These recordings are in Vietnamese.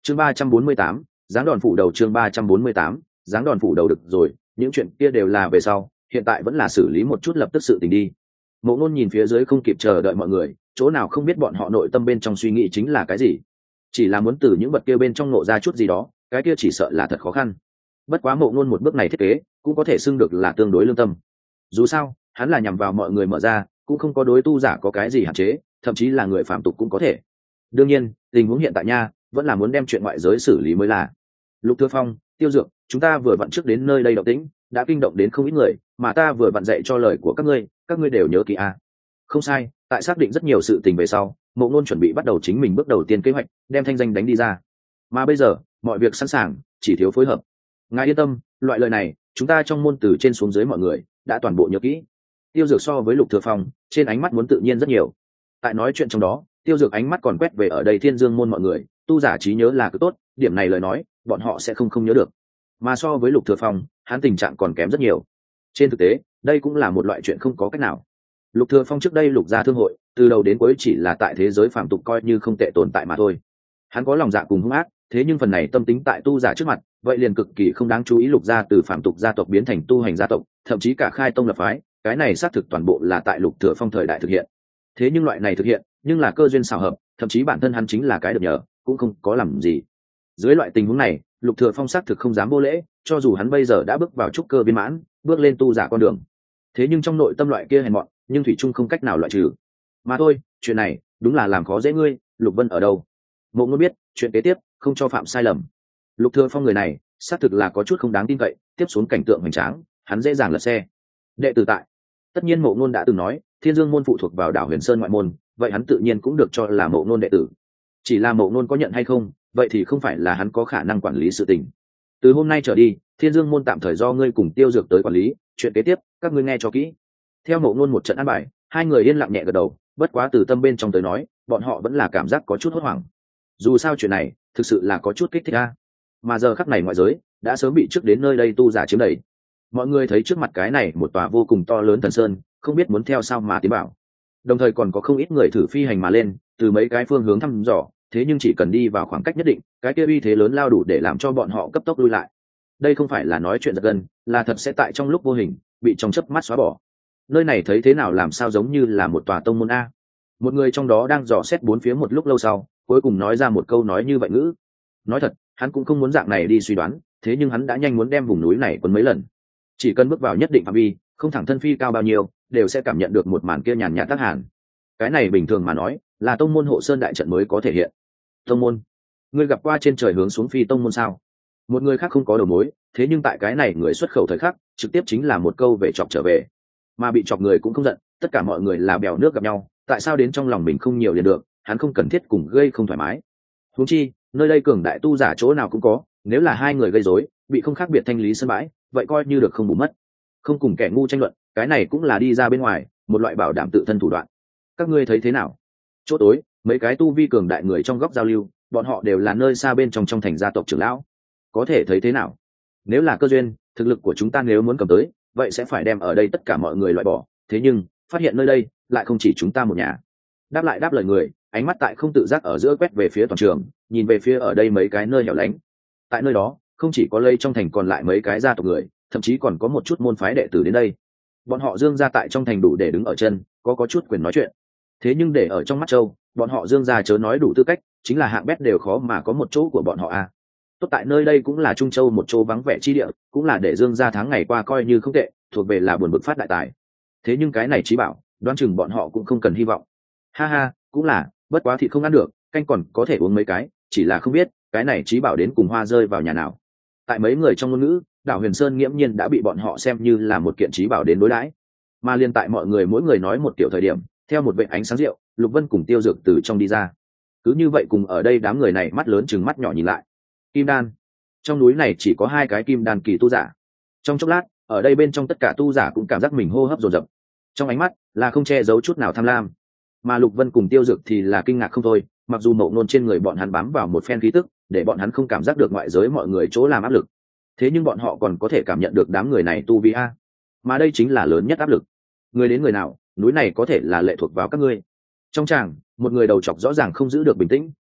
chương 348, giáng đòn phủ đầu. chương 348, giáng đòn phủ đầu. Được rồi, những chuyện kia đều là về sau, hiện tại vẫn là xử lý một chút lập tức sự tình đi. Mộ Nôn nhìn phía dưới không kịp chờ đợi mọi người, chỗ nào không biết bọn họ nội tâm bên trong suy nghĩ chính là cái gì, chỉ là muốn từ những vật kia bên trong nộ ra chút gì đó, cái kia chỉ sợ là thật khó khăn. Bất quá Mộ Nôn một bước này thiết kế cũng có thể xưng được là tương đối lương tâm. Dù sao, hắn là nhằm vào mọi người mở ra, cũng không có đối tu giả có cái gì hạn chế, thậm chí là người phạm tục cũng có thể. Đương nhiên, tình huống hiện tại nha, vẫn là muốn đem chuyện ngoại giới xử lý mới là. Lục Thừa Phong, Tiêu Dược, chúng ta vừa vặn trước đến nơi đây động tĩnh, đã kinh động đến không ít người, mà ta vừa vặn dạy cho lời của các ngươi đều nhớ kỹ a. Không sai, tại xác định rất nhiều sự tình về sau, Mộ Nôn chuẩn bị bắt đầu chính mình bước đầu tiên kế hoạch, đem thanh danh đánh đi ra. Mà bây giờ, mọi việc sẵn sàng, chỉ thiếu phối hợp. Ngài yên tâm, loại lời này, chúng ta trong môn từ trên xuống dưới mọi người đã toàn bộ nhớ kỹ. Tiêu Dược so với Lục Thừa Phong, trên ánh mắt muốn tự nhiên rất nhiều. Tại nói chuyện trong đó, Tiêu Dược ánh mắt còn quét về ở đây Thiên Dương môn mọi người, tu giả trí nhớ là cực tốt, điểm này lời nói, bọn họ sẽ không nhớ được. Mà so với Lục Thừa Phong, hắn tình trạng còn kém rất nhiều. Trên thực tế, đây cũng là một loại chuyện không có cách nào. Lục Thừa Phong trước đây Lục gia thương hội, từ đầu đến cuối chỉ là tại thế giới phàm tục coi như không tệ tồn tại mà thôi. Hắn có lòng dạ cùng hung ác, thế nhưng phần này tâm tính tại tu giả trước mặt, vậy liền cực kỳ không đáng chú ý. Lục gia từ phàm tục gia tộc biến thành tu hành gia tộc, thậm chí cả khai tông lập phái, cái này xác thực toàn bộ là tại Lục Thừa Phong thời đại thực hiện. Thế nhưng loại này thực hiện, nhưng là cơ duyên xảo hợp, thậm chí bản thân hắn chính là cái được nhờ, cũng không có làm gì. Dưới loại tình huống này, Lục Thừa Phong xác thực không dám vô lễ, cho dù hắn bây giờ đã bước vào trúc cơ viên mãn, bước lên tu giả con đường. Thế nhưng trong nội tâm loại kia hèn mọn, nhưng thủy chung không cách nào loại trừ. Mà thôi, chuyện này đúng là làm khó dễ ngươi. Lục Vân ở đâu? Mộ Ngôn biết, chuyện kế tiếp không cho phạm sai lầm. Lục Thừa Phong người này, xác thực là có chút không đáng tin cậy, tiếp xuống cảnh tượng hoành tráng, hắn dễ dàng lật xe. Đệ tử tại. Tất nhiên Mộ Ngôn đã từng nói, Thiên Dương môn phụ thuộc vào đảo Huyền Sơn ngoại môn, vậy hắn tự nhiên cũng được cho là Mộ Ngôn đệ tử. Chỉ là Mộ Ngôn có nhận hay không, vậy thì không phải là hắn có khả năng quản lý sự tình. Từ hôm nay trở đi, Thiên Dương môn tạm thời do ngươi cùng Tiêu Dược tới quản lý, chuyện kế tiếp, các ngươi nghe cho kỹ. Theo Mộ Ngôn một trận ăn bài, hai người yên lặng nhẹ gật đầu, bất quá từ tâm bên trong tới nói, bọn họ vẫn là cảm giác có chút hốt hoảng. Dù sao chuyện này, thực sự là có chút kích thích a. Mà giờ khắc này ngoại giới đã sớm bị trước đến nơi đây tu giả chiếm đầy. Mọi người thấy trước mặt cái này một tòa vô cùng to lớn thần sơn, không biết muốn theo sao mà tiến bảo. Đồng thời còn có không ít người thử phi hành mà lên, từ mấy cái phương hướng thăm dò, thế nhưng chỉ cần đi vào khoảng cách nhất định, cái kia uy thế lớn lao đủ để làm cho bọn họ cấp tốc lui lại. Đây không phải là nói chuyện giật gân, là thật sẽ tại trong lúc vô hình bị trong chớp mắt xóa bỏ. Nơi này thấy thế nào làm sao giống như là một tòa tông môn a. Một người trong đó đang dò xét bốn phía một lúc lâu sau, cuối cùng nói ra một câu nói như vậy ngữ. Nói thật, hắn cũng không muốn dạng này đi suy đoán, thế nhưng hắn đã nhanh muốn đem vùng núi này quấn mấy lần. Chỉ cần bước vào nhất định phạm vi, không thẳng thân phi cao bao nhiêu, đều sẽ cảm nhận được một màn kia nhàn nhạt tác hàn. Cái này bình thường mà nói, là tông môn hộ sơn đại trận mới có thể hiện. Tông môn? Ngươi gặp qua trên trời hướng xuống phi tông môn sao? Một người khác không có đầu mối, thế nhưng tại cái này người xuất khẩu thời khắc, trực tiếp chính là một câu về chọc trở về. Mà bị chọc người cũng không giận, tất cả mọi người là bèo nước gặp nhau, tại sao đến trong lòng mình không nhiều liền được, hắn không cần thiết cùng gây không thoải mái. Huống chi, nơi đây cường đại tu giả chỗ nào cũng có, nếu là hai người gây rối, bị không khác biệt thanh lý sân bãi, vậy coi như được không bù mất. Không cùng kẻ ngu tranh luận, cái này cũng là đi ra bên ngoài, một loại bảo đảm tự thân thủ đoạn. Các ngươi thấy thế nào? Chỗ tối, mấy cái tu vi cường đại người trong góc giao lưu, bọn họ đều là nơi xa bên trong thành gia tộc trưởng lão. Có thể thấy thế nào? Nếu là cơ duyên, thực lực của chúng ta nếu muốn cầm tới, vậy sẽ phải đem ở đây tất cả mọi người loại bỏ. Thế nhưng, phát hiện nơi đây lại không chỉ chúng ta một nhà. Đáp lời người, ánh mắt tại không tự giác ở giữa quét về phía toàn trường, nhìn về phía ở đây mấy cái nơi hẻo lánh. Tại nơi đó, không chỉ có lây trong thành còn lại mấy cái gia tộc người, thậm chí còn có một chút môn phái đệ tử đến đây. Bọn họ Dương gia tại trong thành đủ để đứng ở chân, có chút quyền nói chuyện. Thế nhưng để ở trong mắt Châu, bọn họ Dương gia chớ nói đủ tư cách, chính là hạng bét đều khó mà có một chỗ của bọn họ a. Tốt tại nơi đây cũng là Trung Châu một chỗ vắng vẻ chi địa, cũng là để Dương gia tháng ngày qua coi như không tệ, thuộc về là buồn bực phát đại tài. Thế nhưng cái này chí bảo, đoán chừng bọn họ cũng không cần hy vọng. Ha ha, cũng là, bất quá thì không ăn được, canh còn có thể uống mấy cái, chỉ là không biết cái này chí bảo đến cùng hoa rơi vào nhà nào. Tại mấy người trong ngôn ngữ, đảo Huyền Sơn nghiễm nhiên đã bị bọn họ xem như là một kiện chí bảo đến đối đãi. Mà liên tại mọi người mỗi người nói một kiểu thời điểm, theo một vệt ánh sáng rượu, Lục Vân cùng Tiêu Dược từ trong đi ra. Cứ như vậy cùng ở đây đám người này mắt lớn chừng mắt nhỏ nhìn lại. Kim đan. Trong núi này chỉ có hai cái kim đan kỳ tu giả. Trong chốc lát, ở đây bên trong tất cả tu giả cũng cảm giác mình hô hấp dồn dập. Trong ánh mắt là không che giấu chút nào tham lam. Mà Lục Vân cùng Tiêu Dược thì là kinh ngạc không thôi, mặc dù Mộ Nôn trên người bọn hắn bám vào một phen khí tức, để bọn hắn không cảm giác được ngoại giới mọi người chỗ làm áp lực. Thế nhưng bọn họ còn có thể cảm nhận được đám người này tu vi a. Mà đây chính là lớn nhất áp lực. Người đến người nào, núi này có thể là lệ thuộc vào các ngươi. Trong tràng, một người đầu chọc rõ ràng không giữ được bình tĩnh,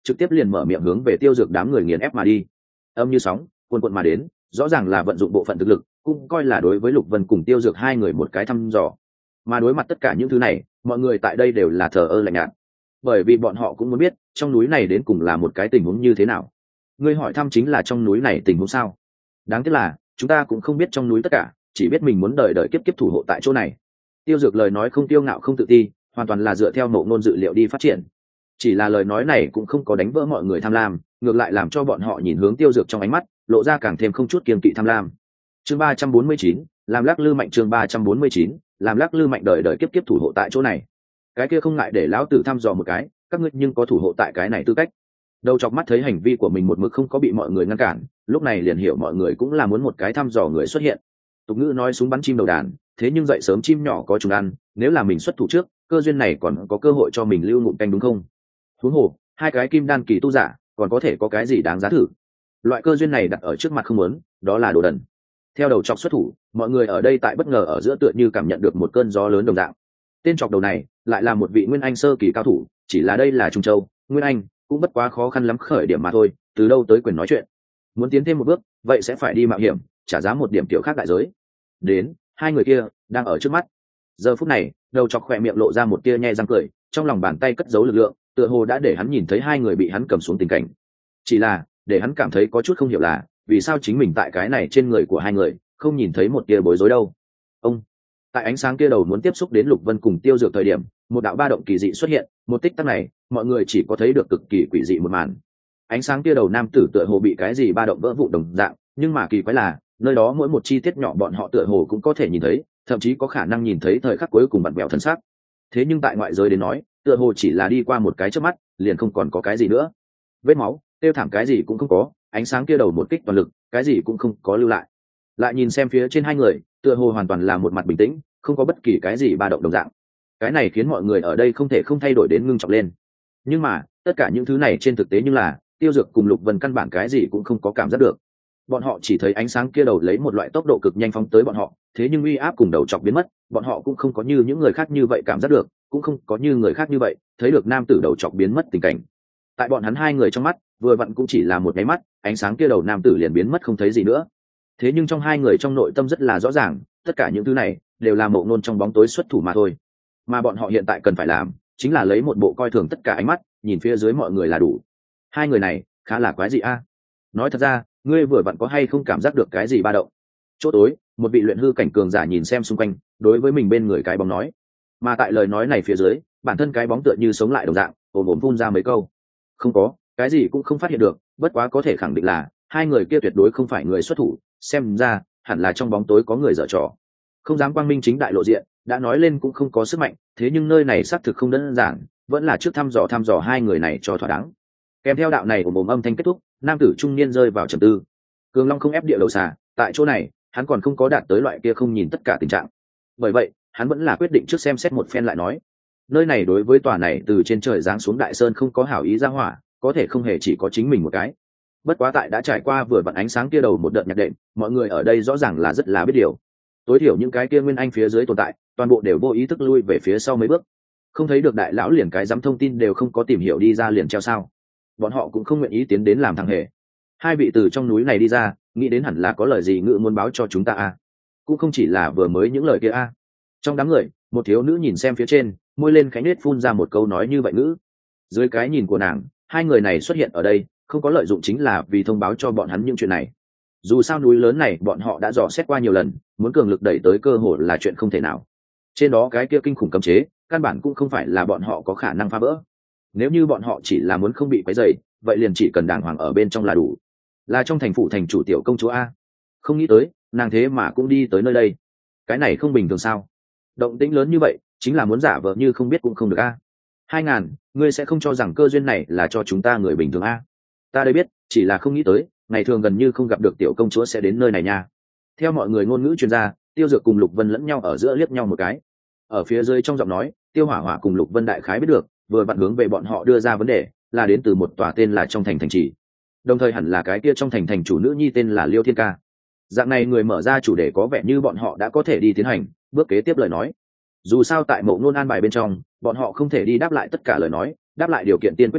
trực tiếp liền mở miệng hướng về Tiêu Dược đám người nghiền ép mà đi. Âm như sóng cuồn cuộn mà đến, rõ ràng là vận dụng bộ phận thực lực, cũng coi là đối với Lục Vân cùng Tiêu Dược hai người một cái thăm dò. Mà đối mặt tất cả những thứ này, mọi người tại đây đều là thờ ơ lạnh nhạt, bởi vì bọn họ cũng muốn biết trong núi này đến cùng là một cái tình huống như thế nào. Ngươi hỏi thăm chính là trong núi này tình huống sao? Đáng tiếc là chúng ta cũng không biết trong núi tất cả, chỉ biết mình muốn đợi kiếp kiếp thủ hộ tại chỗ này. Tiêu Dược lời nói không tiêu ngạo không tự ti, hoàn toàn là dựa theo Mộ Ngôn dự liệu đi phát triển. Chỉ là lời nói này cũng không có đánh vỡ mọi người tham lam, ngược lại làm cho bọn họ nhìn hướng Tiêu Dược trong ánh mắt lộ ra càng thêm không chút kiêng kỵ tham lam. Chương 349, làm lắc lư mạnh. Chương 349, làm lắc lư mạnh. Đợi kiếp kiếp thủ hộ tại chỗ này. Cái kia không ngại để lão tử thăm dò một cái, các ngươi nhưng có thủ hộ tại cái này tư cách. Đầu chọc mắt thấy hành vi của mình một mực không có bị mọi người ngăn cản, lúc này liền hiểu mọi người cũng là muốn một cái thăm dò người xuất hiện. Tục ngữ nói súng bắn chim đầu đàn, thế nhưng dậy sớm chim nhỏ có chúng ăn, nếu là mình xuất thủ trước, cơ duyên này còn có cơ hội cho mình lưu ngụm canh đúng không? Huống hồ, hai cái kim đan kỳ tu giả, còn có thể có cái gì đáng giá thử? Loại cơ duyên này đặt ở trước mặt không muốn, đó là đồ đần. Theo đầu chọc xuất thủ, mọi người ở đây tại bất ngờ ở giữa tựa như cảm nhận được một cơn gió lớn đồng dạng. Tên chọc đầu này lại là một vị nguyên anh sơ kỳ cao thủ, chỉ là đây là Trung Châu, nguyên anh cũng bất quá khó khăn lắm khởi điểm mà thôi, từ đâu tới quyền nói chuyện. Muốn tiến thêm một bước, vậy sẽ phải đi mạo hiểm, trả giá một điểm tiểu khác đại giới. Đến, hai người kia đang ở trước mắt. Giờ phút này, đầu chọc khỏe miệng lộ ra một tia nhe răng cười, trong lòng bàn tay cất giấu lực lượng, tựa hồ đã để hắn nhìn thấy hai người bị hắn cầm xuống tình cảnh. Chỉ là, để hắn cảm thấy có chút không hiểu là, vì sao chính mình tại cái này trên người của hai người, không nhìn thấy một tia bối rối đâu. Ông, tại ánh sáng kia đầu muốn tiếp xúc đến Lục Vân cùng Tiêu Dược thời điểm, một đạo ba động kỳ dị xuất hiện, một tích tắc này, mọi người chỉ có thấy được cực kỳ quỷ dị một màn. Ánh sáng kia đầu nam tử tựa hồ bị cái gì ba động vỡ vụn đồng dạng, nhưng mà kỳ quái là, nơi đó mỗi một chi tiết nhỏ bọn họ tựa hồ cũng có thể nhìn thấy, thậm chí có khả năng nhìn thấy thời khắc cuối cùng vặn vẹo thân xác. Thế nhưng tại ngoại giới đến nói, tựa hồ chỉ là đi qua một cái chớp mắt, liền không còn có cái gì nữa. Vết máu, tiêu thảm cái gì cũng không có, ánh sáng kia đầu một kích toàn lực, cái gì cũng không có lưu lại. Lại nhìn xem phía trên hai người, tựa hồ hoàn toàn là một mặt bình tĩnh, không có bất kỳ cái gì ba động đồng dạng. Cái này khiến mọi người ở đây không thể không thay đổi đến ngưng trọng lên. Nhưng mà, tất cả những thứ này trên thực tế như là, Tiêu Dược cùng Lục Vân căn bản cái gì cũng không có cảm giác được. Bọn họ chỉ thấy ánh sáng kia đầu lấy một loại tốc độ cực nhanh phóng tới bọn họ, thế nhưng uy áp cùng đầu chọc biến mất, bọn họ cũng không có như những người khác như vậy cảm giác được, cũng không có như người khác như vậy thấy được nam tử đầu chọc biến mất tình cảnh. Tại bọn hắn hai người trong mắt, vừa vặn cũng chỉ là một cái mắt, ánh sáng kia đầu nam tử liền biến mất không thấy gì nữa. Thế nhưng trong hai người trong nội tâm rất là rõ ràng, tất cả những thứ này đều là Mộ Ngôn trong bóng tối xuất thủ mà thôi. Mà bọn họ hiện tại cần phải làm, chính là lấy một bộ coi thường tất cả ánh mắt, nhìn phía dưới mọi người là đủ. Hai người này khá là quái dị a. Nói thật ra, ngươi vừa vặn có hay không cảm giác được cái gì ba động? Chỗ tối, một vị luyện hư cảnh cường giả nhìn xem xung quanh, đối với mình bên người cái bóng nói. Mà tại lời nói này phía dưới, bản thân cái bóng tựa như sống lại đồng dạng, ồm ồm phun ra mấy câu. Không có, cái gì cũng không phát hiện được, bất quá có thể khẳng định là hai người kia tuyệt đối không phải người xuất thủ, xem ra hẳn là trong bóng tối có người giở trò. Không dám quang minh chính đại lộ diện, đã nói lên cũng không có sức mạnh, thế nhưng nơi này xác thực không đơn giản, vẫn là trước thăm dò hai người này cho thỏa đáng. Kèm theo đạo này ồm ồm âm thanh kết thúc, nam tử trung niên rơi vào trầm tư. Cường Long không ép địa đầu xà, tại chỗ này hắn còn không có đạt tới loại kia không nhìn tất cả tình trạng, bởi vậy hắn vẫn là quyết định trước xem xét một phen lại nói. Nơi này đối với tòa này từ trên trời giáng xuống đại sơn không có hảo ý ra hỏa, có thể không hề chỉ có chính mình một cái. Bất quá tại đã trải qua vừa vặn ánh sáng kia đầu một đợt nhạc đệm, mọi người ở đây rõ ràng là rất là biết điều. Tối thiểu những cái kia nguyên anh phía dưới tồn tại, toàn bộ đều vô ý thức lui về phía sau mấy bước. Không thấy được đại lão liền cái dám thông tin đều không có tìm hiểu đi ra liền treo sao? Bọn họ cũng không nguyện ý tiến đến làm thằng hề. Hai vị từ trong núi này đi ra, nghĩ đến hẳn là có lời gì ngự muốn báo cho chúng ta à? Cũng không chỉ là vừa mới những lời kia à? Trong đám người, một thiếu nữ nhìn xem phía trên, môi lên khẽ nết phun ra một câu nói như vậy ngữ. Dưới cái nhìn của nàng, hai người này xuất hiện ở đây, không có lợi dụng chính là vì thông báo cho bọn hắn những chuyện này. Dù sao núi lớn này bọn họ đã dò xét qua nhiều lần, muốn cường lực đẩy tới cơ hội là chuyện không thể nào. Trên đó cái kia kinh khủng cấm chế, căn bản cũng không phải là bọn họ có khả năng phá vỡ. Nếu như bọn họ chỉ là muốn không bị quấy rầy, vậy liền chỉ cần đàng hoàng ở bên trong là đủ. Là trong thành phủ thành chủ tiểu công chúa a. Không nghĩ tới, nàng thế mà cũng đi tới nơi đây. Cái này không bình thường sao? Động tĩnh lớn như vậy, chính là muốn giả vờ như không biết cũng không được a. 2000, ngươi sẽ không cho rằng cơ duyên này là cho chúng ta người bình thường a? Ta đây biết, chỉ là không nghĩ tới, ngày thường gần như không gặp được tiểu công chúa sẽ đến nơi này nha. Theo mọi người ngôn ngữ chuyên gia, Tiêu Dược cùng Lục Vân lẫn nhau ở giữa liếc nhau một cái. Ở phía dưới trong giọng nói, Tiêu Hỏa Hỏa cùng Lục Vân đại khái biết được, vừa vặn hướng về bọn họ đưa ra vấn đề, là đến từ một tòa tên là trong thành thành trì. Đồng thời hẳn là cái kia trong thành thành chủ nữ nhi tên là Liêu Thiên Ca. Dạng này người mở ra chủ đề có vẻ như bọn họ đã có thể đi tiến hành bước kế tiếp lời nói. Dù sao tại Mộ Ngôn an bài bên trong, bọn họ không thể đi đáp lại tất cả lời nói, đáp lại điều kiện tiên quyết là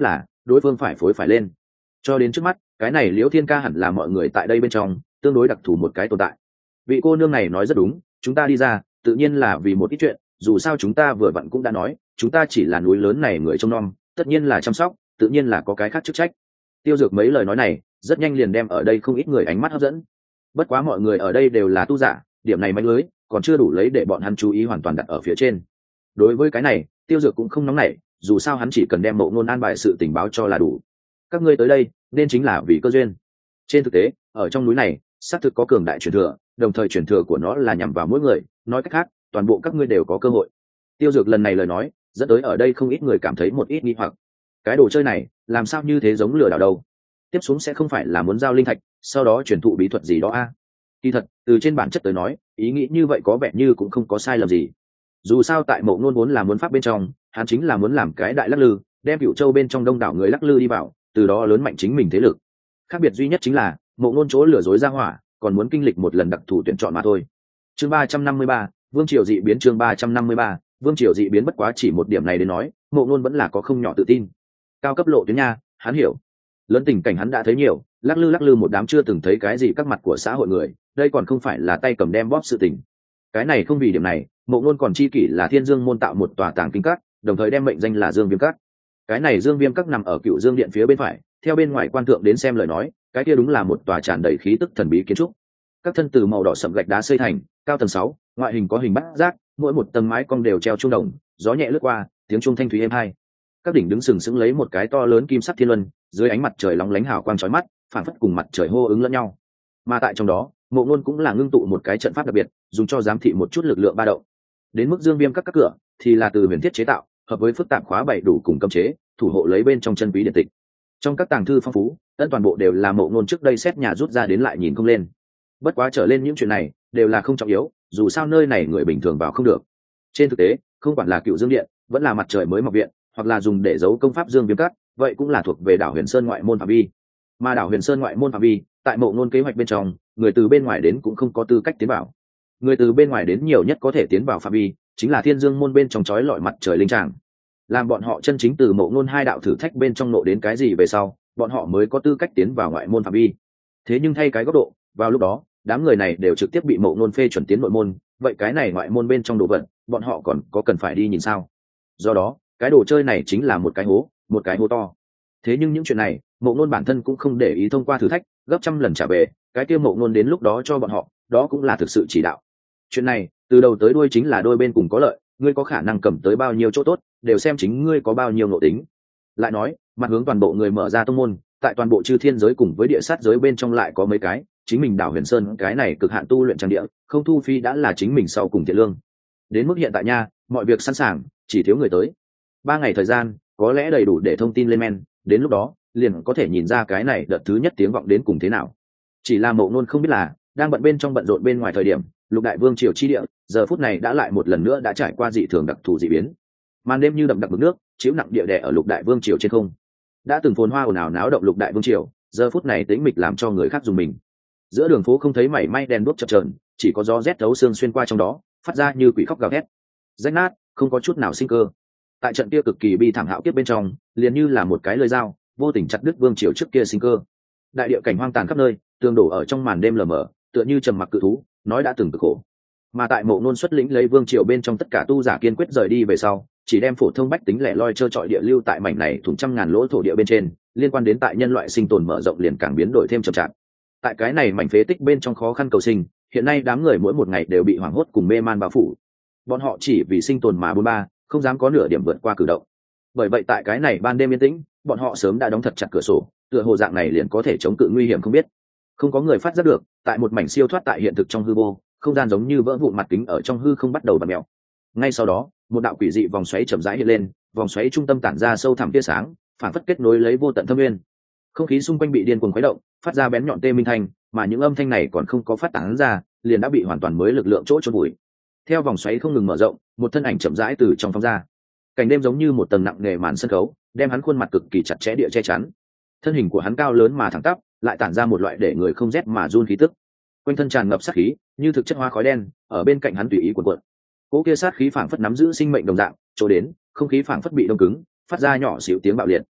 đối phương phải phối phải lên. Cho đến trước mắt, cái này Liễu Thiên Ca hẳn là mọi người tại đây bên trong tương đối đặc thù một cái tồn tại. Vị cô nương này nói rất đúng, chúng ta đi ra tự nhiên là vì một ít chuyện, dù sao chúng ta vừa vặn cũng đã nói, chúng ta chỉ là núi lớn này người trông nom, tất nhiên là chăm sóc, tự nhiên là có cái khác chức trách. Tiêu Dược mấy lời nói này rất nhanh liền đem ở đây không ít người ánh mắt hấp dẫn. Bất quá mọi người ở đây đều là tu giả, điểm này manh lưới còn chưa đủ lấy để bọn hắn chú ý hoàn toàn đặt ở phía trên. Đối với cái này, Tiêu Dược cũng không nóng nảy, dù sao hắn chỉ cần đem Mộ Ngôn an bài sự tình báo cho là đủ. Các ngươi tới đây nên chính là vì cơ duyên. Trên thực tế, ở trong núi này xác thực có cường đại truyền thừa, đồng thời truyền thừa của nó là nhằm vào mỗi người, nói cách khác toàn bộ các ngươi đều có cơ hội. Tiêu Dược lần này lời nói dẫn tới ở đây không ít người cảm thấy một ít nghi hoặc. Cái đồ chơi này làm sao như thế giống lừa đảo đâu? Tiếp xuống sẽ không phải là muốn giao linh thạch sau đó truyền thụ bí thuật gì đó a? Kỳ thật từ trên bản chất tới nói, ý nghĩ như vậy có vẻ như cũng không có sai lầm gì. Dù sao tại Mộ Ngôn muốn là muốn pháp bên trong, hắn chính là muốn làm cái đại lắc lư, đem Cửu Châu bên trong đông đảo người lắc lư đi vào, từ đó lớn mạnh chính mình thế lực. Khác biệt duy nhất chính là Mộ Ngôn chỗ lừa dối ra hỏa còn muốn kinh lịch một lần đặc thù tuyển chọn mà thôi. Chương 353, Vương Triều dị biến. Chương 353, Vương Triều dị biến. Bất quá chỉ một điểm này đến nói, Mộ Ngôn vẫn là có không nhỏ tự tin. Cao cấp lộ tuyến nha, hắn hiểu. Lớn tình cảnh hắn đã thấy nhiều, lắc lư một đám chưa từng thấy cái gì các mặt của xã hội người, đây còn không phải là tay cầm đem bóp sự tình. Cái này không vì điểm này, Mộ Ngôn còn chi kỷ là Thiên Dương môn tạo một tòa tàng kinh các, đồng thời đem mệnh danh là Dương Viêm các. Cái này Dương Viêm các nằm ở Cựu Dương điện phía bên phải, theo bên ngoài quan thượng đến xem lời nói, cái kia đúng là một tòa tràn đầy khí tức thần bí kiến trúc. Các thân từ màu đỏ sậm gạch đá xây thành, cao tầng 6, ngoại hình có hình bát giác, mỗi một tầng mái cong đều treo chuông đồng, gió nhẹ lướt qua, tiếng chuông thanh thúy êm tai. Các đỉnh đứng sừng sững lấy một cái to lớn kim sắc thiên luân, dưới ánh mặt trời lóng lánh hào quang chói mắt, phản phất cùng mặt trời hô ứng lẫn nhau. Mà tại trong đó, Mộ Ngôn cũng là ngưng tụ một cái trận pháp đặc biệt, dùng cho giám thị một chút lực lượng ba động. Đến mức Dương Viêm các cửa thì là từ huyền thiết chế tạo, hợp với phức tạp khóa bảy đủ cùng cấm chế, thủ hộ lấy bên trong chân quý điện tịch. Trong các tàng thư phong phú, toàn bộ đều là Mộ Ngôn trước đây xét nhà rút ra đến lại nhìn không lên. Bất quá trở lên những chuyện này đều là không trọng yếu, dù sao nơi này người bình thường vào không được. Trên thực tế, không quản là Cựu Dương điện, vẫn là mặt trời mới mọc viện, hoặc là dùng để giấu công pháp Dương Viêm các, vậy cũng là thuộc về đảo Huyền Sơn ngoại môn phạm vi. Mà đảo Huyền Sơn ngoại môn phạm vi, tại Mộ Ngôn kế hoạch bên trong, người từ bên ngoài đến cũng không có tư cách tiến vào. Người từ bên ngoài đến nhiều nhất có thể tiến vào phạm vi chính là Thiên Dương môn bên trong chói lọi mặt trời linh tràng. Làm bọn họ chân chính từ Mộ Ngôn hai đạo thử thách bên trong nộ đến cái gì về sau, bọn họ mới có tư cách tiến vào ngoại môn phạm vi. Thế nhưng thay cái góc độ, vào lúc đó, đám người này đều trực tiếp bị Mộ Ngôn phê chuẩn tiến nội môn, vậy cái này ngoại môn bên trong đồ vật, bọn họ còn có cần phải đi nhìn sao? Do đó, cái đồ chơi này chính là một cái hố to. Thế nhưng những chuyện này, Mộ Ngôn bản thân cũng không để ý, thông qua thử thách gấp trăm lần trả về, cái kia Mộ Ngôn đến lúc đó cho bọn họ, đó cũng là thực sự chỉ đạo. Chuyện này, từ đầu tới đuôi chính là đôi bên cùng có lợi, ngươi có khả năng cầm tới bao nhiêu chỗ tốt, đều xem chính ngươi có bao nhiêu nội tính. Lại nói, mặt hướng toàn bộ người mở ra tông môn, tại toàn bộ chư thiên giới cùng với địa sát giới bên trong lại có mấy cái, chính mình đảo Huyền Sơn cái này cực hạn tu luyện trang địa, không thu phí đã là chính mình sau cùng thiện lương. Đến mức hiện tại nha, mọi việc sẵn sàng, chỉ thiếu người tới. 3 ngày thời gian, có lẽ đầy đủ để thông tin lên men, đến lúc đó, liền có thể nhìn ra cái này đợt thứ nhất tiếng vọng đến cùng thế nào. Chỉ là Mộ Ngôn không biết là, đang bận bên trong bận rộn bên ngoài thời điểm, Lục Đại Vương triều chi địa, giờ phút này đã lại một lần nữa đã trải qua dị thường đặc thù dị biến. Màn đêm như đậm đặc mực nước, chiếu nặng địa đè ở Lục Đại Vương triều trên không. Đã từng phồn hoa ồn ào náo động Lục Đại Vương triều, giờ phút này tĩnh mịch làm cho người khác dùng mình. Giữa đường phố không thấy mảy may đèn đuốc chập chờn, chỉ có gió rét thấu xương xuyên qua trong đó, phát ra như quỷ khóc gào thét. Rách nát, không có chút nào sinh cơ. Tại trận kia cực kỳ bi thảm hạo kiếp bên trong, liền như là một cái lưỡi dao, vô tình chặt đứt vương triều trước kia sinh cơ. Đại địa cảnh hoang tàn khắp nơi, tường đổ ở trong màn đêm lờ mờ, tựa như trầm mặc cự thú, nói đã từng cực khổ. Mà tại Mộ Ngôn xuất lĩnh lấy vương triều bên trong tất cả tu giả kiên quyết rời đi về sau, chỉ đem phổ thông bách tính lẻ loi trơ trọi địa lưu tại mảnh này thủng trăm ngàn lỗ thổ địa bên trên, liên quan đến tại nhân loại sinh tồn mở rộng liền càng biến đổi thêm chậm chạp. Tại cái này mảnh phế tích bên trong khó khăn cầu sinh, hiện nay đám người mỗi một ngày đều bị hoảng hốt cùng mê man bao phủ. Bọn họ chỉ vì sinh tồn mà bôn ba, không dám có nửa điểm vượt qua cử động. Bởi vậy tại cái này ban đêm yên tĩnh, bọn họ sớm đã đóng thật chặt cửa sổ, tựa hồ dạng này liền có thể chống cự nguy hiểm không biết. Không có người phát giác được, tại một mảnh siêu thoát tại hiện thực trong hư vô, không gian giống như vỡ vụn mặt kính ở trong hư không bắt đầu bật mèo. Ngay sau đó, một đạo quỷ dị vòng xoáy chậm rãi hiện lên, vòng xoáy trung tâm tản ra sâu thẳm tia sáng, phản phất kết nối lấy vô tận thâm nguyên. Không khí xung quanh bị điên cuồng khuấy động, phát ra bén nhọn tê minh thanh, mà những âm thanh này còn không có phát tán ra, liền đã bị hoàn toàn mới lực lượng chỗ chôn vùi. Theo vòng xoáy không ngừng mở rộng, một thân ảnh chậm rãi từ trong phóng ra. Cảnh đêm giống như một tầng nặng nề màn sân khấu, đem hắn khuôn mặt cực kỳ chặt chẽ địa che chắn. Thân hình của hắn cao lớn mà thẳng tắp, lại tản ra một loại để người không rét mà run khí tức. Quanh thân tràn ngập sát khí, như thực chất hóa khói đen, ở bên cạnh hắn tùy ý cuộn cuộn. Cỗ kia sát khí phảng phất nắm giữ sinh mệnh đồng dạng, chỗ đến, không khí phảng phất bị đông cứng, phát ra nhỏ xíu tiếng bạo liệt.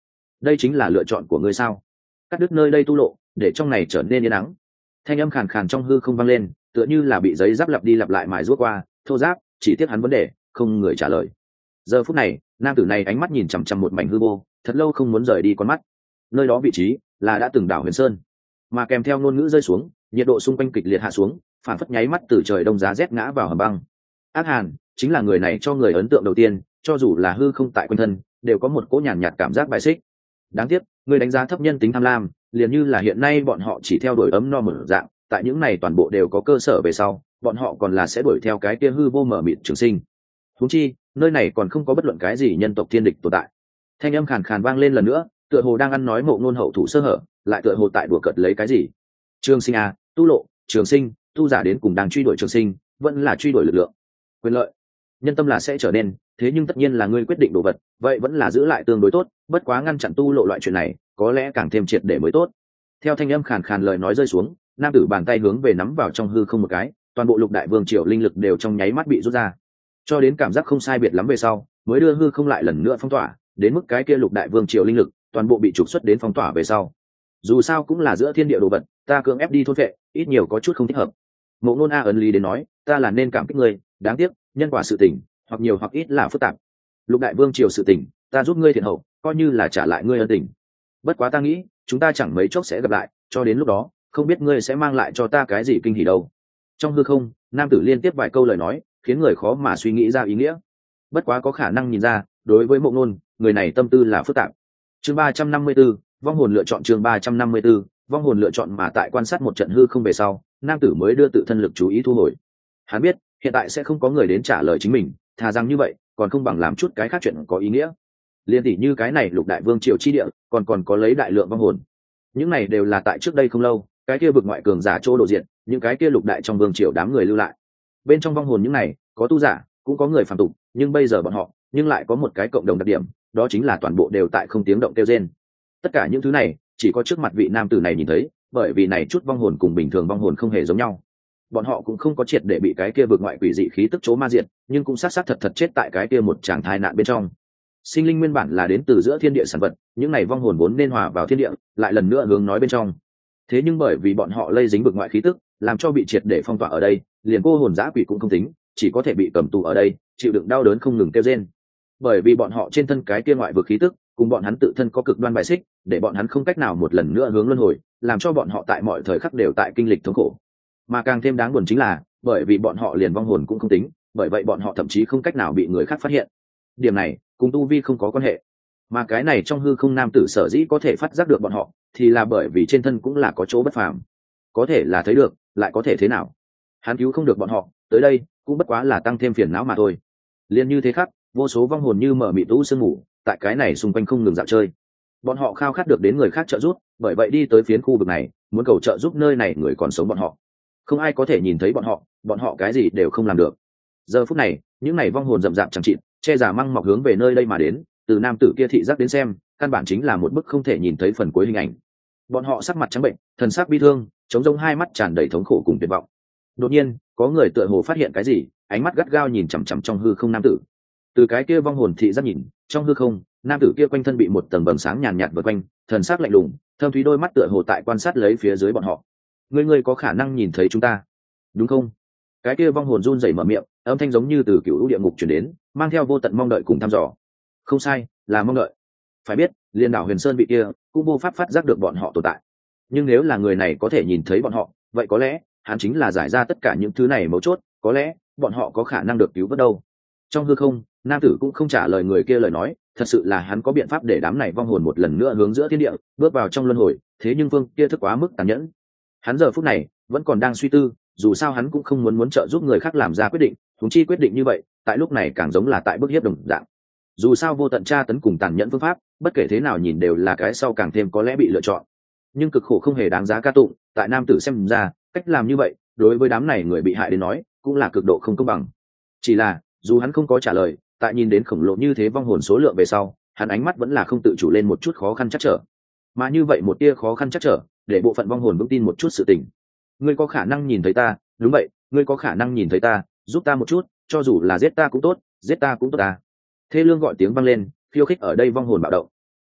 đây chính là lựa chọn của ngươi sao? Cắt đứt nơi đây tu lộ, để trong này trở nên yên ắng. Thanh âm khàn khàn trong hư không vang lên, tựa như là bị giấy giáp lặp đi lặp lại mài ruốc qua, thô ráp, chỉ tiếc hắn vấn đề không người trả lời. Giờ phút này, nam tử này ánh mắt nhìn chằm chằm một mảnh hư vô, thật lâu không muốn rời đi con mắt. Nơi đó vị trí là đã từng đảo Huyền Sơn, mà kèm theo ngôn ngữ rơi xuống, nhiệt độ xung quanh kịch liệt hạ xuống, phản phất nháy mắt từ trời đông giá rét ngã vào hầm băng. Ác Hàn chính là người này cho người ấn tượng đầu tiên, cho dù là hư không tại quanh thân, đều có một cỗ nhàn nhạt cảm giác bài xích. Đáng tiếc, người đánh giá thấp nhân tính tham lam, liền như là hiện nay bọn họ chỉ theo đuổi ấm no một dạng, tại những này toàn bộ đều có cơ sở về sau, bọn họ còn là sẽ đuổi theo cái kia hư vô mở mịt trường sinh. Huống chi, nơi này còn không có bất luận cái gì nhân tộc thiên địch tồn tại. Thanh âm khàn khàn vang lên lần nữa, tựa hồ đang ăn nói Mộ Ngôn hậu thủ sơ hở, lại tựa hồ tại đùa cợt lấy cái gì. Trường sinh à, tu lộ, trường sinh, tu giả đến cùng đang truy đuổi trường sinh, vẫn là truy đuổi lực lượng, quyền lợi. Nhân tâm là sẽ trở nên, thế nhưng tất nhiên là ngươi quyết định đồ vật, vậy vẫn là giữ lại tương đối tốt, bất quá ngăn chặn tu lộ loại chuyện này, có lẽ càng thêm triệt để mới tốt. Theo thanh âm khàn khàn lời nói rơi xuống, nam tử bàn tay hướng về nắm vào trong hư không một cái, toàn bộ lục đại vương triều linh lực đều trong nháy mắt bị rút ra, cho đến cảm giác không sai biệt lắm về sau, mới đưa hư không lại lần nữa phong tỏa, đến mức cái kia lục đại vương triều linh lực toàn bộ bị trục xuất đến phong tỏa về sau. Dù sao cũng là giữa thiên địa đồ vật, ta cưỡng ép đi thôn vệ, ít nhiều có chút không thích hợp. Mộ Ngôn A ấn lý đến nói, ta là nên cảm kích ngươi, đáng tiếc nhân quả sự tình, hoặc nhiều hoặc ít là phức tạp. Lục đại vương triều sự tình, ta giúp ngươi thiện hậu, coi như là trả lại ngươi ân tình. Bất quá ta nghĩ, chúng ta chẳng mấy chốc sẽ gặp lại, cho đến lúc đó, không biết ngươi sẽ mang lại cho ta cái gì kinh hỉ đâu. Trong hư không, nam tử liên tiếp vài câu lời nói, khiến người khó mà suy nghĩ ra ý nghĩa. Bất quá có khả năng nhìn ra, đối với Mộ Ngôn, người này tâm tư là phức tạp. Chương 354, vong hồn lựa chọn. Chương 354, vong hồn lựa chọn. Mà tại quan sát một trận hư không về sau, nam tử mới đưa tự thân lực chú ý thu hồi. Hắn biết, hiện tại sẽ không có người đến trả lời chính mình, thà rằng như vậy, còn không bằng làm chút cái khác chuyện có ý nghĩa. Liên tỷ như cái này lục đại vương triều chi địa, còn có lấy đại lượng vong hồn. Những này đều là tại trước đây không lâu, cái kia vực ngoại cường giả chỗ độ diện, những cái kia lục đại trong vương triều đám người lưu lại. Bên trong vong hồn những này, có tu giả, cũng có người phàm tục, nhưng bây giờ bọn họ, nhưng lại có một cái cộng đồng đặc điểm, đó chính là toàn bộ đều tại không tiếng động kêu rên. Tất cả những thứ này, chỉ có trước mặt vị nam tử này nhìn thấy, bởi vì này chút vong hồn cùng bình thường vong hồn không hề giống nhau. Bọn họ cũng không có triệt để bị cái kia vực ngoại quỷ dị khí tức chố ma diệt, nhưng cũng sát thật chết tại cái kia một tràng thai nạn bên trong. Sinh linh nguyên bản là đến từ giữa thiên địa sản vật, những này vong hồn vốn nên hòa vào thiên địa, lại lần nữa hướng nói bên trong. Thế nhưng bởi vì bọn họ lây dính vực ngoại khí tức, làm cho bị triệt để phong tỏa ở đây, liền cô hồn dã quỷ cũng không tính, chỉ có thể bị cầm tù ở đây, chịu đựng đau đớn không ngừng kêu rên. Bởi vì bọn họ trên thân cái kia ngoại vực khí tức, cùng bọn hắn tự thân có cực đoan bài xích, để bọn hắn không cách nào một lần nữa hướng luân hồi, làm cho bọn họ tại mọi thời khắc đều tại kinh lịch thống khổ. Mà càng thêm đáng buồn chính là, bởi vì bọn họ liền vong hồn cũng không tính, bởi vậy bọn họ thậm chí không cách nào bị người khác phát hiện. Điểm này cùng tu vi không có quan hệ, mà cái này trong hư không nam tử sở dĩ có thể phát giác được bọn họ, thì là bởi vì trên thân cũng là có chỗ bất phàm. Có thể là thấy được, lại có thể thế nào? Hắn cứu không được bọn họ, tới đây cũng bất quá là tăng thêm phiền não mà thôi. Liên như thế khác, vô số vong hồn như mở mịt u sương mù, tại cái này xung quanh không ngừng dạo chơi. Bọn họ khao khát được đến người khác trợ giúp, bởi vậy đi tới phiến khu vực này, muốn cầu trợ giúp nơi này người còn sống bọn họ. Không ai có thể nhìn thấy bọn họ cái gì đều không làm được. Giờ phút này, những này vong hồn rậm rạp chẳng chịt, che giả măng mọc hướng về nơi đây mà đến, từ nam tử kia thị giác đến xem, căn bản chính là một bức không thể nhìn thấy phần cuối hình ảnh. Bọn họ sắc mặt trắng bệnh, thần sắc bi thương, trống rỗng hai mắt tràn đầy thống khổ cùng tuyệt vọng. Đột nhiên, có người tựa hồ phát hiện cái gì, ánh mắt gắt gao nhìn chằm chằm trong hư không nam tử. Từ cái kia vong hồn thị giác nhìn, trong hư không, nam tử kia quanh thân bị một tầng bầm sáng nhàn nhạt vây quanh, thần sắc lạnh lùng, thâm thúy đôi mắt tựa hồ tại quan sát lấy phía dưới bọn họ. Ngươi có khả năng nhìn thấy chúng ta, đúng không? Cái kia vong hồn run rẩy mở miệng, âm thanh giống như từ cựu lũ địa ngục truyền đến, mang theo vô tận mong đợi cùng thăm dò. Không sai, là mong đợi. Phải biết, liên đảo Huyền Sơn vị kia cũng vô pháp phát giác được bọn họ tồn tại. Nhưng nếu là người này có thể nhìn thấy bọn họ, vậy có lẽ hắn chính là giải ra tất cả những thứ này mấu chốt, có lẽ bọn họ có khả năng được cứu vớt đâu. Trong hư không, nam tử cũng không trả lời người kia lời nói, thật sự là hắn có biện pháp để đám này vong hồn một lần nữa hướng giữa thiên địa, bước vào trong luân hồi, thế nhưng vương kia thức quá mức tàn nhẫn. Hắn giờ phút này vẫn còn đang suy tư, dù sao hắn cũng không muốn trợ giúp người khác làm ra quyết định, huống chi quyết định như vậy, tại lúc này càng giống là tại bức hiếp đồng dạng. Dù sao vô tận tra tấn cùng tàn nhẫn phương pháp, bất kể thế nào nhìn đều là cái sau càng thêm có lẽ bị lựa chọn. Nhưng cực khổ không hề đáng giá ca tụng, tại nam tử xem ra, cách làm như vậy, đối với đám này người bị hại đến nói, cũng là cực độ không công bằng. Chỉ là, dù hắn không có trả lời, tại nhìn đến khổng lồ như thế vong hồn số lượng về sau, hắn ánh mắt vẫn là không tự chủ lên một chút khó khăn chắc trở. Mà như vậy một tia khó khăn chắc trở, để bộ phận vong hồn vững tin một chút sự tình. Ngươi có khả năng nhìn thấy ta, đúng vậy, ngươi có khả năng nhìn thấy ta, giúp ta một chút, cho dù là giết ta cũng tốt, giết ta cũng tốt ta. Thê lương gọi tiếng vang lên, khiêu khích ở đây vong hồn bạo động.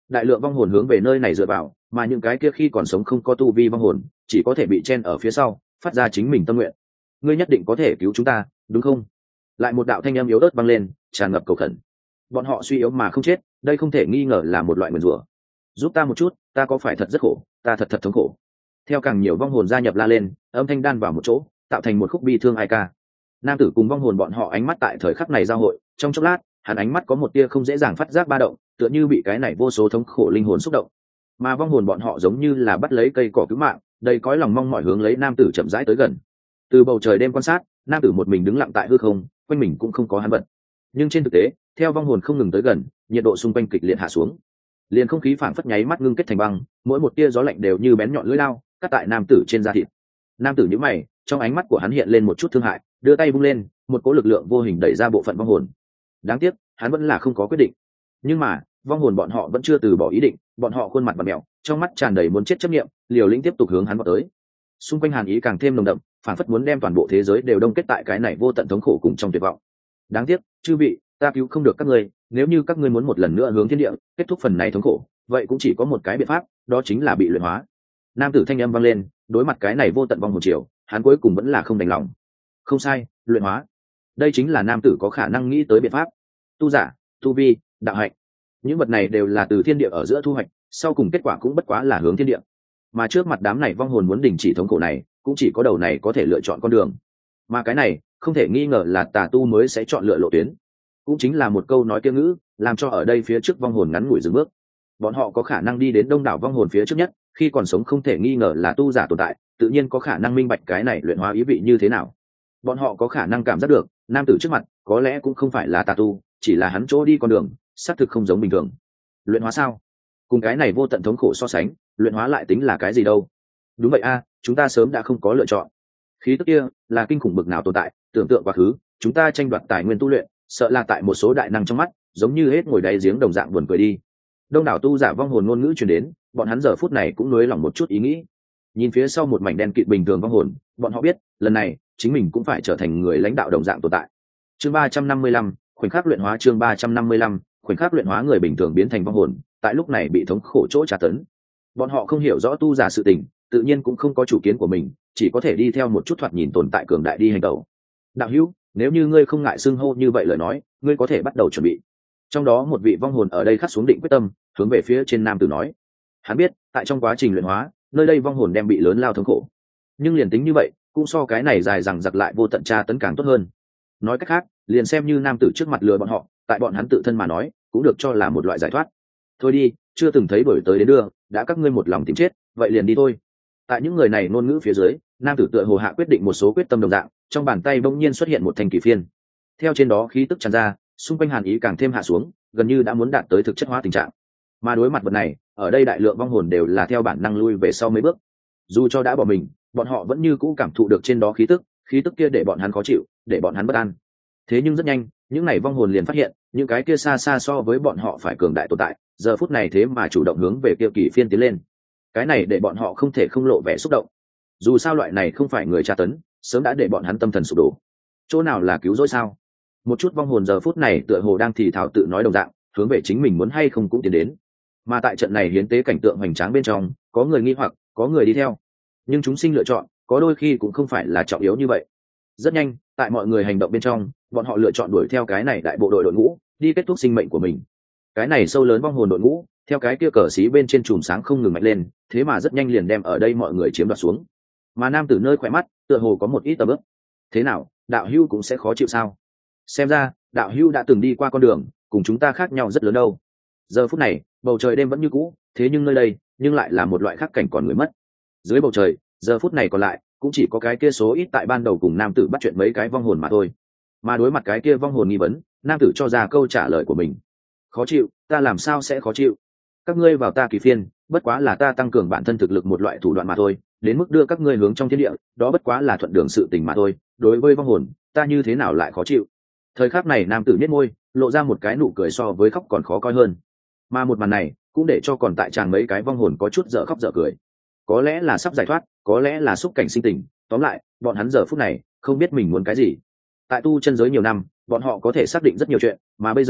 đại lượng vong hồn hướng về nơi này dựa vào, mà những cái kia khi còn sống không có tu vi vong hồn chỉ có thể bị chen ở phía sau phát ra chính mình tâm nguyện. Ngươi nhất định có thể cứu chúng ta, đúng không? Lại một đạo thanh âm yếu ớt vang lên, tràn ngập cầu khẩn. Bọn họ suy yếu mà không chết, đây không thể nghi ngờ là một loại nguyền rủa. Giúp ta một chút, ta có phải thật rất khổ, ta thật thống khổ. Theo càng nhiều vong hồn gia nhập la lên, âm thanh đan vào một chỗ, tạo thành một khúc bi thương ai ca. Nam tử cùng vong hồn bọn họ ánh mắt tại thời khắc này giao hội, trong chốc lát hắn ánh mắt có một tia không dễ dàng phát giác ba động, tựa như bị cái này vô số thống khổ linh hồn xúc động. Mà vong hồn bọn họ giống như là bắt lấy cây cỏ cứu mạng, đầy cõi lòng mong mỏi hướng lấy nam tử chậm rãi tới gần. Từ bầu trời đêm quan sát, nam tử một mình đứng lặng tại hư không, quanh mình cũng không có hắn vật. Nhưng trên thực tế, theo vong hồn không ngừng tới gần, nhiệt độ xung quanh kịch liệt hạ xuống, liền không khí phảng phất nháy mắt ngưng kết thành băng, mỗi một tia gió lạnh đều như bén nhọn lưỡi lao cắt tại nam tử trên da thịt. Nam tử nhíu mày, trong ánh mắt của hắn hiện lên một chút thương hại, đưa tay vung lên, một cỗ lực lượng vô hình đẩy ra bộ phận vong hồn. Đáng tiếc, hắn vẫn là không có quyết định. Nhưng mà, vong hồn bọn họ vẫn chưa từ bỏ ý định, bọn họ khuôn mặt bặm mèo, trong mắt tràn đầy muốn chết chấp niệm, liều lĩnh tiếp tục hướng hắn vọt tới. Xung quanh hàn ý càng thêm nồng đậm, phảng phất muốn đem toàn bộ thế giới đều đông kết tại cái này vô tận thống khổ cùng trong tuyệt vọng. Đáng tiếc, chư vị, ta cứu không được các ngươi, nếu như các ngươi muốn một lần nữa hướng thiên địa kết thúc phần này thống khổ, vậy cũng chỉ có một cái biện pháp, đó chính là bị luyện hóa. Nam tử thanh âm vang lên, đối mặt cái này vô tận vong hồn triều, hắn cuối cùng vẫn là không đành lòng. Không sai, luyện hóa. Đây chính là nam tử có khả năng nghĩ tới biện pháp. Tu giả, tu vi, đạo hạnh, những vật này đều là từ thiên địa ở giữa thu hoạch, sau cùng kết quả cũng bất quá là hướng thiên địa. Mà trước mặt đám này vong hồn muốn đình chỉ thống khổ này, cũng chỉ có đầu này có thể lựa chọn con đường. Mà cái này, không thể nghi ngờ là tà tu mới sẽ chọn lựa lộ tuyến. Cũng chính là một câu nói kia ngữ, làm cho ở đây phía trước vong hồn ngắn ngủi dừng bước. Bọn họ có khả năng đi đến đông đảo vong hồn phía trước nhất, khi còn sống không thể nghi ngờ là tu giả tồn tại, tự nhiên có khả năng minh bạch cái này luyện hóa ý vị như thế nào. Bọn họ có khả năng cảm giác được, nam tử trước mặt có lẽ cũng không phải là tà tu, chỉ là hắn chỗ đi con đường xác thực không giống bình thường. Luyện hóa sao? Cùng cái này vô tận thống khổ so sánh, luyện hóa lại tính là cái gì đâu? Đúng vậy a, chúng ta sớm đã không có lựa chọn. Khí tức kia là kinh khủng bực nào tồn tại, tưởng tượng quá khứ, chúng ta tranh đoạt tài nguyên tu luyện, sợ là tại một số đại năng trong mắt, giống như hết ngồi đáy giếng đồng dạng buồn cười đi. Đông đảo tu giả vong hồn ngôn ngữ truyền đến, bọn hắn giờ phút này cũng nuối lòng một chút ý nghĩ. Nhìn phía sau một mảnh đen kịt bình thường vong hồn, bọn họ biết, lần này chính mình cũng phải trở thành người lãnh đạo đồng dạng tồn tại. Chương 355, khoảnh khắc luyện hóa. Chương 355, khoảnh khắc luyện hóa. Người bình thường biến thành vong hồn, tại lúc này bị thống khổ chỗ tra tấn. Bọn họ không hiểu rõ tu giả sự tình, tự nhiên cũng không có chủ kiến của mình, chỉ có thể đi theo một chút thoạt nhìn tồn tại cường đại đi hành động. Đạo hữu, nếu như ngươi không ngại xưng hô như vậy lời nói, ngươi có thể bắt đầu chuẩn bị. Trong đó một vị vong hồn ở đây khắc xuống định quyết tâm, hướng về phía trên nam tử nói. Hắn biết, tại trong quá trình luyện hóa, nơi đây vong hồn đem bị lớn lao thống khổ. Nhưng liền tính như vậy, cũng so cái này dài dằng dặc lại vô tận tra tấn càng tốt hơn. Nói cách khác, liền xem như nam tử trước mặt lừa bọn họ, tại bọn hắn tự thân mà nói, cũng được cho là một loại giải thoát. Thôi đi, chưa từng thấy đổi tới đến đưa, đã các ngươi một lòng tìm chết, vậy liền đi thôi. Tại những người này ngôn ngữ phía dưới, nam tử tựa hồ hạ quyết định một số quyết tâm đồng dạng, trong bàn tay bỗng nhiên xuất hiện một thanh kỳ phiên. Theo trên đó khí tức tràn ra, xung quanh hàn ý càng thêm hạ xuống, gần như đã muốn đạt tới thực chất hóa tình trạng. Mà đối mặt vật này, ở đây đại lượng vong hồn đều là theo bản năng lui về sau mấy bước. Dù cho đã bỏ mình, bọn họ vẫn như cũ cảm thụ được trên đó khí tức kia để bọn hắn khó chịu, để bọn hắn bất an. Thế nhưng rất nhanh, những này vong hồn liền phát hiện, những cái kia xa xa so với bọn họ phải cường đại tồn tại, giờ phút này thế mà chủ động hướng về kia kỳ phiên tiến lên. Cái này để bọn họ không thể không lộ vẻ xúc động. Dù sao loại này không phải người tra tấn, sớm đã để bọn hắn tâm thần sụp đổ. Chỗ nào là cứu rỗi sao? Một chút vong hồn giờ phút này tựa hồ đang thì thào tự nói đồng dạng, hướng về chính mình muốn hay không cũng tiến đến. Mà tại trận này hiến tế cảnh tượng hoành tráng bên trong, có người nghi hoặc, có người đi theo. Nhưng chúng sinh lựa chọn, có đôi khi cũng không phải là trọng yếu như vậy. Rất nhanh, tại mọi người hành động bên trong, bọn họ lựa chọn đuổi theo cái này đại bộ đội ngũ, đi kết thúc sinh mệnh của mình. Cái này sâu lớn vong hồn đội ngũ, theo cái kia cờ xí bên trên chùm sáng không ngừng mạnh lên, thế mà rất nhanh liền đem ở đây mọi người chiếm đoạt xuống. Mà nam tử nơi khỏe mắt, tựa hồ có một ít tầm ức. Thế nào, đạo hữu cũng sẽ khó chịu sao? Xem ra, đạo hữu đã từng đi qua con đường, cùng chúng ta khác nhau rất lớn đâu. Giờ phút này, bầu trời đêm vẫn như cũ, thế nhưng nơi đây, nhưng lại là một loại khác cảnh còn người mất. Dưới bầu trời, giờ phút này còn lại, cũng chỉ có cái kia số ít tại ban đầu cùng nam tử bắt chuyện mấy cái vong hồn mà thôi. Mà đối mặt cái kia vong hồn nghi vấn, nam tử cho ra câu trả lời của mình. Khó chịu, ta làm sao sẽ khó chịu? Các ngươi vào ta kỳ phiên, bất quá là ta tăng cường bản thân thực lực một loại thủ đoạn mà thôi, đến mức đưa các ngươi hướng trong thiên địa, đó bất quá là thuận đường sự tình mà thôi. Đối với vong hồn, ta như thế nào lại khó chịu? Thời khắc này nam tử nhếch môi, lộ ra một cái nụ cười so với khóc còn khó coi hơn. Mà một màn này cũng để cho còn tại tràng mấy cái vong hồn có chút dở khóc dở cười. Có lẽ là sắp giải thoát, có lẽ là xúc cảnh sinh tình, tóm lại bọn hắn giờ phút này không biết mình muốn cái gì. Tại tu chân giới nhiều năm, bọn họ có thể xác định rất nhiều chuyện, mà bây giờ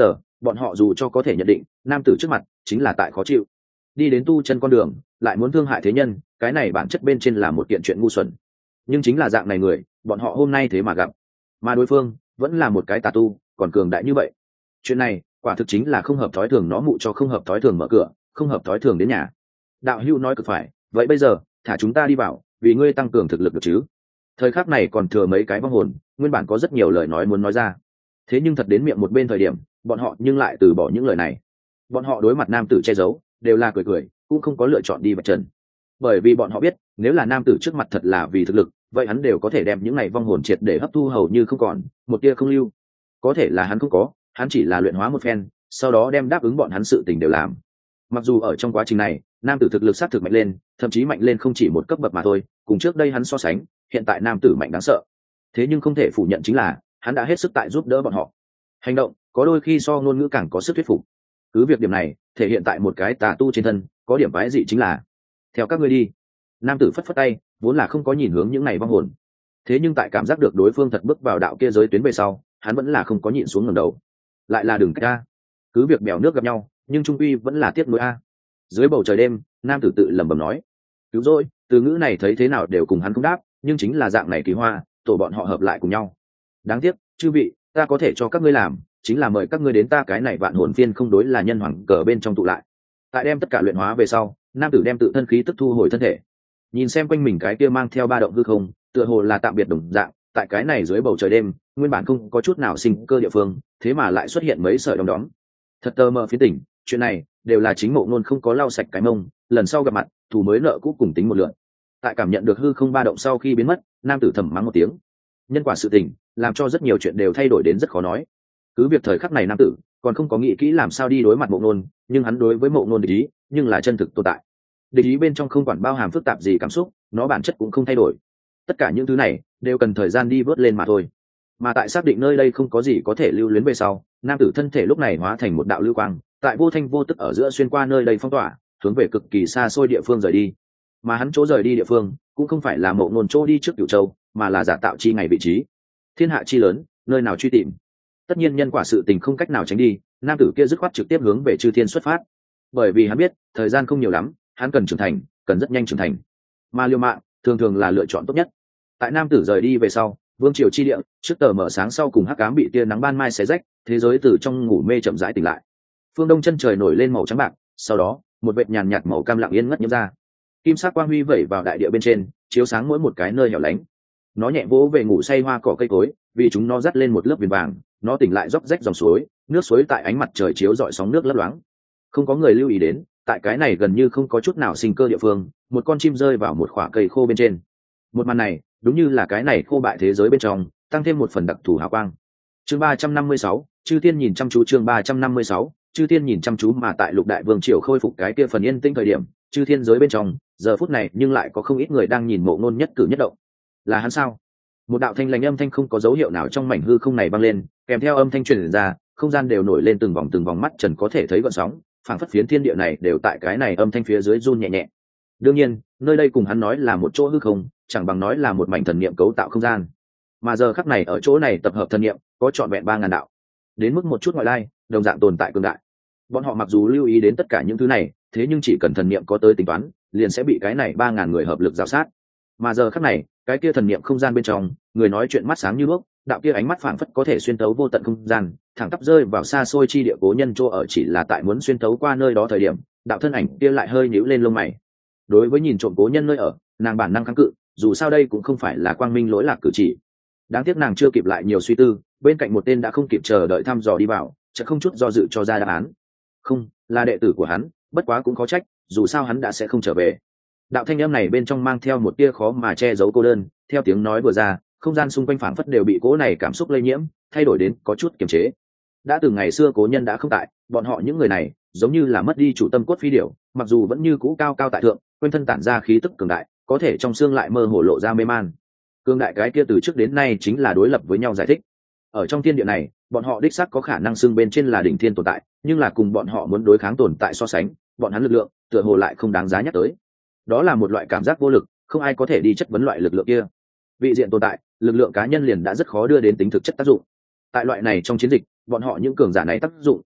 bọn họ dù cho có thể nhận định nam tử trước mặt chính là tại khó chịu, đi đến tu chân con đường lại muốn thương hại thế nhân, cái này bản chất bên trên là một kiện chuyện ngu xuẩn. Nhưng chính là dạng này người bọn họ hôm nay thế mà gặp, mà đối phương vẫn là một cái tà tu còn cường đại như vậy. Chuyện này quả thực chính là không hợp thói thường, nó mụ cho không hợp thói thường mở cửa, không hợp thói thường đến nhà. Đạo hữu nói cực phải, vậy bây giờ thả chúng ta đi vào, vì ngươi tăng cường thực lực được chứ. Thời khắc này còn thừa mấy cái vong hồn nguyên bản có rất nhiều lời nói muốn nói ra, thế nhưng thật đến miệng một bên thời điểm bọn họ nhưng lại từ bỏ những lời này. Bọn họ đối mặt nam tử che giấu đều là cười cười, cũng không có lựa chọn đi vạch trần, bởi vì bọn họ biết nếu là nam tử trước mặt thật là vì thực lực, vậy hắn đều có thể đem những này vong hồn triệt để hấp thu hầu như không còn, một tia không lưu. Có thể là hắn không có, hắn chỉ là luyện hóa một phen, sau đó đem đáp ứng bọn hắn sự tình đều làm. Mặc dù ở trong quá trình này nam tử thực lực xác thực mạnh lên, thậm chí mạnh lên không chỉ một cấp bậc mà thôi, cùng trước đây hắn so sánh hiện tại nam tử mạnh đáng sợ. Thế nhưng không thể phủ nhận chính là hắn đã hết sức tại giúp đỡ bọn họ, hành động có đôi khi so ngôn ngữ càng có sức thuyết phục. Cứ việc điểm này thể hiện tại một cái tà tu trên thân, có điểm quái dị chính là theo các ngươi đi. Nam tử phất phất tay, vốn là không có nhìn hướng những này vong hồn, thế nhưng tại cảm giác được đối phương thật bước vào đạo kia giới tuyến về sau, hắn vẫn là không có nhịn xuống ngẩng đầu. Lại là đừng cách a, cứ việc bèo nước gặp nhau nhưng trung quy vẫn là tiếc nuối a. Dưới bầu trời đêm nam tử tự lẩm bẩm nói, cứu rồi. Từ ngữ này thấy thế nào đều cùng hắn không đáp, nhưng chính là dạng này kỳ hoa tổ bọn họ hợp lại cùng nhau. Đáng tiếc chư vị, ta có thể cho các ngươi làm chính là mời các ngươi đến ta cái này vạn hồn phiên không đối là nhân hoàng cờ bên trong tụ lại. Tại đem tất cả luyện hóa về sau, nam tử đem tự thân khí tức thu hồi thân thể, nhìn xem quanh mình cái kia mang theo ba động hư không, tựa hồ là tạm biệt đồng dạng. Tại cái này dưới bầu trời đêm nguyên bản không có chút nào sinh cơ địa phương, thế mà lại xuất hiện mấy sợi đom đóm. Thật tơ mơ phiến tỉnh, chuyện này đều là chính Mộ Nôn không có lau sạch cái mông, lần sau gặp mặt thù mới nợ cũ cùng tính một lượt. Tại cảm nhận được hư không ba động sau khi biến mất, nam tử thầm mắng một tiếng. Nhân quả sự tình làm cho rất nhiều chuyện đều thay đổi đến rất khó nói. Cứ việc thời khắc này nam tử còn không có nghĩ kỹ làm sao đi đối mặt Mộ Nôn, nhưng hắn đối với Mộ Nôn địch ý nhưng là chân thực tồn tại. Địch ý bên trong không quản bao hàm phức tạp gì cảm xúc, nó bản chất cũng không thay đổi. Tất cả những thứ này đều cần thời gian đi vớt lên mà thôi. Mà tại xác định nơi đây không có gì có thể lưu luyến về sau, nam tử thân thể lúc này hóa thành một đạo lưu quang, tại vô thanh vô tức ở giữa xuyên qua nơi đây phong tỏa, hướng về cực kỳ xa xôi địa phương rời đi. Mà hắn chỗ rời đi địa phương cũng không phải là Mộ Nôn chỗ đi trước Cửu Châu, mà là giả tạo chi ngày vị trí. Thiên hạ chi lớn, nơi nào truy tìm. Tất nhiên nhân quả sự tình không cách nào tránh đi, nam tử kia dứt khoát trực tiếp hướng về Chư Thiên xuất phát. Bởi vì hắn biết thời gian không nhiều lắm, hắn cần trưởng thành, cần rất nhanh trưởng thành. Mà liều mạng thường thường là lựa chọn tốt nhất. Tại nam tử rời đi về sau, vương triều chi địa trước tờ mở sáng sau cùng hắc ám bị tia nắng ban mai xé rách, thế giới từ trong ngủ mê chậm rãi tỉnh lại. Phương đông chân trời nổi lên màu trắng bạc, sau đó một vệt nhàn nhạt màu cam lặng yên ngất nhiễm ra. Kim sắc quang huy vẩy vào đại địa bên trên, chiếu sáng mỗi một cái nơi hẻo lánh. Nó nhẹ vỗ về ngủ say hoa cỏ cây cối, vì chúng nó dắt lên một lớp viền vàng. Nó tỉnh lại róc rách dòng suối, nước suối tại ánh mặt trời chiếu rọi sóng nước lấp loáng. Không có người lưu ý đến, tại cái này gần như không có chút nào sinh cơ địa phương, một con chim rơi vào một khoả cây khô bên trên. Một màn này đúng như là cái này khô bại thế giới bên trong tăng thêm một phần đặc thù hào quang. Chương 356, Chư Thiên nhìn chăm chú. Chương 356, Chư Thiên nhìn chăm chú. Mà tại Lục Đại Vương triều khôi phục cái kia phần yên tĩnh thời điểm, Chư Thiên giới bên trong giờ phút này nhưng lại có không ít người đang nhìn Mộ Nôn nhất cử nhất động. Là hắn sao? Một đạo thanh lãnh âm thanh không có dấu hiệu nào trong mảnh hư không này vang lên, kèm theo âm thanh truyền ra, không gian đều nổi lên từng vòng mắt trần có thể thấy gợn sóng, phảng phất phiến thiên địa này đều tại cái này âm thanh phía dưới run nhẹ nhẹ. Đương nhiên, nơi đây cùng hắn nói là một chỗ hư không, chẳng bằng nói là một mảnh thần niệm cấu tạo không gian. Mà giờ khắc này ở chỗ này tập hợp thần niệm có trọn vẹn 3000 đạo, đến mức một chút ngoại lai, đồng dạng tồn tại cường đại. Bọn họ mặc dù lưu ý đến tất cả những thứ này, thế nhưng chỉ cần thần niệm có tới tính toán, liền sẽ bị cái này 3000 người hợp lực rào sát. Mà giờ khắc này, cái kia thần niệm không gian bên trong, người nói chuyện mắt sáng như đuốc, đạo kia ánh mắt phảng phất có thể xuyên tấu vô tận không gian, thẳng tắp rơi vào xa xôi chi địa cố nhân chỗ ở. Chỉ là tại muốn xuyên tấu qua nơi đó thời điểm, đạo thân ảnh kia lại hơi nhíu lên lông mày. Đối với nhìn trộm cố nhân nơi ở, nàng bản năng kháng cự, dù sao đây cũng không phải là quang minh lỗi lạc cử chỉ. Đáng tiếc nàng chưa kịp lại nhiều suy tư, bên cạnh một tên đã không kịp chờ đợi thăm dò đi vào, chợt không chút do dự cho ra đáp án. Không, là đệ tử của hắn, bất quá cũng khó trách, dù sao hắn đã sẽ không trở về. Đạo thanh âm này bên trong mang theo một tia khó mà che giấu cô đơn, theo tiếng nói vừa ra, không gian xung quanh phảng phất đều bị cố này cảm xúc lây nhiễm, thay đổi đến có chút kiềm chế. Đã từ ngày xưa cố nhân đã không tại, bọn họ những người này giống như là mất đi chủ tâm cốt phi điểu, mặc dù vẫn như cũ cao cao tại thượng, quanh thân tản ra khí tức cường đại, có thể trong xương lại mơ hồ lộ ra mê man. Cường đại cái kia từ trước đến nay chính là đối lập với nhau giải thích. Ở trong thiên địa này, bọn họ đích xác có khả năng xưng bên trên là đỉnh thiên tồn tại, nhưng là cùng bọn họ muốn đối kháng tồn tại so sánh, bọn hắn lực lượng tựa hồ lại không đáng giá nhắc tới. Đó là một loại cảm giác vô lực, không ai có thể đi chất vấn loại lực lượng kia. Vị diện tồn tại, lực lượng cá nhân liền đã rất khó đưa đến tính thực chất tác dụng. Tại loại này trong chiến dịch, bọn họ những cường giả này tác dụng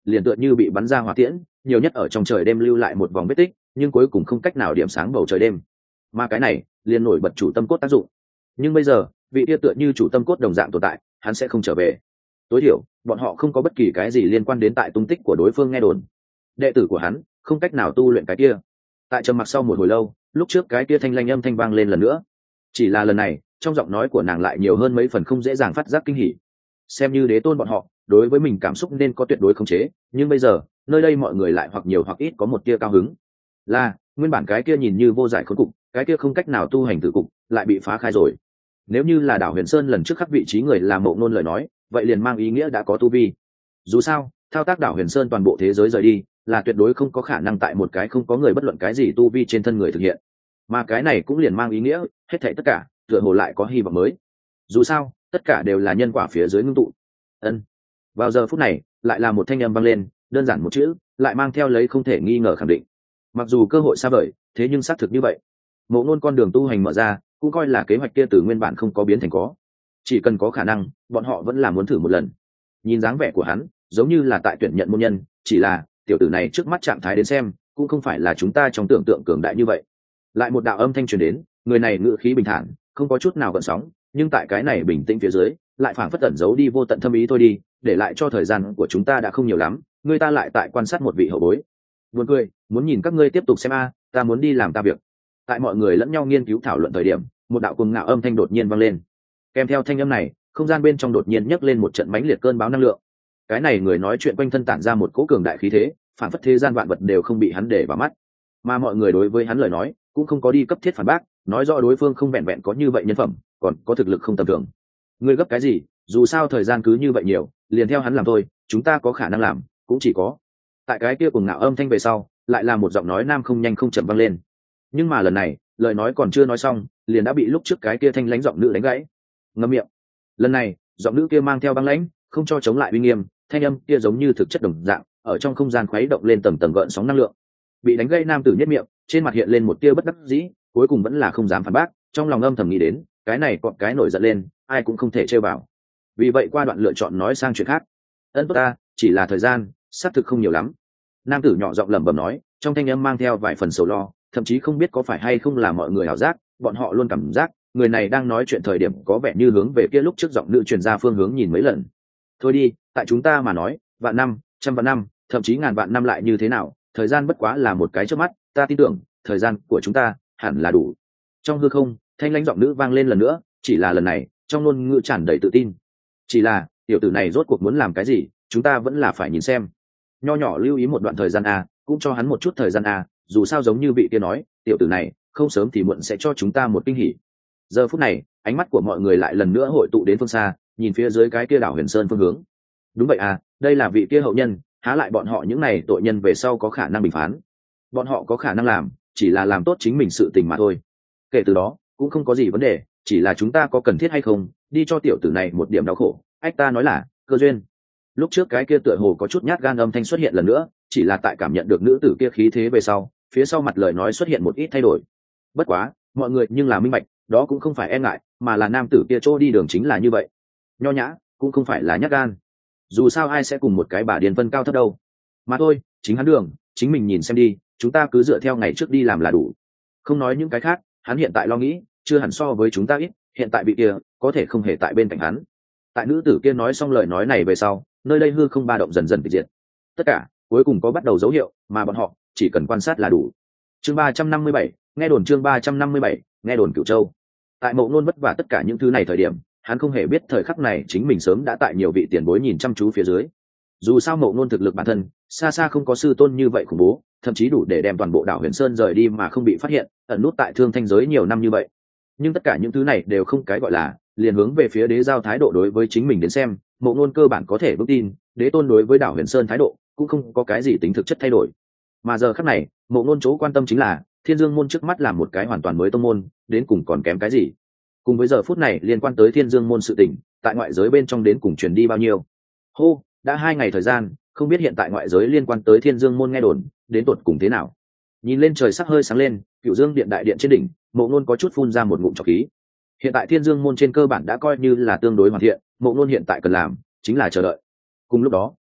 liền tựa như bị bắn ra hỏa tiễn, nhiều nhất ở trong trời đêm lưu lại một vòng vết tích, nhưng cuối cùng không cách nào điểm sáng bầu trời đêm. Mà cái này liền nổi bật chủ tâm cốt tác dụng. Nhưng bây giờ vị kia tựa như chủ tâm cốt đồng dạng tồn tại, hắn sẽ không trở về. Tối thiểu bọn họ không có bất kỳ cái gì liên quan đến tại tung tích của đối phương nghe đồn. Đệ tử của hắn không cách nào tu luyện cái kia. Tại trầm mặc sau một hồi lâu, lúc trước cái kia thanh lanh âm thanh vang lên lần nữa. Chỉ là lần này trong giọng nói của nàng lại nhiều hơn mấy phần không dễ dàng phát giác kinh hỉ. Xem như đế tôn bọn họ đối với mình cảm xúc nên có tuyệt đối khống chế, nhưng bây giờ nơi đây mọi người lại hoặc nhiều hoặc ít có một tia cao hứng. Là nguyên bản cái kia nhìn như vô giải khốn cục, cái kia không cách nào tu hành tử cục lại bị phá khai rồi. Nếu như là đảo Huyền Sơn lần trước khắc vị trí người làm Mộ Ngôn lời nói, vậy liền mang ý nghĩa đã có tu vi. Dù sao thao tác đảo Huyền Sơn toàn bộ thế giới rời đi là tuyệt đối không có khả năng tại một cái không có người bất luận cái gì tu vi trên thân người thực hiện, mà cái này cũng liền mang ý nghĩa hết thảy tất cả tựa hồ lại có hy vọng mới. Dù sao tất cả đều là nhân quả phía dưới ngưng tụ. Ân. Vào giờ phút này lại là một thanh âm vang lên, đơn giản một chữ lại mang theo lấy không thể nghi ngờ khẳng định. Mặc dù cơ hội xa vời, thế nhưng xác thực như vậy. Mộ Ngôn con đường tu hành mở ra, cũng coi là kế hoạch kia từ nguyên bản không có biến thành có. Chỉ cần có khả năng, bọn họ vẫn là muốn thử một lần. Nhìn dáng vẻ của hắn, giống như là tại tuyển nhận môn nhân, chỉ là tiểu tử này trước mắt trạng thái đến xem, cũng không phải là chúng ta trong tưởng tượng cường đại như vậy. Lại một đạo âm thanh truyền đến, người này ngữ khí bình thản, không có chút nào gợn sóng, nhưng tại cái này bình tĩnh phía dưới, lại phảng phất tẩn giấu đi vô tận thâm ý thôi đi, để lại cho thời gian của chúng ta đã không nhiều lắm, người ta lại tại quan sát một vị hậu bối. Buồn cười, muốn nhìn các ngươi tiếp tục xem a, ta muốn đi làm ta việc. Tại mọi người lẫn nhau nghiên cứu thảo luận thời điểm, một đạo cuồng ngạo âm thanh đột nhiên vang lên. Kèm theo thanh âm này, không gian bên trong đột nhiên nhấc lên một trận mãnh liệt cơn bão năng lượng. Cái này người nói chuyện quanh thân tản ra một cỗ cường đại khí thế, phản phất thế gian vạn vật đều không bị hắn để vào mắt, mà mọi người đối với hắn lời nói cũng không có đi cấp thiết phản bác, nói rõ đối phương không vẹn vẹn có như vậy nhân phẩm, còn có thực lực không tầm thường. Ngươi gấp cái gì, dù sao thời gian cứ như vậy nhiều, liền theo hắn làm thôi, chúng ta có khả năng làm cũng chỉ có. Tại cái kia cuồng ngạo âm thanh về sau, lại là một giọng nói nam không nhanh không chậm vang lên. Nhưng mà lần này lời nói còn chưa nói xong, liền đã bị lúc trước cái kia thanh lãnh giọng nữ đánh gãy. Ngậm miệng. Lần này giọng nữ kia mang theo băng lãnh, không cho chống lại uy nghiêm, thanh âm kia giống như thực chất đồng dạng, ở trong không gian khuấy động lên tầng tầng gợn sóng năng lượng. Bị đánh gãy nam tử nhất miệng, trên mặt hiện lên một tia bất đắc dĩ, cuối cùng vẫn là không dám phản bác, trong lòng âm thầm nghĩ đến, cái này còn cái nổi giận lên, ai cũng không thể trêu vào. Vì vậy qua đoạn lựa chọn nói sang chuyện khác. Ân tốt ta, chỉ là thời gian xác thực không nhiều lắm. Nam tử nhỏ giọng lẩm bẩm nói, trong thanh âm mang theo vài phần sầu lo, thậm chí không biết có phải hay không là mọi người ảo giác, bọn họ luôn cảm giác người này đang nói chuyện thời điểm có vẻ như hướng về kia lúc trước giọng nữ truyền ra phương hướng nhìn mấy lần. Thôi đi, tại chúng ta mà nói, vạn năm, trăm vạn năm, thậm chí ngàn vạn năm lại như thế nào, thời gian bất quá là một cái chớp mắt, ta tin tưởng thời gian của chúng ta hẳn là đủ. Trong hư không, thanh lãnh giọng nữ vang lên lần nữa, chỉ là lần này trong ngôn ngữ tràn đầy tự tin. Chỉ là tiểu tử này rốt cuộc muốn làm cái gì, chúng ta vẫn là phải nhìn xem. Nho nhỏ lưu ý một đoạn thời gian a, cũng cho hắn một chút thời gian a, dù sao giống như vị kia nói, tiểu tử này không sớm thì muộn sẽ cho chúng ta một kinh hỉ. Giờ phút này ánh mắt của mọi người lại lần nữa hội tụ đến phương xa, nhìn phía dưới cái kia đảo Huyền Sơn phương hướng. Đúng vậy à, đây là vị kia hậu nhân, há lại bọn họ những này tội nhân về sau có khả năng bình phán. Bọn họ có khả năng làm chỉ là làm tốt chính mình sự tình mà thôi. Kể từ đó cũng không có gì vấn đề, chỉ là chúng ta có cần thiết hay không đi cho tiểu tử này một điểm đau khổ. Ách ta nói là cơ duyên. Lúc trước cái kia tựa hồ có chút nhát gan âm thanh xuất hiện lần nữa, chỉ là tại cảm nhận được nữ tử kia khí thế về sau, phía sau mặt lời nói xuất hiện một ít thay đổi. Bất quá mọi người nhưng là minh bạch, đó cũng không phải e ngại, mà là nam tử kia chỗ đi đường chính là như vậy, nho nhã, cũng không phải là nhát gan. Dù sao ai sẽ cùng một cái bà điền phân cao thấp đâu, mà thôi, chính hắn đường chính mình nhìn xem đi, chúng ta cứ dựa theo ngày trước đi làm là đủ. Không nói những cái khác, hắn hiện tại lo nghĩ chưa hẳn so với chúng ta ít, hiện tại bị kia có thể không hề tại bên cạnh hắn. Tại nữ tử kia nói xong lời nói này về sau, nơi đây hư không ba động dần dần bị diệt, tất cả cuối cùng có bắt đầu dấu hiệu, mà bọn họ chỉ cần quan sát là đủ. Chương 357, nghe đồn. Chương 357, nghe đồn Cửu Châu. Tại Mộ Ngôn vất vả tất cả những thứ này thời điểm, hắn không hề biết thời khắc này chính mình sớm đã tại nhiều vị tiền bối nhìn chăm chú phía dưới. Dù sao Mộ Ngôn thực lực bản thân xa xa không có sư tôn như vậy khủng bố, thậm chí đủ để đem toàn bộ đảo Huyền Sơn rời đi mà không bị phát hiện, ẩn nút tại Thương Thanh giới nhiều năm như vậy. Nhưng tất cả những thứ này đều không cái gọi là liền hướng về phía đế giao thái độ đối với chính mình đến xem, Mộ Ngôn cơ bản có thể vững tin, đế tôn đối với đảo Huyền Sơn thái độ cũng không có cái gì tính thực chất thay đổi. Mà giờ khắc này, Mộ Ngôn chỗ quan tâm chính là Thiên Dương môn trước mắt là một cái hoàn toàn mới tông môn, đến cùng còn kém cái gì? Cùng với giờ phút này liên quan tới Thiên Dương môn sự tình, tại ngoại giới bên trong đến cùng truyền đi bao nhiêu? Hô, đã 2 ngày thời gian, không biết hiện tại ngoại giới liên quan tới Thiên Dương môn nghe đồn đến tột cùng thế nào. Nhìn lên trời sắc hơi sáng lên, Cửu Dương điện đại điện trên đỉnh, Mộ Ngôn có chút phun ra một ngụm trọc khí. Hiện tại Thiên Dương môn trên cơ bản đã coi như là tương đối hoàn thiện, Mộ Ngôn hiện tại cần làm chính là chờ đợi. Cùng lúc đó,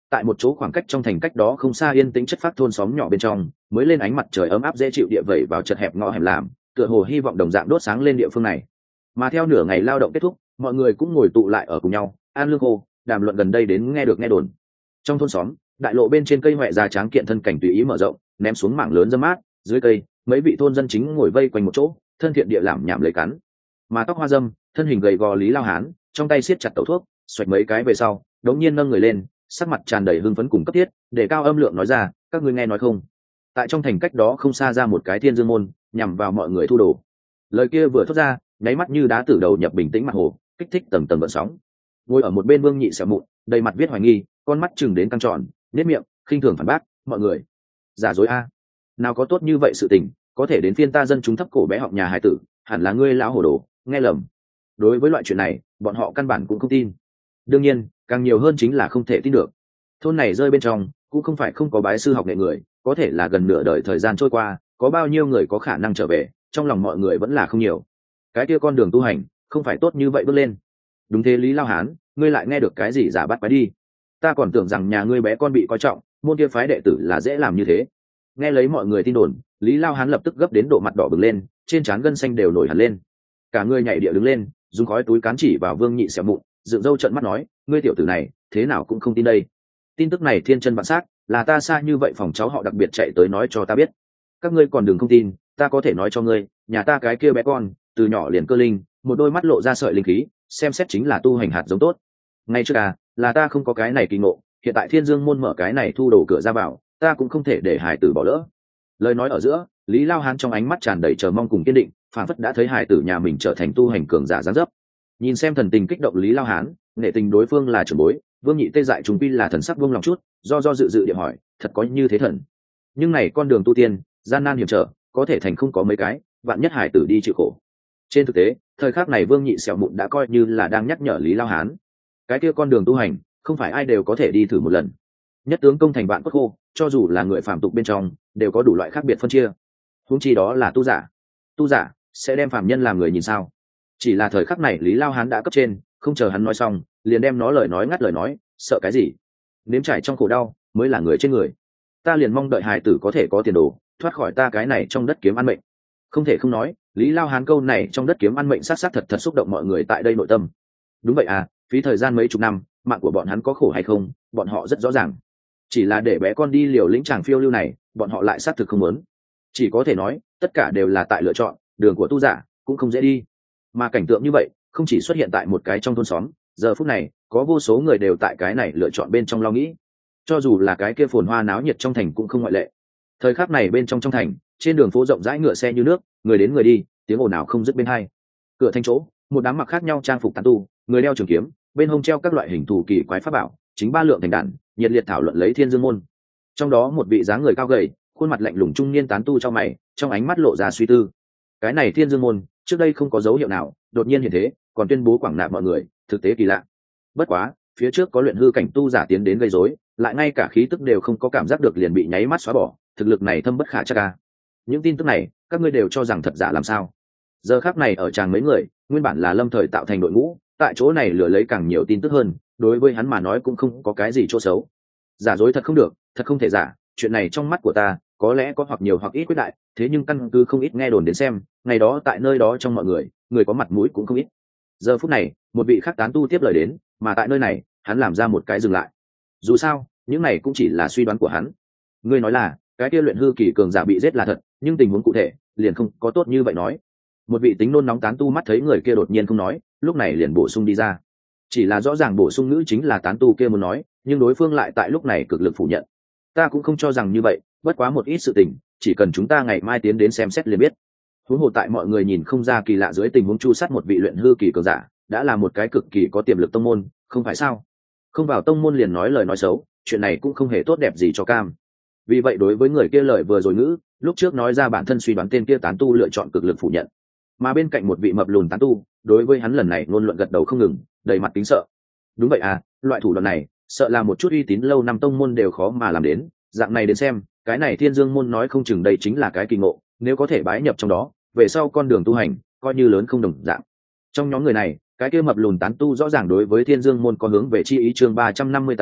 tại một chỗ khoảng cách trong thành cách đó không xa yên tĩnh chất phát thôn xóm nhỏ bên trong mới lên ánh mặt trời ấm áp dễ chịu địa vẩy vào chật hẹp ngõ hẻm làm, tựa hồ hy vọng đồng dạng đốt sáng lên địa phương này. Mà theo nửa ngày lao động kết thúc, mọi người cũng ngồi tụ lại ở cùng nhau ăn lương khô, đàm luận gần đây đến nghe được nghe đồn. Trong thôn xóm, đại lộ bên trên cây hoẹ già tráng kiện thân cảnh tùy ý mở rộng, ném xuống mảng lớn dâm mát, dưới cây mấy vị thôn dân chính ngồi vây quanh một chỗ, thân thiện địa làm nhảm lấy cắn. Mà tóc hoa dâm, thân hình gầy gò Lý Lao Hán, trong tay siết chặt tẩu thuốc, xoạch mấy cái về sau, đống nhiên nâng người lên, sắc mặt tràn đầy hưng phấn cùng cấp thiết, để cao âm lượng nói ra, các ngươi nghe nói không, tại trong thành cách đó không xa ra một cái thiên dương môn, nhằm vào mọi người thu đồ. Lời kia vừa thốt ra, nháy mắt như đá tử đầu nhập bình tĩnh mặt hồ, kích thích tầng tầng gợn sóng. Ngồi ở một bên Vương Nhị sẹo mụn, đầy mặt viết hoài nghi, con mắt chừng đến căng tròn, nét miệng khinh thường phản bác, mọi người giả dối a, nào có tốt như vậy sự tình, có thể đến phiên ta dân chúng thấp cổ bé họng nhà hài tử, hẳn là ngươi lão hồ đồ, nghe lầm. Đối với loại chuyện này, bọn họ căn bản cũng không tin. Đương nhiên, càng nhiều hơn chính là không thể tin được. Thôn này rơi bên trong, cũng không phải không có bái sư học nghệ người, có thể là gần nửa đời thời gian trôi qua, có bao nhiêu người có khả năng trở về, trong lòng mọi người vẫn là không nhiều. Cái kia con đường tu hành, không phải tốt như vậy bước lên. Đúng thế Lý Lao Hán, ngươi lại nghe được cái gì giả bắt quái đi? Ta còn tưởng rằng nhà ngươi bé con bị coi trọng, môn kia phái đệ tử là dễ làm như thế. Nghe lấy mọi người tin đồn, Lý Lao Hán lập tức gấp đến độ mặt đỏ bừng lên, trên trán gân xanh đều nổi hẳn lên. Cả người nhảy địa đứng lên, dùng khói túi cán chỉ vào Vương Nhị sẹo mụn, dựng râu trợn mắt nói, ngươi tiểu tử này, thế nào cũng không tin đây. Tin tức này thiên chân vạn xác, là ta xa như vậy phòng cháu họ đặc biệt chạy tới nói cho ta biết. Các ngươi còn đừng không tin, ta có thể nói cho ngươi, nhà ta cái kia bé con, từ nhỏ liền cơ linh, một đôi mắt lộ ra sợi linh khí, xem xét chính là tu hành hạt giống tốt. Ngay trước là ta không có cái này kỳ ngộ, hiện tại Thiên Dương môn mở cái này thu đồ cửa ra vào, ta cũng không thể để hải tử bỏ lỡ. Lời nói ở giữa, Lý Lao Hán trong ánh mắt tràn đầy chờ mong cùng kiên định, phản phất đã thấy hải tử nhà mình trở thành tu hành cường giả giáng dấp. Nhìn xem thần tình kích động Lý Lao Hán, nể tình đối phương là trưởng bối, Vương Nhị tê dại trùng quy là thần sắc buông lòng chút, do dự dự điểm hỏi, thật có như thế thần? Nhưng này con đường tu tiên, gian nan hiểm trở, có thể thành không có mấy cái, vạn nhất hải tử đi chịu khổ. Trên thực tế, thời khắc này Vương Nhị sẹo mụn đã coi như là đang nhắc nhở Lý Lao Hán, cái kia con đường tu hành, không phải ai đều có thể đi thử một lần. Nhất tướng công thành vạn cốt khô, cho dù là người phàm tục bên trong, đều có đủ loại khác biệt phân chia. Huống chi đó là tu giả. Tu giả sẽ đem phàm nhân làm người nhìn sao? Chỉ là thời khắc này Lý Lao Hán đã cấp trên, không chờ hắn nói xong, liền đem nó lời nói ngắt lời nói, sợ cái gì? Nếm trải trong khổ đau, mới là người trên người. Ta liền mong đợi hài tử có thể có tiền đồ, thoát khỏi ta cái này trong đất kiếm ăn mệnh. Không thể không nói, Lý Lao Hán câu này trong đất kiếm ăn mệnh sát thật thật xúc động mọi người tại đây nội tâm. Đúng vậy à, phí thời gian mấy chục năm, mạng của bọn hắn có khổ hay không, bọn họ rất rõ ràng. Chỉ là để bé con đi liều lĩnh chàng phiêu lưu này, bọn họ lại xác thực không muốn. Chỉ có thể nói, tất cả đều là tại lựa chọn, đường của tu giả cũng không dễ đi. Mà cảnh tượng như vậy, không chỉ xuất hiện tại một cái trong thôn xóm, giờ phút này, có vô số người đều tại cái này lựa chọn bên trong lo nghĩ. Cho dù là cái kia phồn hoa náo nhiệt trong thành cũng không ngoại lệ. Thời khắc này bên trong thành, trên đường phố rộng rãi ngựa xe như nước, người đến người đi, tiếng ồn ào không dứt bên hai. Cửa thành chỗ, một đám mặc khác nhau trang phục tán tu, người đeo trường kiếm, bên hông treo các loại hình thù kỳ quái pháp bảo, chính ba lượng thành đàn, nhiệt liệt thảo luận lấy Thiên Dương môn. Trong đó một vị dáng người cao gầy, khuôn mặt lạnh lùng trung niên tán tu trong mày, trong ánh mắt lộ ra suy tư. Cái này Thiên Dương môn, trước đây không có dấu hiệu nào, đột nhiên hiện thế, còn tuyên bố quảng nạp mọi người, thực tế kỳ lạ. Bất quá, phía trước có luyện hư cảnh tu giả tiến đến gây rối, lại ngay cả khí tức đều không có cảm giác được liền bị nháy mắt xóa bỏ, thực lực này thâm bất khả trắc a. Những tin tức này, các ngươi đều cho rằng thật giả làm sao? Giờ khắc này ở tràng mấy người, nguyên bản là lâm thời tạo thành đội ngũ, tại chỗ này lừa lấy càng nhiều tin tức hơn, đối với hắn mà nói cũng không có cái gì chỗ xấu. Giả dối thật không được, thật không thể giả, chuyện này trong mắt của ta, có lẽ có hoặc nhiều hoặc ít quyết đại, thế nhưng căn cứ không ít nghe đồn đến xem, ngày đó tại nơi đó trong mọi người, người có mặt mũi cũng không ít. Giờ phút này, một vị khác tán tu tiếp lời đến, mà tại nơi này, hắn làm ra một cái dừng lại. Dù sao, những này cũng chỉ là suy đoán của hắn. Ngươi nói là, cái kia luyện hư kỳ cường giả bị giết là thật, nhưng tình huống cụ thể, liền không có tốt như vậy nói. Một vị tính nôn nóng tán tu mắt thấy người kia đột nhiên không nói, lúc này liền bổ sung đi ra. Chỉ là rõ ràng bổ sung ngữ chính là tán tu kia muốn nói, nhưng đối phương lại tại lúc này cực lực phủ nhận. Ta cũng không cho rằng như vậy, bất quá một ít sự tình, chỉ cần chúng ta ngày mai tiến đến xem xét liền biết. Huống hồ tại mọi người nhìn không ra kỳ lạ dưới tình huống chu sát một vị luyện hư kỳ cường giả, đã là một cái cực kỳ có tiềm lực tông môn, không phải sao? Không vào tông môn liền nói lời nói xấu, chuyện này cũng không hề tốt đẹp gì cho cam. Vì vậy đối với người kia lời vừa rồi ngữ, lúc trước nói ra bản thân suy đoán tên kia tán tu lựa chọn cực lực phủ nhận. Mà bên cạnh một vị mập lùn tán tu, đối với hắn lần này ngôn luận gật đầu không ngừng, đầy mặt kính sợ. Đúng vậy à, loại thủ đoạn này, sợ là một chút uy tín lâu năm tông môn đều khó mà làm đến, dạng này đến xem, cái này Thiên Dương môn nói không chừng đây chính là cái kỳ ngộ, nếu có thể bái nhập trong đó, về sau con đường tu hành, coi như lớn không đồng dạng. Trong nhóm người này, cái kia mập lùn tán tu rõ ràng đối với Thiên Dương môn có hướng về chi ý chương 358,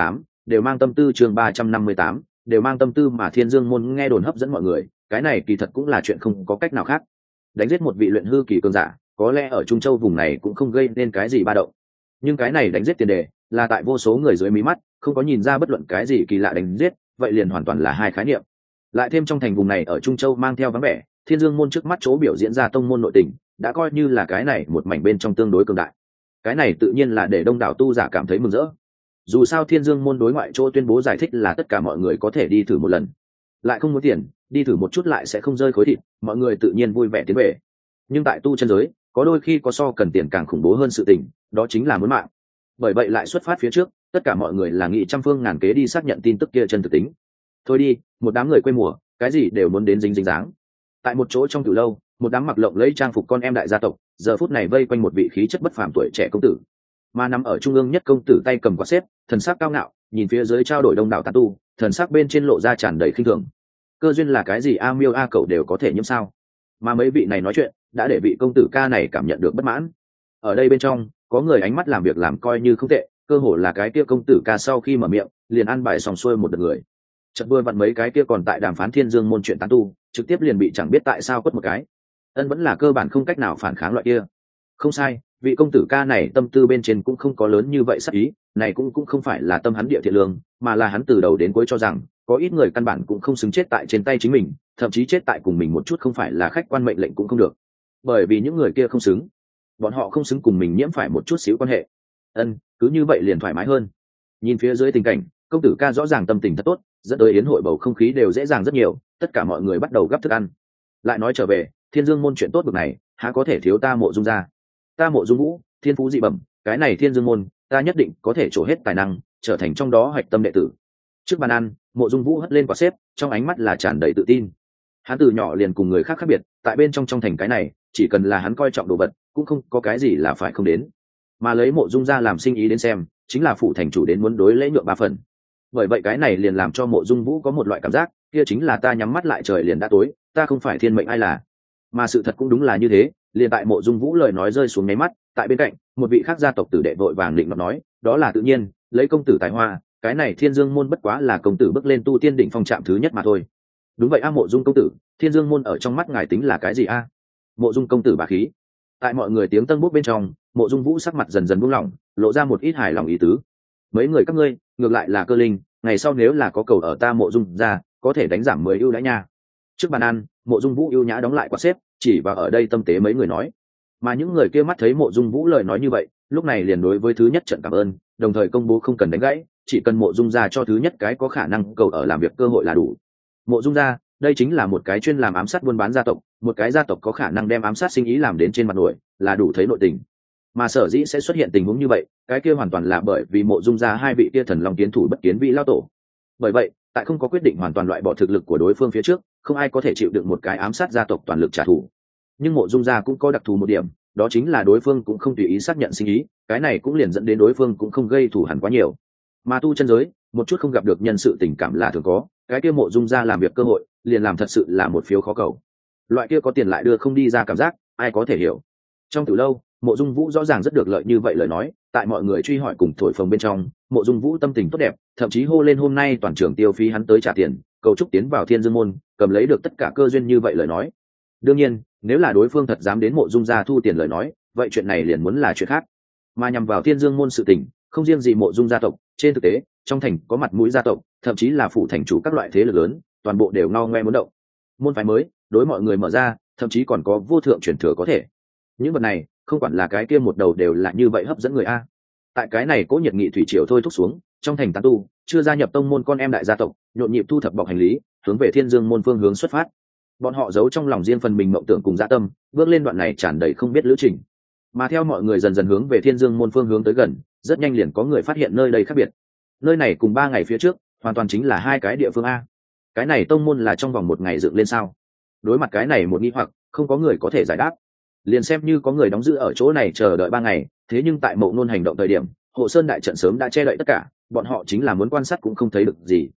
đều mang tâm tư. Chương 358, đều mang tâm tư. Mà Thiên Dương môn nghe đồn hấp dẫn mọi người, cái này kỳ thật cũng là chuyện không có cách nào khác. Đánh giết một vị luyện hư kỳ cường giả, có lẽ ở Trung Châu vùng này cũng không gây nên cái gì ba động, nhưng cái này đánh giết tiền đề là tại vô số người dưới mí mắt, không có nhìn ra bất luận cái gì kỳ lạ đánh giết, vậy liền hoàn toàn là hai khái niệm. Lại thêm trong thành vùng này ở Trung Châu mang theo vắng vẻ, Thiên Dương môn trước mắt chỗ biểu diễn ra tông môn nội tình, đã coi như là cái này một mảnh bên trong tương đối cường đại. Cái này tự nhiên là để đông đảo tu giả cảm thấy mừng rỡ. Dù sao Thiên Dương môn đối ngoại chỗ tuyên bố giải thích là tất cả mọi người có thể đi thử một lần, lại không muốn tiền, đi thử một chút lại sẽ không rơi khối thịt, mọi người tự nhiên vui vẻ tiến về. Nhưng tại tu chân giới, có đôi khi có so cần tiền càng khủng bố hơn sự tình, đó chính là muốn mạng. Bởi vậy lại xuất phát phía trước, tất cả mọi người là nghĩ trăm phương ngàn kế đi xác nhận tin tức kia chân thực tính. Thôi đi, một đám người quê mùa, cái gì đều muốn đến dính dính dáng. Tại một chỗ trong tiểu lâu, một đám mặc lộng lẫy trang phục con em đại gia tộc giờ phút này vây quanh một vị khí chất bất phàm tuổi trẻ công tử, mà nằm ở trung ương nhất công tử tay cầm quạt xếp, thần sắc cao ngạo, nhìn phía dưới trao đổi đông đảo tán tu, thần sắc bên trên lộ ra tràn đầy khinh thường. Cơ duyên là cái gì a miêu a cậu đều có thể nhiễm sao? Mà mấy vị này nói chuyện đã để vị công tử ca này cảm nhận được bất mãn. Ở đây bên trong có người ánh mắt làm việc làm coi như không tệ, cơ hồ là cái kia công tử ca sau khi mở miệng liền ăn bài xong xuôi một đợt người. Chợt vừa vặn mấy cái kia còn tại đàm phán Thiên Dương môn chuyện tán tu trực tiếp liền bị chẳng biết tại sao quất một cái. Ân vẫn là cơ bản không cách nào phản kháng loại kia. Không sai, vị công tử ca này tâm tư bên trên cũng không có lớn như vậy sắc ý, này cũng không phải là tâm hắn địa thiện lương, mà là hắn từ đầu đến cuối cho rằng có ít người căn bản cũng không xứng chết tại trên tay chính mình, thậm chí chết tại cùng mình một chút không phải là khách quan mệnh lệnh cũng không được, bởi vì những người kia không xứng, bọn họ không xứng cùng mình nhiễm phải một chút xíu quan hệ. Ân cứ như vậy liền thoải mái hơn. Nhìn phía dưới tình cảnh, công tử ca rõ ràng tâm tình thật tốt, dẫn tới yến hội bầu không khí đều dễ dàng rất nhiều, tất cả mọi người bắt đầu gắp thức ăn. Lại nói trở về, Thiên Dương môn chuyện tốt bực này há có thể thiếu ta Mộ Dung gia. Ta Mộ Dung Vũ thiên phú dị bẩm, cái này Thiên Dương môn ta nhất định có thể trổ hết tài năng, trở thành trong đó hạch tâm đệ tử. Trước bàn ăn, Mộ Dung Vũ hất lên quả xếp, trong ánh mắt là tràn đầy tự tin. Hắn từ nhỏ liền cùng người khác khác biệt, tại bên trong thành cái này, chỉ cần là hắn coi trọng đồ vật, cũng không có cái gì là phải không đến. Mà lấy Mộ Dung gia làm sinh ý đến xem, chính là phụ thành chủ đến muốn đối lễ nhượng 3 phần. Bởi vậy cái này liền làm cho Mộ Dung Vũ có một loại cảm giác, kia chính là ta nhắm mắt lại trời liền đã tối, ta không phải thiên mệnh ai là. Mà sự thật cũng đúng là như thế, liền tại Mộ Dung Vũ lời nói rơi xuống nháy mắt, tại bên cạnh, một vị khác gia tộc tử đệ vội vàng định nói nói, đó là tự nhiên, lấy công tử tài hoa, cái này Thiên Dương môn bất quá là công tử bước lên tu tiên đỉnh phong trạm thứ nhất mà thôi. Đúng vậy a Mộ Dung công tử, Thiên Dương môn ở trong mắt ngài tính là cái gì a? Mộ Dung công tử bá khí. Tại mọi người tiếng tân bút bên trong, Mộ Dung Vũ sắc mặt dần dần buông lỏng, lộ ra một ít hài lòng ý tứ. Mấy người các ngươi, ngược lại là cơ linh, ngày sau nếu là có cầu ở ta Mộ Dung ra, có thể đánh giảm 10 ưu đãi nha. Trước bàn ăn, Mộ Dung Vũ ưu nhã đóng lại quạt xếp, chỉ vào ở đây tâm tế mấy người nói. Mà những người kia mắt thấy Mộ Dung Vũ lời nói như vậy, lúc này liền đối với thứ nhất trận cảm ơn, đồng thời công bố không cần đánh gãy, chỉ cần Mộ Dung ra cho thứ nhất cái có khả năng cầu ở làm việc cơ hội là đủ. Mộ Dung ra, đây chính là một cái chuyên làm ám sát buôn bán gia tộc, một cái gia tộc có khả năng đem ám sát sinh ý làm đến trên mặt nổi, là đủ thấy nội tình. Mà sở dĩ sẽ xuất hiện tình huống như vậy, cái kia hoàn toàn là bởi vì Mộ Dung ra hai vị kia thần long kiến thủ bất kiến vị lao tổ. Bởi vậy, tại không có quyết định hoàn toàn loại bỏ thực lực của đối phương phía trước, không ai có thể chịu đựng một cái ám sát gia tộc toàn lực trả thù. Nhưng Mộ Dung gia cũng có đặc thù một điểm, đó chính là đối phương cũng không tùy ý xác nhận sinh ý, cái này cũng liền dẫn đến đối phương cũng không gây thù hằn quá nhiều. Mà tu chân giới, một chút không gặp được nhân sự tình cảm là thường có, cái kia Mộ Dung gia làm việc cơ hội, liền làm thật sự là một phiếu khó cầu. Loại kia có tiền lại đưa không đi ra cảm giác, ai có thể hiểu. Trong từ lâu, Mộ Dung Vũ rõ ràng rất được lợi như vậy lời nói, tại mọi người truy hỏi cùng thổi phồng bên trong, Mộ Dung Vũ tâm tình tốt đẹp, thậm chí hô lên hôm nay toàn trường tiêu phí hắn tới trả tiền, cầu chúc tiến vào Thiên Dương môn, cầm lấy được tất cả cơ duyên như vậy lời nói. Đương nhiên, nếu là đối phương thật dám đến Mộ Dung gia thu tiền lời nói, vậy chuyện này liền muốn là chuyện khác. Mà nhằm vào Thiên Dương môn sự tình, không riêng gì Mộ Dung gia tộc, trên thực tế, trong thành có mặt mũi gia tộc, thậm chí là phủ thành chủ các loại thế lực lớn, toàn bộ đều ngao ngoe muốn động. Môn phái mới, đối mọi người mở ra, thậm chí còn có vô thượng truyền thừa có thể. Những vật này, không quản là cái kia một đầu đều là như vậy hấp dẫn người a. Tại cái này cố nhiệt nghị thủy triều thôi thúc xuống, trong thành tán tu, chưa gia nhập tông môn con em đại gia tộc, nhộn nhịp thu thập bọc hành lý, hướng về Thiên Dương môn phương hướng xuất phát. Bọn họ giấu trong lòng riêng phần mình mộng tưởng cùng dạ tâm, bước lên đoạn này tràn đầy không biết lữ trình. Mà theo mọi người dần dần hướng về Thiên Dương môn phương hướng tới gần, rất nhanh liền có người phát hiện nơi đây khác biệt. Nơi này cùng 3 ngày phía trước, hoàn toàn chính là hai cái địa phương a. Cái này tông môn là trong vòng 1 ngày dựng lên sao? Đối mặt cái này một nghi hoặc, không có người có thể giải đáp. Liền xem như có người đóng giữ ở chỗ này chờ đợi 3 ngày, thế nhưng tại Mộ Nôn hành động thời điểm, Hộ Sơn đại trận sớm đã che đậy tất cả, bọn họ chính là muốn quan sát cũng không thấy được gì.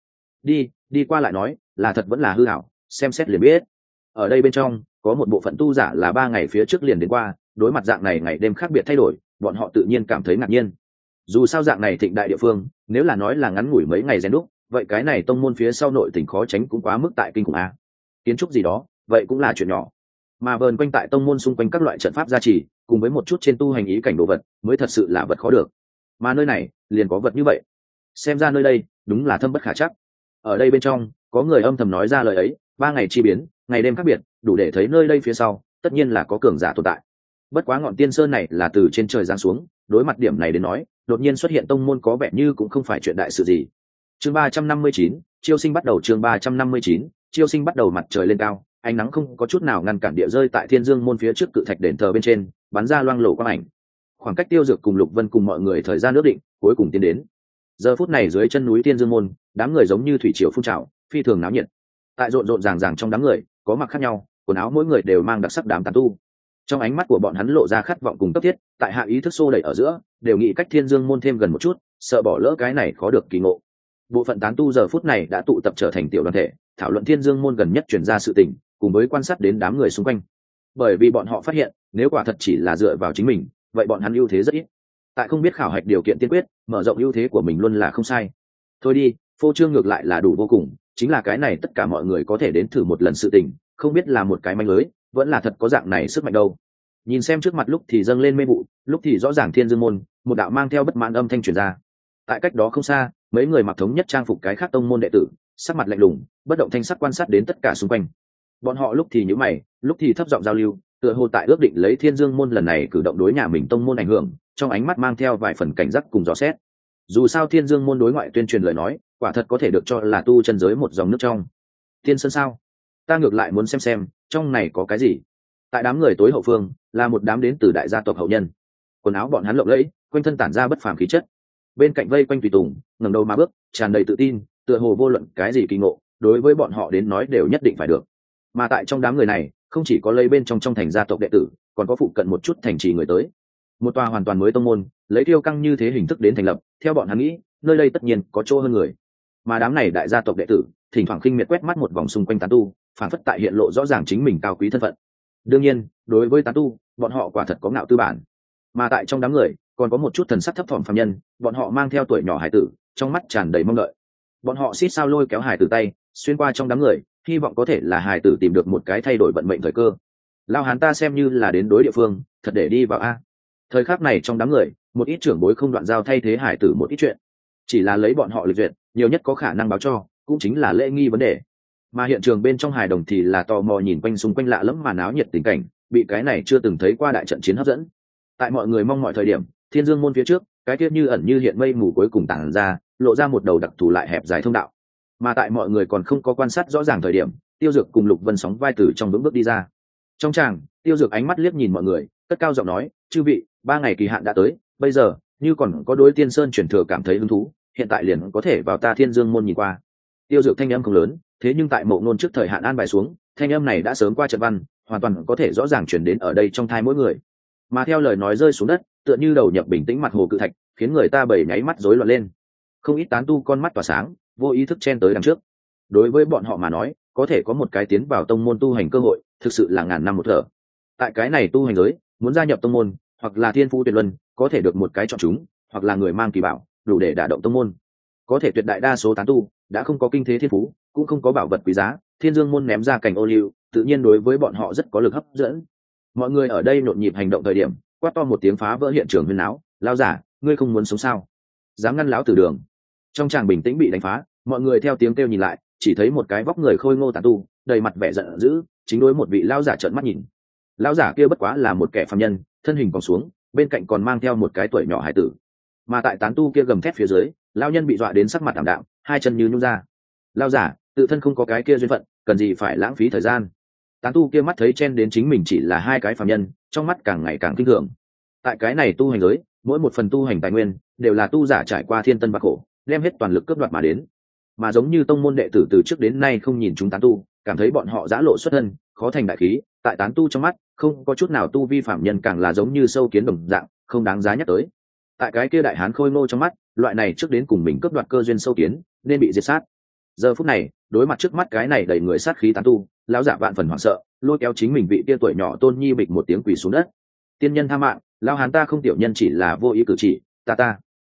Đi qua lại nói, là thật vẫn là hư ảo, xem xét liền biết. Ở đây bên trong, có một bộ phận tu giả là 3 ngày phía trước liền đến qua, đối mặt dạng này ngày đêm khác biệt thay đổi, bọn họ tự nhiên cảm thấy ngạc nhiên. Dù sao dạng này thịnh đại địa phương, nếu là nói là ngắn ngủi mấy ngày rèn đúc, vậy cái này tông môn phía sau nội tình khó tránh cũng quá mức tại kinh khủng a. Kiến trúc gì đó, vậy cũng là chuyện nhỏ. Mà vờn quanh tại tông môn xung quanh các loại trận pháp gia trì, cùng với một chút trên tu hành ý cảnh đồ vật, mới thật sự là vật khó được. Mà nơi này, liền có vật như vậy. Xem ra nơi đây, đúng là thâm bất khả trắc. Ở đây bên trong, có người âm thầm nói ra lời ấy, 3 ngày chi biến, ngày đêm khác biệt, đủ để thấy nơi đây phía sau, tất nhiên là có cường giả tồn tại. Bất quá ngọn tiên sơn này là từ trên trời giáng xuống, đối mặt điểm này đến nói, đột nhiên xuất hiện tông môn có vẻ như cũng không phải chuyện đại sự gì. Chương 359, chiêu sinh bắt đầu. Chương 359, chiêu sinh bắt đầu. Mặt trời lên cao, ánh nắng không có chút nào ngăn cản địa rơi tại Thiên Dương môn phía trước cự thạch đền thờ bên trên, bắn ra loang lổ quang ảnh. Khoảng cách Tiêu Dược cùng Lục Vân cùng mọi người thời gian ước định, cuối cùng tiến đến. Giờ phút này dưới chân núi Thiên Dương môn, đám người giống như thủy triều phun trào, phi thường náo nhiệt. Tại rộn rộn ràng trong đám người, có mặc khác nhau, quần áo mỗi người đều mang đặc sắc đám tán tu. Trong ánh mắt của bọn hắn lộ ra khát vọng cùng cấp thiết, tại hạ ý thức xô đẩy ở giữa, đều nghĩ cách Thiên Dương môn thêm gần một chút, sợ bỏ lỡ cái này khó được kỳ ngộ. Bộ phận tán tu giờ phút này đã tụ tập trở thành tiểu đoàn thể, thảo luận Thiên Dương môn gần nhất truyền ra sự tình, cùng với quan sát đến đám người xung quanh. Bởi vì bọn họ phát hiện, nếu quả thật chỉ là dựa vào chính mình, vậy bọn hắn ưu thế rất ít. Tại không biết khảo hạch điều kiện tiên quyết, mở rộng ưu thế của mình luôn là không sai. Thôi đi, phô trương ngược lại là đủ vô cùng, chính là cái này tất cả mọi người có thể đến thử một lần sự tình, không biết là một cái manh lưới, vẫn là thật có dạng này sức mạnh đâu. Nhìn xem trước mặt lúc thì dâng lên mê vụ, lúc thì rõ ràng Thiên Dương môn, một đạo mang theo bất mãn âm thanh truyền ra. Tại cách đó không xa, mấy người mặc thống nhất trang phục cái khác tông môn đệ tử, sắc mặt lạnh lùng, bất động thanh sắc quan sát đến tất cả xung quanh. Bọn họ lúc thì nhíu mày, lúc thì thấp giọng giao lưu, tựa hồ tại ước định lấy Thiên Dương môn lần này cử động đối nhà mình tông môn ảnh hưởng, trong ánh mắt mang theo vài phần cảnh giác cùng dò xét. Dù sao Thiên Dương môn đối ngoại tuyên truyền lời nói, quả thật có thể được cho là tu chân giới một dòng nước trong. Thiên Sơn sao? Ta ngược lại muốn xem trong này có cái gì. Tại đám người tối hậu phương, là một đám đến từ đại gia tộc hậu nhân. Quần áo bọn hắn lộng lẫy, quanh thân tản ra bất phàm khí chất. Bên cạnh vây quanh tùy tùng, ngẩng đầu mà bước, tràn đầy tự tin, tựa hồ vô luận cái gì kỳ ngộ, đối với bọn họ đến nói đều nhất định phải được. Mà tại trong đám người này, không chỉ có lấy bên trong thành gia tộc đệ tử, còn có phụ cận một chút thành trì người tới. Một tòa hoàn toàn mới tông môn, lấy tiêu căng như thế hình thức đến thành lập, theo bọn hắn nghĩ, nơi đây tất nhiên có chỗ hơn người. Mà đám này đại gia tộc đệ tử, thỉnh thoảng khinh miệt quét mắt một vòng xung quanh tán tu, phản phất tại hiện lộ rõ ràng chính mình cao quý thân phận. Đương nhiên, đối với tán tu, bọn họ quả thật có ngạo tư bản. Mà tại trong đám người, còn có một chút thần sắc thấp thỏm phàm nhân, bọn họ mang theo tuổi nhỏ hải tử, trong mắt tràn đầy mong đợi. Bọn họ xít sao lôi kéo hải tử tay, xuyên qua trong đám người, hy vọng có thể là hải tử tìm được một cái thay đổi vận mệnh thời cơ. Lao hán ta xem như là đến đối địa phương, thật để đi vào a. Thời khắc này trong đám người, một ít trưởng bối không đoạn giao thay thế hải tử một ít chuyện, chỉ là lấy bọn họ lịch duyệt, nhiều nhất có khả năng báo cho, cũng chính là lễ nghi vấn đề. Mà hiện trường bên trong hài đồng thì là tò mò nhìn quanh xung quanh lạ lẫm mà náo nhiệt tình cảnh, bị cái này chưa từng thấy qua đại trận chiến hấp dẫn. Tại mọi người mong mọi thời điểm, Thiên Dương môn phía trước, cái kia như ẩn như hiện mây mù cuối cùng tản ra, lộ ra một đầu đặc thù lại hẹp dài thông đạo. Mà tại mọi người còn không có quan sát rõ ràng thời điểm, Tiêu Dược cùng Lục Vân sóng vai từ trong vững bước đi ra. Trong tràng, Tiêu Dược ánh mắt liếc nhìn mọi người, cất cao giọng nói, chư vị, 3 ngày kỳ hạn đã tới, bây giờ như còn có đối Tiên Sơn chuyển thừa cảm thấy hứng thú, hiện tại liền có thể vào ta Thiên Dương môn nhìn qua. Tiêu Dược thanh âm không lớn, thế nhưng tại Mộ Ngôn trước thời hạn an bài xuống, thanh âm này đã sớm qua trận văn, hoàn toàn có thể rõ ràng truyền đến ở đây trong thai mỗi người. Mà theo lời nói rơi xuống đất, tựa như đầu nhập bình tĩnh mặt hồ cự thạch, khiến người ta bầy nháy mắt rối loạn lên. Không ít tán tu con mắt tỏa sáng, vô ý thức chen tới đằng trước. Đối với bọn họ mà nói, có thể có một cái tiến vào tông môn tu hành cơ hội, thực sự là ngàn năm một thở. Tại cái này tu hành giới, muốn gia nhập tông môn, hoặc là thiên phú tuyệt luân, có thể được một cái chọn chúng, hoặc là người mang kỳ bảo, đủ để đả động tông môn. Có thể tuyệt đại đa số tán tu đã không có kinh thế thiên phú, cũng không có bảo vật quý giá, Thiên Dương môn ném ra cảnh ô liu, tự nhiên đối với bọn họ rất có lực hấp dẫn. Mọi người ở đây nhộn nhịp hành động thời điểm, quát to một tiếng phá vỡ hiện trường huyên náo, lão giả, ngươi không muốn sống sao? Dám ngăn lão tử đường? Trong tràng bình tĩnh bị đánh phá, mọi người theo tiếng kêu nhìn lại, chỉ thấy một cái vóc người khôi ngô tán tu, đầy mặt vẻ giận dữ, chính đối một vị lão giả trợn mắt nhìn. Lão giả kia bất quá là một kẻ phàm nhân, thân hình còn xuống, bên cạnh còn mang theo một cái tuổi nhỏ hải tử. Mà tại tán tu kia gầm thét phía dưới, lão nhân bị dọa đến sắc mặt tạm đạm, hai chân như nhũn ra. Lão giả, tự thân không có cái kia duyên phận, cần gì phải lãng phí thời gian. Tán tu kia mắt thấy chen đến chính mình chỉ là hai cái phàm nhân, trong mắt càng ngày càng kinh thường. Tại cái này tu hành giới, mỗi một phần tu hành tài nguyên đều là tu giả trải qua thiên tân bạc khổ, đem hết toàn lực cướp đoạt mà đến. Mà giống như tông môn đệ tử từ trước đến nay không nhìn chúng tán tu, cảm thấy bọn họ giã lộ xuất thân, khó thành đại khí, tại tán tu trong mắt, không có chút nào tu vi phạm nhân càng là giống như sâu kiến đồng dạng, không đáng giá nhắc tới. Tại cái kia đại hán khôi ngô trong mắt, loại này trước đến cùng mình cướp đoạt cơ duyên sâu kiến, nên bị diệt sát. Giờ phút này, đối mặt trước mắt cái này đầy người sát khí tán tu, lão giả vạn phần hoảng sợ, lôi kéo chính mình vị tia tuổi nhỏ tôn nhi bịch một tiếng quỳ xuống đất. Tiên nhân tha mạng, lão hán ta không tiểu nhân chỉ là vô ý cử chỉ, ta.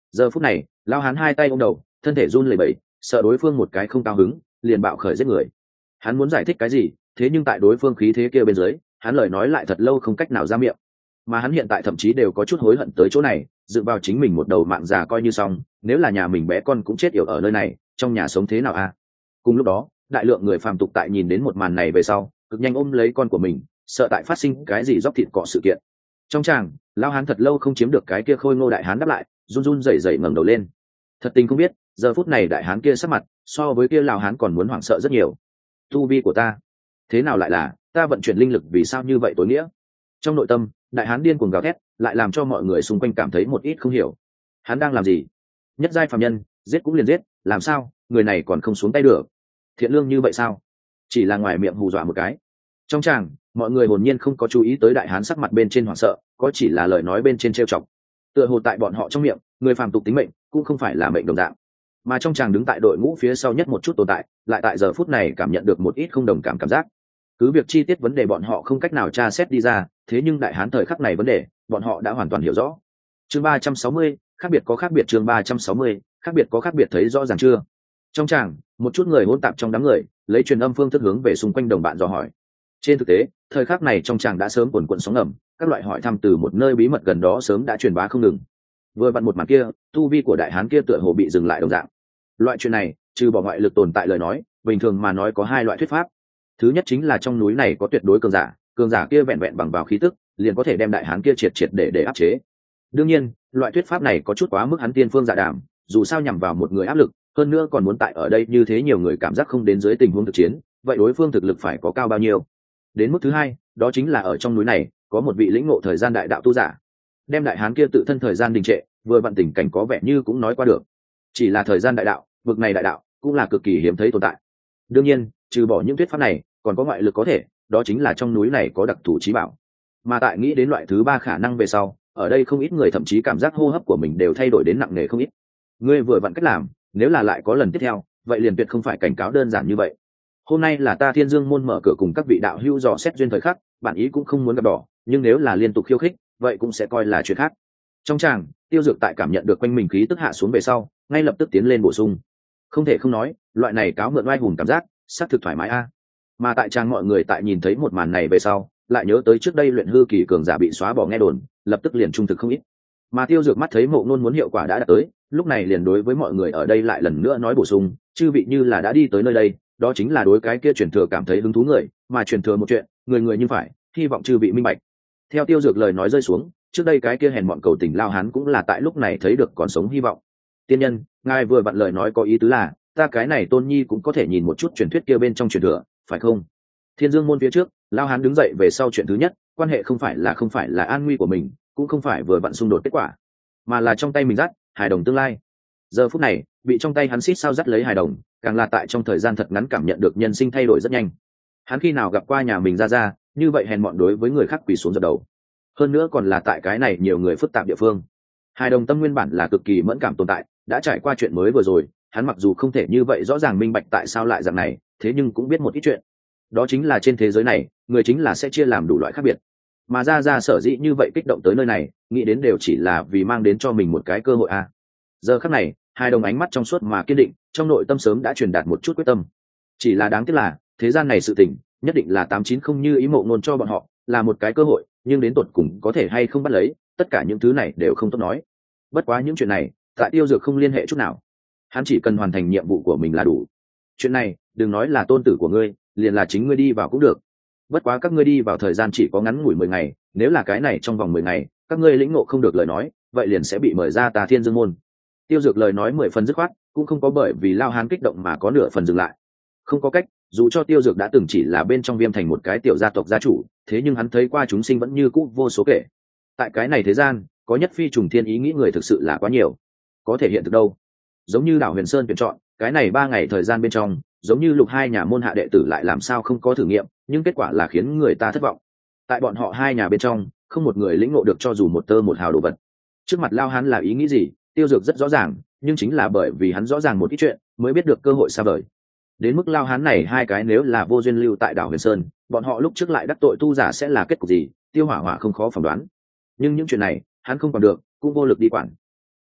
Giờ phút này lao hán hai tay ôm đầu, thân thể run lẩy bẩy, sợ đối phương một cái không cao hứng liền bạo khởi giết người. Hắn muốn giải thích cái gì, thế nhưng tại đối phương khí thế kia bên dưới, hắn lời nói lại thật lâu không cách nào ra miệng. Mà hắn hiện tại thậm chí đều có chút hối hận tới chỗ này, dựa vào chính mình một đầu mạng già coi như xong, nếu là nhà mình bé con cũng chết yểu ở nơi này, trong nhà sống thế nào a? Cùng lúc đó, đại lượng người phàm tục tại nhìn đến một màn này về sau, cực nhanh ôm lấy con của mình, sợ tại phát sinh cái gì dóc thịt cọ sự kiện. Trong tràng, lao hán thật lâu không chiếm được cái kia khôi ngô đại hán đáp lại, run run rẩy rẩy ngẩng đầu lên. Thật tình không biết, giờ phút này đại hán kia sắc mặt so với kia lao hán còn muốn hoảng sợ rất nhiều. Tu vi của ta, thế nào lại là ta vận chuyển linh lực, vì sao như vậy tối nghĩa? Trong nội tâm, đại hán điên cuồng gào thét, lại làm cho mọi người xung quanh cảm thấy một ít không hiểu. Hắn đang làm gì? Nhất giai phàm nhân, giết cũng liền giết, làm sao người này còn không xuống tay được? Thiện lương như vậy sao? Chỉ là ngoài miệng hù dọa một cái. Trong tràng, mọi người hồn nhiên không có chú ý tới đại hán sắc mặt bên trên hoảng sợ, có chỉ là lời nói bên trên trêu chọc. Tựa hồ tại bọn họ trong miệng, người phàm tục tính mệnh cũng không phải là mệnh đồng dạng. Mà trong tràng đứng tại đội ngũ phía sau nhất một chút tồn tại, lại tại giờ phút này cảm nhận được một ít không đồng cảm giác. Cứ việc chi tiết vấn đề bọn họ không cách nào tra xét đi ra, thế nhưng đại hán thời khắc này vấn đề, bọn họ đã hoàn toàn hiểu rõ. Chương 360, khác biệt có khác biệt. Chương 360, khác biệt có khác biệt, thấy rõ ràng chưa? Trong tràng, một chút người hỗn tạp trong đám người, lấy truyền âm phương thức hướng về xung quanh đồng bạn dò hỏi. Trên thực tế, thời khắc này trong tràng đã sớm quần quần sóng ngầm, các loại hỏi thăm từ một nơi bí mật gần đó sớm đã truyền bá không ngừng. Vừa vặn một màn kia, tu vi của đại hán kia tựa hồ bị dừng lại đồng dạng. Loại chuyện này, trừ bỏ ngoại lực tồn tại lời nói, bình thường mà nói có hai loại thuyết pháp. Thứ nhất chính là trong núi này có tuyệt đối cường giả kia vẹn vẹn bằng vào khí tức, liền có thể đem đại hán kia triệt triệt để áp chế. Đương nhiên, loại thuyết pháp này có chút quá mức hắn tiên phương dạ đàm, dù sao nhằm vào một người áp lực, hơn nữa còn muốn tại ở đây như thế nhiều người cảm giác không đến dưới tình huống thực chiến, vậy đối phương thực lực phải có cao bao nhiêu? Đến mức thứ hai, đó chính là ở trong núi này có một vị lĩnh ngộ thời gian đại đạo tu giả, đem đại hán kia tự thân thời gian đình trệ, vừa vặn tình cảnh có vẻ như cũng nói qua được. Chỉ là thời gian đại đạo, vực này đại đạo cũng là cực kỳ hiếm thấy tồn tại. Đương nhiên, trừ bỏ những thuyết pháp này, còn có ngoại lực có thể, đó chính là trong núi này có đặc thù trí bảo. Mà tại nghĩ đến loại thứ ba khả năng về sau, ở đây không ít người thậm chí cảm giác hô hấp của mình đều thay đổi đến nặng nề không ít. Ngươi vừa vặn cách làm, nếu là lại có lần tiếp theo, vậy liền tuyệt không phải cảnh cáo đơn giản như vậy. Hôm nay là ta Thiên Dương môn mở cửa cùng các vị đạo hữu dò xét duyên thời khắc, bản ý cũng không muốn gặp đỏ, nhưng nếu là liên tục khiêu khích, vậy cũng sẽ coi là chuyện khác. Trong tràng, Tiêu Dược tại cảm nhận được quanh mình khí tức hạ xuống về sau, ngay lập tức tiến lên bổ sung. Không thể không nói, loại này cáo mượn oai hùng cảm giác, xác thực thoải mái a. Mà tại tràng mọi người tại nhìn thấy một màn này về sau, lại nhớ tới trước đây luyện hư kỳ cường giả bị xóa bỏ nghe đồn, lập tức liền trung thực không ít. Mà Tiêu Dược mắt thấy Mộ Nôn muốn hiệu quả đã đạt tới, lúc này liền đối với mọi người ở đây lại lần nữa nói bổ sung, chư vị như là đã đi tới nơi đây, đó chính là đối cái kia truyền thừa cảm thấy hứng thú người, mà truyền thừa một chuyện, người người như phải, hy vọng chư vị minh bạch. Theo Tiêu Dược lời nói rơi xuống, trước đây cái kia hèn mọn cầu tình lao hán cũng là tại lúc này thấy được còn sống hy vọng. Tiên nhân, ngài vừa vặn lời nói có ý tứ là, ta cái này Tôn Nhi cũng có thể nhìn một chút truyền thuyết kia bên trong truyền thừa, phải không? Thiên Dương môn phía trước, lao hán đứng dậy về sau chuyện thứ nhất, quan hệ không phải là an nguy của mình, cũng không phải vừa vặn xung đột kết quả, mà là trong tay mình dắt hài đồng tương lai. Giờ phút này, bị trong tay hắn xít sao dắt lấy hài đồng, càng là tại trong thời gian thật ngắn cảm nhận được nhân sinh thay đổi rất nhanh. Hắn khi nào gặp qua nhà mình ra như vậy hèn mọn đối với người khác quỳ xuống dập đầu, hơn nữa còn là tại cái này nhiều người phức tạp địa phương. Hài đồng tâm nguyên bản là cực kỳ mẫn cảm tồn tại, đã trải qua chuyện mới vừa rồi, hắn mặc dù không thể như vậy rõ ràng minh bạch tại sao lại dạng này, thế nhưng cũng biết một ít chuyện. Đó chính là trên thế giới này, người chính là sẽ chia làm đủ loại khác biệt. Mà ra sở dĩ như vậy kích động tới nơi này, nghĩ đến đều chỉ là vì mang đến cho mình một cái cơ hội a. Giờ khắc này, hai đồng ánh mắt trong suốt mà kiên định, trong nội tâm sớm đã truyền đạt một chút quyết tâm. Chỉ là đáng tiếc là, thế gian này sự tình, nhất định là 89 không như ý Mộ Nôn cho bọn họ, là một cái cơ hội, nhưng đến tột cùng có thể hay không bắt lấy, tất cả những thứ này đều không tốt nói. Bất quá những chuyện này, tại Tiêu Dược không liên hệ chút nào. Hắn chỉ cần hoàn thành nhiệm vụ của mình là đủ. Chuyện này, đừng nói là tôn tử của ngươi, liền là chính ngươi đi vào cũng được. Bất quá các ngươi đi vào thời gian chỉ có ngắn ngủi 10 ngày, nếu là cái này trong vòng 10 ngày, các ngươi lĩnh ngộ không được lời nói, vậy liền sẽ bị mời ra ta Thiên Dương môn. Tiêu Dược lời nói 10 phần dứt khoát, cũng không có bởi vì lao hán kích động mà có nửa phần dừng lại. Không có cách, dù cho Tiêu Dược đã từng chỉ là bên trong Viêm Thành một cái tiểu gia tộc gia chủ, thế nhưng hắn thấy qua chúng sinh vẫn như cũ vô số kể. Tại cái này thế gian, có nhất phi trùng thiên ý nghĩ người thực sự là quá nhiều. Có thể hiện thực đâu? Giống như Đảo Huyền Sơn tuyển chọn, cái này 3 ngày thời gian bên trong, giống như Lục hai nhà môn hạ đệ tử lại làm sao không có thử nghiệm, nhưng kết quả là khiến người ta thất vọng. Tại bọn họ hai nhà bên trong, không một người lĩnh ngộ được cho dù một tơ một hào đồ vật. Trước mặt lao hán là ý nghĩ gì, Tiêu Dược rất rõ ràng, nhưng chính là bởi vì hắn rõ ràng một ít chuyện, mới biết được cơ hội xa vời. Đến mức lao hán này hai cái nếu là vô duyên lưu tại Đảo Huyền Sơn, bọn họ lúc trước lại đắc tội tu giả sẽ là kết cục gì, Tiêu Hỏa Hỏa không khó phỏng đoán. Nhưng những chuyện này, hắn không còn được, cũng vô lực đi quản.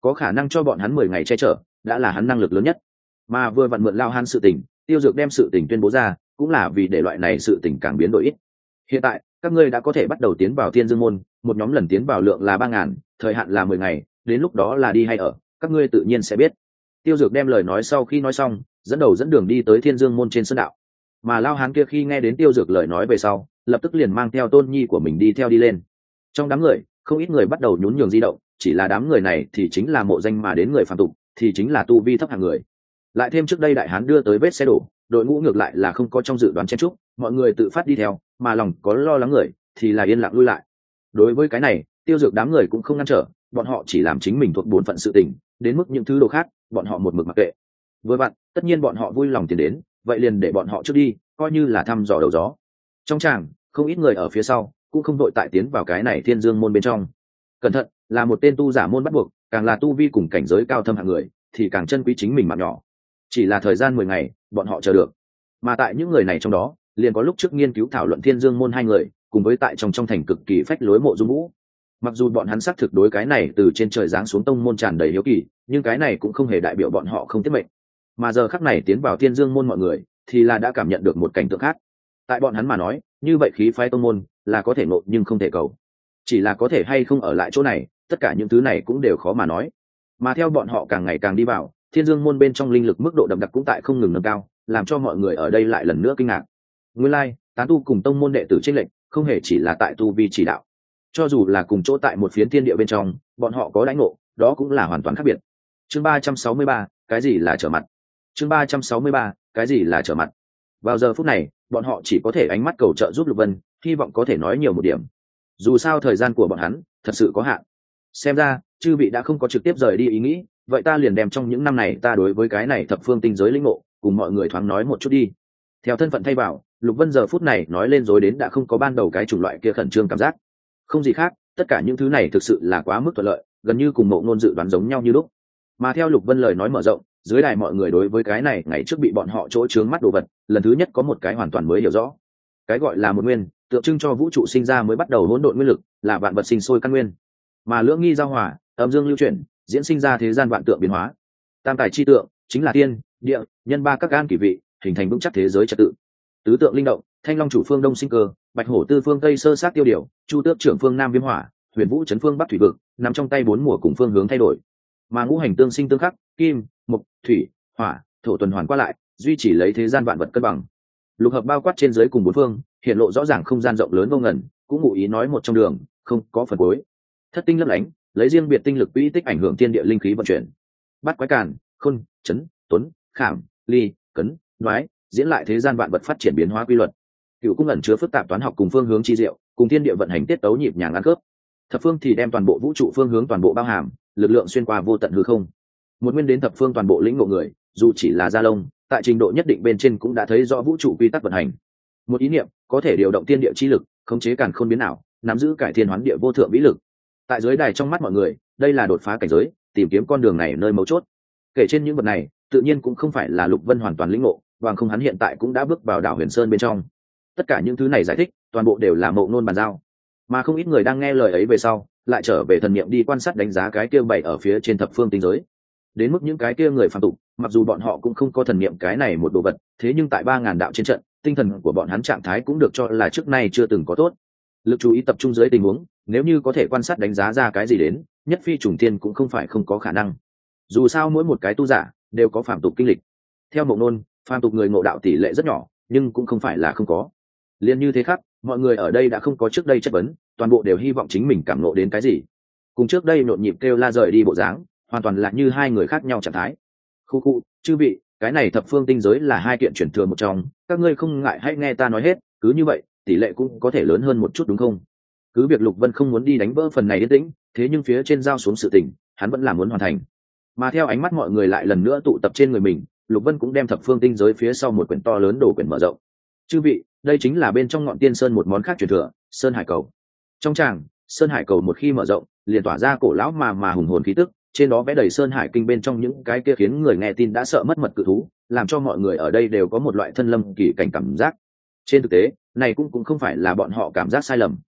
có khả năng cho bọn hắn 10 ngày che chở đã là hắn năng lực lớn nhất. Mà vừa vặn mượn Lao Hán sự tình, Tiêu Dược đem sự tình tuyên bố ra cũng là vì để loại này sự tình càng biến đổi ít. Hiện tại các ngươi đã có thể bắt đầu tiến vào Thiên Dương môn, một nhóm lần tiến vào lượng là 3.000, thời hạn là 10 ngày, đến lúc đó là đi hay ở các ngươi tự nhiên sẽ biết. Tiêu Dược đem lời nói sau khi nói xong, dẫn đầu dẫn đường đi tới Thiên Dương môn trên sơn đạo. Mà Lao Hán kia khi nghe đến Tiêu Dược lời nói về sau, lập tức liền mang theo tôn nhi của mình đi theo đi lên. Trong đám người không ít người bắt đầu nhún nhường di động, chỉ là đám người này thì chính là mộ danh mà đến người phàm tục, thì chính là tu vi thấp hạng người. Lại thêm trước đây đại hán đưa tới vết xe đổ, đội ngũ ngược lại là không có trong dự đoán chen trúc, mọi người tự phát đi theo, mà lòng có lo lắng người thì là yên lặng lui lại. Đối với cái này, Tiêu Dược đám người cũng không ngăn trở, bọn họ chỉ làm chính mình thuộc bổn phận sự tình, đến mức những thứ đồ khác bọn họ một mực mặc kệ. Với bạn, tất nhiên bọn họ vui lòng tiền đến, vậy liền để bọn họ trước đi, coi như là thăm dò đầu gió. Trong tràng không ít người ở phía sau cũng không đội tại tiến vào cái này Thiên Dương môn bên trong. Cẩn thận, là một tên tu giả môn bắt buộc, càng là tu vi cùng cảnh giới cao thâm hạng người thì càng trân quý chính mình mạng nhỏ. Chỉ là thời gian 10 ngày bọn họ chờ được. Mà tại những người này trong đó liền có lúc trước nghiên cứu thảo luận Thiên Dương môn 2 người, cùng với tại trong thành cực kỳ phách lối Mộ Dung Vũ. Mặc dù bọn hắn xác thực đối cái này từ trên trời giáng xuống tông môn tràn đầy hiếu kỳ, nhưng cái này cũng không hề đại biểu bọn họ không tiếp mệnh. Mà giờ khắc này tiến vào Thiên Dương môn mọi người thì là đã cảm nhận được một cảnh tượng khác. Tại bọn hắn mà nói, như vậy khí phái tông môn là có thể ngộ nhưng không thể cầu. Chỉ là có thể hay không ở lại chỗ này, tất cả những thứ này cũng đều khó mà nói. Mà theo bọn họ càng ngày càng đi vào, Thiên Dương môn bên trong linh lực mức độ đậm đặc cũng tại không ngừng nâng cao, làm cho mọi người ở đây lại lần nữa kinh ngạc. Nguyên lai, tán tu cùng tông môn đệ tử chênh lệch, không hề chỉ là tại tu vi chỉ đạo. Cho dù là cùng chỗ tại một phiến thiên địa bên trong, bọn họ có đãi ngộ, đó cũng là hoàn toàn khác biệt. Chương 363, cái gì là trở mặt? Chương 363, cái gì là trở mặt? Vào giờ phút này, bọn họ chỉ có thể ánh mắt cầu trợ giúp Lục Vân, hy vọng có thể nói nhiều một điểm. Dù sao thời gian của bọn hắn thật sự có hạn. Xem ra, chư vị đã không có trực tiếp rời đi ý nghĩ, vậy ta liền đem trong những năm này ta đối với cái này thập phương tinh giới lĩnh ngộ, cùng mọi người thoáng nói một chút đi. Theo thân phận thay vào, Lục Vân giờ phút này nói lên dối đến đã không có ban đầu cái chủng loại kia khẩn trương cảm giác. Không gì khác, tất cả những thứ này thực sự là quá mức thuận lợi, gần như cùng Mộ Ngôn dự đoán giống nhau như lúc. Mà theo Lục Vân lời nói mở rộng, dưới đài mọi người đối với cái này ngày trước bị bọn họ chỗ chướng mắt đồ vật, lần thứ nhất có một cái hoàn toàn mới hiểu rõ. Cái gọi là một nguyên, tượng trưng cho vũ trụ sinh ra mới bắt đầu hỗn độn nguyên lực, là vạn vật sinh sôi căn nguyên. Mà lưỡng nghi giao hòa, âm dương lưu chuyển, diễn sinh ra thế gian vạn tượng biến hóa. Tam tài chi tượng chính là thiên, địa, nhân ba các gan kỳ vị, hình thành vững chắc thế giới trật tự. Tứ tượng linh động, thanh long chủ phương đông sinh cơ, bạch hổ tư phương tây sơ sát tiêu điều, chu tước trưởng phương nam viêm hỏa, huyền vũ chấn phương bắc thủy vực, nằm trong tay 4 mùa cùng phương hướng thay đổi. Mà ngũ hành tương sinh tương khắc, kim, mộc, thủy, hỏa, thổ tuần hoàn qua lại, duy trì lấy thế gian vạn vật cân bằng. Lục hợp bao quát trên dưới cùng 4 phương, hiện lộ rõ ràng không gian rộng lớn vô ngần, cũng ngụ ý nói một trong đường, không có phần cuối. Thất tinh lấp lánh, lấy riêng biệt tinh lực quỹ tích ảnh hưởng thiên địa linh khí vận chuyển. Bát quái càn, khôn, chấn, tuấn, khảm, ly, cấn, đoái, diễn lại thế gian vạn vật phát triển biến hóa quy luật. Cựu cung ẩn chứa phức tạp toán học cùng phương hướng chi diệu, cùng thiên địa vận hành tiết tấu nhịp nhàng ăn khớp. Thập phương thì đem toàn bộ vũ trụ phương hướng toàn bộ bao hàm, lực lượng xuyên qua vô tận hư không. Một nguyên đến thập phương toàn bộ lĩnh ngộ người, dù chỉ là da lông, tại trình độ nhất định bên trên cũng đã thấy rõ vũ trụ quy tắc vận hành. Một ý niệm có thể điều động thiên địa chi lực, khống chế càn khôn biến ảo, nắm giữ cải thiên hoán địa vô thượng vĩ lực. Tại dưới đài trong mắt mọi người, đây là đột phá cảnh giới, tìm kiếm con đường này nơi mấu chốt. Kể trên những vật này, tự nhiên cũng không phải là Lục Vân hoàn toàn lĩnh ngộ, bằng không hắn hiện tại cũng đã bước vào đảo Huyền Sơn bên trong. Tất cả những thứ này giải thích, toàn bộ đều là Mộ Ngôn bàn giao. Mà không ít người đang nghe lời ấy về sau, lại trở về thần niệm đi quan sát đánh giá cái kia bày ở phía trên thập phương tinh giới. Đến mức những cái kia người phàm tục, mặc dù bọn họ cũng không có thần niệm cái này một đồ vật, thế nhưng tại 3000 đạo trên trận, tinh thần của bọn hắn trạng thái cũng được cho là trước nay chưa từng có tốt. Lực chú ý tập trung dưới tình huống, nếu như có thể quan sát đánh giá ra cái gì đến, nhất phi trùng thiên cũng không phải không có khả năng. Dù sao mỗi một cái tu giả đều có phàm tục kinh lịch. Theo Mộ Ngôn, phàm tục người ngộ đạo tỷ lệ rất nhỏ, nhưng cũng không phải là không có. Liên như thế khác, mọi người ở đây đã không có trước đây chất vấn, toàn bộ đều hy vọng chính mình cảm ngộ đến cái gì. Cùng trước đây nhộn nhịp kêu la rời đi bộ dáng, hoàn toàn là như hai người khác nhau trạng thái. Khu khu, chư vị, cái này thập phương tinh giới là 2 kiện chuyển thừa một trong, các ngươi không ngại hãy nghe ta nói hết, cứ như vậy, tỷ lệ cũng có thể lớn hơn một chút đúng không? Cứ việc Lục Vân không muốn đi đánh vỡ phần này yên tĩnh, thế nhưng phía trên giao xuống sự tình, hắn vẫn là muốn hoàn thành. Mà theo ánh mắt mọi người lại lần nữa tụ tập trên người mình, Lục Vân cũng đem thập phương tinh giới phía sau một quyển to lớn đồ quyển mở rộng. Chư vị, đây chính là bên trong ngọn tiên sơn một món khác truyền thừa, Sơn Hải Cầu. Trong tràng, Sơn Hải Cầu một khi mở rộng, liền tỏa ra cổ lão mà hùng hồn khí tức, trên đó vẽ đầy Sơn Hải kinh bên trong những cái kia khiến người nghe tin đã sợ mất mật cự thú, làm cho mọi người ở đây đều có một loại thân lâm kỳ cảnh cảm giác. Trên thực tế, này cũng không phải là bọn họ cảm giác sai lầm.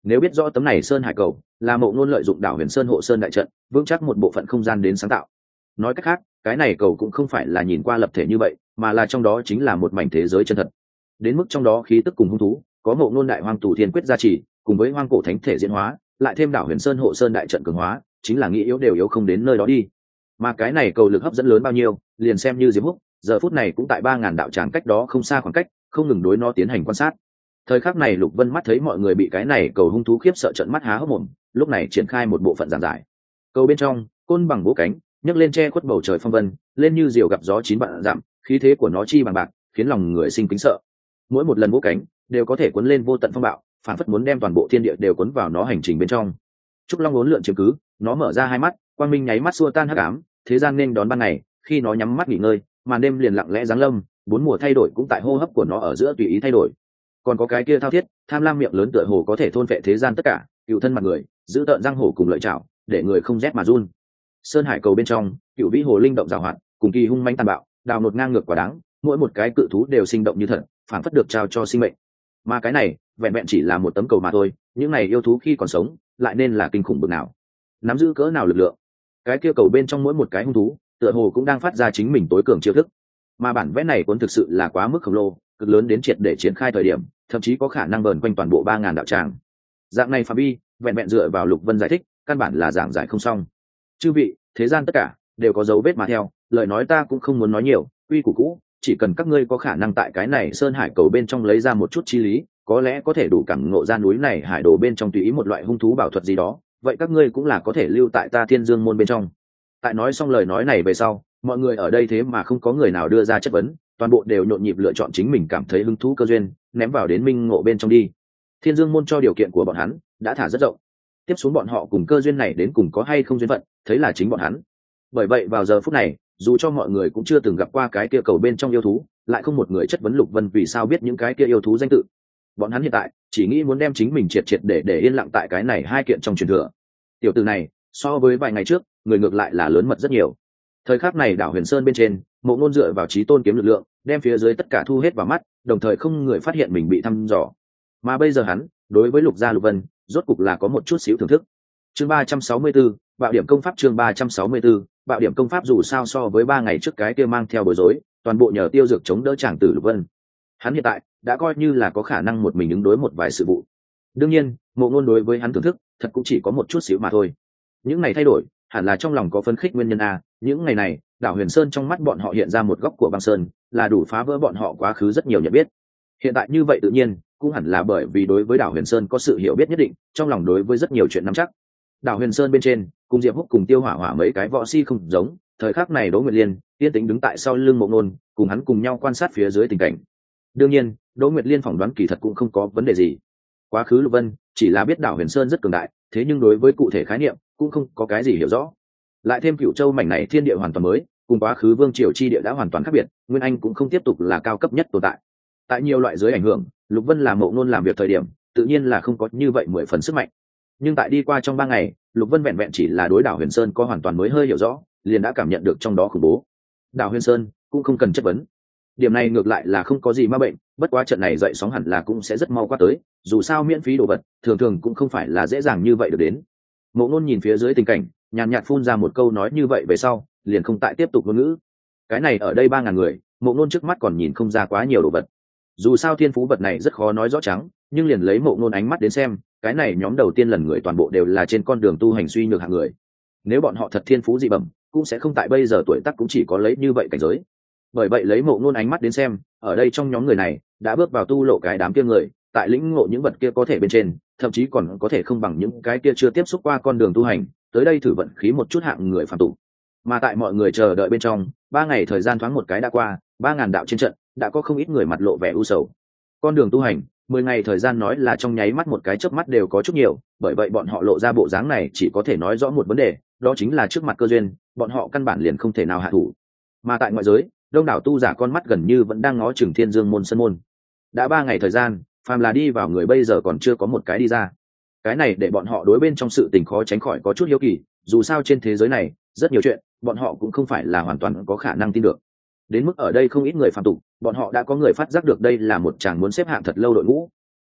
Nếu biết rõ tấm này sơn hải cầu là Mộ Ngôn lợi dụng đảo Huyền Sơn hộ sơn đại trận vững chắc một bộ phận không gian đến sáng tạo, nói cách khác cái này cầu cũng không phải là nhìn qua lập thể như vậy, mà là trong đó chính là một mảnh thế giới chân thật. Đến mức trong đó khí tức cùng hung thú có Mộ Ngôn đại hoang tù thiên quyết gia trì, cùng với hoang cổ thánh thể diễn hóa, lại thêm đảo Huyền Sơn hộ sơn đại trận cường hóa, chính là nghĩ yếu đều yếu không đến nơi đó đi. Mà cái này cầu lực hấp dẫn lớn bao nhiêu, liền xem như Diệp Húc giờ phút này cũng tại 3000 đạo tràng cách đó không xa khoảng cách, không ngừng đối nó tiến hành quan sát. Thời khắc này Lục Vân mắt thấy mọi người bị cái này cầu hung thú khiếp sợ trợn mắt há hốc mồm, lúc này triển khai một bộ phận giảng giải. Cầu bên trong, côn bằng vỗ cánh, nhấc lên che khuất bầu trời phong vân, lên như diều gặp gió chín vạn dặm, khí thế của nó chi bằng bạc, khiến lòng người sinh kính sợ. Mỗi một lần vỗ cánh, đều có thể cuốn lên vô tận phong bạo, phản phất muốn đem toàn bộ thiên địa đều cuốn vào nó hành trình bên trong. Trúc Long uốn lượn chiếm cứ, nó mở ra hai mắt, quang minh nháy mắt xua tan hắc ám, thế gian nên đón ban ngày. Khi nó nhắm mắt nghỉ ngơi, màn đêm liền lặng lẽ giáng lâm, bốn mùa thay đổi cũng tại hô hấp của nó ở giữa tùy ý thay đổi. Còn có cái kia thao thiết, tham lam miệng lớn tựa hồ có thể thôn vệ thế gian tất cả, cựu thân mặt người, giữ tợn răng hổ cùng lợi chảo, để người không rét mà run. Sơn hải cầu bên trong, cựu vĩ hồ linh động giàu hoạt, cùng kỳ hung manh tàn bạo, đào nột ngang ngược quả đáng, mỗi một cái cự thú đều sinh động như thật, phảng phất được trao cho sinh mệnh. Mà cái này, vẹn vẹn chỉ là một tấm cầu mà thôi, những này yêu thú khi còn sống, lại nên là kinh khủng bực nào, nắm giữ cỡ nào lực lượng. Cái kia cầu bên trong mỗi một cái hung thú, tựa hồ cũng đang phát ra chính mình tối cường chiêu thức. Mà bản vẽ này cuốn thực sự là quá mức khổng lồ, cực lớn đến triệt để triển khai thời điểm, thậm chí có khả năng vờn quanh toàn bộ 3000 đạo tràng. Dạng này phạm vi, vẹn vẹn dựa vào Lục Vân giải thích, căn bản là giảng giải không xong. Chư vị, thế gian tất cả đều có dấu vết mà theo, lời nói ta cũng không muốn nói nhiều, quy củ cũ, chỉ cần các ngươi có khả năng tại cái này sơn hải cầu bên trong lấy ra một chút chi lý, có lẽ có thể đủ cảm ngộ ra núi này hải đồ bên trong tùy ý một loại hung thú bảo thuật gì đó, vậy các ngươi cũng là có thể lưu tại ta Thiên Dương môn bên trong. Tại nói xong lời nói này về sau, mọi người ở đây thế mà không có người nào đưa ra chất vấn, toàn bộ đều nhộn nhịp lựa chọn chính mình cảm thấy hứng thú cơ duyên, ném vào đến minh ngộ bên trong đi. Thiên Dương môn cho điều kiện của bọn hắn đã thả rất rộng, tiếp xuống bọn họ cùng cơ duyên này đến cùng có hay không duyên phận, thấy là chính bọn hắn. Bởi vậy vào giờ phút này, dù cho mọi người cũng chưa từng gặp qua cái kia cầu bên trong yêu thú, lại không một người chất vấn Lục Vân vì sao biết những cái kia yêu thú danh tự. Bọn hắn hiện tại chỉ nghĩ muốn đem chính mình triệt triệt để yên lặng tại cái này hai kiện trong truyền thừa. Tiểu tử này so với vài ngày trước, người ngược lại là lớn mật rất nhiều. Thời khắc này đảo Huyền Sơn bên trên, Mộ Ngôn dựa vào chí tôn kiếm lực lượng, đem phía dưới tất cả thu hết vào mắt, đồng thời không người phát hiện mình bị thăm dò. Mà bây giờ hắn, đối với Lục Gia Lục Vân, rốt cục là có một chút xíu thưởng thức. Chương 364, bạo điểm công pháp chương 364, bạo điểm công pháp dù sao so với 3 ngày trước cái kia mang theo bối rối, toàn bộ nhờ tiêu dược chống đỡ chàng tử Lục Vân. Hắn hiện tại đã coi như là có khả năng một mình ứng đối một vài sự vụ. Đương nhiên, Mộ Ngôn đối với hắn thưởng thức, thật cũng chỉ có một chút xíu mà thôi. Những này thay đổi, hẳn là trong lòng có phấn khích nguyên nhân a. Những ngày này, đảo Huyền Sơn trong mắt bọn họ hiện ra một góc của băng sơn, là đủ phá vỡ bọn họ quá khứ rất nhiều nhận biết. Hiện tại như vậy tự nhiên, cũng hẳn là bởi vì đối với đảo Huyền Sơn có sự hiểu biết nhất định, trong lòng đối với rất nhiều chuyện nắm chắc. Đảo Huyền Sơn bên trên, cùng Diệp Húc cùng Tiêu Hỏa Hỏa mấy cái võ si không giống, thời khắc này Đỗ Nguyệt Liên yên tĩnh đứng tại sau lưng Mộ Ngôn, cùng hắn cùng nhau quan sát phía dưới tình cảnh. Đương nhiên, Đỗ Nguyệt Liên phỏng đoán kỳ thật cũng không có vấn đề gì. Quá khứ Lục Vân chỉ là biết đảo Huyền Sơn rất cường đại, thế nhưng đối với cụ thể khái niệm cũng không có cái gì hiểu rõ. Lại thêm Cửu Châu mảnh này thiên địa hoàn toàn mới, cùng quá khứ Vương Triều chi địa đã hoàn toàn khác biệt, Nguyên Anh cũng không tiếp tục là cao cấp nhất tồn tại. Tại nhiều loại dưới ảnh hưởng, Lục Vân làm Mộ Ngôn làm việc thời điểm, tự nhiên là không có như vậy 10 phần sức mạnh. Nhưng tại đi qua trong 3 ngày, Lục Vân vẹn vẹn chỉ là đối đảo Huyền Sơn có hoàn toàn mới hơi hiểu rõ, liền đã cảm nhận được trong đó khủng bố. Đảo Huyền Sơn cũng không cần chất vấn. Điểm này ngược lại là không có gì ma bệnh, bất quá trận này dậy sóng hẳn là cũng sẽ rất mau qua tới, dù sao miễn phí đồ vật, thường thường cũng không phải là dễ dàng như vậy được đến. Mộ Ngôn nhìn phía dưới tình cảnh, nhàn nhạt phun ra một câu nói như vậy về sau, liền không tại tiếp tục ngôn ngữ. Cái này ở đây 3000 người, Mộ Ngôn trước mắt còn nhìn không ra quá nhiều đồ vật. Dù sao thiên phú vật này rất khó nói rõ trắng, nhưng liền lấy Mộ Ngôn ánh mắt đến xem, cái này nhóm đầu tiên lần người toàn bộ đều là trên con đường tu hành suy nhược hạng người. Nếu bọn họ thật thiên phú dị bẩm, cũng sẽ không tại bây giờ tuổi tác cũng chỉ có lấy như vậy cảnh giới. Bởi vậy lấy Mộ Ngôn ánh mắt đến xem, ở đây trong nhóm người này đã bước vào tu lộ cái đám kia người, tại lĩnh ngộ những vật kia có thể bên trên, thậm chí còn có thể không bằng những cái kia chưa tiếp xúc qua con đường tu hành, tới đây thử vận khí một chút hạng người phàm tục. Mà tại mọi người chờ đợi bên trong, 3 ngày thời gian thoáng một cái đã qua, 3000 đạo trên trận, đã có không ít người mặt lộ vẻ u sầu. Con đường tu hành, 10 ngày thời gian nói là trong nháy mắt một cái chớp mắt đều có chút nhiều, bởi vậy bọn họ lộ ra bộ dáng này chỉ có thể nói rõ một vấn đề, đó chính là trước mặt cơ duyên, bọn họ căn bản liền không thể nào hạ thủ. Mà tại ngoại giới, đông đảo tu giả con mắt gần như vẫn đang ngó chừng Thiên Dương môn sân môn. Đã 3 ngày thời gian, phàm là đi vào người bây giờ còn chưa có một cái đi ra. Cái này để bọn họ đối bên trong sự tình khó tránh khỏi có chút hiếu kỳ, dù sao trên thế giới này, rất nhiều chuyện, bọn họ cũng không phải là hoàn toàn có khả năng tin được. Đến mức ở đây không ít người phàm tục, bọn họ đã có người phát giác được đây là một chàng muốn xếp hạng thật lâu đội ngũ.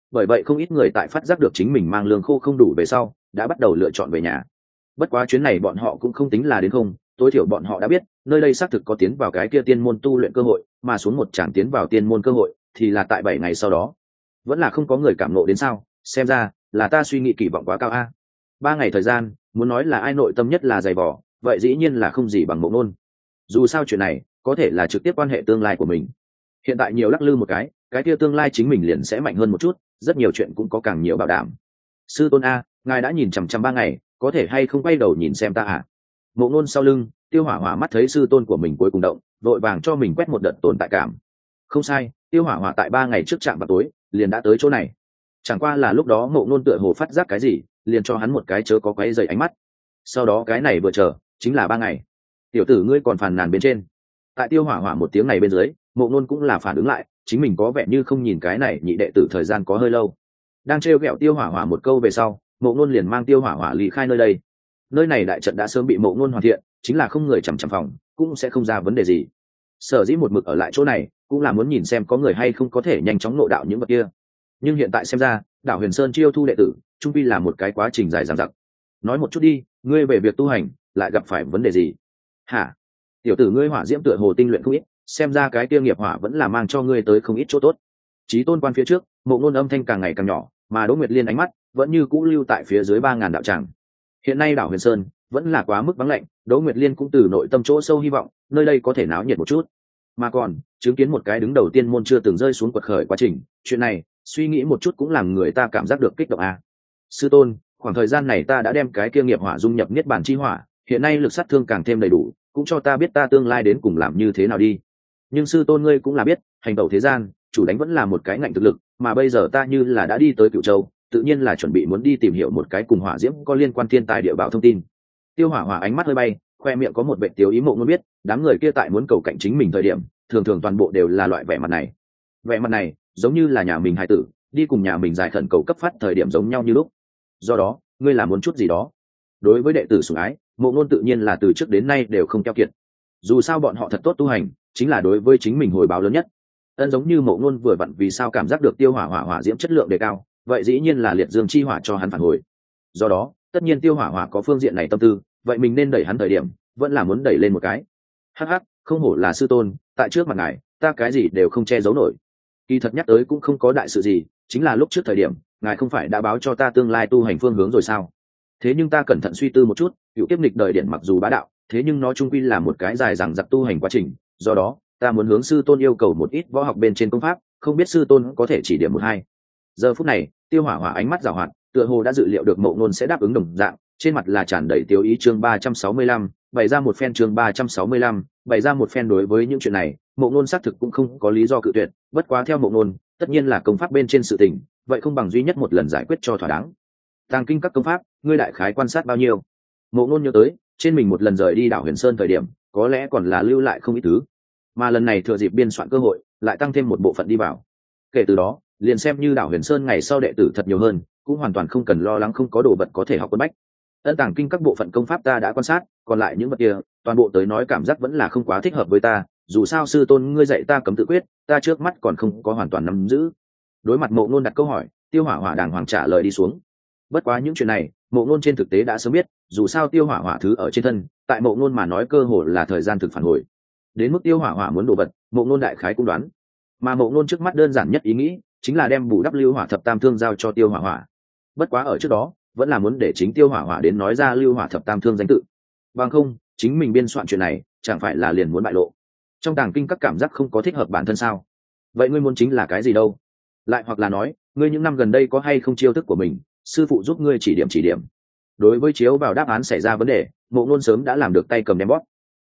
Bởi vậy không ít người tại phát giác được chính mình mang lương khô không đủ về sau đã bắt đầu lựa chọn về nhà. Bất quá chuyến này bọn họ cũng không tính là đến không, tối thiểu bọn họ đã biết nơi đây xác thực có tiến vào cái kia tiên môn tu luyện cơ hội, mà xuống một tràng tiến vào tiên môn cơ hội thì là tại 7 ngày sau đó. Vẫn là không có người cảm nộ đến sao? Xem ra là ta suy nghĩ kỳ vọng quá cao a. 3 ngày thời gian, muốn nói là ai nội tâm nhất là dày vò, vậy dĩ nhiên là không gì bằng Mộ Nôn. Dù sao chuyện này có thể là trực tiếp quan hệ tương lai của mình. Hiện tại nhiều lắc lư một cái kia tương lai chính mình liền sẽ mạnh hơn một chút, rất nhiều chuyện cũng có càng nhiều bảo đảm. Sư tôn a, ngài đã nhìn chằm chằm 3 ngày, có thể hay không quay đầu nhìn xem ta à? Mộ Nôn sau lưng, Tiêu Hỏa Hỏa mắt thấy sư tôn của mình cuối cùng động, vội vàng cho mình quét một đợt tồn tại cảm. Không sai, Tiêu Hỏa Hỏa tại 3 ngày trước trạm vào tối liền đã tới chỗ này. Chẳng qua là lúc đó Mộ Nôn tựa hồ phát giác cái gì, liền cho hắn một cái chớ có quấy rầy ánh mắt. Sau đó cái này vừa chờ chính là 3 ngày. Tiểu tử ngươi còn phàn nàn bên trên. Tại Tiêu Hỏa Hỏa một tiếng này bên dưới, Mộ Nôn cũng là phản ứng lại, chính mình có vẻ như không nhìn cái này nhị đệ tử thời gian có hơi lâu. Đang trêu ghẹo Tiêu Hỏa Hỏa một câu về sau, Mộ Nôn liền mang Tiêu Hỏa Hỏa lý khai nơi đây. Nơi này đại trận đã sớm bị Mộ Nôn hoàn thiện, chính là không người chằm chằm phòng cũng sẽ không ra vấn đề gì. Sở dĩ một mực ở lại chỗ này cũng là muốn nhìn xem có người hay không có thể nhanh chóng ngộ đạo những vật kia. Nhưng hiện tại xem ra đảo Huyền Sơn chiêu thu đệ tử trung pi là một cái quá trình dài dằng dặc. Nói một chút đi, ngươi về việc tu hành lại gặp phải vấn đề gì? Hả? Tiểu tử ngươi hỏa diễm tựa hồ tinh luyện không ít, xem ra cái tiêu nghiệp hỏa vẫn là mang cho ngươi tới không ít chỗ tốt. Chí tôn quan phía trước, Mộ Nôn âm thanh càng ngày càng nhỏ, mà Đỗ Nguyệt Liên ánh mắt vẫn như cũ lưu tại phía dưới 3000 đạo tràng. Hiện nay đảo Huyền Sơn vẫn là quá mức vắng lạnh, Đỗ Nguyệt Liên cũng từ nội tâm chỗ sâu hy vọng nơi đây có thể náo nhiệt một chút. Mà còn chứng kiến một cái đứng đầu tiên môn chưa từng rơi xuống quật khởi quá trình, chuyện này suy nghĩ một chút cũng làm người ta cảm giác được kích động a. Sư tôn, khoảng thời gian này ta đã đem cái kia nghiệp hỏa dung nhập niết bàn chi hỏa, hiện nay lực sát thương càng thêm đầy đủ, cũng cho ta biết ta tương lai đến cùng làm như thế nào đi. Nhưng sư tôn ngươi cũng là biết, hành tẩu thế gian, chủ đánh vẫn là một cái ngạnh thực lực, mà bây giờ ta như là đã đi tới Cửu Châu, tự nhiên là chuẩn bị muốn đi tìm hiểu một cái cùng hỏa diễm có liên quan thiên tài địa bảo thông tin. Tiêu Hỏa Hỏa ánh mắt hơi bay, khoe miệng có một vẻ tiêu ý. Mộ Nôn biết, đám người kia tại muốn cầu cạnh chính mình thời điểm, thường thường toàn bộ đều là loại vẻ mặt này. Vẻ mặt này, giống như là nhà mình hài tử, đi cùng nhà mình giải khẩn cầu cấp phát thời điểm giống nhau như lúc. Do đó, ngươi là muốn chút gì đó. Đối với đệ tử sủng ái, Mộ Nôn tự nhiên là từ trước đến nay đều không keo kiệt. Dù sao bọn họ thật tốt tu hành, chính là đối với chính mình hồi báo lớn nhất. Ân giống như Mộ Nôn vừa vặn vì sao cảm giác được Tiêu Hỏa Hỏa hỏa diễm chất lượng đề cao, vậy dĩ nhiên là liệt dương chi hỏa cho hắn phản hồi. Do đó, tất nhiên Tiêu Hỏa Hỏa có phương diện này tâm tư, vậy mình nên đẩy hắn thời điểm, vẫn là muốn đẩy lên một cái. Hắc hắc, không hổ là sư tôn, tại trước mặt ngài, ta cái gì đều không che giấu nổi. Kỳ thật nhắc tới cũng không có đại sự gì, chính là lúc trước thời điểm, ngài không phải đã báo cho ta tương lai tu hành phương hướng rồi sao? Thế nhưng ta cẩn thận suy tư một chút, cựu kiếp nghịch đời điển mặc dù bá đạo, thế nhưng nó chung quy là một cái dài dằng dặc tu hành quá trình, do đó, ta muốn hướng sư tôn yêu cầu một ít võ học bên trên công pháp, không biết sư tôn có thể chỉ điểm một hai. Giờ phút này, Tiêu Hỏa Hỏa ánh mắt giàu hoạt, tựa hồ đã dự liệu được Mộ Nôn sẽ đáp ứng đồng dạng, trên mặt là tràn đầy tiêu ý. Chương 365, bày ra một phen. Chương 365, bày ra một phen. Đối với những chuyện này, Mộ Nôn xác thực cũng không có lý do cự tuyệt, bất quá theo Mộ Nôn, tất nhiên là công pháp bên trên sự tình, vậy không bằng duy nhất một lần giải quyết cho thỏa đáng. Tàng kinh các công pháp, ngươi đại khái quan sát bao nhiêu? Mộ Nôn nhớ tới, trên mình một lần rời đi đảo Huyền Sơn thời điểm, có lẽ còn là lưu lại không ít thứ, mà lần này thừa dịp biên soạn cơ hội, lại tăng thêm một bộ phận đi vào. Kể từ đó, liền xem như đảo Huyền Sơn ngày sau đệ tử thật nhiều hơn, cũng hoàn toàn không cần lo lắng không có đồ vật có thể học quân bách. Ân tàng kinh các bộ phận công pháp ta đã quan sát, còn lại những vật kia, toàn bộ tới nói cảm giác vẫn là không quá thích hợp với ta, dù sao sư tôn ngươi dạy ta cấm tự quyết, ta trước mắt còn không có hoàn toàn nắm giữ. Đối mặt Mộ Nôn đặt câu hỏi, Tiêu Hỏa Hỏa đàng hoàng trả lời đi xuống. Bất quá những chuyện này, Mộ Nôn trên thực tế đã sớm biết, dù sao Tiêu Hỏa Hỏa thứ ở trên thân, tại Mộ Nôn mà nói cơ hồ là thời gian thực phản hồi. Đến mức Tiêu Hỏa Hỏa muốn đồ vật, Mộ Nôn đại khái cũng đoán. Mà Mộ Nôn trước mắt đơn giản nhất ý nghĩ, chính là đem bù đắp Lưu Hỏa thập tam thương giao cho Tiêu Hỏa Hỏa. Bất quá ở trước đó, vẫn là muốn để chính Tiêu Hỏa Hỏa đến nói ra Lưu Hỏa thập tam thương danh tự. Bằng không, chính mình biên soạn chuyện này, chẳng phải là liền muốn bại lộ. Trong tàng kinh các cảm giác không có thích hợp bản thân sao? Vậy ngươi muốn chính là cái gì đâu? Lại hoặc là nói, ngươi những năm gần đây có hay không chiêu thức của mình, sư phụ giúp ngươi chỉ điểm. Đối với chiếu vào đáp án xảy ra vấn đề, Mộ Nôn sớm đã làm được tay cầm đem bóp.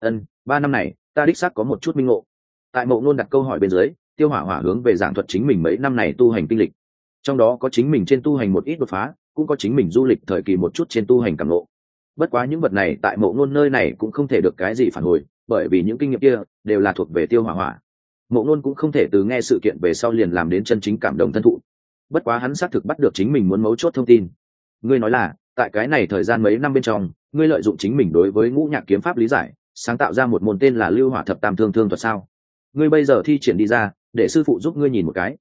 3 năm này, ta đích xác có một chút minh ngộ. Tại Mộ Nôn đặt câu hỏi bên dưới, Tiêu Hỏa Hỏa hướng về giảng thuật chính mình mấy năm này tu hành kinh lịch. Trong đó có chính mình trên tu hành một ít đột phá, cũng có chính mình du lịch thời kỳ một chút trên tu hành cảm ngộ. Bất quá những vật này tại Mộ Nôn nơi này cũng không thể được cái gì phản hồi, bởi vì những kinh nghiệm kia đều là thuộc về Tiêu Hỏa Hỏa. Mộ Nôn cũng không thể từ nghe sự kiện về sau liền làm đến chân chính cảm động thân thụ. Bất quá hắn xác thực bắt được chính mình muốn mấu chốt thông tin. Ngươi nói là, tại cái này thời gian mấy năm bên trong, ngươi lợi dụng chính mình đối với ngũ nhạc kiếm pháp lý giải, sáng tạo ra một môn tên là Lưu Hỏa thập tam thương thương thuật sao? Ngươi bây giờ thi triển đi ra, để sư phụ giúp ngươi nhìn một cái.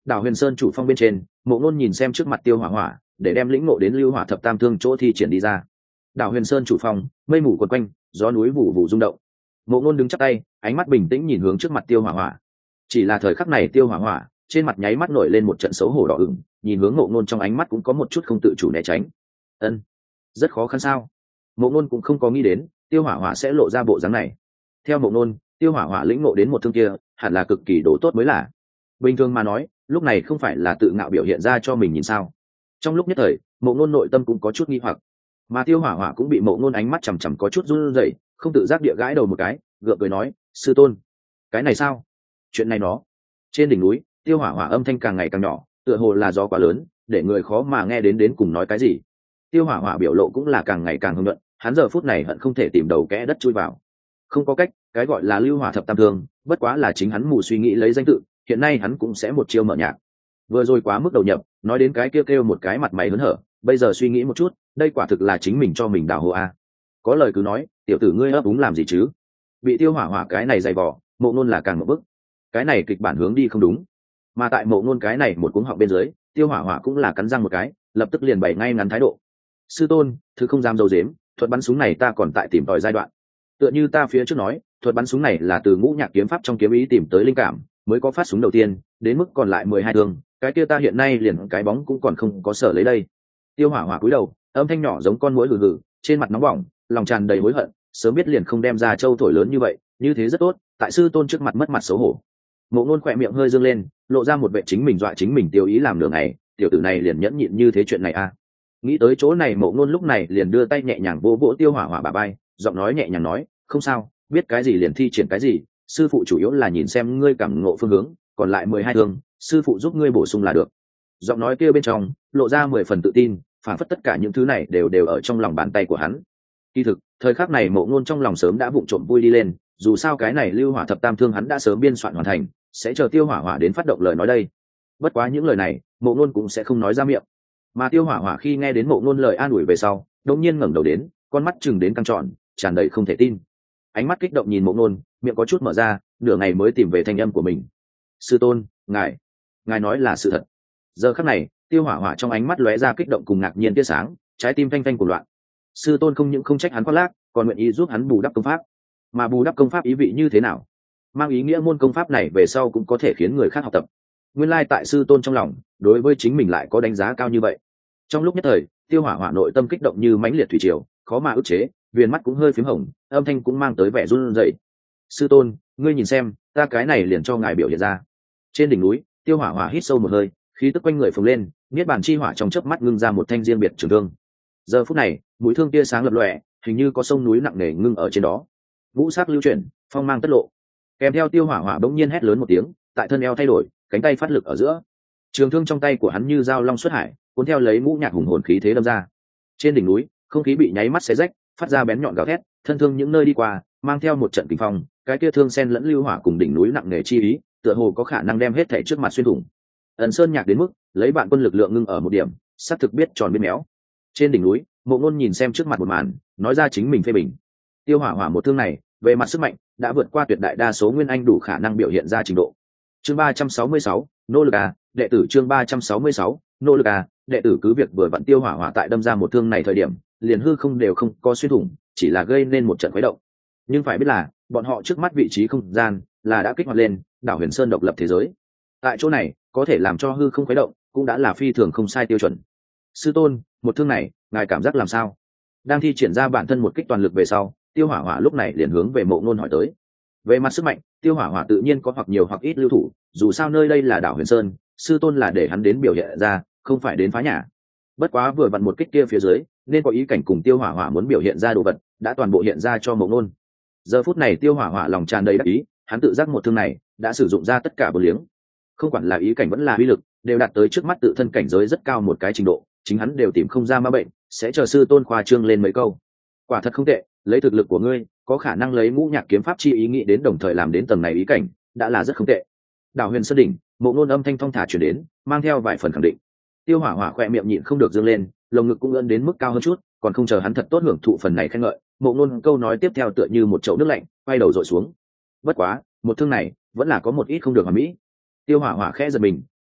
Đảo Huyền Sơn chủ phong bên trên, Mộ Ngôn nhìn xem trước mặt Tiêu Hỏa Hỏa, để đem lĩnh ngộ đến lưu hỏa thập tam thương chỗ thi triển đi ra. Đảo Huyền Sơn chủ phong, mây mù quấn quanh, gió núi vụ vụ rung động. Mộ Ngôn đứng chắp tay, ánh mắt bình tĩnh nhìn hướng trước mặt Tiêu Hỏa Hỏa. Chỉ là thời khắc này Tiêu Hỏa Hỏa trên mặt nháy mắt nổi lên một trận xấu hổ đỏ ửng, nhìn hướng Mộ Ngôn trong ánh mắt cũng có một chút không tự chủ né tránh. Ân, rất khó khăn sao? Mộ Ngôn cũng không có nghĩ đến Tiêu Hỏa Hỏa sẽ lộ ra bộ dáng này. Theo Mộ Ngôn, Tiêu Hỏa Hỏa lĩnh ngộ đến một thương kia, hẳn là cực kỳ đồ tốt mới là. Bình thường mà nói, lúc này không phải là tự ngạo biểu hiện ra cho mình nhìn sao? Trong lúc nhất thời, Mộ Ngôn nội tâm cũng có chút nghi hoặc, mà Tiêu Hỏa Hỏa cũng bị Mộ Ngôn ánh mắt chằm chằm có chút run rẩy, không tự giác địa gãi đầu một cái, gượng cười nói: "Sư tôn, cái này sao? Chuyện này nó." Trên đỉnh núi, Tiêu Hỏa Hỏa âm thanh càng ngày càng nhỏ, tựa hồ là gió quá lớn, để người khó mà nghe đến cùng nói cái gì. Tiêu Hỏa Hỏa biểu lộ cũng là càng ngày càng hưng nhuận, hắn giờ phút này hận không thể tìm đầu kẽ đất chui vào. Không có cách, cái gọi là lưu hỏa thập tam thương, bất quá là chính hắn mù suy nghĩ lấy danh tự, hiện nay hắn cũng sẽ một chiêu mở nhạc. Vừa rồi quá mức đầu nhập, nói đến cái kêu một cái mặt mày hớn hở, bây giờ suy nghĩ một chút, đây quả thực là chính mình cho mình đào hố a. Có lời cứ nói, tiểu tử ngươi ấp úng làm gì chứ? Bị Tiêu Hỏa Hỏa cái này dày vò, Mộ Ngôn là càng một bức. Cái này kịch bản hướng đi không đúng. Mà tại Mộ Ngôn cái này một cuống họng bên dưới, Tiêu Hỏa Hỏa cũng là cắn răng một cái, lập tức liền bày ngay ngắn thái độ. Sư tôn, thứ không dám dâu dếm, thuật bắn súng này ta còn tại tìm tòi giai đoạn. Tựa như ta phía trước nói, thuật bắn súng này là từ ngũ nhạc kiếm pháp trong kiếm ý tìm tới linh cảm, mới có phát súng đầu tiên, đến mức còn lại 12 thương, cái kia ta hiện nay liền cái bóng cũng còn không có sở lấy đây. Tiêu Hỏa Hỏa cúi đầu, âm thanh nhỏ giống con muỗi hừ hừ, trên mặt nóng bỏng, lòng tràn đầy hối hận, sớm biết liền không đem ra châu thổi lớn như vậy, như thế rất tốt, tại sư tôn trước mặt mất mặt xấu hổ. Mộ Ngôn khỏe miệng hơi dương lên, lộ ra một vẻ chính mình dọa chính mình tiêu ý làm nửa ngày, tiểu tử này liền nhẫn nhịn như thế chuyện này a. Nghĩ tới chỗ này, Mộ Ngôn lúc này liền đưa tay nhẹ nhàng vỗ vỗ Tiêu Hỏa Hỏa bả vai, giọng nói nhẹ nhàng nói: "Không sao, biết cái gì liền thi triển cái gì, sư phụ chủ yếu là nhìn xem ngươi cảm ngộ phương hướng, còn lại 12 thương, sư phụ giúp ngươi bổ sung là được." Giọng nói kia bên trong lộ ra 10 phần tự tin, phản phất tất cả những thứ này đều ở trong lòng bàn tay của hắn. Kỳ thực, thời khắc này Mộ Ngôn trong lòng sớm đã vụng trộm vui đi lên, dù sao cái này lưu hỏa thập tam thương hắn đã sớm biên soạn hoàn thành, sẽ chờ Tiêu Hỏa Hỏa đến phát động lời nói đây. Bất quá những lời này, Mộ Ngôn cũng sẽ không nói ra miệng. Mà Tiêu Hỏa Hỏa khi nghe đến Mộ Ngôn lời an ủi về sau, đột nhiên ngẩng đầu đến, con mắt chừng đến căng tròn, tràn đầy không thể tin. Ánh mắt kích động nhìn Mộ Ngôn, miệng có chút mở ra, nửa ngày mới tìm về thanh âm của mình. "Sư tôn, ngài nói là sự thật." Giờ khắc này, Tiêu Hỏa Hỏa trong ánh mắt lóe ra kích động cùng ngạc nhiên tia sáng, trái tim phanh phanh cuồng loạn. Sư tôn không những không trách hắn khoác lác, còn nguyện ý giúp hắn bù đắp công pháp. Mà bù đắp công pháp ý vị như thế nào? Mang ý nghĩa môn công pháp này về sau cũng có thể khiến người khác học tập. Nguyên lai tại sư tôn trong lòng, đối với chính mình lại có đánh giá cao như vậy. Trong lúc nhất thời, Tiêu Hỏa Hỏa nội tâm kích động như mãnh liệt thủy triều, khó mà ức chế, viền mắt cũng hơi phím hồng, âm thanh cũng mang tới vẻ run rẩy. "Sư tôn, ngươi nhìn xem, ta cái này liền cho ngài biểu hiện ra." Trên đỉnh núi, Tiêu Hỏa Hỏa hít sâu một hơi, khí tức quanh người phồng lên, niết bàn chi hỏa trong chớp mắt ngưng ra một thanh riêng biệt trường thương. Giờ phút này, mũi thương tia sáng lập lòe, hình như có sông núi nặng nề ngưng ở trên đó. Vũ sắc lưu chuyển, phong mang tất lộ. Kèm theo Tiêu Hỏa Hỏa bỗng nhiên hét lớn một tiếng, tại thân eo thay đổi, cánh tay phát lực ở giữa. Trường thương trong tay của hắn như dao long xuất hải, cuốn theo lấy ngũ nhạc hùng hồn khí thế đâm ra. Trên đỉnh núi, không khí bị nháy mắt xé rách, phát ra bén nhọn gào thét, thân thương những nơi đi qua, mang theo một trận kình phong, cái kia thương sen lẫn lưu hỏa cùng đỉnh núi nặng nề chi ý, tựa hồ có khả năng đem hết thảy trước mặt xuyên thủng. Ẩn Sơn Nhạc đến mức, lấy bạn quân lực lượng ngưng ở một điểm, sát thực biết tròn biết méo. Trên đỉnh núi, Mộ Ngôn nhìn xem trước mặt một màn, nói ra chính mình phê bình. Tiêu Hỏa Hỏa một thương này, về mặt sức mạnh, đã vượt qua tuyệt đại đa số nguyên anh đủ khả năng biểu hiện ra trình độ. Chương 366, nỗ lực à, đệ tử chương 366, nỗ lực à, đệ tử cứ việc vừa vặn Tiêu Hỏa Hỏa tại đâm ra một thương này thời điểm, liền hư không đều không có xuyên thủng, chỉ là gây nên một trận khuấy động. Nhưng phải biết là, bọn họ trước mắt vị trí không gian là đã kích hoạt lên, đảo Huyền Sơn độc lập thế giới. Tại chỗ này, có thể làm cho hư không khuấy động, cũng đã là phi thường không sai tiêu chuẩn. Sư tôn, một thương này, ngài cảm giác làm sao? Đang thi triển ra bản thân một kích toàn lực về sau, Tiêu Hỏa Hỏa lúc này liền hướng về Mộ Ngôn hỏi tới. Về mặt sức mạnh, Tiêu Hỏa Hỏa tự nhiên có hoặc nhiều hoặc ít lưu thủ, dù sao nơi đây là đảo Huyền Sơn, sư tôn là để hắn đến biểu hiện ra, không phải đến phá nhà. Bất quá vừa vặn một kích kia phía dưới, nên có ý cảnh cùng Tiêu Hỏa Hỏa muốn biểu hiện ra đồ vật, đã toàn bộ hiện ra cho Mộ Ngôn. Giờ phút này Tiêu Hỏa Hỏa lòng tràn đầy đắc ý, hắn tự giác một thương này đã sử dụng ra tất cả bờ liếng. Không quản là ý cảnh vẫn là uy lực, đều đạt tới trước mắt tự thân cảnh giới rất cao một cái trình độ, chính hắn đều tìm không ra ma bệnh, sẽ chờ sư tôn khoa trương lên mấy câu. Quả thật không tệ, lấy thực lực của ngươi, có khả năng lấy ngũ nhạc kiếm pháp chi ý nghĩ đến đồng thời làm đến tầng này ý cảnh, đã là rất không tệ. Đảo Huyền Sơn đỉnh, Mộ Ngôn âm thanh thong thả truyền đến, mang theo vài phần khẳng định. Tiêu Hỏa Hỏa khẽ miệng nhịn không được dương lên, lồng ngực cũng ưỡn đến mức cao hơn chút, còn không chờ hắn thật tốt hưởng thụ phần này khen ngợi, Mộ Ngôn câu nói tiếp theo tựa như một chậu nước lạnh, quay đầu dội xuống. Bất quá, một thương này vẫn là có một ít không được hoàn mỹ. Tiêu Hỏa Hỏa khẽ giật mình,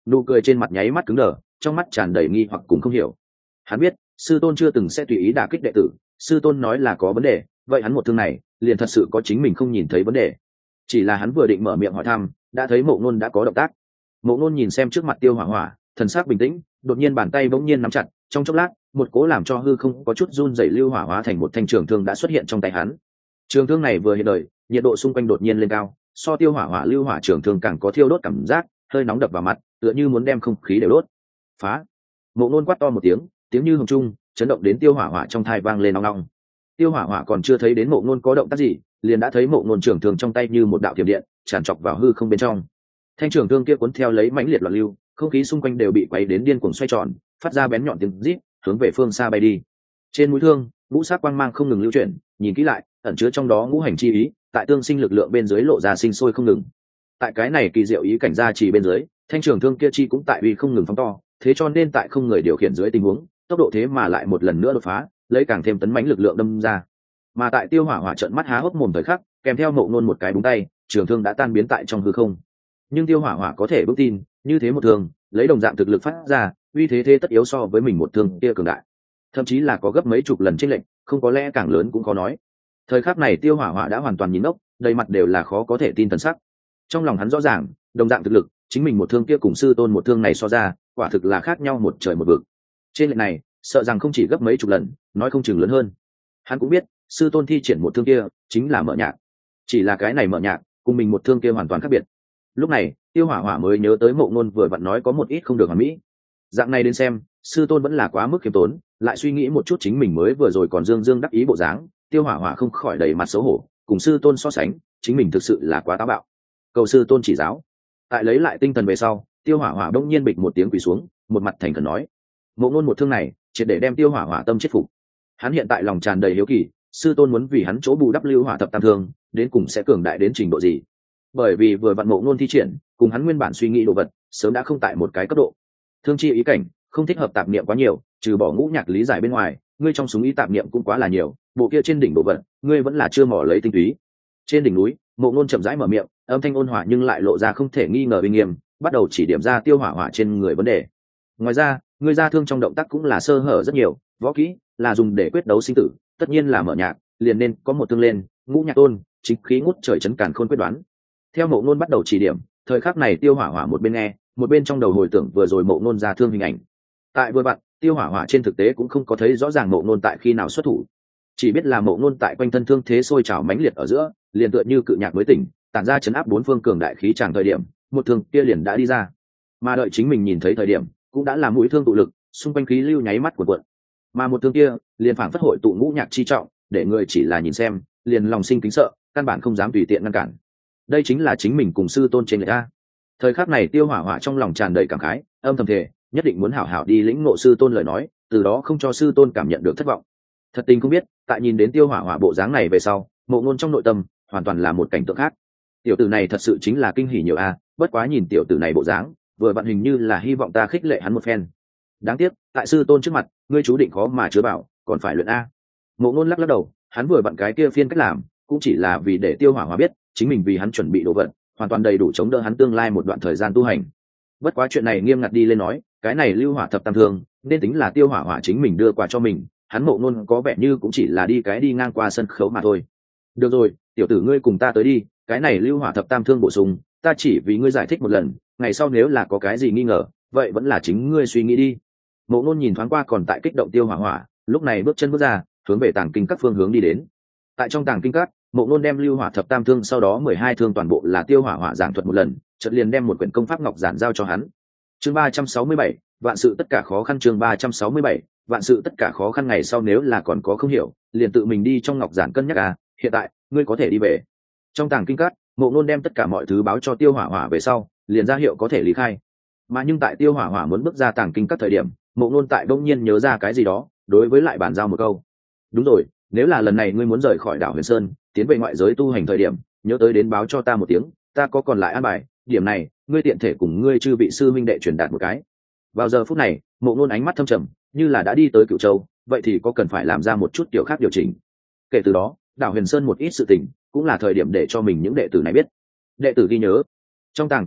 nụ cười trên mặt nháy mắt cứng đờ, trong mắt tràn đầy nghi hoặc cùng không hiểu. Hắn biết sư tôn chưa từng sẽ tùy ý đả kích đệ tử, sư tôn nói là có vấn đề, vậy hắn một thương này liền thật sự có chính mình không nhìn thấy vấn đề. Chỉ là hắn vừa định mở miệng hỏi thăm, đã thấy Mộ Nôn đã có động tác. Mộ Nôn nhìn xem trước mặt Tiêu Hỏa Hỏa, thần sắc bình tĩnh, đột nhiên bàn tay bỗng nhiên nắm chặt, trong chốc lát, một cố làm cho hư không có chút run rẩy lưu hỏa hóa thành một thanh trường thương đã xuất hiện trong tay hắn. Trường thương này vừa hiện đời, nhiệt độ xung quanh đột nhiên lên cao, so Tiêu Hỏa Hỏa lưu hỏa trường thương càng có thiêu đốt cảm giác, hơi nóng đập vào mặt, tựa như muốn đem không khí đều đốt. Phá! Mộ Nôn quát to một tiếng, tiếng như hồng trung, chấn động đến Tiêu Hỏa Hỏa trong tai vang lên ong ong. Tiêu Hỏa Hỏa còn chưa thấy đến Mộ Nôn có động tác gì, liền đã thấy Mộ Nôn trường thương trong tay như một đạo thiểm điện, tràn trọc vào hư không bên trong. Thanh trường thương kia cuốn theo lấy mãnh liệt loạn lưu, không khí xung quanh đều bị quấy đến điên cuồng xoay tròn, phát ra bén nhọn tiếng rít, hướng về phương xa bay đi. Trên mũi thương, ngũ sắc quang mang không ngừng lưu chuyển, nhìn kỹ lại, ẩn chứa trong đó ngũ hành chi ý, tại tương sinh lực lượng bên dưới lộ ra sinh sôi không ngừng. Tại cái này kỳ diệu ý cảnh gia trì bên dưới, thanh trường thương kia chi cũng tại uy không ngừng phóng to, thế cho nên tại không người điều khiển dưới tình huống, tốc độ thế mà lại một lần nữa đột phá, lấy càng thêm tấn mãnh lực lượng đâm ra. Mà tại Tiêu Hỏa Hỏa trợn mắt há hốc mồm thời khắc, kèm theo Mộ Nôn một cái búng tay, trường thương đã tan biến tại trong hư không. Nhưng Tiêu Hỏa Hỏa có thể vững tin, như thế một thương, lấy đồng dạng thực lực phát ra, uy thế thế tất yếu so với mình một thương kia cường đại, thậm chí là có gấp mấy chục lần chênh lệch, không có lẽ càng lớn cũng khó nói. Thời khắc này Tiêu Hỏa Hỏa đã hoàn toàn nhìn ngốc, đầy mặt đều là khó có thể tin thần sắc. Trong lòng hắn rõ ràng, đồng dạng thực lực, chính mình một thương kia cùng sư tôn một thương này so ra, quả thực là khác nhau một trời một vực. Trên lệch này, sợ rằng không chỉ gấp mấy chục lần, nói không chừng lớn hơn. Hắn cũng biết, sư tôn thi triển một thương kia chính là mở nhạc, chỉ là cái này mở nhạc cùng mình một thương kia hoàn toàn khác biệt. Lúc này Tiêu Hỏa Hỏa mới nhớ tới Mộ Nôn vừa vặn nói có một ít không được hoàn mỹ. Dạng này đến xem, sư tôn vẫn là quá mức khiêm tốn, lại suy nghĩ một chút chính mình mới vừa rồi còn dương dương đắc ý bộ dáng, Tiêu Hỏa Hỏa không khỏi đầy mặt xấu hổ, cùng sư tôn so sánh, chính mình thực sự là quá táo bạo. Cầu sư tôn chỉ giáo. Tại lấy lại tinh thần về sau, Tiêu Hỏa Hỏa bỗng nhiên bịch một tiếng quỳ xuống, một mặt thành khẩn nói: Mộ Nôn một thương này, triệt để đem Tiêu Hỏa Hỏa tâm chết phục. Hắn hiện tại lòng tràn đầy hiếu kỳ, sư tôn muốn vì hắn chỗ bù đắp lưu hỏa thập tam thương, đến cùng sẽ cường đại đến trình độ gì? Bởi vì vừa vặn Mộ Nôn thi triển, cùng hắn nguyên bản suy nghĩ đồ vật, sớm đã không tại một cái cấp độ. Thương chi ý cảnh, không thích hợp tạp niệm quá nhiều, trừ bỏ ngũ nhạc lý giải bên ngoài, ngươi trong súng ý tạp niệm cũng quá là nhiều, bộ kia trên đỉnh đồ vật, ngươi vẫn là chưa mò lấy tinh túy. Trên đỉnh núi, Mộ Nôn chậm rãi mở miệng, âm thanh ôn hòa nhưng lại lộ ra không thể nghi ngờ uy nghiêm, bắt đầu chỉ điểm ra Tiêu Hỏa Hỏa trên người vấn đề. Ngoài ra, ngươi ra thương trong động tác cũng là sơ hở rất nhiều, võ kỹ là dùng để quyết đấu sinh tử, tất nhiên là mở nhạc, liền nên có một thương lên, ngũ nhạc tôn, chính khí ngút trời chấn càn khôn quyết đoán. Theo Mộ Nôn bắt đầu chỉ điểm, thời khắc này Tiêu Hỏa Hỏa một bên nghe, một bên trong đầu hồi tưởng vừa rồi Mộ Nôn ra thương hình ảnh. Tại vừa vặn, Tiêu Hỏa Hỏa trên thực tế cũng không có thấy rõ ràng Mộ Nôn tại khi nào xuất thủ, chỉ biết là Mộ Nôn tại quanh thân thương thế sôi trào mãnh liệt ở giữa, liền tựa như cự nhạc mới tỉnh, tản ra chấn áp bốn phương cường đại khí tràng thời điểm, một thương kia liền đã đi ra. Mà đợi chính mình nhìn thấy thời điểm, cũng đã là mũi thương tụ lực, xung quanh khí lưu nháy mắt của cuộn. Mà một thương kia, liền phảng phất hội tụ ngũ nhạc chi trọng, để người chỉ là nhìn xem, liền lòng sinh kính sợ, căn bản không dám tùy tiện ngăn cản. Đây chính là chính mình cùng sư tôn trên lệch a. Thời khắc này Tiêu Hỏa Hỏa trong lòng tràn đầy cảm khái, âm thầm thề, nhất định muốn hảo hảo đi lĩnh ngộ sư tôn lời nói, từ đó không cho sư tôn cảm nhận được thất vọng. Thật tình không biết, tại nhìn đến Tiêu Hỏa Hỏa bộ dáng này về sau, Mộ Nôn trong nội tâm hoàn toàn là một cảnh tượng khác. Tiểu tử này thật sự chính là kinh hỉ nhiều a, bất quá nhìn tiểu tử này bộ dáng, vừa vặn hình như là hy vọng ta khích lệ hắn một phen. Đáng tiếc, tại sư tôn trước mặt, ngươi chú định khó mà chứa bảo, còn phải luyện a. Mộ Nôn lắc lắc đầu, hắn vừa vặn cái kia phiên cách làm, cũng chỉ là vì để Tiêu Hỏa Hỏa biết, chính mình vì hắn chuẩn bị đồ vật, hoàn toàn đầy đủ chống đỡ hắn tương lai một đoạn thời gian tu hành. Bất quá chuyện này nghiêm ngặt đi lên nói, cái này lưu hỏa thập tam thương, nên tính là Tiêu Hỏa Hỏa chính mình đưa quà cho mình, hắn Mộ Nôn có vẻ như cũng chỉ là đi ngang qua sân khấu mà thôi. Được rồi, tiểu tử ngươi cùng ta tới đi, cái này lưu hỏa thập tam thương bổ sung, ta chỉ vì ngươi giải thích một lần, ngày sau nếu là có cái gì nghi ngờ, vậy vẫn là chính ngươi suy nghĩ đi. Mộ Nôn nhìn thoáng qua còn tại kích động Tiêu Hỏa Hỏa, lúc này bước chân bước ra, hướng về tàng kinh các phương hướng đi đến. Tại trong tàng kinh các, Mộ Nôn đem lưu hỏa thập tam thương sau đó 12 thương toàn bộ là Tiêu Hỏa Hỏa giảng thuật một lần, chợt liền đem một quyển công pháp ngọc giản giao cho hắn. Chương 367, vạn sự tất cả khó khăn. Chương 367, vạn sự tất cả khó khăn. Ngày sau nếu là còn có không hiểu, liền tự mình đi trong ngọc giản cân nhắc à, hiện tại ngươi có thể đi về. Trong tàng kinh các, Mộ Nôn đem tất cả mọi thứ báo cho Tiêu Hỏa Hỏa về sau, liền ra hiệu có thể lý khai. Mà nhưng tại Tiêu Hỏa Hỏa muốn bước ra tàng kinh các thời điểm, Mộ Nôn tại bỗng nhiên nhớ ra cái gì đó, đối với lại bàn giao một câu. Đúng rồi, nếu là lần này ngươi muốn rời khỏi đảo Huyền Sơn, tiến về ngoại giới tu hành thời điểm, nhớ tới đến báo cho ta một tiếng, ta có còn lại an bài, điểm này, ngươi tiện thể cùng ngươi chư vị sư minh đệ truyền đạt một cái. Vào giờ phút này, Mộ Nôn ánh mắt thâm trầm, như là đã đi tới Cửu Châu, vậy thì có cần phải làm ra một chút kiểu khác điều chỉnh. Kể từ đó, đảo Huyền Sơn một ít sự tình, cũng là thời điểm để cho mình những đệ tử này biết. Đệ tử ghi nhớ. Trong tàng kinh các,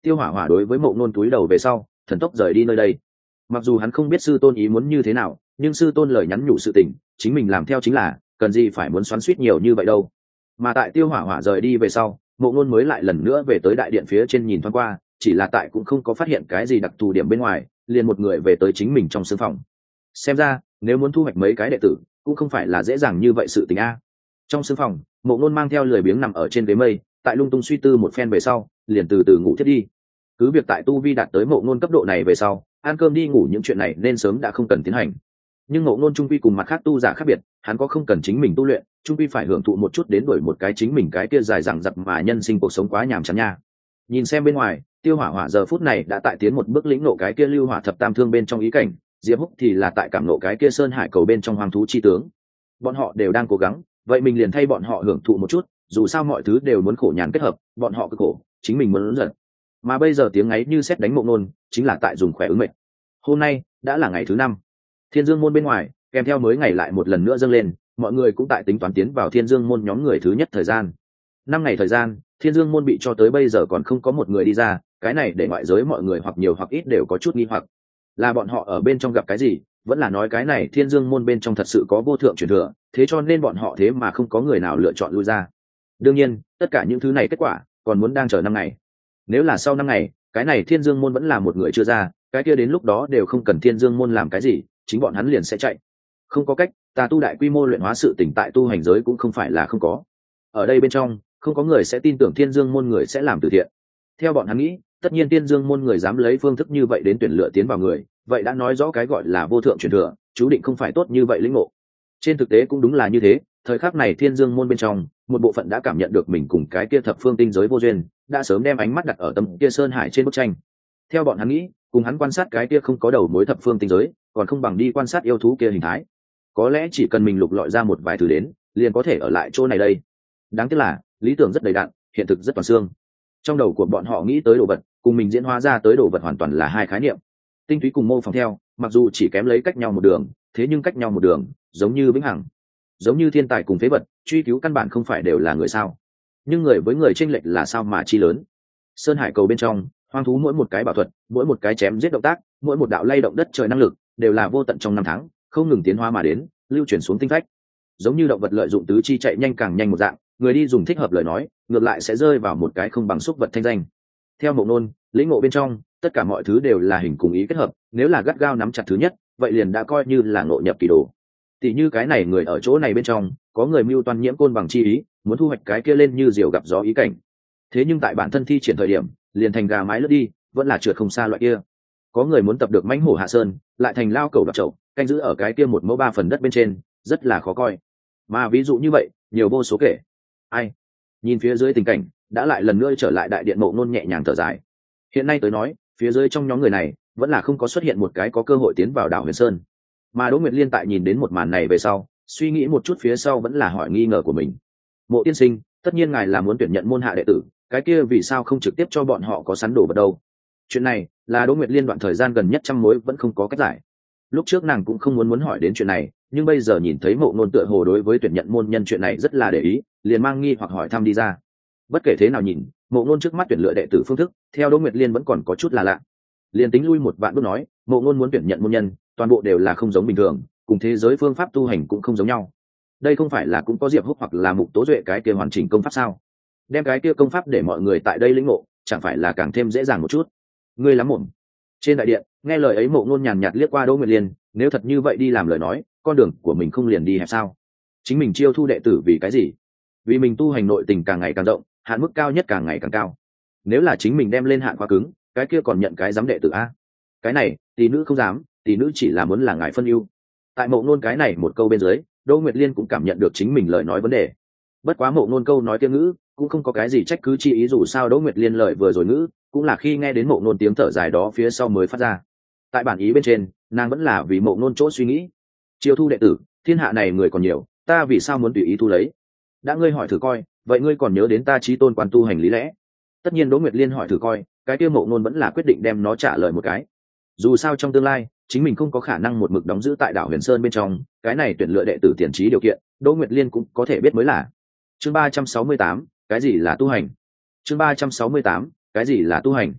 Tiêu Hỏa Hỏa đối với Mộ Nôn túi đầu về sau, thần tốc rời đi nơi đây. Mặc dù hắn không biết sư tôn ý muốn như thế nào, nhưng sư tôn lời nhắn nhủ sự tình, chính mình làm theo chính là, cần gì phải muốn xoắn xuýt nhiều như vậy đâu. Mà tại Tiêu Hỏa Hỏa rời đi về sau, Mộ Nôn mới lại lần nữa về tới đại điện phía trên nhìn thoáng qua, chỉ là tại cũng không có phát hiện cái gì đặc thù điểm bên ngoài, liền một người về tới chính mình trong sương phòng. Xem ra, nếu muốn thu hoạch mấy cái đệ tử, cũng không phải là dễ dàng như vậy sự tình a. Trong sương phòng, Mộ Nôn mang theo lười biếng nằm ở trên ghế mây, tại lung tung suy tư một phen về sau, liền từ từ ngủ thiếp đi. Cứ việc tại tu vi đạt tới Mộ Nôn cấp độ này về sau, ăn cơm đi ngủ những chuyện này nên sớm đã không cần tiến hành. Nhưng Mộ Nôn trung quy cùng mặt khác tu giả khác biệt, hắn có không cần chính mình tu luyện, trung quy phải hưởng thụ một chút đến đổi một cái chính mình cái kia dài dằng dặc mà nhân sinh cuộc sống quá nhàm chán nha. Nhìn xem bên ngoài, Tiêu Hỏa Hỏa giờ phút này đã tại tiến một bước lĩnh ngộ cái kia lưu hỏa thập tam thương bên trong ý cảnh, Diệp Húc thì là tại cảm ngộ cái kia sơn hải cầu bên trong hoàng thú chi tướng. Bọn họ đều đang cố gắng, vậy mình liền thay bọn họ hưởng thụ một chút, dù sao mọi thứ đều muốn khổ nhàn kết hợp, bọn họ cứ khổ, chính mình muốn giận. Mà bây giờ tiếng ấy như sét đánh Mộ Nôn, chính là tại dùng khỏe ứng mệnh. Hôm nay đã là ngày thứ 5. Thiên Dương môn bên ngoài, kèm theo mới ngày lại một lần nữa dâng lên, mọi người cũng tại tính toán tiến vào Thiên Dương môn nhóm người thứ nhất thời gian. 5 ngày thời gian, Thiên Dương môn bị cho tới bây giờ còn không có một người đi ra, cái này để ngoại giới mọi người hoặc nhiều hoặc ít đều có chút nghi hoặc. Là bọn họ ở bên trong gặp cái gì, vẫn là nói cái này Thiên Dương môn bên trong thật sự có vô thượng truyền thừa, thế cho nên bọn họ thế mà không có người nào lựa chọn lui ra. Đương nhiên, tất cả những thứ này kết quả còn muốn đang chờ 5 ngày. Nếu là sau 5 ngày, cái này Thiên Dương môn vẫn là một người chưa ra, cái kia đến lúc đó đều không cần Thiên Dương môn làm cái gì, chính bọn hắn liền sẽ chạy. Không có cách, tà tu đại quy mô luyện hóa sự tỉnh tại tu hành giới cũng không phải là không có. Ở đây bên trong, không có người sẽ tin tưởng Thiên Dương môn người sẽ làm từ thiện. Theo bọn hắn nghĩ, tất nhiên Thiên Dương môn người dám lấy phương thức như vậy đến tuyển lựa tiến vào người, vậy đã nói rõ cái gọi là vô thượng truyền thừa, chú định không phải tốt như vậy lĩnh ngộ. Trên thực tế cũng đúng là như thế, thời khắc này Thiên Dương môn bên trong, một bộ phận đã cảm nhận được mình cùng cái kia thập phương tinh giới vô duyên, đã sớm đem ánh mắt đặt ở tấm kia sơn hải trên bức tranh. Theo bọn hắn nghĩ, cùng hắn quan sát cái kia không có đầu mối thập phương tinh giới, còn không bằng đi quan sát yêu thú kia hình thái. Có lẽ chỉ cần mình lục lọi ra một vài thứ đến, liền có thể ở lại chỗ này đây. Đáng tiếc là, lý tưởng rất đầy đặn, hiện thực rất toàn xương. Trong đầu của bọn họ nghĩ tới đồ vật, cùng mình diễn hóa ra tới đồ vật hoàn toàn là hai khái niệm. Tinh túy cùng mô phỏng theo, mặc dù chỉ kém lấy cách nhau một đường, thế nhưng cách nhau một đường, giống như vĩnh hằng. Giống như thiên tài cùng phế vật, truy cứu căn bản không phải đều là người sao? Nhưng người với người chênh lệch là sao mà chi lớn? Sơn hải cầu bên trong, hoang thú mỗi một cái bảo thuật, mỗi một cái chém giết động tác, mỗi một đạo lay động đất trời năng lực, đều là vô tận trong 5 tháng, không ngừng tiến hóa mà đến, lưu chuyển xuống tinh phách. Giống như động vật lợi dụng tứ chi chạy nhanh càng nhanh một dạng, người đi dùng thích hợp lời nói, ngược lại sẽ rơi vào một cái không bằng xúc vật thanh danh. Theo Mộ Nôn, lĩnh ngộ bên trong, tất cả mọi thứ đều là hình cùng ý kết hợp, nếu là gắt gao nắm chặt thứ nhất, vậy liền đã coi như là ngộ nhập kỳ đồ. Tỷ như cái này người ở chỗ này bên trong, có người mưu toan nhiễm côn bằng chi ý, muốn thu hoạch cái kia lên như diều gặp gió ý cảnh. Thế nhưng tại bản thân thi triển thời điểm, liền thành gà mái lướt đi, vẫn là trượt không xa loại kia. Có người muốn tập được mãnh hổ hạ sơn, lại thành lao cầu đập chậu, canh giữ ở cái kia 1 mẫu 3 phần đất bên trên, rất là khó coi. Mà ví dụ như vậy, nhiều vô số kể. Ai? Nhìn phía dưới tình cảnh, đã lại lần nữa trở lại đại điện Mộ Nôn nhẹ nhàng thở dài. Hiện nay tới nói, phía dưới trong nhóm người này, vẫn là không có xuất hiện một cái có cơ hội tiến vào đảo Huyền Sơn. Mà Đỗ Nguyệt Liên tại nhìn đến một màn này về sau, suy nghĩ một chút phía sau vẫn là hỏi nghi ngờ của mình. Mộ tiên sinh, tất nhiên ngài là muốn tuyển nhận môn hạ đệ tử, cái kia vì sao không trực tiếp cho bọn họ có sẵn đồ vật đâu? Chuyện này là Đỗ Nguyệt Liên đoạn thời gian gần nhất trăm mối vẫn không có cách giải. Lúc trước nàng cũng không muốn hỏi đến chuyện này, nhưng bây giờ nhìn thấy Mộ Nôn tựa hồ đối với tuyển nhận môn nhân chuyện này rất là để ý, liền mang nghi hoặc hỏi thăm đi ra. Bất kể thế nào nhìn, Mộ Nôn trước mắt tuyển lựa đệ tử phương thức, theo Đỗ Nguyệt Liên vẫn còn có chút là lạ. Liền tính lui một vạn bước nói, Mộ Nôn muốn tuyển nhận môn nhân, toàn bộ đều là không giống bình thường, cùng thế giới phương pháp tu hành cũng không giống nhau. Đây không phải là cũng có Diệp Húc hoặc là Mục Tố Duệ cái kia hoàn chỉnh công pháp sao? Đem cái kia công pháp để mọi người tại đây lĩnh ngộ, chẳng phải là càng thêm dễ dàng một chút? Ngươi lắm mồm. Trên đại điện, nghe lời ấy Mộ Nôn nhàn nhạt liếc qua Đỗ Nguyệt Liên, nếu thật như vậy đi làm lời nói, con đường của mình không liền đi hẹp sao? Chính mình chiêu thu đệ tử vì cái gì? Vì mình tu hành nội tình càng ngày càng rộng, hạn mức cao nhất càng ngày càng cao. Nếu là chính mình đem lên hạn quá cứng, cái kia còn nhận cái dám đệ tử a? Cái này, tỷ nữ không dám, tỷ nữ chỉ là muốn là ngài phân ưu. Tại Mộ Nôn cái này một câu bên dưới, Đỗ Nguyệt Liên cũng cảm nhận được chính mình lời nói vấn đề. Bất quá Mộ Nôn câu nói kia ngữ, cũng không có cái gì trách cứ chi ý, dù sao Đỗ Nguyệt Liên lời vừa rồi ngữ, cũng là khi nghe đến Mộ Nôn tiếng thở dài đó phía sau mới phát ra. Tại bản ý bên trên, nàng vẫn là vì Mộ Nôn chỗ suy nghĩ. Chiêu thu đệ tử, thiên hạ này người còn nhiều, ta vì sao muốn tùy ý thu lấy? Đã ngươi hỏi thử coi, vậy ngươi còn nhớ đến ta chí tôn quan tu hành lý lẽ? Tất nhiên Đỗ Nguyệt Liên hỏi thử coi, cái kia Mộ Nôn vẫn là quyết định đem nó trả lời một cái. Dù sao trong tương lai, chính mình không có khả năng một mực đóng giữ tại đảo Huyền Sơn bên trong, cái này tuyển lựa đệ tử tiền trí điều kiện, Đỗ Nguyệt Liên cũng có thể biết mới là. Chương 368, cái gì là tu hành? Chương 368, cái gì là tu hành?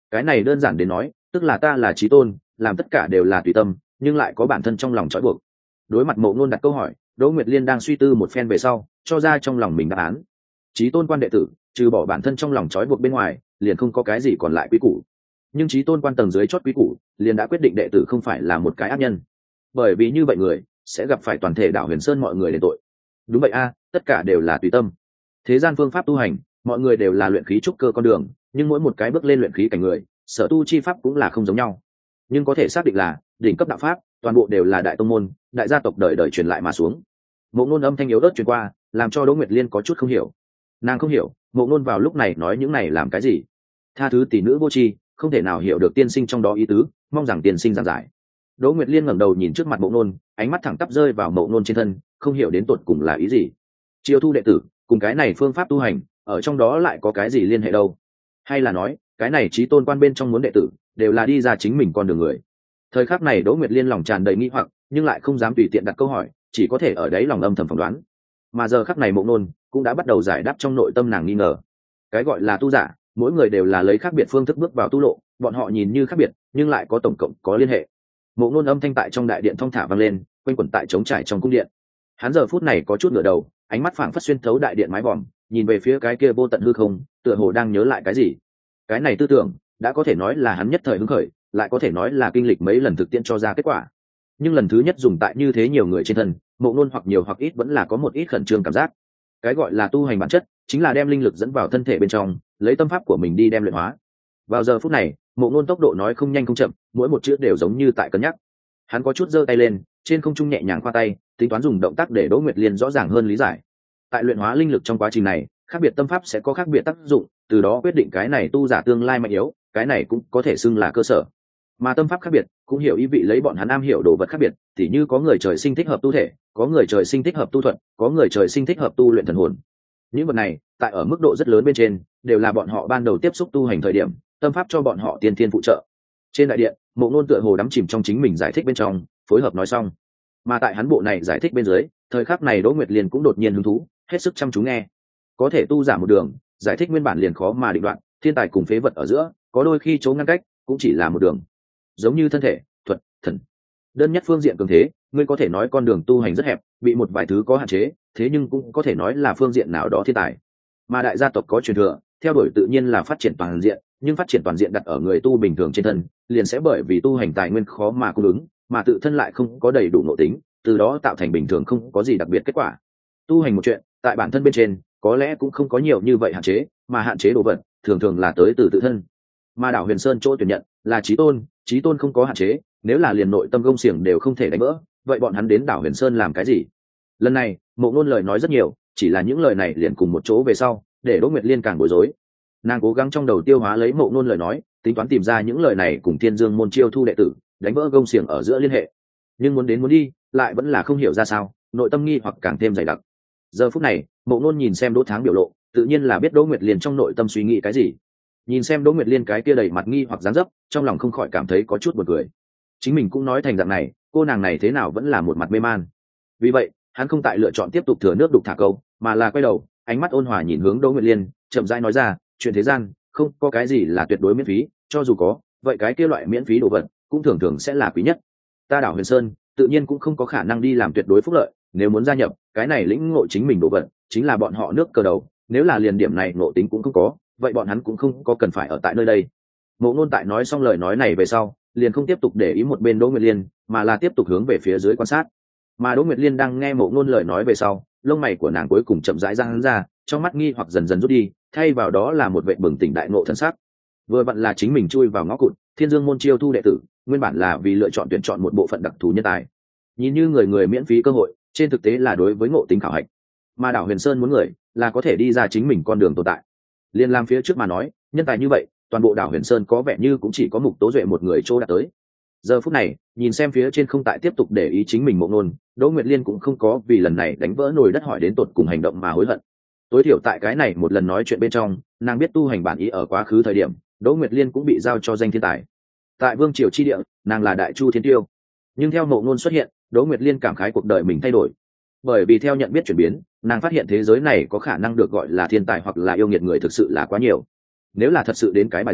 Cái này đơn giản đến nói tức là ta là chí tôn, làm tất cả đều là tùy tâm, nhưng lại có bản thân trong lòng trói buộc. Đối mặt Mộ Ngôn đặt câu hỏi, Đỗ Nguyệt Liên đang suy tư một phen về sau cho ra trong lòng mình đáp án. Chí tôn quan đệ tử trừ bỏ bản thân trong lòng trói buộc bên ngoài liền không có cái gì còn lại quý củ, nhưng chí tôn quan tầng dưới chót quý củ liền đã quyết định đệ tử không phải là một cái ác nhân, bởi vì như vậy người sẽ gặp phải toàn thể đảo Huyền Sơn mọi người đền tội. Đúng vậy a, tất cả đều là tùy tâm. Thế gian phương pháp tu hành mọi người đều là luyện khí trúc cơ con đường, nhưng mỗi một cái bước lên luyện khí cảnh người sở tu chi pháp cũng là không giống nhau. Nhưng có thể xác định là đỉnh cấp đạo pháp toàn bộ đều là đại tông môn đại gia tộc đời đời truyền lại mà xuống. Mộ Ngôn âm thanh yếu ớt truyền qua làm cho Đỗ Nguyệt Liên có chút không hiểu. Nàng không hiểu Mộ Ngôn vào lúc này nói những này làm cái gì. Tha thứ tỷ nữ vô tri, không thể nào hiểu được tiên sinh trong đó ý tứ, mong rằng tiên sinh giảng giải. Đỗ Nguyệt Liên ngẩng đầu nhìn trước mặt Mộ Ngôn, ánh mắt thẳng tắp rơi vào Mộ Ngôn trên thân, không hiểu đến tột cùng là ý gì. Chiêu thu đệ tử cùng cái này phương pháp tu hành ở trong đó lại có cái gì liên hệ đâu? Hay là nói cái này chí tôn quan bên trong muốn đệ tử đều là đi ra chính mình con đường người? Thời khắc này Đỗ Nguyệt Liên lòng tràn đầy nghi hoặc, nhưng lại không dám tùy tiện đặt câu hỏi, chỉ có thể ở đấy lòng âm thầm phỏng đoán. Mà giờ khắc này Mộ Ngôn cũng đã bắt đầu giải đáp trong nội tâm nàng nghi ngờ. Cái gọi là tu giả, mỗi người đều là lấy khác biệt phương thức bước vào tu lộ, bọn họ nhìn như khác biệt, nhưng lại có tổng cộng có liên hệ. Mộ Ngôn âm thanh tại trong đại điện thong thả vang lên, quanh quẩn tại trống trải trong cung điện. Hắn giờ phút này có chút ngửa đầu, ánh mắt phảng phất xuyên thấu đại điện mái vòm, nhìn về phía cái kia vô tận hư không, tựa hồ đang nhớ lại cái gì. Cái này tư tưởng đã có thể nói là hắn nhất thời hứng khởi, lại có thể nói là kinh lịch mấy lần thực tiễn cho ra kết quả. Nhưng lần thứ nhất dùng tại như thế nhiều người trên thân, Mộ Ngôn hoặc nhiều hoặc ít vẫn là có một ít khẩn trương cảm giác. Cái gọi là tu hành bản chất chính là đem linh lực dẫn vào thân thể bên trong, lấy tâm pháp của mình đi đem luyện hóa. Vào giờ phút này Mộ Ngôn tốc độ nói không nhanh không chậm, mỗi một chữ đều giống như tại cân nhắc. Hắn có chút giơ tay lên, trên không trung nhẹ nhàng khoa tay, tính toán dùng động tác để Đỗ Nguyệt Liên rõ ràng hơn lý giải. Tại luyện hóa linh lực trong quá trình này, khác biệt tâm pháp sẽ có khác biệt tác dụng, từ đó quyết định cái này tu giả tương lai mạnh yếu, cái này cũng có thể xưng là cơ sở. Mà tâm pháp khác biệt cũng hiểu ý vị lấy bọn hắn am hiểu đồ vật khác biệt, tỉ như có người trời sinh thích hợp tu thể, có người trời sinh thích hợp tu thuật, có người trời sinh thích hợp tu luyện thần hồn. Những vật này tại ở mức độ rất lớn bên trên đều là bọn họ ban đầu tiếp xúc tu hành thời điểm tâm pháp cho bọn họ tiên tiên phụ trợ. Trên đại điện Mộ Ngôn tựa hồ đắm chìm trong chính mình giải thích bên trong, phối hợp nói xong. Mà tại hắn bộ này giải thích bên dưới, thời khắc này Đỗ Nguyệt Liên cũng đột nhiên hứng thú, hết sức chăm chú nghe. Có thể tu giả một đường, giải thích nguyên bản liền khó mà định đoạn, thiên tài cùng phế vật ở giữa có đôi khi chỗ ngăn cách cũng chỉ là một đường. Giống như thân thể, thuật, thần, đơn nhất phương diện cường thế, ngươi có thể nói con đường tu hành rất hẹp, bị một vài thứ có hạn chế, thế nhưng cũng có thể nói là phương diện nào đó thiên tài. Mà đại gia tộc có truyền thừa, theo đuổi tự nhiên là phát triển toàn diện, nhưng phát triển toàn diện đặt ở người tu bình thường trên thân, liền sẽ bởi vì tu hành tài nguyên khó mà cung ứng, mà tự thân lại không có đầy đủ nội tính, từ đó tạo thành bình thường không có gì đặc biệt kết quả. Tu hành một chuyện, tại bản thân bên trên, có lẽ cũng không có nhiều như vậy hạn chế, mà hạn chế đồ vật thường thường là tới từ tự thân. Mà đảo Huyền Sơn chỗ tuyển nhận là chí tôn không có hạn chế, nếu là liền nội tâm gông xiềng đều không thể đánh vỡ, vậy bọn hắn đến đảo Huyền Sơn làm cái gì? Lần này Mộ Ngôn lời nói rất nhiều, chỉ là những lời này liền cùng một chỗ về sau, để Đỗ Nguyệt Liên càng bối rối. Nàng cố gắng trong đầu tiêu hóa lấy Mộ Ngôn lời nói, tính toán tìm ra những lời này cùng Thiên Dương môn chiêu thu đệ tử đánh vỡ gông xiềng ở giữa liên hệ, nhưng muốn đến muốn đi lại vẫn là không hiểu ra sao, nội tâm nghi hoặc càng thêm dày đặc. Giờ phút này Mộ Ngôn nhìn xem Đỗ Tháng biểu lộ, tự nhiên là biết Đỗ Nguyệt Liên trong nội tâm suy nghĩ cái gì. Nhìn xem Đỗ Nguyệt Liên cái kia đầy mặt nghi hoặc dáng dấp, trong lòng không khỏi cảm thấy có chút buồn cười. Chính mình cũng nói thành dạng này, cô nàng này thế nào vẫn là một mặt mê man. Vì vậy hắn không tại lựa chọn tiếp tục thừa nước đục thả câu, mà là quay đầu, ánh mắt ôn hòa nhìn hướng Đỗ Nguyệt Liên, chậm rãi nói ra, chuyện thế gian không có cái gì là tuyệt đối miễn phí, cho dù có, vậy cái kia loại miễn phí đồ vật cũng thường thường sẽ là quý nhất. Ta đảo Huyền Sơn tự nhiên cũng không có khả năng đi làm tuyệt đối phúc lợi, nếu muốn gia nhập cái này lĩnh ngộ chính mình đồ vật chính là bọn họ nước cờ đầu, nếu là liền điểm này ngộ tính cũng không có, vậy bọn hắn cũng không có cần phải ở tại nơi đây. Mộ Ngôn tại nói xong lời nói này về sau, liền không tiếp tục để ý một bên Đỗ Nguyệt Liên, mà là tiếp tục hướng về phía dưới quan sát. Mà Đỗ Nguyệt Liên đang nghe Mộ Ngôn lời nói về sau, lông mày của nàng cuối cùng chậm rãi giãn ra, trong mắt nghi hoặc dần dần rút đi, thay vào đó là một vẻ bừng tỉnh đại ngộ thần sắc. Vừa vặn là chính mình chui vào ngõ cụt, Thiên Dương môn chiêu thu đệ tử, nguyên bản là vì lựa chọn tuyển chọn một bộ phận đặc thù nhân tài. Nhìn như người người miễn phí cơ hội, trên thực tế là đối với ngộ tính khảo hạch. Mà đảo Huyền Sơn muốn người, là có thể đi ra chính mình con đường tồn tại. Liên làm phía trước mà nói, nhân tài như vậy, toàn bộ đảo Huyền Sơn có vẻ như cũng chỉ có Mục Tố Duệ một người chỗ đạt tới. Giờ phút này, nhìn xem phía trên không tại tiếp tục để ý chính mình Mộ Ngôn, Đỗ Nguyệt Liên cũng không có vì lần này đánh vỡ nồi đất hỏi đến tột cùng hành động mà hối hận. Tối thiểu tại cái này một lần nói chuyện bên trong, nàng biết tu hành bản ý ở quá khứ thời điểm, Đỗ Nguyệt Liên cũng bị giao cho danh thiên tài. Tại Vương Triều chi địa, nàng là đại chu thiên tiêu. Nhưng theo Mộ Ngôn xuất hiện, Đỗ Nguyệt Liên cảm khái cuộc đời mình thay đổi. Bởi vì theo nhận biết chuyển biến, nàng phát hiện thế giới này có khả năng được gọi là thiên tài hoặc là yêu nghiệt người thực sự là quá nhiều. Nếu là thật sự đến cái bài danh,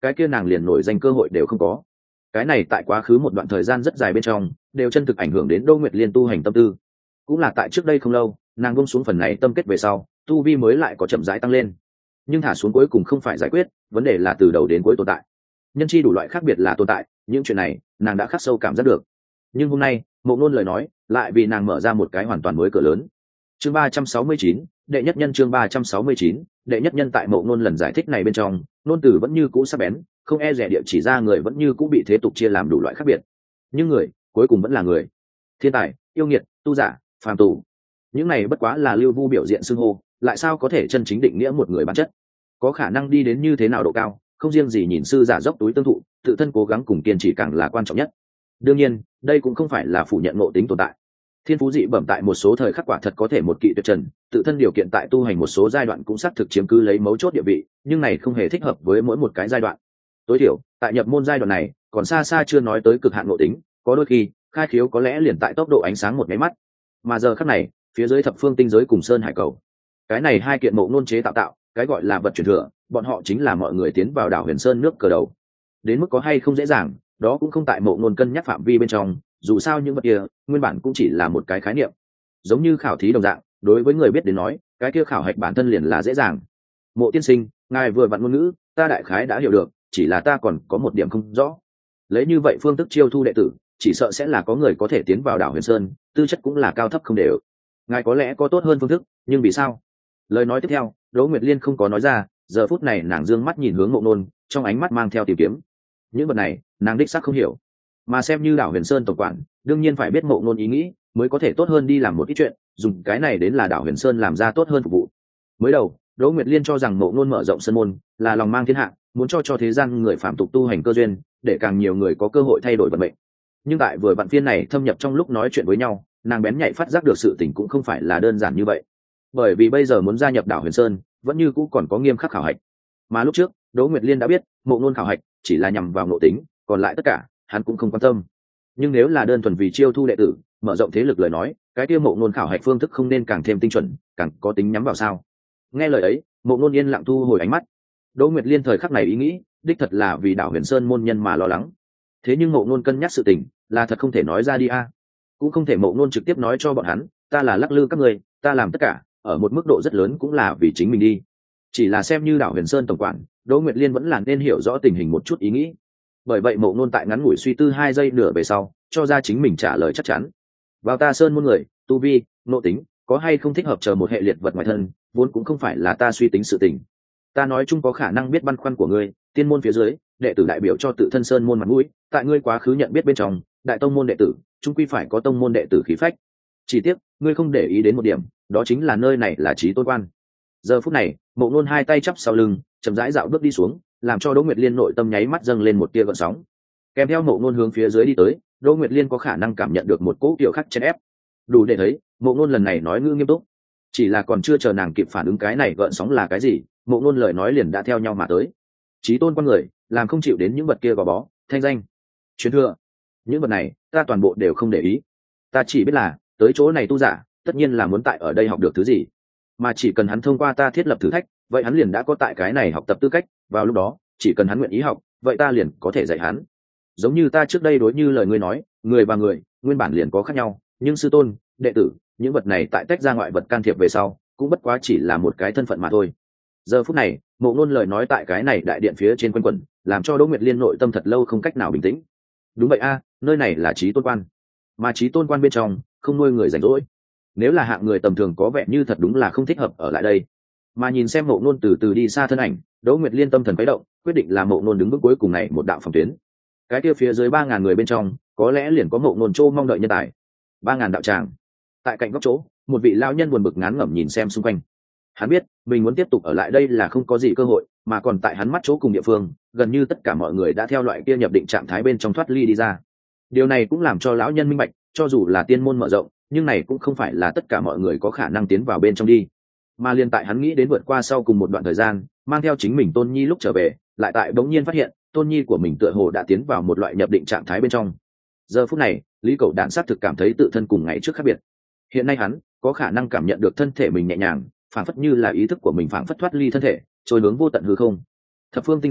cái kia nàng liền nổi danh cơ hội đều không có. Cái này tại quá khứ một đoạn thời gian rất dài bên trong đều chân thực ảnh hưởng đến Đỗ Nguyệt Liên tu hành tâm tư. Cũng là tại trước đây không lâu, nàng buông xuống phần này tâm kết về sau, tu vi mới lại có chậm rãi tăng lên. Nhưng thả xuống cuối cùng không phải giải quyết, vấn đề là từ đầu đến cuối tồn tại. Nhân chi đủ loại khác biệt là tồn tại, những chuyện này nàng đã khắc sâu cảm giác được. Nhưng hôm nay, Mộ Nôn lời nói lại vì nàng mở ra một cái hoàn toàn mới cửa lớn. Chương 369, đệ nhất nhân. Chương 369, đệ nhất nhân. Tại Mộ Nôn lần giải thích này bên trong, nôn từ vẫn như cũ sắc bén, không e dè địa chỉ ra người vẫn như cũ bị thế tục chia làm đủ loại khác biệt. Nhưng người cuối cùng vẫn là người. Thiên tài, yêu nghiệt, tu giả, phàm tù, những này bất quá là lưu vu biểu diện xưng hô, lại sao có thể chân chính định nghĩa một người bản chất? Có khả năng đi đến như thế nào độ cao, không riêng gì nhìn sư giả dốc túi tương thụ, tự thân cố gắng cùng kiên trì càng là quan trọng nhất. Đương nhiên, đây cũng không phải là phủ nhận ngộ tính tồn tại. Thiên phú dị bẩm tại một số thời khắc quả thật có thể một kỵ tuyệt trần, tự thân điều kiện tại tu hành một số giai đoạn cũng xác thực chiếm cứ lấy mấu chốt địa vị, nhưng này không hề thích hợp với mỗi một cái giai đoạn. Tối thiểu, tại nhập môn giai đoạn này, còn xa xa chưa nói tới cực hạn ngộ tính, có đôi khi, khai khiếu có lẽ liền tại tốc độ ánh sáng một cái mắt. Mà giờ khắc này, phía dưới thập phương tinh giới cùng sơn hải cầu, cái này hai kiện Mộ Nôn chế tạo, cái gọi là vật truyền thừa, bọn họ chính là mọi người tiến vào đảo Huyền Sơn nước cờ đầu. Đến mức có hay không dễ dàng, đó cũng không tại Mộ Nôn cân nhắc phạm vi bên trong, dù sao những vật kia nguyên bản cũng chỉ là một cái khái niệm, giống như khảo thí đồng dạng, đối với người biết đến nói, cái kia khảo hạch bản thân liền là dễ dàng. Mộ tiên sinh, ngài vừa vặn ngôn ngữ, ta đại khái đã hiểu được, chỉ là ta còn có một điểm không rõ. Lấy như vậy phương thức chiêu thu đệ tử, chỉ sợ sẽ là có người có thể tiến vào đảo Huyền Sơn, tư chất cũng là cao thấp không đều. Ngài có lẽ có tốt hơn phương thức, nhưng vì sao? Lời nói tiếp theo, Đỗ Nguyệt Liên không có nói ra, giờ phút này nàng dương mắt nhìn hướng Mộ Nôn, trong ánh mắt mang theo tìm kiếm. Những vật này, nàng đích xác không hiểu, mà xem như đảo Huyền Sơn tổng quản, đương nhiên phải biết Mộ Nôn ý nghĩ, mới có thể tốt hơn đi làm một ít chuyện, dùng cái này đến là đảo Huyền Sơn làm ra tốt hơn phục vụ. Mới đầu, Đỗ Nguyệt Liên cho rằng Mộ Nôn mở rộng sơn môn là lòng mang thiên hạ, muốn cho thế gian người phạm tục tu hành cơ duyên, để càng nhiều người có cơ hội thay đổi vận mệnh. Nhưng tại vừa vặn phiên này thâm nhập trong lúc nói chuyện với nhau, nàng bén nhạy phát giác được sự tình cũng không phải là đơn giản như vậy. Bởi vì bây giờ muốn gia nhập đảo Huyền Sơn, vẫn như cũ còn có nghiêm khắc khảo hạch. Mà lúc trước, Đỗ Nguyệt Liên đã biết, Mộ Nôn khảo hạch chỉ là nhằm vào nội tính, còn lại tất cả, hắn cũng không quan tâm. Nhưng nếu là đơn thuần vì chiêu thu đệ tử, mở rộng thế lực lời nói, cái kia Mộ Nôn khảo hạch phương thức không nên càng thêm tinh chuẩn, càng có tính nhắm vào sao? Nghe lời ấy, Mộ Nôn yên lặng thu hồi ánh mắt. Đỗ Nguyệt Liên thời khắc này ý nghĩ, đích thật là vì đảo Huyền Sơn môn nhân mà lo lắng. Thế nhưng Mộ Nôn cân nhắc sự tình, là thật không thể nói ra đi a. Cũng không thể Mộ Nôn trực tiếp nói cho bọn hắn, ta là lắc lư các người, ta làm tất cả, ở một mức độ rất lớn cũng là vì chính mình đi. Chỉ là xem như đảo Huyền Sơn tổng quản, Đỗ Nguyệt Liên vẫn là nên hiểu rõ tình hình một chút ý nghĩ. Bởi vậy Mộ Nôn tại ngắn ngủi suy tư 2 giây nửa về sau, cho ra chính mình trả lời chắc chắn. Vào ta Sơn môn người, tu vi, nội tính, có hay không thích hợp chờ một hệ liệt vật ngoài thân, vốn cũng không phải là ta suy tính sự tình. Ta nói chung có khả năng biết băn khoăn của ngươi, tiên môn phía dưới, đệ tử đại biểu cho tự thân Sơn môn mặt mũi, tại ngươi quá khứ nhận biết bên trong, đại tông môn đệ tử, chung quy phải có tông môn đệ tử khí phách. Chỉ tiếc, ngươi không để ý đến một điểm, đó chính là nơi này là chí tôn quan. Giờ phút này, Mộ Nôn 2 tay chắp sau lưng, chậm rãi dạo bước đi xuống, làm cho Đỗ Nguyệt Liên nội tâm nháy mắt dâng lên một tia gợn sóng. Kèm theo Mộ Nôn hướng phía dưới đi tới, Đỗ Nguyệt Liên có khả năng cảm nhận được một cỗ kiểu khắc chèn ép. Đủ để thấy, Mộ Nôn lần này nói ngữ nghiêm túc. Chỉ là còn chưa chờ nàng kịp phản ứng cái này gợn sóng là cái gì, Mộ Nôn lời nói liền đã theo nhau mà tới. Chí tôn quan người, làm không chịu đến những vật kia gò bó, thanh danh, truyền thừa. Những vật này, ta toàn bộ đều không để ý. Ta chỉ biết là, tới chỗ này tu giả, tất nhiên là muốn tại ở đây học được thứ gì. Mà chỉ cần hắn thông qua ta thiết lập thử thách, vậy hắn liền đã có tại cái này học tập tư cách, vào lúc đó, chỉ cần hắn nguyện ý học, vậy ta liền có thể dạy hắn. Giống như ta trước đây đối như lời ngươi nói, người và người, nguyên bản liền có khác nhau, nhưng sư tôn, đệ tử, những vật này tại tách ra ngoại vật can thiệp về sau, cũng bất quá chỉ là một cái thân phận mà thôi. Giờ phút này, Mộ Nôn lời nói tại cái này đại điện phía trên quanh quẩn, làm cho Đỗ Nguyệt Liên nội tâm thật lâu không cách nào bình tĩnh. Đúng vậy a, nơi này là chí tôn quan, mà chí tôn quan bên trong không nuôi người rảnh rỗi. Nếu là hạng người tầm thường có vẻ như thật đúng là không thích hợp ở lại đây. Mà nhìn xem Mộ Nôn từ từ đi xa thân ảnh, Đỗ Nguyệt Liên tâm thần khuấy động, quyết định là Mộ Nôn đứng bước cuối cùng này một đạo phòng tuyến. Cái kia phía dưới 3000 người bên trong, có lẽ liền có Mộ Nôn Châu mong đợi nhân tài. 3000 đạo tràng. Tại cạnh góc chỗ, một vị lão nhân buồn bực ngán ngẩm nhìn xem xung quanh. Hắn biết, mình muốn tiếp tục ở lại đây là không có gì cơ hội, mà còn tại hắn mắt chỗ cùng địa phương, gần như tất cả mọi người đã theo loại kia nhập định trạng thái bên trong thoát ly đi ra. Điều này cũng làm cho lão nhân minh bạch, cho dù là tiên môn mở rộng, nhưng này cũng không phải là tất cả mọi người có khả năng tiến vào bên trong đi. Mà liên tại hắn nghĩ đến vượt qua sau cùng một đoạn thời gian, mang theo chính mình Tôn Nhi lúc trở về, lại tại bỗng nhiên phát hiện, Tôn Nhi của mình tựa hồ đã tiến vào một loại nhập định trạng thái bên trong. Giờ phút này, Lý Cẩu Đản xác thực cảm thấy tự thân cùng ngày trước khác biệt. Hiện nay hắn có khả năng cảm nhận được thân thể mình nhẹ nhàng, phảng phất như là ý thức của mình phảng phất thoát ly thân thể, trôi hướng vô tận hư không. Thập phương tinh giới,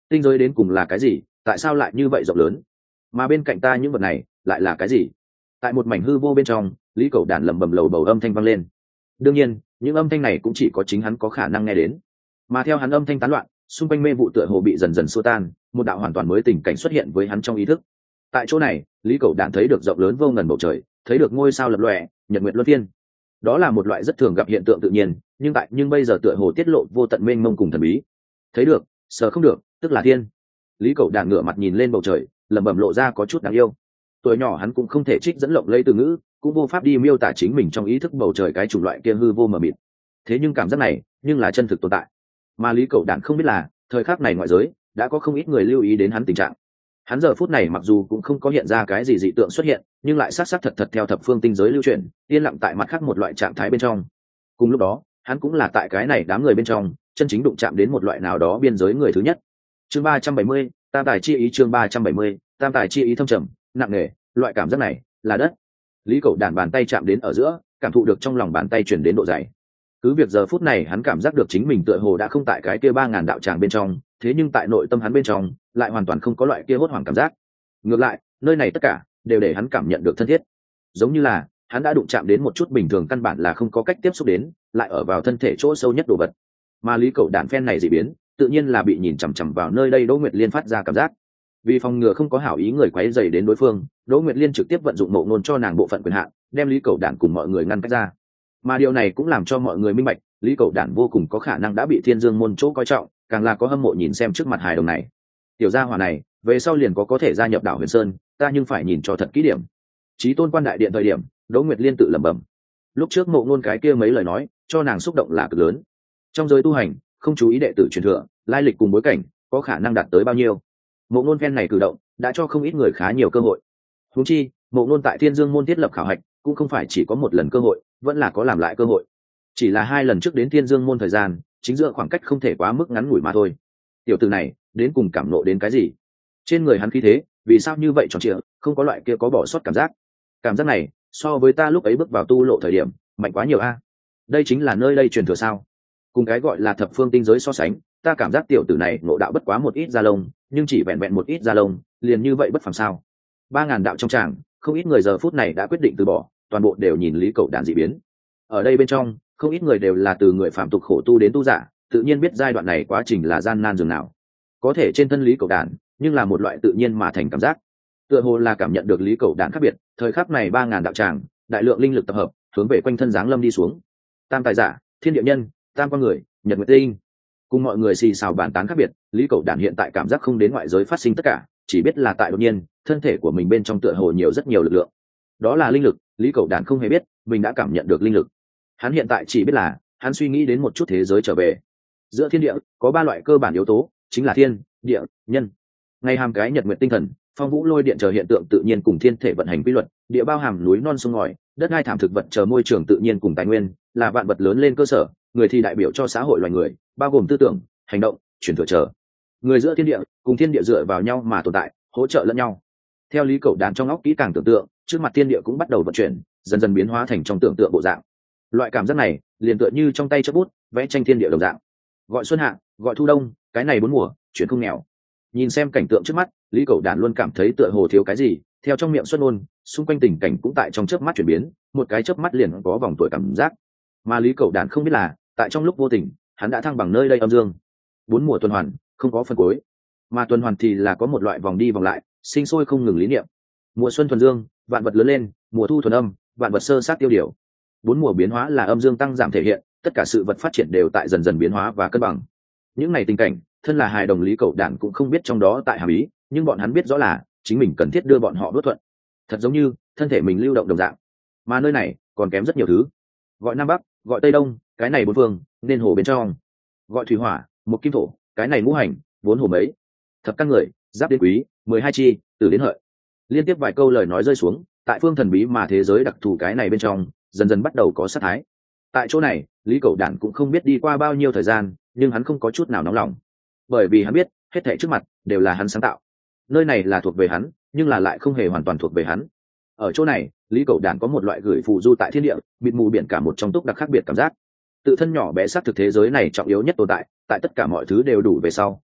tinh giới đến cùng là cái gì, tại sao lại như vậy rộng lớn, mà bên cạnh ta những vật này lại là cái gì? Tại một mảnh hư vô bên trong, Lý Cẩu Đản lẩm bẩm lầu bầu âm thanh vang lên. Đương nhiên những âm thanh này cũng chỉ có chính hắn có khả năng nghe đến, mà theo hắn âm thanh tán loạn, xung quanh mê vụ tựa hồ bị dần dần xua tan, một đạo hoàn toàn mới tình cảnh xuất hiện với hắn trong ý thức. Tại chỗ này, Lý Cẩu Đản thấy được rộng lớn vô ngần bầu trời, thấy được ngôi sao lập lòe, nhật nguyệt luân phiên. Đó là một loại rất thường gặp hiện tượng tự nhiên, nhưng bây giờ tựa hồ tiết lộ vô tận mênh mông cùng thần bí. Thấy được, sờ không được, tức là thiên. Lý Cẩu Đản ngửa mặt nhìn lên bầu trời, lẩm bẩm lộ ra có chút đáng yêu. Tuổi nhỏ hắn cũng không thể trích dẫn lộng lẫy từ ngữ, cũng vô pháp đi miêu tả chính mình trong ý thức bầu trời cái chủng loại kia hư vô mờ mịt. Thế nhưng cảm giác này, nhưng là chân thực tồn tại. Mà Lý Cẩu Đản không biết là, thời khắc này ngoại giới đã có không ít người lưu ý đến hắn tình trạng. Hắn giờ phút này mặc dù cũng không có hiện ra cái gì dị tượng xuất hiện, nhưng lại sát thật theo thập phương tinh giới lưu truyền, yên lặng tại mặt khác một loại trạng thái bên trong. Cùng lúc đó, hắn cũng là tại cái này đám người bên trong, chân chính đụng chạm đến một loại nào đó biên giới người thứ nhất. Chương 370, Tam Tài chi ý. Chương 370, Tam Tài chi ý thâm trầm, nặng nề, loại cảm giác này là đất. Lý Cẩu Đản bàn tay chạm đến ở giữa, cảm thụ được trong lòng bàn tay chuyển đến độ dày. Cứ việc giờ phút này hắn cảm giác được chính mình tựa hồ đã không tại cái kia 3000 đạo tràng bên trong, thế nhưng tại nội tâm hắn bên trong lại hoàn toàn không có loại kia hốt hoảng cảm giác. Ngược lại, nơi này tất cả đều để hắn cảm nhận được thân thiết, giống như là hắn đã đụng chạm đến một chút bình thường căn bản là không có cách tiếp xúc đến, lại ở vào thân thể chỗ sâu nhất đồ vật. Mà Lý Cẩu Đản phen này dị biến, tự nhiên là bị nhìn chằm chằm vào nơi đây Đỗ Nguyệt Liên phát ra cảm giác. Vì phòng ngừa không có hảo ý người quấy rầy đến đối phương, Đỗ Nguyệt Liên trực tiếp vận dụng Mộ Ngôn cho nàng bộ phận quyền hạn, đem Lý Cẩu Đản cùng mọi người ngăn cách ra. Mà điều này cũng làm cho mọi người minh bạch, Lý Cẩu Đản vô cùng có khả năng đã bị Thiên Dương môn chỗ coi trọng, càng là có hâm mộ nhìn xem trước mặt hài đồng này. Tiểu gia hỏa này, về sau liền có thể gia nhập đảo Huyền Sơn, ta nhưng phải nhìn cho thật kỹ điểm. Chí Tôn Quan đại điện thời điểm, Đỗ Nguyệt Liên tự lẩm bẩm. Lúc trước Mộ Ngôn cái kia mấy lời nói, cho nàng xúc động là cực lớn. Trong giới tu hành, không chú ý đệ tử truyền thừa, lai lịch cùng bối cảnh, có khả năng đạt tới bao nhiêu. Mộ Ngôn phen này cử động, đã cho không ít người khá nhiều cơ hội. Huống chi, Mộ Ngôn tại Thiên Dương môn thiết lập khảo hạch, cũng không phải chỉ có một lần cơ hội, vẫn là có làm lại cơ hội. Chỉ là 2 lần trước đến Thiên Dương môn thời gian, chính giữa khoảng cách không thể quá mức ngắn ngủi mà thôi. Tiểu tử này, đến cùng cảm nộ đến cái gì? Trên người hắn khí thế, vì sao như vậy tròn trịa, không có loại kia có bỏ sót cảm giác. Cảm giác này, so với ta lúc ấy bước vào tu lộ thời điểm, mạnh quá nhiều a. Đây chính là nơi đây truyền thừa sao? Cùng cái gọi là thập phương tinh giới so sánh, ta cảm giác tiểu tử này ngộ đạo bất quá một ít da lông, nhưng chỉ vẹn vẹn một ít da lông, liền như vậy bất phàm sao? 3000 đạo trong tràng, không ít người giờ phút này đã quyết định từ bỏ, toàn bộ đều nhìn Lý Cẩu Đản dị biến. Ở đây bên trong, không ít người đều là từ người phạm tục khổ tu đến tu giả, tự nhiên biết giai đoạn này quá trình là gian nan dường nào. Có thể trên thân Lý Cẩu Đản, nhưng là một loại tự nhiên mà thành cảm giác. Tựa hồ là cảm nhận được Lý Cẩu Đản khác biệt, thời khắc này 3000 đạo tràng, đại lượng linh lực tập hợp, hướng về quanh thân giáng lâm đi xuống. Tam tài giả, thiên địa nhân, tam con người, nhật nguyệt tinh. Cùng mọi người xì xào bàn tán khác biệt, Lý Cẩu Đản hiện tại cảm giác không đến ngoại giới phát sinh tất cả, chỉ biết là tại đột nhiên, thân thể của mình bên trong tựa hồ nhiều rất nhiều lực lượng. Đó là linh lực, Lý Cẩu Đản không hề biết, mình đã cảm nhận được linh lực. Hắn hiện tại chỉ biết là, hắn suy nghĩ đến một chút thế giới trở về. Giữa thiên địa, có 3 loại cơ bản yếu tố, chính là thiên, địa, nhân. Ngay hàm cái nhật nguyệt tinh thần, phong vũ lôi điện chờ hiện tượng tự nhiên cùng thiên thể vận hành quy luật, địa bao hàm núi non sông ngòi, đất đai thảm thực vật chờ môi trường tự nhiên cùng tài nguyên, là vạn vật lớn lên cơ sở, người thì đại biểu cho xã hội loài người, bao gồm tư tưởng, hành động, truyền thừa chờ. Người giữa thiên địa, cùng thiên địa dựa vào nhau mà tồn tại, hỗ trợ lẫn nhau. Theo Lý Cẩu Đản trong óc kỹ càng tưởng tượng, trước mặt thiên địa cũng bắt đầu vận chuyển, dần dần biến hóa thành trong tưởng tượng bộ dạng. Loại cảm giác này, liền tựa như trong tay chớp bút, vẽ tranh thiên địa đồng dạng. Gọi xuân hạ, gọi thu đông, cái này 4 mùa, chuyển không nghèo. Nhìn xem cảnh tượng trước mắt, Lý Cẩu Đản luôn cảm thấy tựa hồ thiếu cái gì, theo trong miệng xuất ngôn, xung quanh tình cảnh cũng tại trong chớp mắt chuyển biến, một cái chớp mắt liền có vòng tuổi cảm giác. Mà Lý Cẩu Đản không biết là, tại trong lúc vô tình, hắn đã thăng bằng nơi đây âm dương. 4 mùa tuần hoàn, không có phần cuối, mà tuần hoàn thì là có một loại vòng đi vòng lại, sinh sôi không ngừng lý niệm. Mùa xuân thuần dương, vạn vật lớn lên, mùa thu thuần âm, vạn vật sơ sát tiêu điều. 4 mùa biến hóa là âm dương tăng giảm thể hiện, tất cả sự vật phát triển đều tại dần dần biến hóa và cân bằng. Những này tình cảnh, thân là hài đồng Lý Cẩu Đản cũng không biết trong đó tại hàm ý, nhưng bọn hắn biết rõ là chính mình cần thiết đưa bọn họ đốt thuận. Thật giống như thân thể mình lưu động đồng dạng. Mà nơi này còn kém rất nhiều thứ. Gọi Nam Bắc, gọi Tây Đông, cái này 4 phương, nên hồ bên trong. Gọi thủy hỏa, một kim thổ, cái này ngũ hành, 4 hồ mấy. Thập căn người, giáp đến quý, 12 chi, tử đến hợi. Liên tiếp vài câu lời nói rơi xuống, tại phương thần bí mà thế giới đặc thù cái này bên trong, dần dần bắt đầu có sát thái. Tại chỗ này, Lý Cẩu Đản cũng không biết đi qua bao nhiêu thời gian, nhưng hắn không có chút nào nóng lòng, bởi vì hắn biết hết thảy trước mặt đều là hắn sáng tạo. Nơi này là thuộc về hắn, nhưng là lại không hề hoàn toàn thuộc về hắn. Ở chỗ này, Lý Cẩu Đản có một loại gửi phù du tại thiên địa, mịt mù biển cả một trong túc đặc khác biệt cảm giác. Tự thân nhỏ bé xác thực thế giới này trọng yếu nhất tồn tại, tại tất cả mọi thứ đều đủ về sau,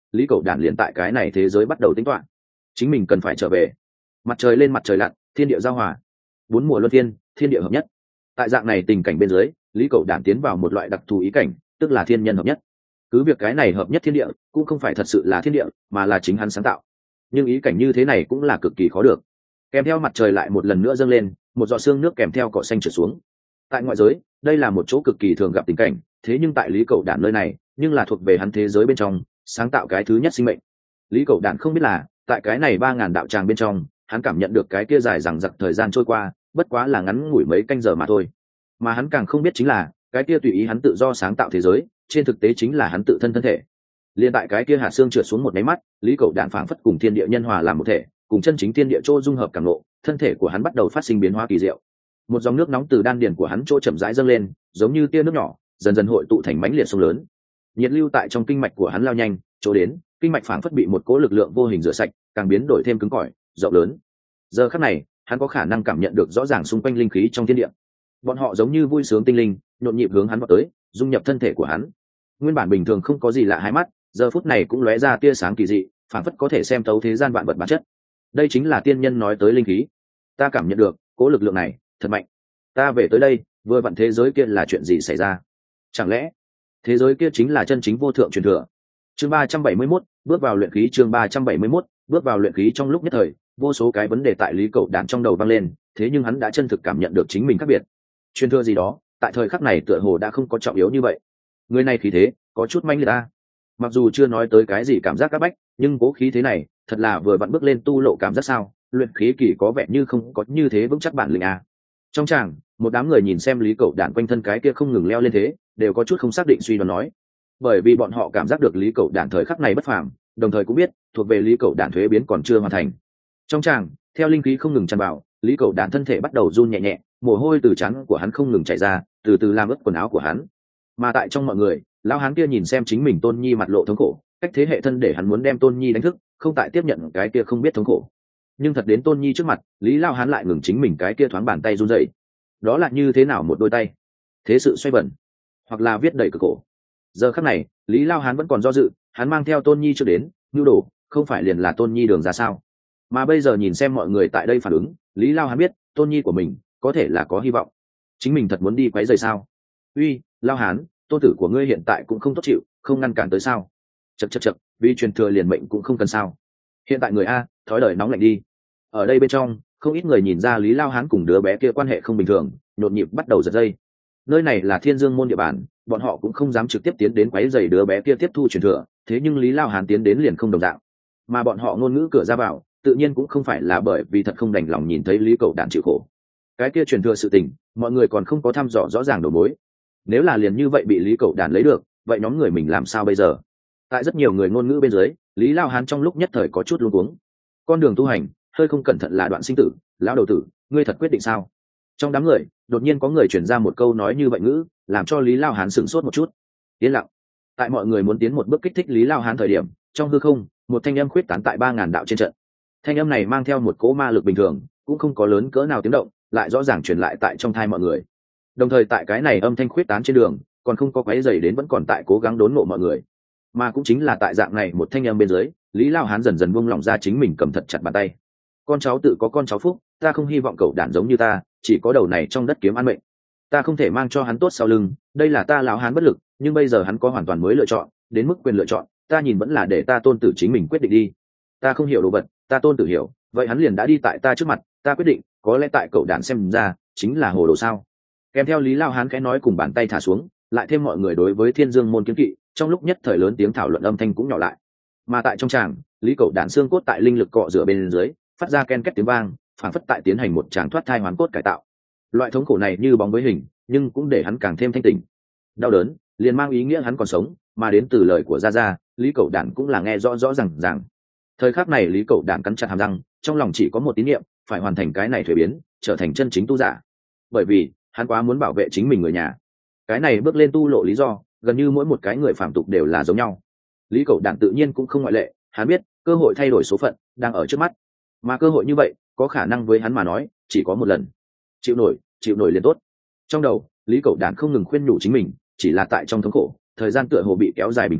lý cẩu đản liền tại cái này thế giới bắt đầu tính toán chính mình cần phải trở về. Mặt trời lên mặt trời lặn, thiên địa giao hòa, 4 mùa luân phiên, thiên địa hợp nhất. Tại dạng này tình cảnh bên dưới, lý cẩu đản tiến vào một loại đặc thù ý cảnh, tức là thiên nhân hợp nhất. Cứ việc cái này hợp nhất thiên địa cũng không phải thật sự là thiên địa, mà là chính hắn sáng tạo, nhưng ý cảnh như thế này cũng là cực kỳ khó được. Kèm theo mặt trời lại một lần nữa dâng lên, một giọt sương nước kèm theo cỏ xanh trượt xuống. Tại ngoại giới, đây là một chỗ cực kỳ thường gặp tình cảnh, thế nhưng tại lý cẩu đản nơi này, nhưng là thuộc về hắn thế giới bên trong, sáng tạo cái thứ nhất sinh mệnh. Lý cẩu đản không biết là, tại cái này 3000 đạo tràng bên trong, hắn cảm nhận được cái kia dài dằng dặc thời gian trôi qua, bất quá là ngắn ngủi mấy canh giờ mà thôi. Mà hắn càng không biết chính là, cái kia tùy ý hắn tự do sáng tạo thế giới, trên thực tế chính là hắn tự thân thân thể. Liên tại cái kia hạt xương trượt xuống một cái mắt, lý cẩu đản phảng phất cùng thiên địa nhân hòa làm một thể, cùng chân chính thiên địa chỗ dung hợp cảm ngộ, thân thể của hắn bắt đầu phát sinh biến hóa kỳ diệu. Một dòng nước nóng từ đan điền của hắn chỗ chậm rãi dâng lên, giống như tia nước nhỏ, dần dần hội tụ thành mãnh liệt sông lớn. Nhiệt lưu tại trong kinh mạch của hắn lao nhanh, chỗ đến, kinh mạch phảng phất bị một cỗ lực lượng vô hình rửa sạch, càng biến đổi thêm cứng cỏi, rộng lớn. Giờ khắc này, hắn có khả năng cảm nhận được rõ ràng xung quanh linh khí trong thiên địa. Bọn họ giống như vui sướng tinh linh, nhộn nhịp hướng hắn vào tới, dung nhập thân thể của hắn. Nguyên bản bình thường không có gì lạ hai mắt, giờ phút này cũng lóe ra tia sáng kỳ dị, phảng phất có thể xem thấu thế gian vạn vật bản chất. Đây chính là tiên nhân nói tới linh khí. Ta cảm nhận được, cỗ lực lượng này thật mạnh. Ta về tới đây, vừa vặn thế giới kia là chuyện gì xảy ra? Chẳng lẽ thế giới kia chính là chân chính vô thượng truyền thừa? Chương 371, bước vào luyện khí. Chương 371, bước vào luyện khí. Trong lúc nhất thời, vô số cái vấn đề tại lý cẩu đản trong đầu vang lên, thế nhưng hắn đã chân thực cảm nhận được chính mình khác biệt. Truyền thừa gì đó, tại thời khắc này tựa hồ đã không có trọng yếu như vậy. Người này khí thế có chút manh liệt ta. Mặc dù chưa nói tới cái gì cảm giác các bách, nhưng cố khí thế này thật là vừa vặn bước lên tu lộ cảm giác sao? Luyện khí kỳ có vẻ như không có như thế vững chắc bản lĩnh à. Trong tràng, một đám người nhìn xem lý cẩu đản quanh thân cái kia không ngừng leo lên thế, đều có chút không xác định suy đoán nói, bởi vì bọn họ cảm giác được lý cẩu đản thời khắc này bất phàm, đồng thời cũng biết thuộc về lý cẩu đản thuế biến còn chưa hoàn thành. Trong tràng, theo linh khí không ngừng tràn vào, lý cẩu đản thân thể bắt đầu run nhẹ nhẹ, mồ hôi từ trán của hắn không ngừng chảy ra, từ từ làm ướt quần áo của hắn. Mà tại trong mọi người, lão hán kia nhìn xem chính mình tôn nhi mặt lộ thống khổ, cách thế hệ thân để hắn muốn đem tôn nhi đánh thức, không tại tiếp nhận cái kia không biết thống khổ. Nhưng thật đến tôn nhi trước mặt, lý lao hán lại ngừng chính mình cái kia thoáng bàn tay run rẩy. Đó là như thế nào một đôi tay? Thế sự xoay bẩn, hoặc là viết đầy cực khổ. Giờ khắc này, lý lao hán vẫn còn do dự, hắn mang theo tôn nhi chưa đến, nhu đồ không phải liền là tôn nhi đường ra sao? Mà bây giờ nhìn xem mọi người tại đây phản ứng, lý lao hán biết tôn nhi của mình có thể là có hy vọng. Chính mình thật muốn đi quấy rầy sao? Uy, lao hán, tôn tử của ngươi hiện tại cũng không tốt chịu, không ngăn cản tới sao? Chậc, vì truyền thừa liền mệnh cũng không cần sao? Hiện tại người a, thói đời nóng lạnh đi. Ở đây bên trong, không ít người nhìn ra lý lao hán cùng đứa bé kia quan hệ không bình thường, nhộn nhịp bắt đầu giật dây. Nơi này là Thiên Dương môn địa bàn, bọn họ cũng không dám trực tiếp tiến đến quấy rầy đứa bé kia tiếp thu truyền thừa, thế nhưng lý lao hán tiến đến liền không đồng dạng. Mà bọn họ ngôn ngữ cửa ra vào, tự nhiên cũng không phải là bởi vì thật không đành lòng nhìn thấy lý cẩu đản chịu khổ. Cái kia truyền thừa sự tình, mọi người còn không có thăm dò rõ ràng đầu mối. Nếu là liền như vậy bị lý cẩu đản lấy được, vậy nhóm người mình làm sao bây giờ? Tại rất nhiều người ngôn ngữ bên dưới, lý lao hán trong lúc nhất thời có chút luống cuống. Con đường tu hành, hơi không cẩn thận là đoạn sinh tử, lão đầu tử, ngươi thật quyết định sao? Trong đám người, đột nhiên có người chuyển ra một câu nói như vậy ngữ, làm cho lý lao hán sửng sốt một chút. Yên lặng. Tại mọi người muốn tiến một bước kích thích lý lao hán thời điểm, trong hư không, một thanh âm khuyết tán tại 3000 đạo trên trận. Thanh âm này mang theo một cỗ ma lực bình thường, cũng không có lớn cỡ nào tiếng động, lại rõ ràng truyền lại tại trong thai mọi người. Đồng thời tại cái này âm thanh khuyết tán trên đường, còn không có quấy rầy đến vẫn còn tại cố gắng đốn ngộ mọi người. Mà cũng chính là tại dạng này một thanh âm bên dưới, lý lao hán dần dần buông lỏng ra chính mình cầm thật chặt bàn tay. Con cháu tự có con cháu phúc, ta không hy vọng cậu đản giống như ta, chỉ có đầu này trong đất kiếm ăn mệnh. Ta không thể mang cho hắn tốt sau lưng, đây là ta lão hán bất lực, nhưng bây giờ hắn có hoàn toàn mới lựa chọn, đến mức quyền lựa chọn, ta nhìn vẫn là để ta tôn tử chính mình quyết định đi. Ta không hiểu đồ vật, ta tôn tử hiểu, vậy hắn liền đã đi tại ta trước mặt, ta quyết định, có lẽ tại cậu đản xem ra, chính là hồ đồ sao? Kèm theo lý lao hán cái nói cùng bàn tay thả xuống, lại thêm mọi người đối với Thiên Dương môn kiến kỵ, trong lúc nhất thời lớn tiếng thảo luận âm thanh cũng nhỏ lại. Mà tại trong tràng, lý cậu đản xương cốt tại linh lực cọ rửa bên dưới, phát ra ken két tiếng vang, phản phất tại tiến hành một tràng thoát thai hoàn cốt cải tạo. Loại thống khổ này như bóng với hình, nhưng cũng để hắn càng thêm thanh tỉnh. Đau đớn liền mang ý nghĩa hắn còn sống, mà đến từ lời của gia gia, lý cậu đản cũng là nghe rõ rõ ràng. Thời khắc này lý cậu đản cắn chặt hàm răng, trong lòng chỉ có một tín niệm, phải hoàn thành cái này thuế biến, trở thành chân chính tu giả. Bởi vì hắn quá muốn bảo vệ chính mình người nhà. Cái này bước lên tu lộ lý do, gần như mỗi một cái người phàm tục đều là giống nhau. Lý cậu đản tự nhiên cũng không ngoại lệ, hắn biết cơ hội thay đổi số phận đang ở trước mắt, mà cơ hội như vậy có khả năng với hắn mà nói chỉ có một lần. Chịu nổi liền tốt. Trong đầu lý cậu đản không ngừng khuyên nhủ chính mình, chỉ là tại trong thống khổ, thời gian tựa hồ bị kéo dài bình thường,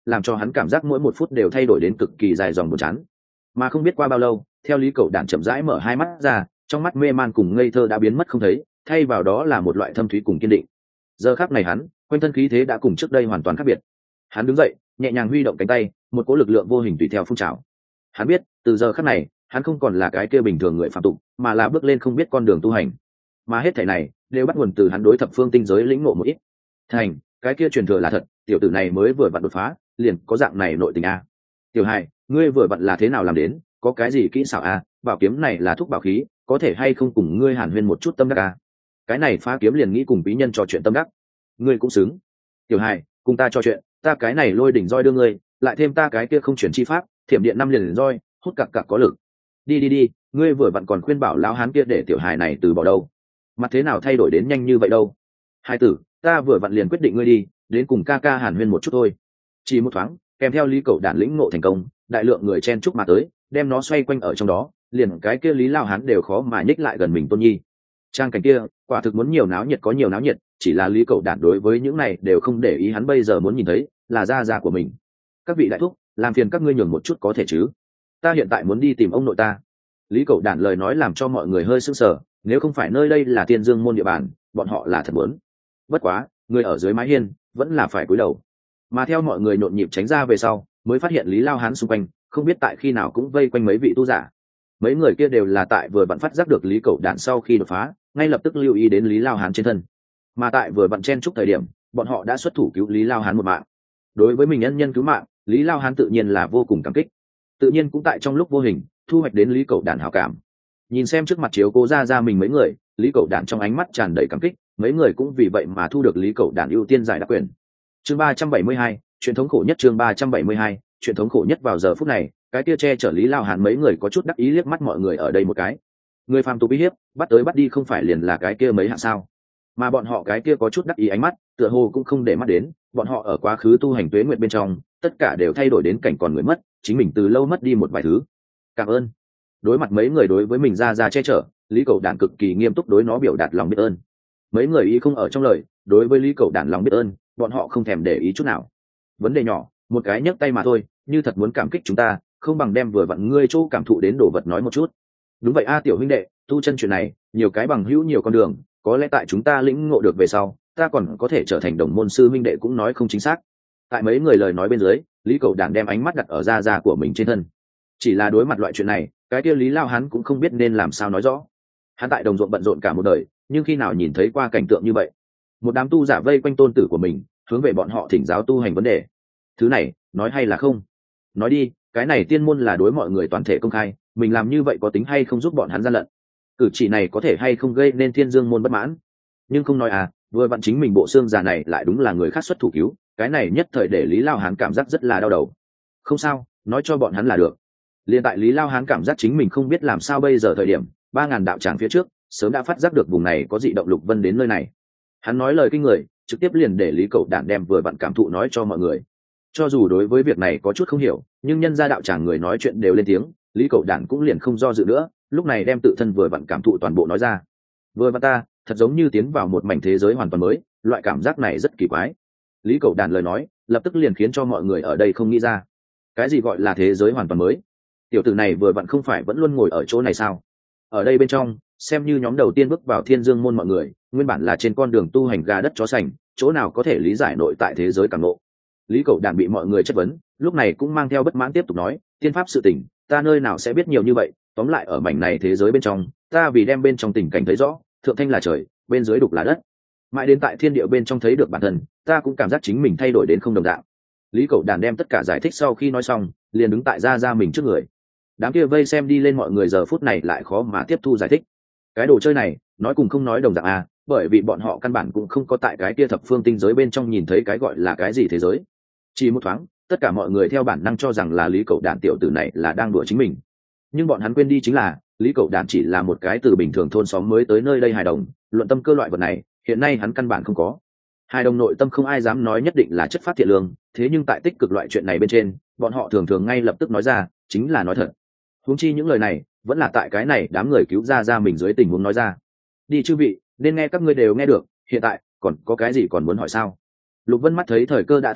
làm cho hắn cảm giác mỗi một phút đều thay đổi đến cực kỳ dài dòng buồn chán. Mà không biết qua bao lâu, theo Lý Cẩu Đản chậm rãi mở hai mắt ra, trong mắt mê man cùng ngây thơ đã biến mất không thấy, thay vào đó là một loại thâm thúy cùng kiên định. Giờ khắc này hắn, quanh thân khí thế đã cùng trước đây hoàn toàn khác biệt. Hắn đứng dậy, nhẹ nhàng huy động cánh tay, một cỗ lực lượng vô hình tùy theo phun trào. Hắn biết, từ giờ khắc này, hắn không còn là cái kia bình thường người phạm tục, mà là bước lên không biết con đường tu hành. Mà hết thảy này đều bắt nguồn từ hắn đối thập phương tinh giới lĩnh ngộ một ít. Thành, cái kia truyền thừa là thật, tiểu tử này mới vừa vặn đột phá, liền có dạng này nội tình a. Tiểu Hải, ngươi vừa vặn là thế nào làm đến, có cái gì kỹ xảo a? Bảo kiếm này là thuốc bảo khí, có thể hay không cùng ngươi hàn huyên một chút tâm đắc a? Cái này phá kiếm liền nghĩ cùng bí nhân trò chuyện tâm đắc, ngươi cũng xứng. Tiểu Hải, cùng ta trò chuyện, ta cái này lôi đỉnh roi đưa ngươi, lại thêm ta cái kia không chuyển chi pháp, thiểm điện 5 liền roi, hút cặc cặc có lực. Đi, ngươi vừa vặn còn khuyên bảo lão hán kia để tiểu Hải này từ bỏ đâu? Mặt thế nào thay đổi đến nhanh như vậy đâu? Hai tử, ta vừa vặn liền quyết định ngươi đi, đến cùng ca ca hàn huyên một chút thôi. Chỉ một thoáng, kèm theo Lý Cẩu Đản lĩnh ngộ thành công, đại lượng người chen chúc mà tới, đem nó xoay quanh ở trong đó, liền cái kia Lý Lao Hán đều khó mà nhích lại gần mình Tôn Nhi. Trang cảnh kia, quả thực muốn nhiều náo nhiệt có nhiều náo nhiệt, chỉ là Lý Cẩu Đản đối với những này đều không để ý, hắn bây giờ muốn nhìn thấy là gia gia của mình. Các vị đại thúc, làm phiền các ngươi nhường một chút có thể chứ? Ta hiện tại muốn đi tìm ông nội ta. Lý Cẩu Đản lời nói làm cho mọi người hơi sững sờ, nếu không phải nơi đây là Tiên Dương môn địa bàn, bọn họ là thật muốn. Bất quá, người ở dưới mái hiên vẫn là phải cúi đầu. Mà theo mọi người nhộn nhịp tránh ra về sau, mới phát hiện Lý Lao Hán xung quanh, không biết tại khi nào cũng vây quanh mấy vị tu giả. Mấy người kia đều là tại vừa vặn phát giác được Lý Cẩu Đản sau khi đột phá, ngay lập tức lưu ý đến Lý Lao Hán trên thân. Mà tại vừa vặn chen chúc thời điểm, bọn họ đã xuất thủ cứu Lý Lao Hán một mạng. Đối với mình nhân cứu mạng, Lý Lao Hán tự nhiên là vô cùng cảm kích. Tự nhiên cũng tại trong lúc vô hình, thu hoạch đến Lý Cẩu Đản hảo cảm. Nhìn xem trước mặt chiếu cố ra mình mấy người, Lý Cẩu Đản trong ánh mắt tràn đầy cảm kích, mấy người cũng vì vậy mà thu được Lý Cẩu Đản ưu tiên giải đặc quyền. Chương 372, truyền thống khổ nhất. Chương 372, truyền thống khổ nhất. Vào giờ phút này, cái kia che chở Lý Lao Hán mấy người có chút đắc ý liếc mắt mọi người ở đây một cái. Người phàm tục uy hiếp, bắt tới bắt đi không phải liền là cái kia mấy hạng sao? Mà bọn họ cái kia có chút đắc ý ánh mắt, tựa hồ cũng không để mắt đến, bọn họ ở quá khứ tu hành tuế nguyện bên trong, tất cả đều thay đổi đến cảnh còn người mất, chính mình từ lâu mất đi một vài thứ. Cảm ơn. Đối mặt mấy người đối với mình ra che chở, Lý Cẩu Đản cực kỳ nghiêm túc đối nó biểu đạt lòng biết ơn. Mấy người ý không ở trong lời, đối với Lý Cẩu Đản lòng biết ơn, bọn họ không thèm để ý chút nào. Vấn đề nhỏ, một cái nhấc tay mà thôi, như thật muốn cảm kích chúng ta, không bằng đem vừa vặn ngươi chỗ cảm thụ đến đồ vật nói một chút. Đúng vậy a, tiểu huynh đệ, tu chân chuyện này, nhiều cái bằng hữu nhiều con đường, có lẽ tại chúng ta lĩnh ngộ được về sau, ta còn có thể trở thành đồng môn sư huynh đệ cũng nói không chính xác. Tại mấy người lời nói bên dưới, Lý Cẩu Đản đem ánh mắt đặt ở da của mình trên thân. Chỉ là đối mặt loại chuyện này, cái kia Lý Lao hắn cũng không biết nên làm sao nói rõ. Hắn tại đồng ruộng bận rộn cả một đời, nhưng khi nào nhìn thấy qua cảnh tượng như vậy, một đám tu giả vây quanh tôn tử của mình, hướng về bọn họ thỉnh giáo tu hành vấn đề. Thứ này, nói hay là không? Nói đi, cái này tiên môn là đối mọi người toàn thể công khai, mình làm như vậy có tính hay không giúp bọn hắn gian lận? Cử chỉ này có thể hay không gây nên Thiên Dương môn bất mãn? Nhưng không nói à, vừa vặn chính mình bộ xương già này lại đúng là người khác xuất thủ cứu, cái này nhất thời để Lý Lao Hán cảm giác rất là đau đầu. Không sao, nói cho bọn hắn là được. Liên tại Lý Lao Hán cảm giác chính mình không biết làm sao bây giờ thời điểm, 3000 đạo tràng phía trước, sớm đã phát giác được vùng này có dị động Lục Vân đến nơi này. Hắn nói lời kinh người, trực tiếp liền để Lý Cẩu Đản đem vừa vặn cảm thụ nói cho mọi người. Cho dù đối với việc này có chút không hiểu, nhưng nhân gia đạo tràng người nói chuyện đều lên tiếng, Lý Cẩu Đản cũng liền không do dự nữa, lúc này đem tự thân vừa vặn cảm thụ toàn bộ nói ra. Vừa vặn ta, thật giống như tiến vào một mảnh thế giới hoàn toàn mới, loại cảm giác này rất kỳ quái. Lý Cẩu Đản lời nói, lập tức liền khiến cho mọi người ở đây không nghĩ ra. Cái gì gọi là thế giới hoàn toàn mới? Tiểu tử này vừa vặn không phải vẫn luôn ngồi ở chỗ này sao? Ở đây bên trong, xem như nhóm đầu tiên bước vào Thiên Dương môn mọi người, nguyên bản là trên con đường tu hành gà đất chó sành, chỗ nào có thể lý giải nội tại thế giới cảm ngộ. Lý Cẩu Đản bị mọi người chất vấn, lúc này cũng mang theo bất mãn tiếp tục nói, tiên pháp sự tình, ta nơi nào sẽ biết nhiều như vậy, tóm lại ở mảnh này thế giới bên trong, ta vì đem bên trong tình cảnh thấy rõ, thượng thanh là trời, bên dưới đục là đất. Mãi đến tại thiên địa bên trong thấy được bản thân, ta cũng cảm giác chính mình thay đổi đến không đồng dạng. Lý Cẩu Đản đem tất cả giải thích sau khi nói xong, liền đứng tại ra mình trước người. Đám kia vây xem đi lên mọi người giờ phút này lại khó mà tiếp thu giải thích. Cái đồ chơi này, nói cùng không nói đồng dạng à, bởi vì bọn họ căn bản cũng không có tại cái kia thập phương tinh giới bên trong nhìn thấy cái gọi là cái gì thế giới. Chỉ một thoáng, tất cả mọi người theo bản năng cho rằng là Lý Cẩu Đản tiểu tử này là đang đùa chính mình. Nhưng bọn hắn quên đi chính là, Lý Cẩu Đản chỉ là một cái từ bình thường thôn xóm mới tới nơi đây hài đồng, luận tâm cơ loại vật này, hiện nay hắn căn bản không có. Hài đồng nội tâm không ai dám nói nhất định là chất phát thiện lương, thế nhưng tại tích cực loại chuyện này bên trên, bọn họ thường thường ngay lập tức nói ra, chính là nói thật. Huống chi những lời này, vẫn là tại cái này đám người cứu ra mình dưới tình huống nói ra. Đi chư vị, nên nghe các ngươi đều nghe được, hiện tại còn có cái gì còn muốn hỏi sao? Lục Vân mắt thấy thời cơ đã thành thục,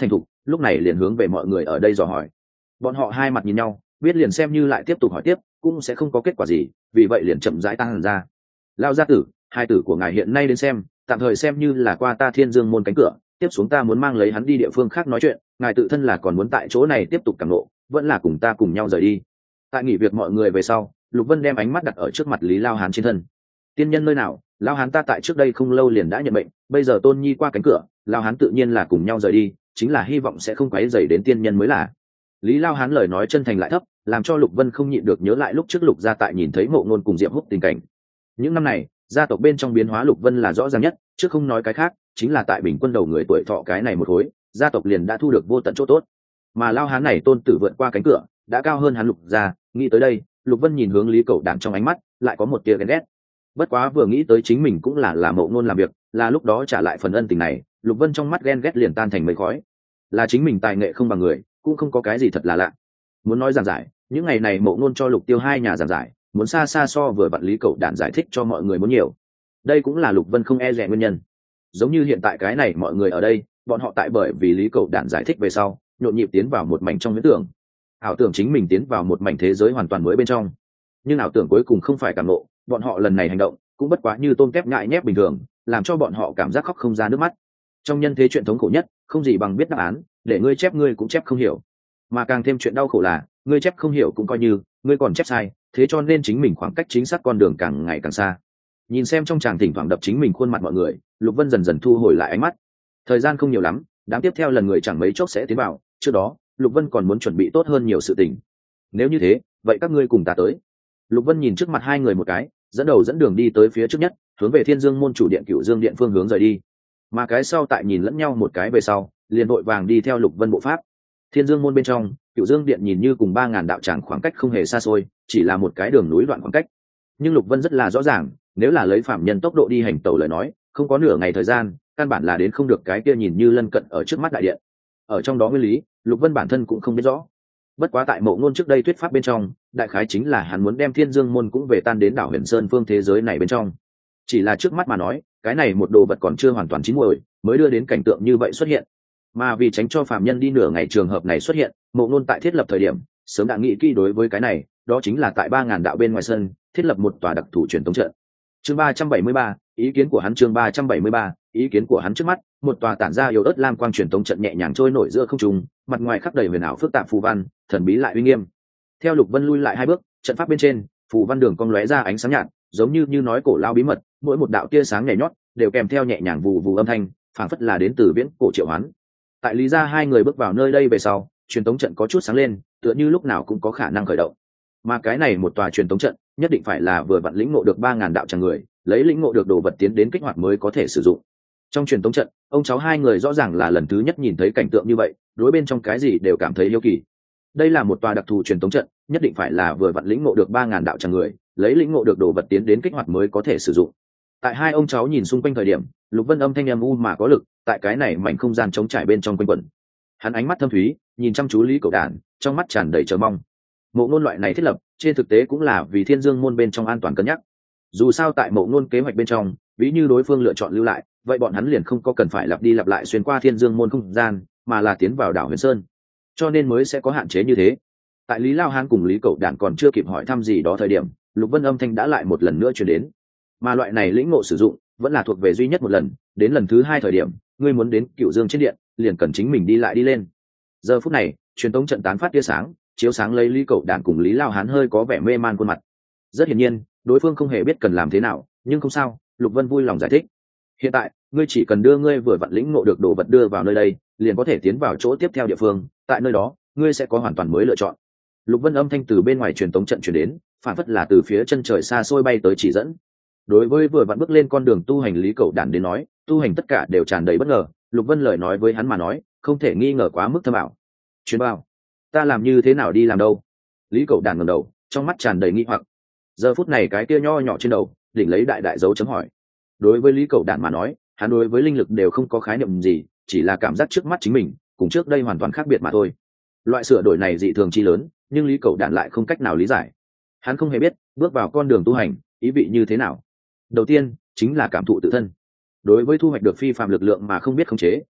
lúc này liền hướng về mọi người ở đây dò hỏi. Bọn họ hai mặt nhìn nhau, biết liền xem như lại tiếp tục hỏi tiếp cũng sẽ không có kết quả gì, vì vậy liền chậm rãi tăng ra. Lao gia tử, hai tử của ngài hiện nay đến xem, tạm thời xem như là qua ta Thiên Dương môn cánh cửa, tiếp xuống ta muốn mang lấy hắn đi địa phương khác nói chuyện, ngài tự thân là còn muốn tại chỗ này tiếp tục cảm nộ, vẫn là cùng ta cùng nhau rời đi. Tại nghỉ việc mọi người về sau, Lục Vân đem ánh mắt đặt ở trước mặt Lý Lao Hán trên thân. Tiên nhân nơi nào, Lao Hán ta tại trước đây không lâu liền đã nhận bệnh, bây giờ Tôn Nhi qua cánh cửa, Lao Hán tự nhiên là cùng nhau rời đi, chính là hy vọng sẽ không quấy rầy đến tiên nhân mới là. Lý Lao Hán lời nói chân thành lại thấp, làm cho Lục Vân không nhịn được nhớ lại lúc trước Lục gia tại nhìn thấy Mộ Ngôn cùng Diệp Húc tình cảnh. Những năm này, gia tộc bên trong biến hóa Lục Vân là rõ ràng nhất, chứ không nói cái khác, chính là tại bình quân đầu người tuổi thọ cái này một khối, gia tộc liền đã thu được vô tận chỗ tốt. Mà Lao Hán này tôn tử vượt qua cánh cửa, đã cao hơn hắn Lục gia, nghĩ tới đây, Lục Vân nhìn hướng Lý Cẩu Đản trong ánh mắt, lại có một tia ghen ghét. Bất quá vừa nghĩ tới chính mình cũng là Mộ Ngôn làm việc, là lúc đó trả lại phần ân tình này, Lục Vân trong mắt ghen ghét liền tan thành mây khói. Là chính mình tài nghệ không bằng người, cũng không có cái gì thật là lạ. Muốn nói giảng giải, những ngày này Mộ Ngôn cho Lục Tiêu hai nhà giảng giải, muốn xa xa so vừa vặn Lý Cẩu Đản giải thích cho mọi người muốn nhiều. Đây cũng là Lục Vân không e dè nguyên nhân. Giống như hiện tại cái này mọi người ở đây, bọn họ tại bởi vì Lý Cẩu Đản giải thích về sau, nhộn nhịp tiến vào một mảnh trong huyễn tưởng, ảo tưởng chính mình tiến vào một mảnh thế giới hoàn toàn mới bên trong. Nhưng ảo tưởng cuối cùng không phải cảm ngộ, bọn họ lần này hành động cũng bất quá như tôm tép nhại nhép bình thường, làm cho bọn họ cảm giác khóc không ra nước mắt. Trong nhân thế chuyện thống khổ nhất, không gì bằng biết đáp án, để ngươi chép ngươi cũng chép không hiểu. Mà càng thêm chuyện đau khổ là, ngươi chép không hiểu cũng coi như, ngươi còn chép sai, thế cho nên chính mình khoảng cách chính xác con đường càng ngày càng xa. Nhìn xem trong tràng thỉnh thoảng đập chính mình khuôn mặt mọi người, Lục Vân dần dần thu hồi lại ánh mắt. Thời gian không nhiều lắm, đám tiếp theo lần người chẳng mấy chốc sẽ tiến vào, trước đó, Lục Vân còn muốn chuẩn bị tốt hơn nhiều sự tình. Nếu như thế, vậy các ngươi cùng ta tới. Lục Vân nhìn trước mặt hai người một cái, dẫn đầu dẫn đường đi tới phía trước nhất, hướng về Thiên Dương môn chủ điện Cửu Dương điện phương hướng rời đi. Mà cái sau tại nhìn lẫn nhau một cái về sau, liền vội vàng đi theo Lục Vân bộ pháp. Thiên Dương môn bên trong, Cửu Dương điện nhìn như cùng 3000 đạo tràng khoảng cách không hề xa xôi, chỉ là một cái đường núi đoạn khoảng cách. Nhưng Lục Vân rất là rõ ràng, nếu là lấy phạm nhân tốc độ đi hành tẩu lời nói, không có nửa ngày thời gian, căn bản là đến không được cái kia nhìn như lân cận ở trước mắt đại điện. Ở trong đó nguyên lý, Lục Vân bản thân cũng không biết rõ. Bất quá tại Mộ Ngôn trước đây thuyết pháp bên trong, đại khái chính là hắn muốn đem Thiên Dương môn cũng về tan đến đảo Huyền Sơn phương thế giới này bên trong. Chỉ là trước mắt mà nói, cái này một đồ vật còn chưa hoàn toàn chín muồi, mới đưa đến cảnh tượng như vậy xuất hiện. Mà vì tránh cho phạm nhân đi nửa ngày trường hợp này xuất hiện, Mộ Ngôn tại thiết lập thời điểm, sớm đã nghĩ kỹ đối với cái này, đó chính là tại 3000 đạo bên ngoài sân, thiết lập một tòa đặc thù truyền tống trận. Chương 373, ý kiến của hắn chương 373, ý kiến của hắn trước mắt, một tòa tản ra yếu ớt lam quang truyền tống trận nhẹ nhàng trôi nổi giữa không trung, mặt ngoài khắc đầy huyền ảo phức tạp phù văn, thần bí lại uy nghiêm. Theo Lục Vân lui lại hai bước, trận pháp bên trên, phù văn đường cong lóe ra ánh sáng nhạt, giống như nói cổ lao bí mật, mỗi một đạo tia sáng nhảy nhót, đều kèm theo nhẹ nhàng vù vù âm thanh, phảng phất là đến từ viễn cổ triệu hoán. Tại Lý gia hai người bước vào nơi đây về sau, truyền tống trận có chút sáng lên, tựa như lúc nào cũng có khả năng khởi động. Mà cái này một tòa truyền tống trận, nhất định phải là vừa vặn lĩnh ngộ được 3000 đạo chẳng người, lấy lĩnh ngộ được đồ vật tiến đến kích hoạt mới có thể sử dụng. Trong truyền tống trận, ông cháu hai người rõ ràng là lần thứ nhất nhìn thấy cảnh tượng như vậy, đối bên trong cái gì đều cảm thấy yêu kỳ. Đây là một tòa đặc thù truyền tống trận, nhất định phải là vừa vặn lĩnh ngộ được 3000 đạo chẳng người, lấy lĩnh ngộ được đồ vật tiến đến kích hoạt mới có thể sử dụng. Tại hai ông cháu nhìn xung quanh thời điểm, Lục Vân âm thanh âm u mà có lực, tại cái này mảnh không gian trống trải bên trong quanh quẩn. Hắn ánh mắt thâm thúy, nhìn chăm chú Lý Cẩu Đản, trong mắt tràn đầy chờ mong. Mộ Ngôn loại này thiết lập, trên thực tế cũng là vì Thiên Dương môn bên trong an toàn cân nhắc. Dù sao tại Mộ Ngôn kế hoạch bên trong, ví như đối phương lựa chọn lưu lại, vậy bọn hắn liền không có cần phải lặp đi lặp lại xuyên qua Thiên Dương môn không gian, mà là tiến vào đảo Huyền Sơn. Cho nên mới sẽ có hạn chế như thế. Tại Lý Lao Hán cùng Lý Cẩu Đản còn chưa kịp hỏi thăm gì đó thời điểm, Lục Vân âm thanh đã lại một lần nữa truyền đến. Mà loại này lĩnh ngộ sử dụng, vẫn là thuộc về duy nhất một lần, đến lần thứ hai thời điểm, ngươi muốn đến Cửu Dương trên điện, liền cần chính mình đi lại đi lên. Giờ phút này, truyền tống trận tán phát tia sáng, chiếu sáng lấy Lý Cẩu Đản cùng Lý Lao Hán hơi có vẻ mê man khuôn mặt. Rất hiển nhiên, đối phương không hề biết cần làm thế nào, nhưng không sao, Lục Vân vui lòng giải thích. Hiện tại, ngươi chỉ cần đưa ngươi vừa vặn lĩnh ngộ được đồ vật đưa vào nơi đây, liền có thể tiến vào chỗ tiếp theo địa phương, tại nơi đó, ngươi sẽ có hoàn toàn mới lựa chọn. Lục Vân âm thanh từ bên ngoài truyền tống trận truyền đến, phản phất là từ phía chân trời xa xôi bay tới chỉ dẫn. Đối với vừa vặn bước lên con đường tu hành Lý Cẩu Đản đến nói, tu hành tất cả đều tràn đầy bất ngờ, Lục Vân lời nói với hắn mà nói, không thể nghi ngờ quá mức thâm ảo. Chuyến bao, ta làm như thế nào đi làm đâu? Lý Cẩu Đản ngẩng đầu, trong mắt tràn đầy nghi hoặc. Giờ phút này cái kia nho nhỏ trên đầu, đỉnh lấy đại đại dấu chấm hỏi. Đối với Lý Cẩu Đản mà nói, hắn đối với linh lực đều không có khái niệm gì, chỉ là cảm giác trước mắt chính mình, cùng trước đây hoàn toàn khác biệt mà thôi. Loại sửa đổi này dị thường chi lớn, nhưng Lý Cẩu Đản lại không cách nào lý giải. Hắn không hề biết, bước vào con đường tu hành, ý vị như thế nào. Đầu tiên, chính là cảm thụ tự thân. Đối với thu hoạch được phi phàm lực lượng mà không biết khống chế,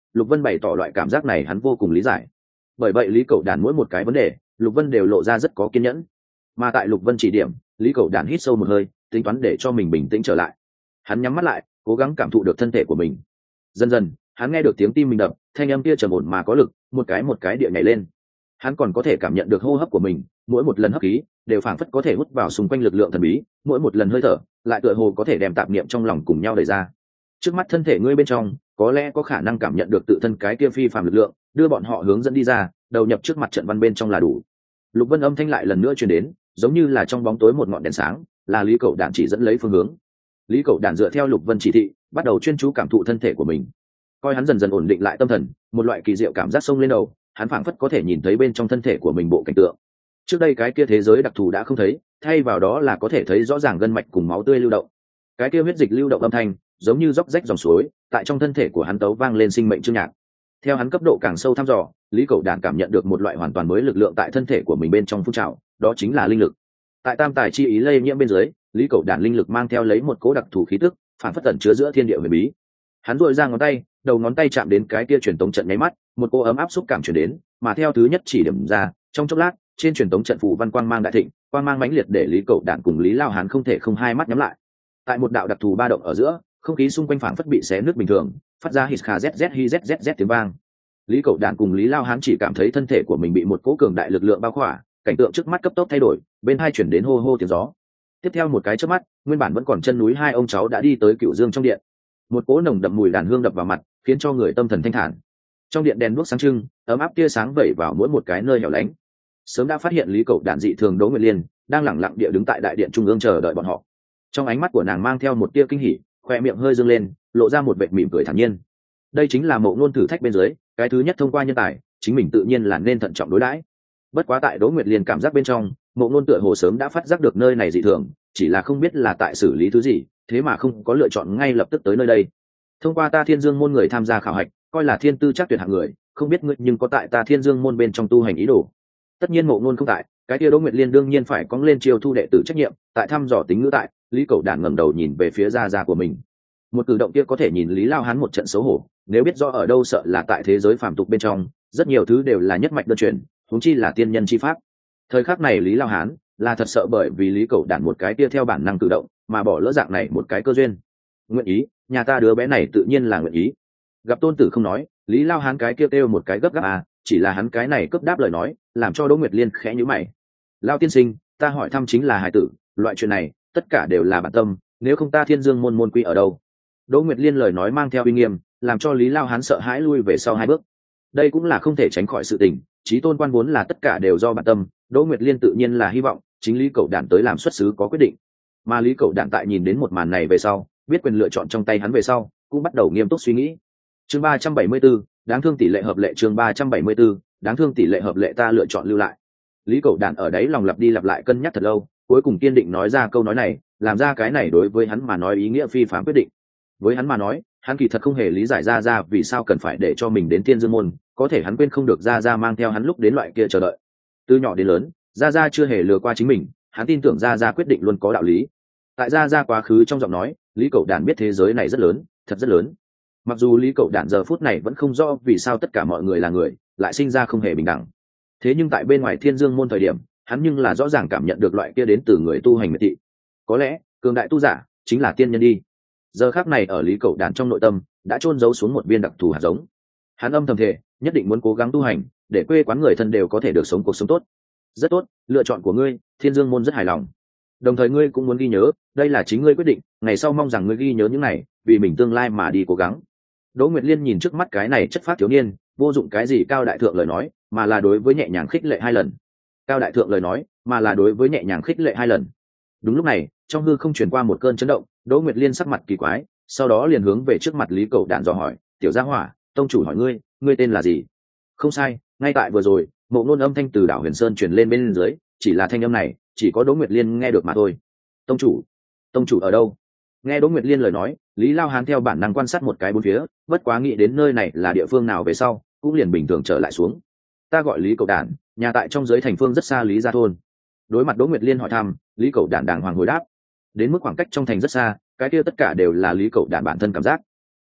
Lục Vân bày tỏ loại cảm giác này hắn vô cùng lý giải. Bởi vậy Lý Cẩu Đản mỗi một cái vấn đề, Lục Vân đều lộ ra rất có kiên nhẫn. Mà tại Lục Vân chỉ điểm, Lý Cẩu Đản hít sâu một hơi, tính toán để cho mình bình tĩnh trở lại. Hắn nhắm mắt lại, cố gắng cảm thụ được thân thể của mình. Dần dần, hắn nghe được tiếng tim mình đập, thanh âm kia trầm ổn mà có lực, một cái địa nhảy lên. Hắn còn có thể cảm nhận được hô hấp của mình, mỗi một lần hấp khí đều phảng phất có thể hút vào xung quanh lực lượng thần bí, mỗi một lần hơi thở lại tựa hồ có thể đem tạp niệm trong lòng cùng nhau đẩy ra. Trước mắt thân thể ngươi bên trong, có lẽ có khả năng cảm nhận được tự thân cái kia phi phàm lực lượng, đưa bọn họ hướng dẫn đi ra, đầu nhập trước mặt trận văn bên trong là đủ. Lục Vân âm thanh lại lần nữa truyền đến, giống như là trong bóng tối một ngọn đèn sáng, là Lý Cẩu Đản chỉ dẫn lấy phương hướng. Lý Cẩu Đản dựa theo Lục Vân chỉ thị, bắt đầu chuyên chú cảm thụ thân thể của mình. Coi hắn dần dần ổn định lại tâm thần, một loại kỳ diệu cảm giác xông lên đầu, hắn phảng phất có thể nhìn thấy bên trong thân thể của mình bộ cảnh tượng. Trước đây cái kia thế giới đặc thù đã không thấy, thay vào đó là có thể thấy rõ ràng gân mạch cùng máu tươi lưu động. Cái kia huyết dịch lưu động âm thanh, giống như róc rách dòng suối, tại trong thân thể của hắn tấu vang lên sinh mệnh chương nhạc. Theo hắn cấp độ càng sâu thăm dò, Lý Cẩu Đản cảm nhận được một loại hoàn toàn mới lực lượng tại thân thể của mình bên trong phun trào, đó chính là linh lực. Tại tam tài chi ý lây nhiễm bên dưới, Lý Cẩu Đản linh lực mang theo lấy một cỗ đặc thù khí tức, phản phất tẩn chứa giữa thiên địa huyền bí. Hắn duỗi ra ngón tay, đầu ngón tay chạm đến cái kia truyền tống trận nháy mắt, một cô ấm áp xúc cảm truyền đến, mà theo thứ nhất chỉ điểm ra, trong chốc lát, trên truyền tống trận phù văn quang mang đại thịnh, quang mang mãnh liệt để Lý Cẩu Đản cùng Lý Lao Hán không thể không hai mắt nhắm lại. Tại một đạo đặc thù ba động ở giữa, không khí xung quanh phảng phất bị xé nứt bình thường, phát ra hít kha zz hi zz tiếng vang. Lý Cẩu Đản cùng Lý Lao Hán chỉ cảm thấy thân thể của mình bị một cỗ cường đại lực lượng bao khỏa, cảnh tượng trước mắt cấp tốc thay đổi, bên hai chuyển đến hô hô tiếng gió. Tiếp theo một cái chớp mắt, nguyên bản vẫn còn chân núi hai ông cháu đã đi tới Cựu Dương trong điện. Một cỗ nồng đậm mùi đàn hương đập vào mặt, khiến cho người tâm thần thanh thản. Trong điện đèn đuốc sáng trưng, ấm áp tia sáng vẩy vào mỗi một cái nơi hẻo lánh. Sớm đã phát hiện Lý Cẩu Đản dị thường Đỗ Nguyệt Liên đang lẳng lặng địa đứng tại đại điện trung ương chờ đợi bọn họ. Trong ánh mắt của nàng mang theo một tia kinh hỉ, khoe miệng hơi dương lên, lộ ra một vệt mỉm cười thản nhiên. Đây chính là Mộ Ngôn thử thách bên dưới, cái thứ nhất thông qua nhân tài, chính mình tự nhiên là nên thận trọng đối đãi. Bất quá tại Đỗ Nguyệt Liên cảm giác bên trong, Mộ Ngôn tựa hồ sớm đã phát giác được nơi này dị thường, chỉ là không biết là tại xử lý thứ gì, thế mà không có lựa chọn ngay lập tức tới nơi đây. Thông qua ta Thiên Dương môn người tham gia khảo hạch, coi là thiên tư chắc tuyệt hạng người, không biết ngươi nhưng có tại ta Thiên Dương môn bên trong tu hành ý đồ. Tất nhiên Mộ Ngôn không tại, cái kia Đỗ Nguyệt Liên đương nhiên phải cóng lên chiêu thu đệ tử trách nhiệm, tại thăm dò tính ngữ tại, Lý Cẩu Đản ngẩng đầu nhìn về phía gia gia của mình. Một cử động kia có thể nhìn Lý Lao Hán một trận xấu hổ, nếu biết rõ ở đâu sợ là tại thế giới phàm tục bên trong, rất nhiều thứ đều là nhất mạch đơn truyền, huống chi là tiên nhân chi pháp. Thời khắc này Lý Lao Hán là thật sợ bởi vì Lý Cẩu Đản một cái kia theo bản năng tự động, mà bỏ lỡ dạng này một cái cơ duyên. Nguyện ý, nhà ta đứa bé này tự nhiên là nguyện ý. Gặp tôn tử không nói, Lý Lao Hán cái kia kêu một cái gấp gáp à, chỉ là hắn cái này cấp đáp lời nói, làm cho Đỗ Nguyệt Liên khẽ nhíu mày. Lao tiên sinh, ta hỏi thăm chính là hài tử, loại chuyện này, tất cả đều là bản tâm, nếu không ta Thiên Dương môn môn quy ở đâu? Đỗ Nguyệt Liên lời nói mang theo uy nghiêm, làm cho Lý Lao Hán sợ hãi lui về sau hai bước. Đây cũng là không thể tránh khỏi sự tình, chí tôn quan vốn là tất cả đều do bản tâm, Đỗ Nguyệt Liên tự nhiên là hy vọng chính Lý Cẩu Đản tới làm xuất xứ có quyết định. Mà Lý Cẩu Đản tại nhìn đến một màn này về sau, biết quyền lựa chọn trong tay hắn về sau, cũng bắt đầu nghiêm túc suy nghĩ. Chương 374, đáng thương tỷ lệ hợp lệ. Chương 374, đáng thương tỷ lệ hợp lệ, ta lựa chọn lưu lại. Lý Cẩu Đản ở đấy lòng lặp đi lặp lại cân nhắc thật lâu, cuối cùng kiên định nói ra câu nói này, làm ra cái này đối với hắn mà nói ý nghĩa phi phàm quyết định. Với hắn mà nói, hắn kỳ thật không hề lý giải ra vì sao cần phải để cho mình đến Thiên Dương môn, có thể hắn quên không được ra mang theo hắn lúc đến loại kia chờ đợi. Từ nhỏ đến lớn, ra chưa hề lừa qua chính mình, hắn tin tưởng ra quyết định luôn có đạo lý. Tại ra quá khứ trong giọng nói, Lý Cẩu Đản biết thế giới này rất lớn, thật rất lớn. Mặc dù Lý Cẩu Đản giờ phút này vẫn không rõ vì sao tất cả mọi người là người, lại sinh ra không hề bình đẳng. Thế nhưng tại bên ngoài Thiên Dương môn thời điểm, hắn nhưng là rõ ràng cảm nhận được loại kia đến từ người tu hành miệt thị. Có lẽ, cường đại tu giả chính là tiên nhân đi. Giờ khắc này ở Lý Cẩu Đản trong nội tâm đã chôn giấu xuống một viên đặc thù hạt giống. Hắn âm thầm thề, nhất định muốn cố gắng tu hành, để quê quán người thân đều có thể được sống cuộc sống tốt. Rất tốt, lựa chọn của ngươi, Thiên Dương môn rất hài lòng. Đồng thời ngươi cũng muốn ghi nhớ, đây là chính ngươi quyết định, ngày sau mong rằng ngươi ghi nhớ những này, vì mình tương lai mà đi cố gắng. Đỗ Nguyệt Liên nhìn trước mắt cái này chất phác thiếu niên, vô dụng cái gì cao đại thượng lời nói, mà là đối với nhẹ nhàng khích lệ hai lần. Cao đại thượng lời nói, mà là đối với nhẹ nhàng khích lệ hai lần. Đúng lúc này, trong hư không truyền qua một cơn chấn động, Đỗ Nguyệt Liên sắc mặt kỳ quái, sau đó liền hướng về trước mặt Lý Cẩu Đản dò hỏi, "Tiểu Gia Hỏa, tông chủ hỏi ngươi, ngươi tên là gì?" Không sai, ngay tại vừa rồi, Mộ Ngôn âm thanh từ đảo Huyền Sơn truyền lên bên dưới, chỉ là thanh âm này, chỉ có Đỗ Nguyệt Liên nghe được mà thôi. "Tông chủ ở đâu?" Nghe Đỗ Nguyệt Liên lời nói, Lý Lao Hán theo bản năng quan sát một cái bốn phía, bất quá nghĩ đến nơi này là địa phương nào về sau, cũng liền bình thường trở lại xuống. "Ta gọi Lý Cẩu Đản, nhà tại trong giới thành phương rất xa Lý gia thôn." Đối mặt Đỗ Nguyệt Liên hỏi thăm, Lý Cẩu Đản đàng hoàng hồi đáp. Đến mức khoảng cách trong thành rất xa, cái kia tất cả đều là Lý Cẩu Đản bản thân cảm giác.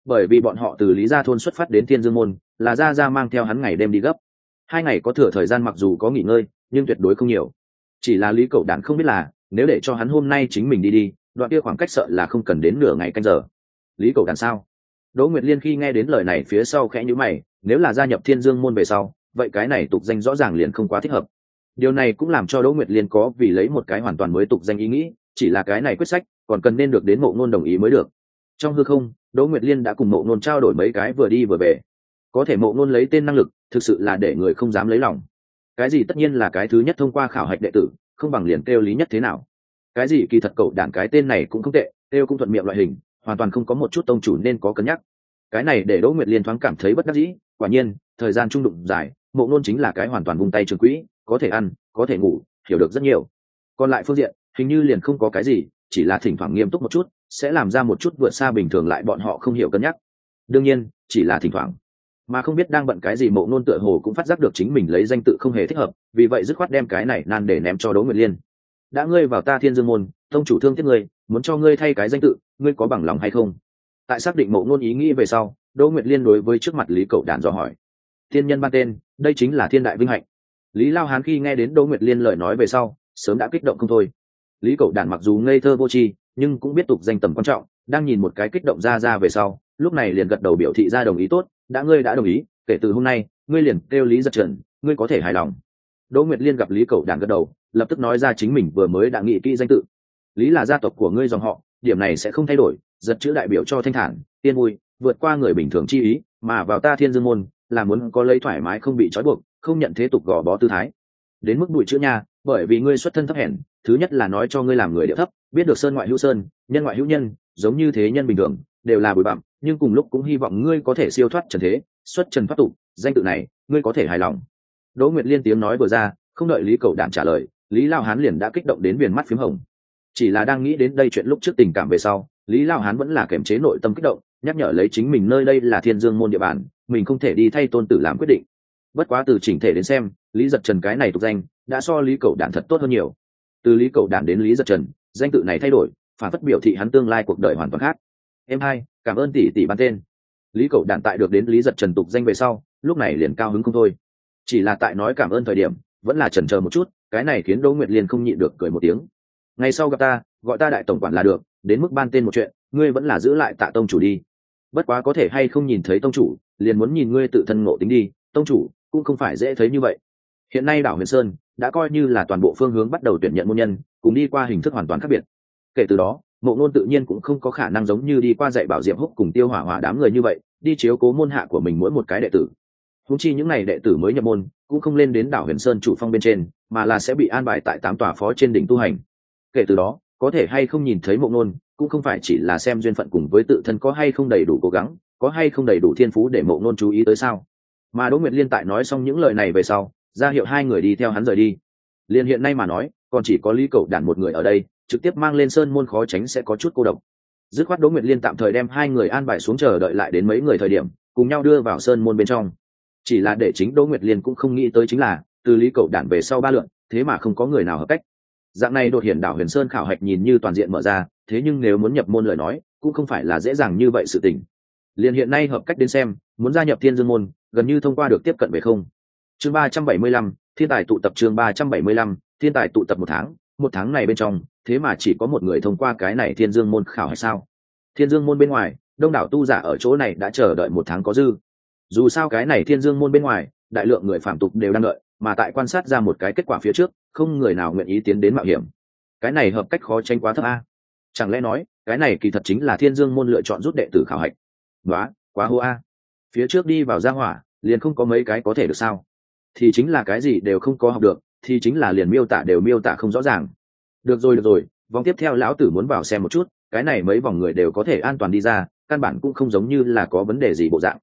bởi vì bọn họ từ Lý Gia thôn xuất phát đến Thiên Dương môn, là Gia Gia mang theo hắn ngày đêm đi gấp. 2 ngày có thừa thời gian mặc dù có nghỉ ngơi, nhưng tuyệt đối không nhiều. Chỉ là Lý Cẩu Đản không biết là, nếu để cho hắn hôm nay chính mình đi, đoạn kia khoảng cách sợ là không cần đến nửa ngày canh giờ. Lý Cẩu Đản sao? Đỗ Nguyệt Liên khi nghe đến lời này phía sau khẽ nhíu mày, nếu là gia nhập Thiên Dương môn về sau, vậy cái này tục danh rõ ràng liền không quá thích hợp. Điều này cũng làm cho Đỗ Nguyệt Liên có vì lấy một cái hoàn toàn mới tục danh ý nghĩ, chỉ là cái này quyết sách còn cần nên được đến Mộ Ngôn đồng ý mới được. Trong hư không, Đỗ Nguyệt Liên đã cùng Mộ Ngôn trao đổi mấy cái vừa đi vừa về. Có thể Mộ Ngôn lấy tên năng lực, thực sự là để người không dám lấy lòng. Cái gì tất nhiên là cái thứ nhất thông qua khảo hạch đệ tử, không bằng liền kêu Lý Nhất thế nào. Cái gì kỳ thật cậu đản cái tên này cũng không tệ, kêu cũng thuận miệng loại hình, hoàn toàn không có một chút tông chủ nên có cân nhắc. Cái này để Đỗ Nguyệt Liên thoáng cảm thấy bất đắc dĩ, quả nhiên, thời gian trung đụng dài, Mộ Ngôn chính là cái hoàn toàn vung tay trường quỹ, có thể ăn, có thể ngủ, hiểu được rất nhiều. Còn lại phương diện, hình như liền không có cái gì, chỉ là thỉnh thoảng nghiêm túc một chút, sẽ làm ra một chút vượt xa bình thường lại bọn họ không hiểu cân nhắc. Đương nhiên, chỉ là thỉnh thoảng. Mà không biết đang bận cái gì Mộ Ngôn tựa hồ cũng phát giác được chính mình lấy danh tự không hề thích hợp, vì vậy dứt khoát đem cái này nan để ném cho Đỗ Nguyệt Liên. Đã ngươi vào ta Thiên Dương môn, tông chủ thương tiếc ngươi, muốn cho ngươi thay cái danh tự, ngươi có bằng lòng hay không? Tại xác định Mộ Ngôn ý nghĩ về sau, Đỗ Nguyệt Liên đối với trước mặt Lý Cẩu Đản dò hỏi. Thiên nhân ban tên, đây chính là thiên đại vinh hạnh. Lý Lao Hán khi nghe đến Đỗ Nguyệt Liên lời nói về sau, sớm đã kích động không thôi. Lý Cẩu Đản mặc dù ngây thơ vô tri, nhưng cũng biết tục danh tầm quan trọng, đang nhìn một cái kích động ra về sau, lúc này liền gật đầu biểu thị ra đồng ý tốt, ngươi đã đồng ý, kể từ hôm nay, ngươi liền kêu Lý Giật Trần, ngươi có thể hài lòng. Đỗ Nguyệt Liên gặp Lý Cẩu Đản gật đầu, lập tức nói ra chính mình vừa mới đã nghĩ kỹ danh tự. Lý là gia tộc của ngươi dòng họ, điểm này sẽ không thay đổi, giật chữ đại biểu cho thanh thản, yên vui, vượt qua người bình thường chi ý, mà vào ta Thiên Dương môn, là muốn có lấy thoải mái không bị trói buộc, không nhận thế tục gò bó tư thái. Đến mức bụi chữ nha, bởi vì ngươi xuất thân thấp hèn, thứ nhất là nói cho ngươi làm người địa thấp, biết được sơn ngoại hữu sơn, nhân ngoại hữu nhân, giống như thế nhân bình thường, đều là bụi bặm, nhưng cùng lúc cũng hy vọng ngươi có thể siêu thoát trần thế, xuất trần thoát tục, danh tự này, ngươi có thể hài lòng. Đỗ Nguyệt Liên tiếng nói vừa ra, không đợi Lý Cẩu Đản trả lời, Lý Lao Hán liền đã kích động đến viền mắt phím hồng. Chỉ là đang nghĩ đến đây chuyện lúc trước tình cảm về sau, Lý Lao Hán vẫn là kiềm chế nội tâm kích động, nhắc nhở lấy chính mình nơi đây là Thiên Dương môn địa bàn, mình không thể đi thay tôn tử làm quyết định. Bất quá từ chỉnh thể đến xem, Lý Giật Trần cái này tục danh đã so Lý Cẩu Đản thật tốt hơn nhiều. Từ Lý Cẩu Đản đến Lý Giật Trần, danh tự này thay đổi, phản phất biểu thị hắn tương lai cuộc đời hoàn toàn khác. Em hai, cảm ơn tỷ tỷ ban tên. Lý Cẩu Đản tại được đến Lý Giật Trần tục danh về sau, lúc này liền cao hứng không thôi. Chỉ là tại nói cảm ơn thời điểm, vẫn là chần chờ một chút, cái này khiến Đỗ Nguyệt Liên không nhịn được cười một tiếng. Ngày sau gặp ta, gọi ta đại tổng quản là được, đến mức ban tên một chuyện, ngươi vẫn là giữ lại Tạ tông chủ đi. Bất quá có thể hay không nhìn thấy tông chủ, liền muốn nhìn ngươi tự thân ngộ tính đi, tông chủ cũng không phải dễ thấy như vậy. Hiện nay đảo Huyền Sơn đã coi như là toàn bộ phương hướng bắt đầu tuyển nhận môn nhân, cùng đi qua hình thức hoàn toàn khác biệt. Kể từ đó, Mộ Ngôn tự nhiên cũng không có khả năng giống như đi qua dạy bảo Diệp Húc cùng Tiêu Hỏa Hỏa đám người như vậy, đi chiếu cố môn hạ của mình mỗi một cái đệ tử. Huống chi những này đệ tử mới nhập môn, cũng không lên đến đảo Huyền Sơn chủ phong bên trên, mà là sẽ bị an bài tại 8 tòa phó trên đỉnh tu hành. Kể từ đó, có thể hay không nhìn thấy Mộ Ngôn, cũng không phải chỉ là xem duyên phận cùng với tự thân có hay không đầy đủ cố gắng, có hay không đầy đủ thiên phú để Mộ Ngôn chú ý tới sao. Mà Đỗ Nguyệt Liên tại nói xong những lời này về sau, ra hiệu hai người đi theo hắn rời đi. Liên hiện nay mà nói, còn chỉ có Lý Cẩu Đản một người ở đây, trực tiếp mang lên sơn môn khó tránh sẽ có chút cô độc. Dứt khoát Đỗ Nguyệt Liên tạm thời đem hai người an bài xuống chờ đợi lại đến mấy người thời điểm, cùng nhau đưa vào sơn môn bên trong. Chỉ là để chính Đỗ Nguyệt Liên cũng không nghĩ tới chính là, từ Lý Cẩu Đản về sau 3 lượt, thế mà không có người nào hợp cách. Dạng này đột hiển đảo Huyền Sơn khảo hạch nhìn như toàn diện mở ra, thế nhưng nếu muốn nhập môn lời nói, cũng không phải là dễ dàng như vậy sự tình. Liên hiện nay hợp cách đến xem, muốn gia nhập Thiên Dương môn, gần như thông qua được tiếp cận về không. Chương 375, thiên tài tụ tập chương 375, thiên tài tụ tập một tháng này bên trong, thế mà chỉ có một người thông qua cái này Thiên Dương môn khảo hạch sao? Thiên Dương môn bên ngoài, đông đảo tu giả ở chỗ này đã chờ đợi 1 tháng có dư. Dù sao cái này Thiên Dương môn bên ngoài, đại lượng người phạm tục đều đang đợi, mà tại quan sát ra một cái kết quả phía trước, không người nào nguyện ý tiến đến mạo hiểm. Cái này hợp cách khó tranh quá thấp a. Chẳng lẽ nói, cái này kỳ thật chính là Thiên Dương môn lựa chọn rút đệ tử khảo hạch. Quá hô a. Phía trước đi vào gia hỏa, liền không có mấy cái có thể được sao? Thì chính là cái gì đều không có học được, thì chính là liền miêu tả đều miêu tả không rõ ràng. Được rồi, vòng tiếp theo lão tử muốn vào xem một chút, cái này mấy vòng người đều có thể an toàn đi ra, căn bản cũng không giống như là có vấn đề gì bộ dạng.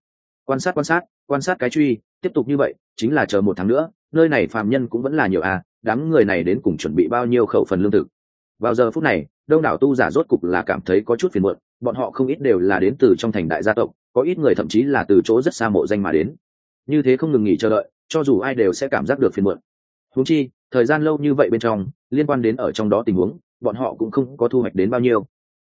Quan sát cái truy, tiếp tục như vậy, chính là chờ 1 tháng nữa, nơi này phàm nhân cũng vẫn là nhiều à, đám người này đến cùng chuẩn bị bao nhiêu khẩu phần lương thực. Vào giờ phút này, đông đảo tu giả rốt cục là cảm thấy có chút phiền muộn, bọn họ không ít đều là đến từ trong thành đại gia tộc, có ít người thậm chí là từ chỗ rất xa mộ danh mà đến. Như thế không ngừng nghỉ chờ đợi, cho dù ai đều sẽ cảm giác được phiền muộn. Huống chi, thời gian lâu như vậy bên trong, liên quan đến ở trong đó tình huống, bọn họ cũng không có thu hoạch đến bao nhiêu.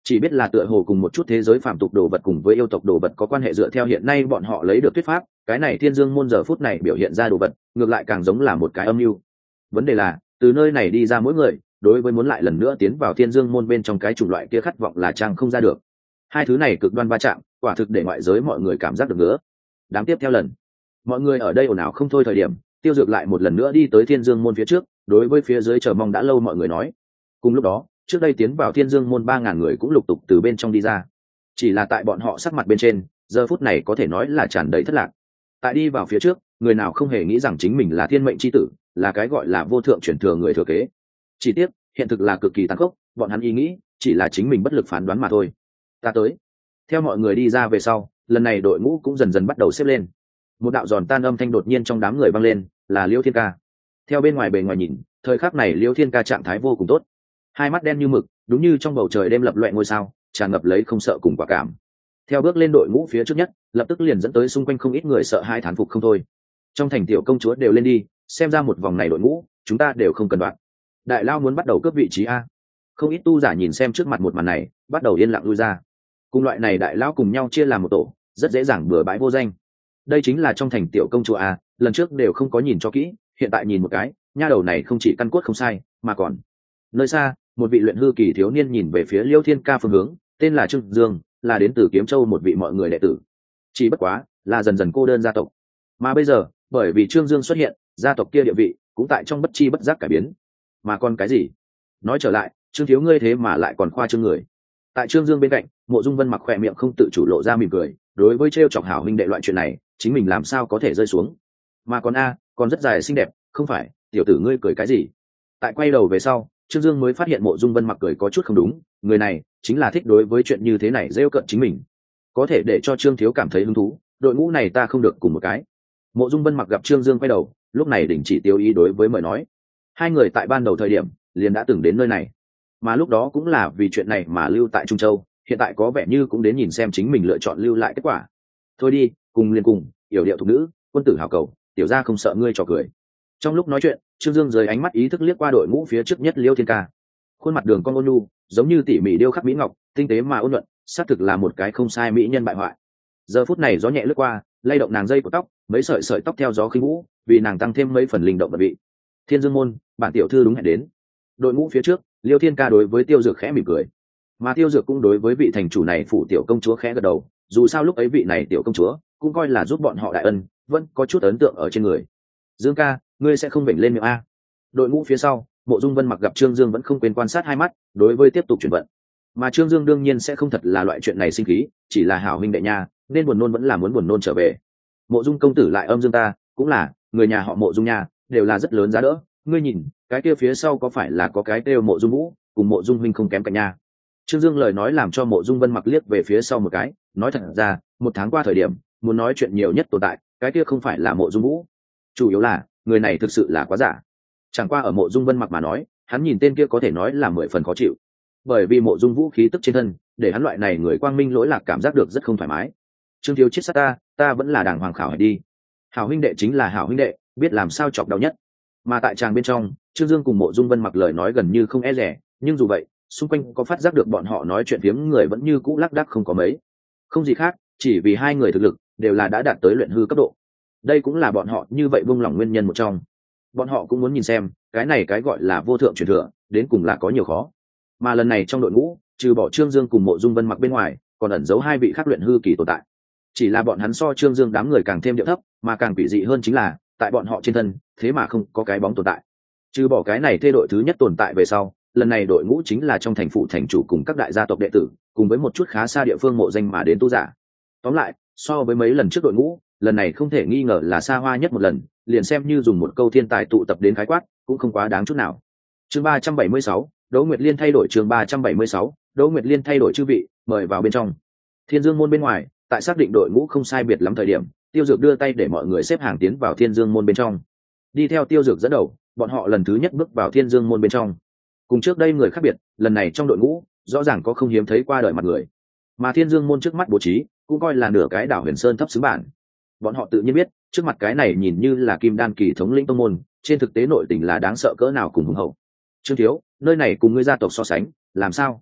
chỉ biết là tựa hồ cùng một chút thế giới phạm tục đồ vật cùng với yêu tộc đồ vật có quan hệ. Dựa theo hiện nay bọn họ lấy được thuyết pháp, cái này Thiên Dương môn giờ phút này biểu hiện ra đồ vật ngược lại càng giống là một cái âm mưu. Vấn đề là từ nơi này đi ra mỗi người đối với muốn lại lần nữa tiến vào Thiên Dương môn bên trong cái chủng loại kia khát vọng là trang không ra được. Hai thứ này cực đoan va chạm, quả thực để ngoại giới mọi người cảm giác được nữa. Đám tiếp theo lần mọi người ở đây ồn ào không thôi thời điểm, Tiêu Dược lại một lần nữa đi tới Thiên Dương môn phía trước, đối với phía dưới chờ mong đã lâu mọi người nói. Cùng lúc đó, trước đây tiến vào Thiên Dương môn 3.000 người cũng lục tục từ bên trong đi ra. Chỉ là tại bọn họ sắc mặt bên trên, giờ phút này có thể nói là tràn đầy thất lạc. Tại đi vào phía trước, người nào không hề nghĩ rằng chính mình là thiên mệnh chi tử, là cái gọi là vô thượng chuyển thừa người thừa kế. Chỉ tiếc, hiện thực là cực kỳ tàn khốc, bọn hắn ý nghĩ chỉ là chính mình bất lực phán đoán mà thôi. Ta tới. Theo mọi người đi ra về sau, lần này đội ngũ cũng dần dần bắt đầu xếp lên. Một đạo giòn tan âm thanh đột nhiên trong đám người vang lên, là Liêu Thiên Ca. Theo bên ngoài bề ngoài nhìn, thời khắc này Liêu Thiên Ca trạng thái vô cùng tốt, hai mắt đen như mực, đúng như trong bầu trời đêm lập loè ngôi sao, tràn ngập lấy không sợ cùng quả cảm. Theo bước lên đội ngũ phía trước nhất, lập tức liền dẫn tới xung quanh không ít người sợ hai thán phục không thôi. Trong thành tiểu công chúa đều lên đi, xem ra một vòng này đội ngũ chúng ta đều không cần đoạn. Đại lao muốn bắt đầu cướp vị trí a. Không ít tu giả nhìn xem trước mặt một màn này, bắt đầu yên lặng lui ra. Cùng loại này đại lao cùng nhau chia làm một tổ, rất dễ dàng bừa bãi vô danh. Đây chính là trong thành tiểu công chúa a, lần trước đều không có nhìn cho kỹ, hiện tại nhìn một cái, nha đầu này không chỉ căn cốt không sai, mà còn nơi xa một vị luyện hư kỳ thiếu niên nhìn về phía Liêu Thiên Ca phương hướng, tên là Trương Dương, là đến từ Kiếm Châu một vị mọi người đệ tử. Chỉ bất quá là dần dần cô đơn gia tộc, mà bây giờ bởi vì Trương Dương xuất hiện, gia tộc kia địa vị cũng tại trong bất chi bất giác cải biến. Mà còn cái gì? Nói trở lại, Trương thiếu ngươi thế mà lại còn khoa trương người. Tại Trương Dương bên cạnh, Mộ Dung Vân mặc khỏe miệng không tự chủ lộ ra mỉm cười, đối với trêu chọc hảo huynh đệ loại chuyện này, chính mình làm sao có thể rơi xuống. Mà còn còn rất dài xinh đẹp, không phải, tiểu tử ngươi cười cái gì? Tại quay đầu về sau, Trương Dương mới phát hiện Mộ Dung Vân mặc cười có chút không đúng, người này chính là thích đối với chuyện như thế này rêu cợt chính mình. Có thể để cho Trương thiếu cảm thấy hứng thú, đội ngũ này ta không được cùng một cái. Mộ Dung Vân mặc gặp Trương Dương quay đầu, lúc này đình chỉ tiêu ý đối với mời nói. Hai người tại ban đầu thời điểm liền đã từng đến nơi này, mà lúc đó cũng là vì chuyện này mà lưu tại Trung Châu, hiện tại có vẻ như cũng đến nhìn xem chính mình lựa chọn lưu lại kết quả. Thôi đi, cùng liền cùng, yểu điệu thục nữ, quân tử hảo cầu, tiểu gia không sợ ngươi trò cười. Trong lúc nói chuyện, Trương Dương rời ánh mắt ý thức liếc qua đội ngũ phía trước nhất Liêu Thiên Ca. Khuôn mặt đường cong ôn nhu, giống như tỉ mỉ điêu khắc mỹ ngọc, tinh tế mà ôn nhuận, xác thực là một cái không sai mỹ nhân bại hoại. Giờ phút này gió nhẹ lướt qua, lay động nàng dây của tóc, mấy sợi sợi tóc theo gió khinh vũ, vì nàng tăng thêm mấy phần linh động vật vị. Thiên Dương môn, bản tiểu thư đúng hẹn đến. Đội ngũ phía trước, Liêu Thiên Ca đối với Tiêu Dược khẽ mỉm cười, mà Tiêu Dược cũng đối với vị thành chủ này phủ tiểu công chúa khẽ gật đầu. Dù sao lúc ấy vị này tiểu công chúa cũng coi là giúp bọn họ đại ân, vẫn có chút ấn tượng ở trên người. Dương ca, ngươi sẽ không bệnh lên miệng a? Đội ngũ phía sau, Mộ Dung Vân mặc gặp Trương Dương vẫn không quên quan sát hai mắt, đối với tiếp tục chuyển vận. Mà Trương Dương đương nhiên sẽ không thật là loại chuyện này sinh khí, chỉ là hảo huynh đệ nha, nên buồn nôn vẫn là muốn buồn nôn trở về. Mộ Dung công tử lại âm dương ta, cũng là người nhà họ Mộ Dung nha, đều là rất lớn giá đỡ. Ngươi nhìn, cái kia phía sau có phải là có cái kêu Mộ Dung Vũ, cùng Mộ Dung huynh không kém cạnh nha. Trương Dương lời nói làm cho Mộ Dung Vân mặc liếc về phía sau một cái, nói thật ra, một tháng qua thời điểm, muốn nói chuyện nhiều nhất tồn tại, cái kia không phải là Mộ Dung Vũ, chủ yếu là người này thực sự là quá giả. Chẳng qua ở Mộ Dung Vân mặc mà nói, hắn nhìn tên kia có thể nói là 10 phần khó chịu, bởi vì Mộ Dung Vũ khí tức trên thân, để hắn loại này người quang minh lỗi lạc cảm giác được rất không thoải mái. Trương thiếu chết sát ta vẫn là đàng hoàng khảo hỏi đi. Hảo huynh đệ chính là hảo huynh đệ, biết làm sao chọc đau nhất. Mà tại tràng bên trong, Trương Dương cùng Mộ Dung Vân mặc lời nói gần như không e rẻ, nhưng dù vậy, xung quanh có phát giác được bọn họ nói chuyện phiếm người vẫn như cũ lác đác không có mấy. Không gì khác, chỉ vì hai người thực lực đều là đã đạt tới luyện hư cấp độ. Đây cũng là bọn họ như vậy buông lỏng nguyên nhân một trong. Bọn họ cũng muốn nhìn xem, cái này cái gọi là vô thượng truyền thừa, đến cùng là có nhiều khó. Mà lần này trong đội ngũ, trừ bỏ Trương Dương cùng Mộ Dung Vân mặc bên ngoài, còn ẩn giấu hai vị khác luyện hư kỳ tồn tại. Chỉ là bọn hắn so Trương Dương đám người càng thêm điệu thấp, mà càng quỷ dị hơn chính là, tại bọn họ trên thân, thế mà không có cái bóng tồn tại. Trừ bỏ cái này thê đội thứ nhất tồn tại về sau, lần này đội ngũ chính là trong thành phủ thành chủ cùng các đại gia tộc đệ tử, cùng với một chút khá xa địa phương mộ danh mà đến tu giả. Tóm lại, so với mấy lần trước đội ngũ, lần này không thể nghi ngờ là xa hoa nhất một lần, liền xem như dùng một câu thiên tài tụ tập đến khái quát, cũng không quá đáng chút nào. Chương 376, Đỗ Nguyệt Liên thay đổi. Chương 376, Đỗ Nguyệt Liên thay đổi. Chư vị, mời vào bên trong. Thiên Dương môn bên ngoài, tại xác định đội ngũ không sai biệt lắm thời điểm, Tiêu Dược đưa tay để mọi người xếp hàng tiến vào Thiên Dương môn bên trong. Đi theo Tiêu Dược dẫn đầu, bọn họ lần thứ nhất bước vào Thiên Dương môn bên trong. Cùng trước đây người khác biệt, lần này trong đội ngũ, rõ ràng có không hiếm thấy qua đời mặt người. Mà Thiên Dương môn trước mắt bố trí, cũng coi là nửa cái đảo Huyền Sơn thấp xứ bản. Bọn họ tự nhiên biết, trước mặt cái này nhìn như là kim đan kỳ thống lĩnh tông môn, trên thực tế nội tình là đáng sợ cỡ nào cùng hùng hậu. Trương thiếu, nơi này cùng ngươi gia tộc so sánh, làm sao?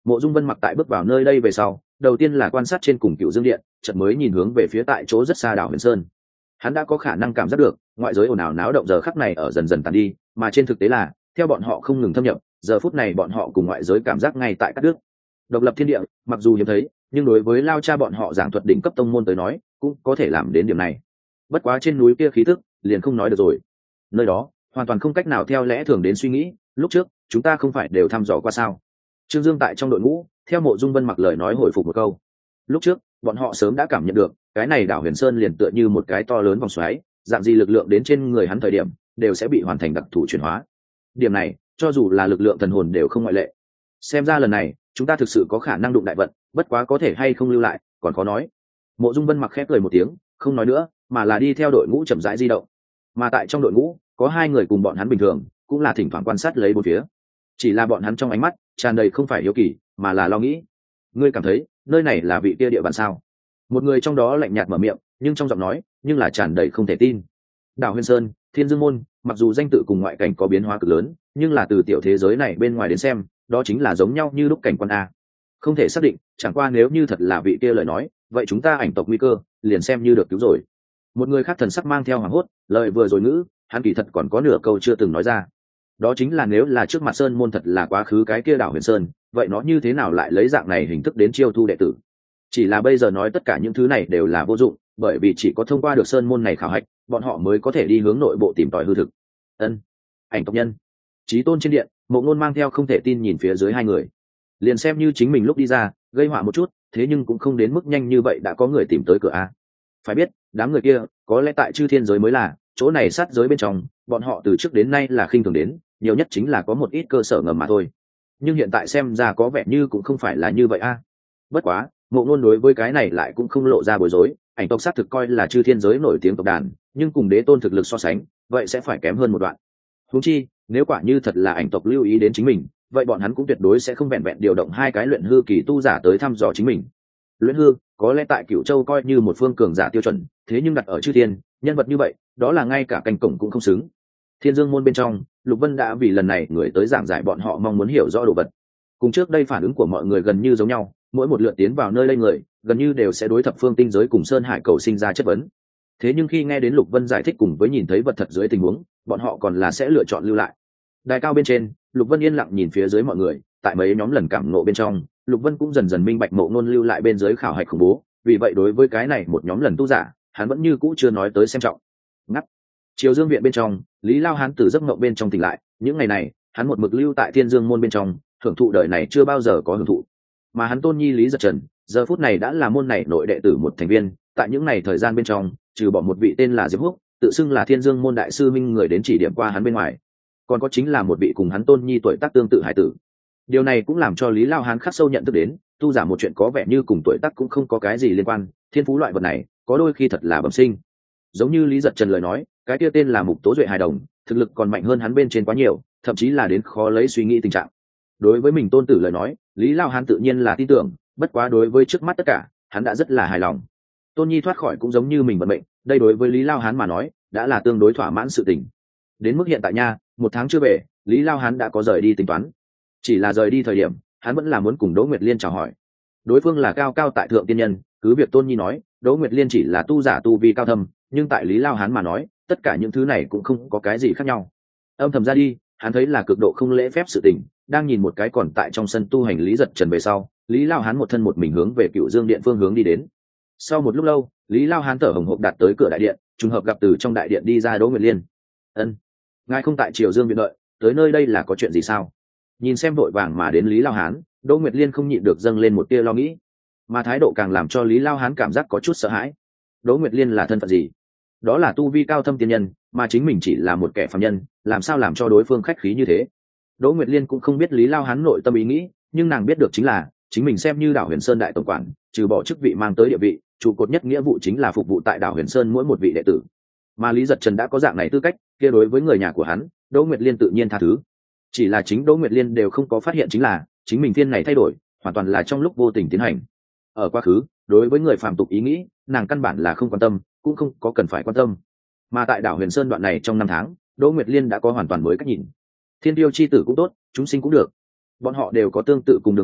Mộ Dung Vân Mặc tại bước vào nơi đây về sau, đầu tiên là quan sát trên cùng Cựu Dương Điện, chợt mới nhìn hướng về phía tại chỗ rất xa đảo Huyền Sơn. Hắn đã có khả năng cảm giác được ngoại giới ồn ào náo động giờ khắc này ở dần dần tàn đi, mà trên thực tế là theo bọn họ không ngừng thâm nhập, giờ phút này bọn họ cùng ngoại giới cảm giác ngay tại các nước. Độc lập thiên địa, mặc dù hiếm thấy, nhưng đối với Lao Cha bọn họ giảng thuật đỉnh cấp tông môn tới nói, cũng có thể làm đến điểm này. Bất quá trên núi kia khí tức, liền không nói được rồi. Nơi đó, hoàn toàn không cách nào theo lẽ thường đến suy nghĩ, lúc trước, chúng ta không phải đều thăm dò qua sao? Trương Dương tại trong đội ngũ, theo Mộ Dung Vân Mặc lời nói hồi phục một câu. Lúc trước, bọn họ sớm đã cảm nhận được, cái này đảo Huyền Sơn liền tựa như một cái to lớn vòng xoáy, dạng gì lực lượng đến trên người hắn thời điểm, đều sẽ bị hoàn thành đặc thù chuyển hóa. Điểm này, cho dù là lực lượng thần hồn đều không ngoại lệ. Xem ra lần này, chúng ta thực sự có khả năng đụng đại vận, bất quá có thể hay không lưu lại, còn khó nói. Mộ Dung Vân Mặc khép cười một tiếng, không nói nữa, mà là đi theo đội ngũ chậm rãi di động. Mà tại trong đội ngũ, có hai người cùng bọn hắn bình thường, cũng là thỉnh thoảng quan sát lấy bốn phía. Chỉ là bọn hắn trong ánh mắt tràn đầy không phải hiếu kỳ, mà là lo nghĩ. Ngươi cảm thấy, nơi này là vị kia địa bàn sao? Một người trong đó lạnh nhạt mở miệng, nhưng trong giọng nói, nhưng là tràn đầy không thể tin. Đảo Huyền Sơn, Thiên Dương môn, mặc dù danh tự cùng ngoại cảnh có biến hóa cực lớn, nhưng là từ tiểu thế giới này bên ngoài đến xem, đó chính là giống nhau như lúc cảnh quan a. Không thể xác định, chẳng qua nếu như thật là vị kia lời nói, vậy chúng ta ảnh tộc nguy cơ, liền xem như được cứu rồi. Một người khác thần sắc mang theo hoảng hốt, lời vừa rồi ngữ, hắn kỳ thật còn có nửa câu chưa từng nói ra. Đó chính là nếu là trước mặt Sơn môn thật là quá khứ cái kia đảo Huyền Sơn, vậy nó như thế nào lại lấy dạng này hình thức đến chiêu thu đệ tử? Chỉ là bây giờ nói tất cả những thứ này đều là vô dụng, bởi vì chỉ có thông qua được Sơn môn này khảo hạch, bọn họ mới có thể đi hướng nội bộ tìm tòi hư thực. Ân, ảnh tộc nhân. Chí Tôn trên điện, Mộ Ngôn mang theo không thể tin nhìn phía dưới hai người. Liền xem như chính mình lúc đi ra, gây họa một chút, thế nhưng cũng không đến mức nhanh như vậy đã có người tìm tới cửa a. Phải biết, đám người kia, có lẽ tại chư thiên giới mới là, chỗ này sát giới bên trong, bọn họ từ trước đến nay là khinh thường đến, nhiều nhất chính là có một ít cơ sở ngầm mà thôi. Nhưng hiện tại xem ra có vẻ như cũng không phải là như vậy a. Bất quá, Mộ Ngôn đối với cái này lại cũng không lộ ra bối rối, ảnh tộc xác thực coi là chư thiên giới nổi tiếng tộc đàn, nhưng cùng đế tôn thực lực so sánh, vậy sẽ phải kém hơn một đoạn. Huống chi, nếu quả như thật là ảnh tộc lưu ý đến chính mình, vậy bọn hắn cũng tuyệt đối sẽ không vẹn vẹn điều động hai cái luyện hư kỳ tu giả tới thăm dò chính mình. Luyện hư, có lẽ tại Cửu Châu coi như một phương cường giả tiêu chuẩn, thế nhưng đặt ở chư thiên, nhân vật như vậy, đó là ngay cả canh cổng cũng không xứng. Thiên Dương môn bên trong, Lục Vân đã vì lần này người tới giảng giải bọn họ mong muốn hiểu rõ đồ vật. Cùng trước đây phản ứng của mọi người gần như giống nhau, mỗi một lượt tiến vào nơi đây người, gần như đều sẽ đối thập phương tinh giới cùng Sơn Hải cầu sinh ra chất vấn. Thế nhưng khi nghe đến Lục Vân giải thích cùng với nhìn thấy vật thật dưới tình huống, bọn họ còn là sẽ lựa chọn lưu lại. Đài cao bên trên, Lục Vân yên lặng nhìn phía dưới mọi người, tại mấy nhóm lần cảm ngộ bên trong, Lục Vân cũng dần dần minh bạch Mộ Ngôn lưu lại bên dưới khảo hạch khủng bố, vì vậy đối với cái này một nhóm lần tu giả, hắn vẫn như cũ chưa nói tới xem trọng. Ngắt. Triều Dương viện bên trong, Lý Lao Hán từ giấc mộng bên trong tỉnh lại, những ngày này, hắn một mực lưu tại Thiên Dương môn bên trong, hưởng thụ đời này chưa bao giờ có hưởng thụ. Mà hắn tôn nhi Lý Giật Trần, giờ phút này đã là môn này nội đệ tử một thành viên, tại những ngày thời gian bên trong, trừ bỏ một vị tên là Diệp Húc, tự xưng là Thiên Dương môn đại sư minh người đến chỉ điểm qua hắn bên ngoài, còn có chính là một vị cùng hắn tôn nhi tuổi tác tương tự hải tử. Điều này cũng làm cho Lý Lao Hán khắc sâu nhận thức đến, tu giả một chuyện có vẻ như cùng tuổi tác cũng không có cái gì liên quan, thiên phú loại vật này, có đôi khi thật là bẩm sinh. Giống như Lý Giật Trần lời nói, cái kia tên là Mục Tố Duệ hài đồng, thực lực còn mạnh hơn hắn bên trên quá nhiều, thậm chí là đến khó lấy suy nghĩ tình trạng. Đối với mình tôn tử lời nói, Lý Lao Hán tự nhiên là tin tưởng, bất quá đối với trước mắt tất cả, hắn đã rất là hài lòng. Tôn nhi thoát khỏi cũng giống như mình vận mệnh, đây đối với Lý Lao Hán mà nói, đã là tương đối thỏa mãn sự tình. Đến mức hiện tại nha, một tháng chưa về, Lý Lao Hán đã có rời đi tính toán. Chỉ là rời đi thời điểm, hắn vẫn là muốn cùng Đỗ Nguyệt Liên chào hỏi. Đối phương là cao cao tại thượng tiên nhân, cứ việc Tôn nhi nói, Đỗ Nguyệt Liên chỉ là tu giả tu vi cao thâm, nhưng tại Lý Lao Hán mà nói, tất cả những thứ này cũng không có cái gì khác nhau. Âm thầm ra đi, hắn thấy là cực độ không lễ phép sự tình, đang nhìn một cái còn tại trong sân tu hành Lý Giật Trần về sau, Lý Lao Hán một thân một mình hướng về Cựu Dương điện phương hướng đi đến. Sau một lúc lâu, Lý Lao Hán thở hồng hộc đạt tới cửa đại điện, trùng hợp gặp từ trong đại điện đi ra Đỗ Nguyệt Liên. Ân, ngài không tại Triều Dương viện đợi, tới nơi đây là có chuyện gì sao? Nhìn xem vội vàng mà đến Lý Lao Hán, Đỗ Nguyệt Liên không nhịn được dâng lên một tia lo nghĩ, mà thái độ càng làm cho Lý Lao Hán cảm giác có chút sợ hãi. Đỗ Nguyệt Liên là thân phận gì? Đó là tu vi cao thâm tiên nhân, mà chính mình chỉ là một kẻ phàm nhân, làm sao làm cho đối phương khách khí như thế? Đỗ Nguyệt Liên cũng không biết Lý Lao Hán nội tâm ý nghĩ, nhưng nàng biết được chính là chính mình xem như đảo Huyền Sơn đại tổng quản, trừ bỏ chức vị mang tới địa vị, trụ cột nhất nghĩa vụ chính là phục vụ tại đảo Huyền Sơn mỗi một vị đệ tử. Mà Lý Giật Trần đã có dạng này tư cách, kia đối với người nhà của hắn, Đỗ Nguyệt Liên tự nhiên tha thứ. Chỉ là chính Đỗ Nguyệt Liên đều không có phát hiện chính là chính mình thiên này thay đổi, hoàn toàn là trong lúc vô tình tiến hành. Ở quá khứ, đối với người phàm tục ý nghĩ, nàng căn bản là không quan tâm, cũng không có cần phải quan tâm. Mà tại đảo Huyền Sơn đoạn này trong 5 tháng, Đỗ Nguyệt Liên đã có hoàn toàn mới cách nhìn. Thiên tiêu chi tử cũng tốt, chúng sinh cũng được, bọn họ đều có tương tự cùng đường về,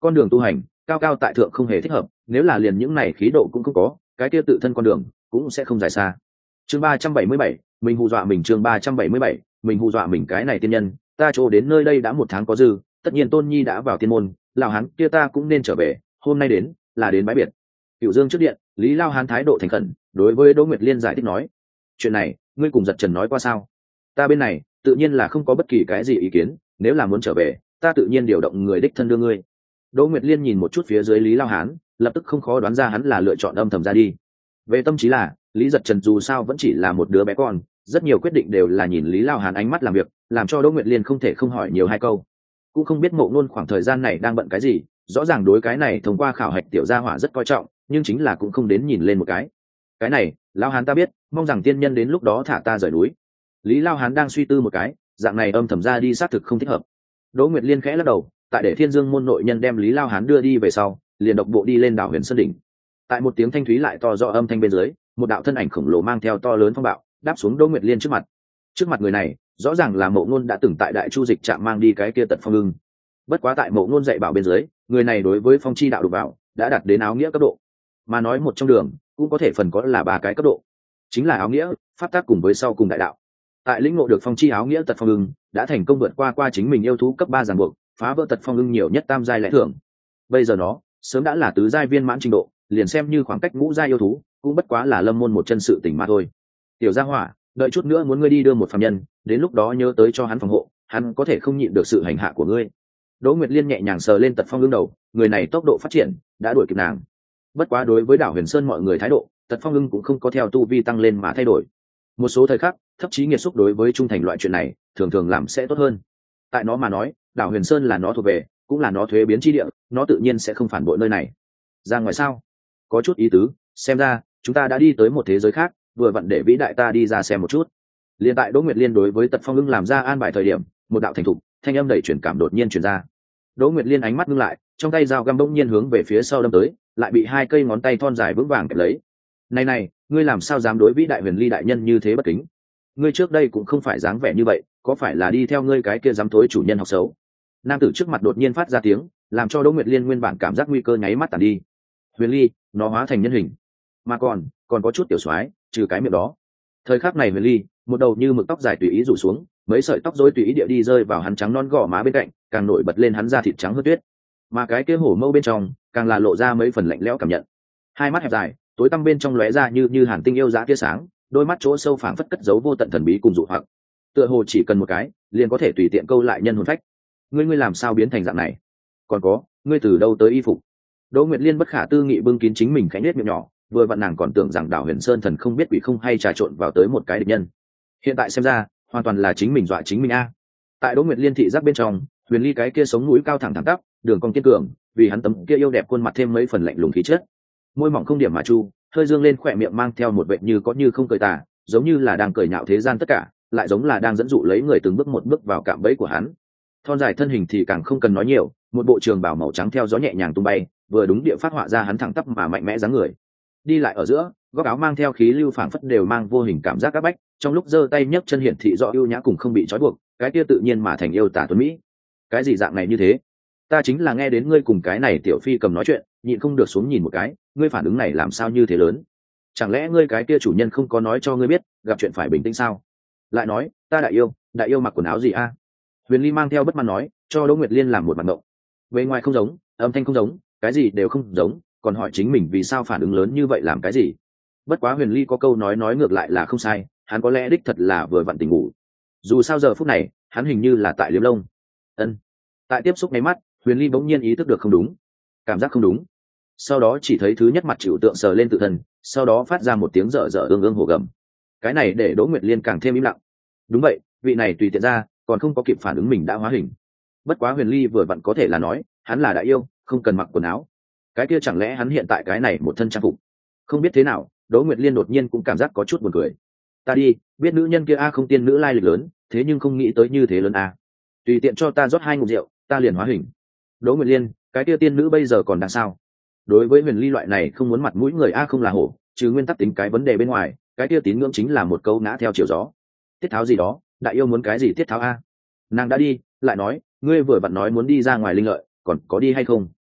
con đường tu hành cao cao tại thượng không hề thích hợp, nếu là liền những này khí độ cũng không có, cái kia tự thân con đường cũng sẽ không dài xa. Chương 377, mình hù dọa mình. Chương 377, mình hù dọa mình. Cái này tiên nhân, ta chỗ đến nơi đây đã 1 tháng có dư, tất nhiên Tôn Nhi đã vào tiên môn, lão hán kia ta cũng nên trở về, hôm nay đến là đến bái biệt. Cửu Dương trước điện, Lý Lao Hán thái độ thành khẩn, đối với Đỗ Nguyệt Liên giải thích nói: chuyện này ngươi cùng Giật Trần nói qua sao? Ta bên này tự nhiên là không có bất kỳ cái gì ý kiến, nếu là muốn trở về, ta tự nhiên điều động người đích thân đưa ngươi. Đỗ Nguyệt Liên nhìn một chút phía dưới Lý Lao Hán, lập tức không khó đoán ra hắn là lựa chọn âm thầm ra đi. Về tâm trí là, Lý Giật Trần dù sao vẫn chỉ là một đứa bé con, rất nhiều quyết định đều là nhìn Lý Lao Hán ánh mắt làm việc, làm cho Đỗ Nguyệt Liên không thể không hỏi nhiều 2 câu. Cũng không biết Mộ Nôn khoảng thời gian này đang bận cái gì, rõ ràng đối cái này thông qua khảo hạch tiểu gia hỏa rất coi trọng, nhưng chính là cũng không đến nhìn lên một cái. Cái này, Lao Hán ta biết, mong rằng tiên nhân đến lúc đó thả ta rời núi. Lý Lao Hán đang suy tư một cái, dạng này âm thầm ra đi xác thực không thích hợp. Đỗ Nguyệt Liên khẽ lắc đầu, tại để Thiên Dương môn nội nhân đem Lý Lao Hán đưa đi về sau, liền độc bộ đi lên đảo Huyền Sơn đỉnh. Tại một tiếng thanh thúy lại to rõ âm thanh bên dưới, một đạo thân ảnh khổng lồ mang theo to lớn phong bạo đáp xuống Đỗ Nguyệt Liên trước mặt. Trước mặt người này, rõ ràng là Mộ Nôn đã từng tại Đại Chu dịch trạm mang đi cái kia Tật Phong Ưng. Bất quá tại Mộ Nôn dạy bảo bên dưới, người này đối với phong chi đạo đục vào đã đạt đến áo nghĩa cấp độ. Mà nói một trong đường, cũng có thể phần có là 3 cái cấp độ, chính là áo nghĩa, pháp tác cùng với sau cùng đại đạo. Tại lĩnh ngộ được phong chi áo nghĩa Tật Phong Ưng, đã thành công vượt qua chính mình yêu thú cấp 3 ràng buộc, phá vỡ Tật Phong Ưng nhiều nhất tam giai lẽ thường. Bây giờ nó sớm đã là tứ giai viên mãn trình độ, liền xem như khoảng cách ngũ giai yêu thú, cũng bất quá là lâm môn một chân sự tỉnh mà thôi. Tiểu gia hỏa, đợi chút nữa muốn ngươi đi đưa một phàm nhân, đến lúc đó nhớ tới cho hắn phòng hộ, hắn có thể không nhịn được sự hành hạ của ngươi. Đỗ Nguyệt Liên nhẹ nhàng sờ lên Tật Phong Ưng đầu, người này tốc độ phát triển đã đuổi kịp nàng. Bất quá đối với đảo Huyền Sơn mọi người thái độ, Tật Phong Ưng cũng không có theo tu vi tăng lên mà thay đổi. Một số thời khắc, thậm chí nghiệt xúc đối với trung thành loại chuyện này, thường thường làm sẽ tốt hơn. Tại nó mà nói, đảo Huyền Sơn là nó thuộc về, cũng là nó thuế biến chi địa, nó tự nhiên sẽ không phản bội nơi này. Ra ngoài sao? Có chút ý tứ, xem ra chúng ta đã đi tới một thế giới khác, vừa vặn để vĩ đại ta đi ra xem một chút. Liên tại Đỗ Nguyệt Liên đối với Tật Phong Ưng làm ra an bài thời điểm, một đạo thành thục thanh âm đầy truyền cảm đột nhiên truyền ra. Đỗ Nguyệt Liên ánh mắt ngưng lại, trong tay dao găm bỗng nhiên hướng về phía sau đâm tới, lại bị 2 cây ngón tay thon dài vững vàng kẹp lấy. Này, ngươi làm sao dám đối vĩ đại Huyền Ly đại nhân như thế bất kính? Ngươi trước đây cũng không phải dáng vẻ như vậy, có phải là đi theo ngươi cái kia dám thối chủ nhân học xấu? Nam tử trước mặt đột nhiên phát ra tiếng, làm cho Đỗ Nguyệt Liên nguyên bản cảm giác nguy cơ nháy mắt tàn đi. Huyền Ly, nó hóa thành nhân hình, mà còn có chút tiểu soái, trừ cái miệng đó. Thời khắc này Huyền Ly, một đầu như mực tóc dài tùy ý rủ xuống, mấy sợi tóc rối tùy ý địa đi rơi vào hắn trắng non gò má bên cạnh, càng nổi bật lên hắn da thịt trắng hơn tuyết. Mà cái kia hổ mâu bên trong, càng là lộ ra mấy phần lạnh lẽo cảm nhận. 2 mắt hẹp dài, tối tăm bên trong lóe ra như hàn tinh yêu dã tia sáng, đôi mắt chỗ sâu phảng phất cất giấu vô tận thần bí cùng dụ hoặc. Tựa hồ chỉ cần một cái, liền có thể tùy tiện câu lại nhân hồn phách. Ngươi làm sao biến thành dạng này? Còn có, ngươi từ đâu tới y phục? Đỗ Nguyệt Liên bất khả tư nghị bưng kín chính mình khẽ nhếch miệng nhỏ, vừa vặn nàng còn tưởng rằng đảo Huyền Sơn thần không biết quỷ không hay trà trộn vào tới một cái địch nhân. Hiện tại xem ra, hoàn toàn là chính mình dọa chính mình a. Tại Đỗ Nguyệt Liên thị giác bên trong, Huyền Ly cái kia sống mũi cao thẳng thẳng tắp, đường cong kiên cường, vì hắn tấm kia yêu đẹp khuôn mặt thêm mấy phần lạnh lùng khí chất. Môi mỏng không điểm mà chu, hơi dương lên khỏe miệng mang theo một vệt như có như không cười tà, giống như là đang cười nhạo thế gian tất cả, lại giống là đang dẫn dụ lấy người từng bước một bước vào cạm bẫy của hắn. Thon dài thân hình thì càng không cần nói nhiều, một bộ trường bào màu trắng theo gió nhẹ nhàng tung bay, vừa đúng địa phát họa ra hắn thẳng tắp mà mạnh mẽ dáng người. Đi lại ở giữa, góc áo mang theo khí lưu phảng phất đều mang vô hình cảm giác áp bách, trong lúc giơ tay nhấc chân hiển thị rõ ưu nhã cùng không bị trói buộc, cái kia tự nhiên mà thành yêu tả tuấn mỹ. Cái gì dạng này như thế? Ta chính là nghe đến ngươi cùng cái này tiểu phi cầm nói chuyện, nhịn không được xuống nhìn một cái, ngươi phản ứng này làm sao như thế lớn? Chẳng lẽ ngươi cái kia chủ nhân không có nói cho ngươi biết, gặp chuyện phải bình tĩnh sao? Lại nói, ta đại yêu mặc quần áo gì a? Huyền Ly mang theo bất mãn nói, cho Đỗ Nguyệt Liên làm một mặt ngộng. Bề ngoài không giống, âm thanh không giống, cái gì đều không giống, còn hỏi chính mình vì sao phản ứng lớn như vậy làm cái gì? Bất quá Huyền Ly có câu nói ngược lại là không sai, hắn có lẽ đích thật là vừa vặn tỉnh ngủ. Dù sao giờ phút này, hắn hình như là tại liếm lông. Tại tiếp xúc nháy mắt, Huyền Ly bỗng nhiên ý thức được không đúng, cảm giác không đúng. Sau đó chỉ thấy thứ nhất mặt chịu tượng sờ lên tự thân, sau đó phát ra một tiếng dở dở ương ương hổ gầm. Cái này để Đỗ Nguyệt Liên càng thêm im lặng. Đúng vậy, vị này tùy tiện ra, còn không có kịp phản ứng mình đã hóa hình. Bất quá Huyền Ly vừa vặn có thể là nói, hắn là đại yêu, không cần mặc quần áo. Cái kia chẳng lẽ hắn hiện tại cái này một thân trang phục? Không biết thế nào, Đỗ Nguyệt Liên đột nhiên cũng cảm giác có chút buồn cười. Ta đi, biết nữ nhân kia a không tiên nữ lai lịch lớn, thế nhưng không nghĩ tới như thế lớn a. Tùy tiện cho ta rót 2 ngụm rượu, ta liền hóa hình. Đỗ Nguyệt Liên, cái kia tiên nữ bây giờ còn đang sao? Đối với Huyền Ly loại này không muốn mặt mũi người a không là hổ, chứ nguyên tắc tính cái vấn đề bên ngoài, cái kia tín ngưỡng chính là một câu ngã theo chiều gió. Tiết tháo gì đó, đại yêu muốn cái gì tiết tháo a? Nàng đã đi, lại nói, ngươi vừa vặn nói muốn đi ra ngoài linh lợi, còn có đi hay không?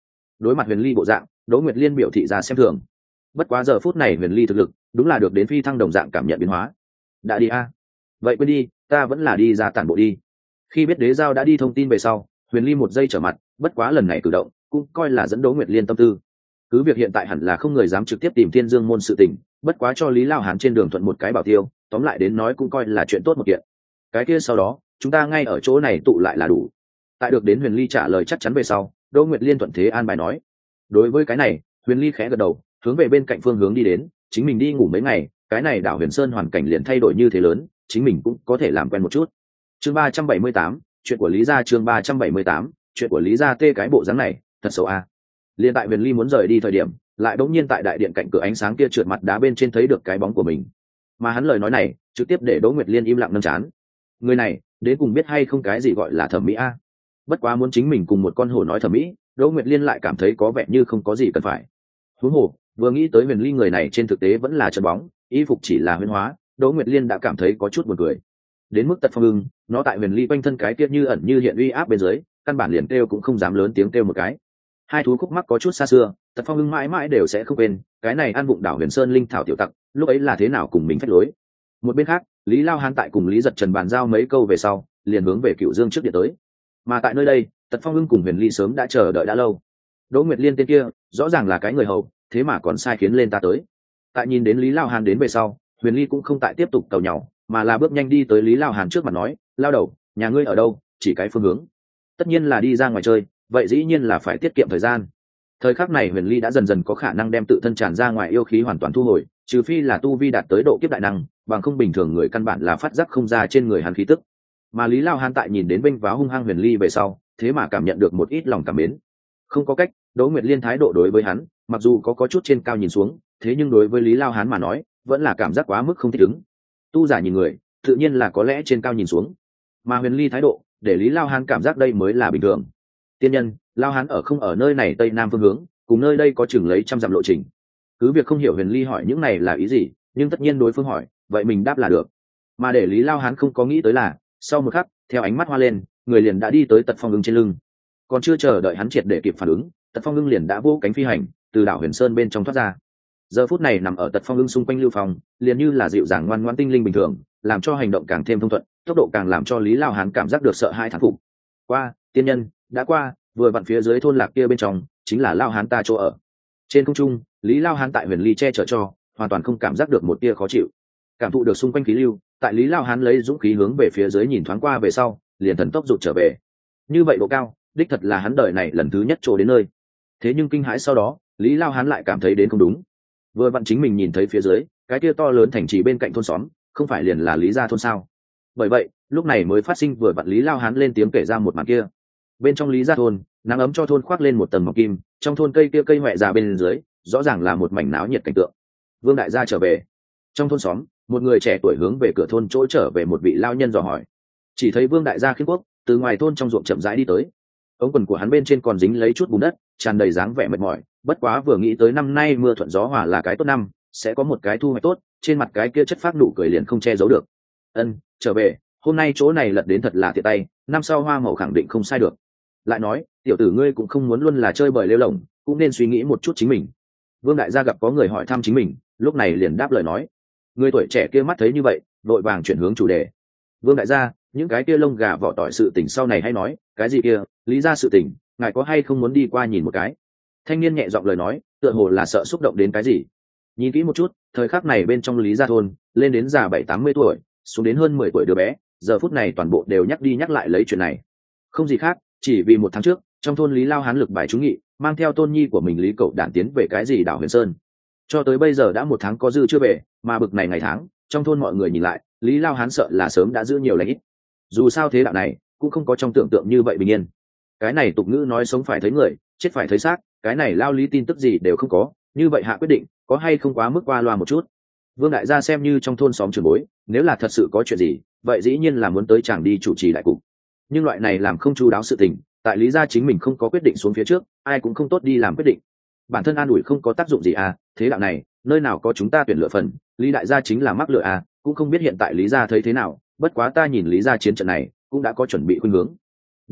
Đối mặt Huyền Ly bộ dạng, Đỗ Nguyệt Liên biểu thị ra xem thường. Bất quá giờ phút này Huyền Ly thực lực đúng là được đến phi thăng đồng dạng cảm nhận biến hóa. Đã đi a? Vậy quên đi, ta vẫn là đi ra tản bộ đi. Khi biết Đế Giao đã đi thông tin về sau, Huyền Ly một giây trở mặt, bất quá lần này cử động cũng coi là dẫn Đỗ Nguyệt Liên tâm tư. Cứ việc hiện tại hẳn là không người dám trực tiếp tìm Thiên Dương môn sự tình, bất quá cho Lý Lao Hán trên đường thuận một cái bảo tiêu, tóm lại đến nói cũng coi là chuyện tốt một kiện. Cái kia sau đó, chúng ta ngay ở chỗ này tụ lại là đủ. Tại được đến Huyền Ly trả lời chắc chắn về sau, Đỗ Nguyệt Liên thuận thế an bài nói. Đối với cái này, Huyền Ly khẽ gật đầu, hướng về bên cạnh phương hướng đi đến, chính mình đi ngủ mấy ngày, cái này đảo Huyền Sơn hoàn cảnh liền thay đổi như thế lớn, chính mình cũng có thể làm quen một chút. Chương 378, chuyện của Lý gia. Chương 378, chuyện của Lý gia. Tê cái bộ dáng này, thật xấu a. Liên tại Huyền Ly muốn rời đi thời điểm, lại đột nhiên tại đại điện cạnh cửa ánh sáng kia trượt mặt đá bên trên thấy được cái bóng của mình. Mà hắn lời nói này, trực tiếp để Đỗ Nguyệt Liên im lặng nâng chán. Người này, đến cùng biết hay không cái gì gọi là thẩm mỹ a? Bất quá muốn chính mình cùng một con hổ nói thẩm mỹ, Đỗ Nguyệt Liên lại cảm thấy có vẻ như không có gì cần phải. Huống hồ, vừa nghĩ tới Huyền Ly người này trên thực tế vẫn là chân bóng, y phục chỉ là huyễn hóa, Đỗ Nguyệt Liên đã cảm thấy có chút buồn cười. Đến mức Tật Phong Ưng, nó tại Huyền Ly quanh thân cái kia như ẩn như hiện uy áp bên dưới, căn bản liền kêu cũng không dám lớn tiếng kêu một cái. Hai thú khúc mắc có chút xa xưa, Tật Phong Ưng mãi mãi đều sẽ không quên, cái này ăn vụng đảo Huyền Sơn linh thảo tiểu tặc, lúc ấy là thế nào cùng mình phách lối. Một bên khác, Lý Lao Hán tại cùng Lý Giật Trần bàn giao mấy câu về sau, liền hướng về Cựu Dương trước điện tới. Mà tại nơi đây, Tật Phong Ưng cùng Huyền Ly sớm đã chờ đợi đã lâu. Đỗ Nguyệt Liên tên kia, rõ ràng là cái người hầu, thế mà còn sai khiến lên ta tới. Tại nhìn đến Lý Lao Hán đến về sau, Huyền Ly cũng không tại tiếp tục tàu nhau, mà là bước nhanh đi tới Lý Lao Hán trước mặt nói, lao đầu, nhà ngươi ở đâu, chỉ cái phương hướng. Tất nhiên là đi ra ngoài chơi, vậy dĩ nhiên là phải tiết kiệm thời gian. Thời khắc này Huyền Ly đã dần dần có khả năng đem tự thân tràn ra ngoài yêu khí hoàn toàn thu hồi, trừ phi là tu vi đạt tới độ kiếp đại năng, bằng không bình thường người căn bản là phát giác không ra trên người hắn khí tức. Mà Lý Lao Hán tại nhìn đến bênh váo hung hăng Huyền Ly về sau, thế mà cảm nhận được một ít lòng cảm mến. Không có cách, Đỗ Nguyệt Liên thái độ đối với hắn, mặc dù có chút trên cao nhìn xuống, thế nhưng đối với Lý Lao Hán mà nói, vẫn là cảm giác quá mức không thích ứng. Tu giả nhìn người, tự nhiên là có lẽ trên cao nhìn xuống, mà Huyền Ly thái độ, để Lý Lao Hán cảm giác đây mới là bình thường. Tiên nhân, Lao Hán ở không ở nơi này tây nam phương hướng, cùng nơi đây có chừng lấy trăm dặm lộ trình. Cứ việc không hiểu Huyền Ly hỏi những này là ý gì, nhưng tất nhiên đối phương hỏi, vậy mình đáp là được. Mà để Lý Lao Hán không có nghĩ tới là, sau một khắc, theo ánh mắt hoa lên, người liền đã đi tới Tật Phong Ưng trên lưng. Còn chưa chờ đợi hắn triệt để kịp phản ứng, Tật Phong Ưng liền đã vỗ cánh phi hành, từ đảo Huyền Sơn bên trong thoát ra. Giờ phút này nằm ở Tật Phong Ưng xung quanh lưu phòng, liền như là dịu dàng ngoan ngoãn tinh linh bình thường, làm cho hành động càng thêm thông thuận, tốc độ càng làm cho Lý Lao Hán cảm giác được sợ hãi thán phục. Qua, tiên nhân, đã qua, vừa vặn phía dưới thôn lạc kia bên trong, chính là Lao Hán ta chỗ ở. Trên không trung, Lý Lao Hán tại Huyền Ly che chở cho, hoàn toàn không cảm giác được một tia khó chịu. Cảm thụ được xung quanh khí lưu, tại Lý Lao Hán lấy dũng khí hướng về phía dưới nhìn thoáng qua về sau, liền thần tốc rụt trở về. Như vậy độ cao, đích thật là hắn đời này lần thứ nhất trổ đến nơi. Thế nhưng kinh hãi sau đó, Lý Lao Hán lại cảm thấy đến không đúng. Vừa vặn chính mình nhìn thấy phía dưới, cái kia to lớn thành trì bên cạnh thôn xóm, không phải liền là Lý gia thôn sao? Bởi vậy, lúc này mới phát sinh vừa vặn Lý Lao Hán lên tiếng kể ra một màn kia. Bên trong Lý gia thôn, nắng ấm cho thôn khoác lên một tầng mọc kim, trong thôn cây kia cây hoẹ già bên dưới, rõ ràng là một mảnh náo nhiệt cảnh tượng. Vương đại gia trở về. Trong thôn xóm, một người trẻ tuổi hướng về cửa thôn chỗ trở về một vị lao nhân dò hỏi. Chỉ thấy Vương đại gia khiêm quốc từ ngoài thôn trong ruộng chậm rãi đi tới. Ống quần của hắn bên trên còn dính lấy chút bùn đất, tràn đầy dáng vẻ mệt mỏi, bất quá vừa nghĩ tới năm nay mưa thuận gió hòa là cái tốt năm, sẽ có một cái thu hoạch tốt, trên mặt cái kia chất phác nụ cười liền không che giấu được. Ân, trở về, hôm nay chỗ này lật đến thật là tiện tay, năm sau hoa màu khẳng định không sai được. Lại nói, tiểu tử ngươi cũng không muốn luôn là chơi bời lêu lổng, cũng nên suy nghĩ một chút chính mình. Vương đại gia gặp có người hỏi thăm chính mình, lúc này liền đáp lời nói. Người tuổi trẻ kia mắt thấy như vậy, vội vàng chuyển hướng chủ đề. Vương đại gia, những cái kia lông gà vỏ tỏi sự tình sau này hay nói, cái gì kia, Lý gia sự tình, ngài có hay không muốn đi qua nhìn một cái? Thanh niên nhẹ giọng lời nói, tựa hồ là sợ xúc động đến cái gì. Nhìn kỹ một chút, thời khắc này bên trong Lý gia thôn, lên đến già 7-80 tuổi, xuống đến hơn 10 tuổi đứa bé, giờ phút này toàn bộ đều nhắc đi nhắc lại lấy chuyện này. Không gì khác, chỉ vì một tháng trước, trong thôn Lý Lao Hán lực bài trúng nghị, mang theo tôn nhi của mình Lý Cậu Đản tiến về cái gì đảo Huyền Sơn. Cho tới bây giờ đã một tháng có dư chưa về, mà bực này ngày tháng, trong thôn mọi người nhìn lại, Lý Lao Hán sợ là sớm đã giữ nhiều lãnh ít. Dù sao thế đạo này, cũng không có trong tưởng tượng như vậy bình yên. Cái này tục ngữ nói sống phải thấy người, chết phải thấy xác, cái này Lao Lý tin tức gì đều không có, như vậy hạ quyết định, có hay không quá mức qua loa một chút. Vương đại gia xem như trong thôn xóm trường bối, nếu là thật sự có chuyện gì, vậy dĩ nhiên là muốn tới chàng đi chủ trì đại cục. Nhưng loại này làm không chu đáo sự tình, tại Lý gia chính mình không có quyết định xuống phía trước, ai cũng không tốt đi làm quyết định. Bản thân an ủi không có tác dụng gì à, thế đạo này, nơi nào có chúng ta tuyển lựa phần, Lý đại gia chính là mắc lựa à, cũng không biết hiện tại Lý gia thấy thế nào, bất quá ta nhìn Lý gia chiến trận này, cũng đã có chuẩn bị khuynh hướng. Đúng rồi,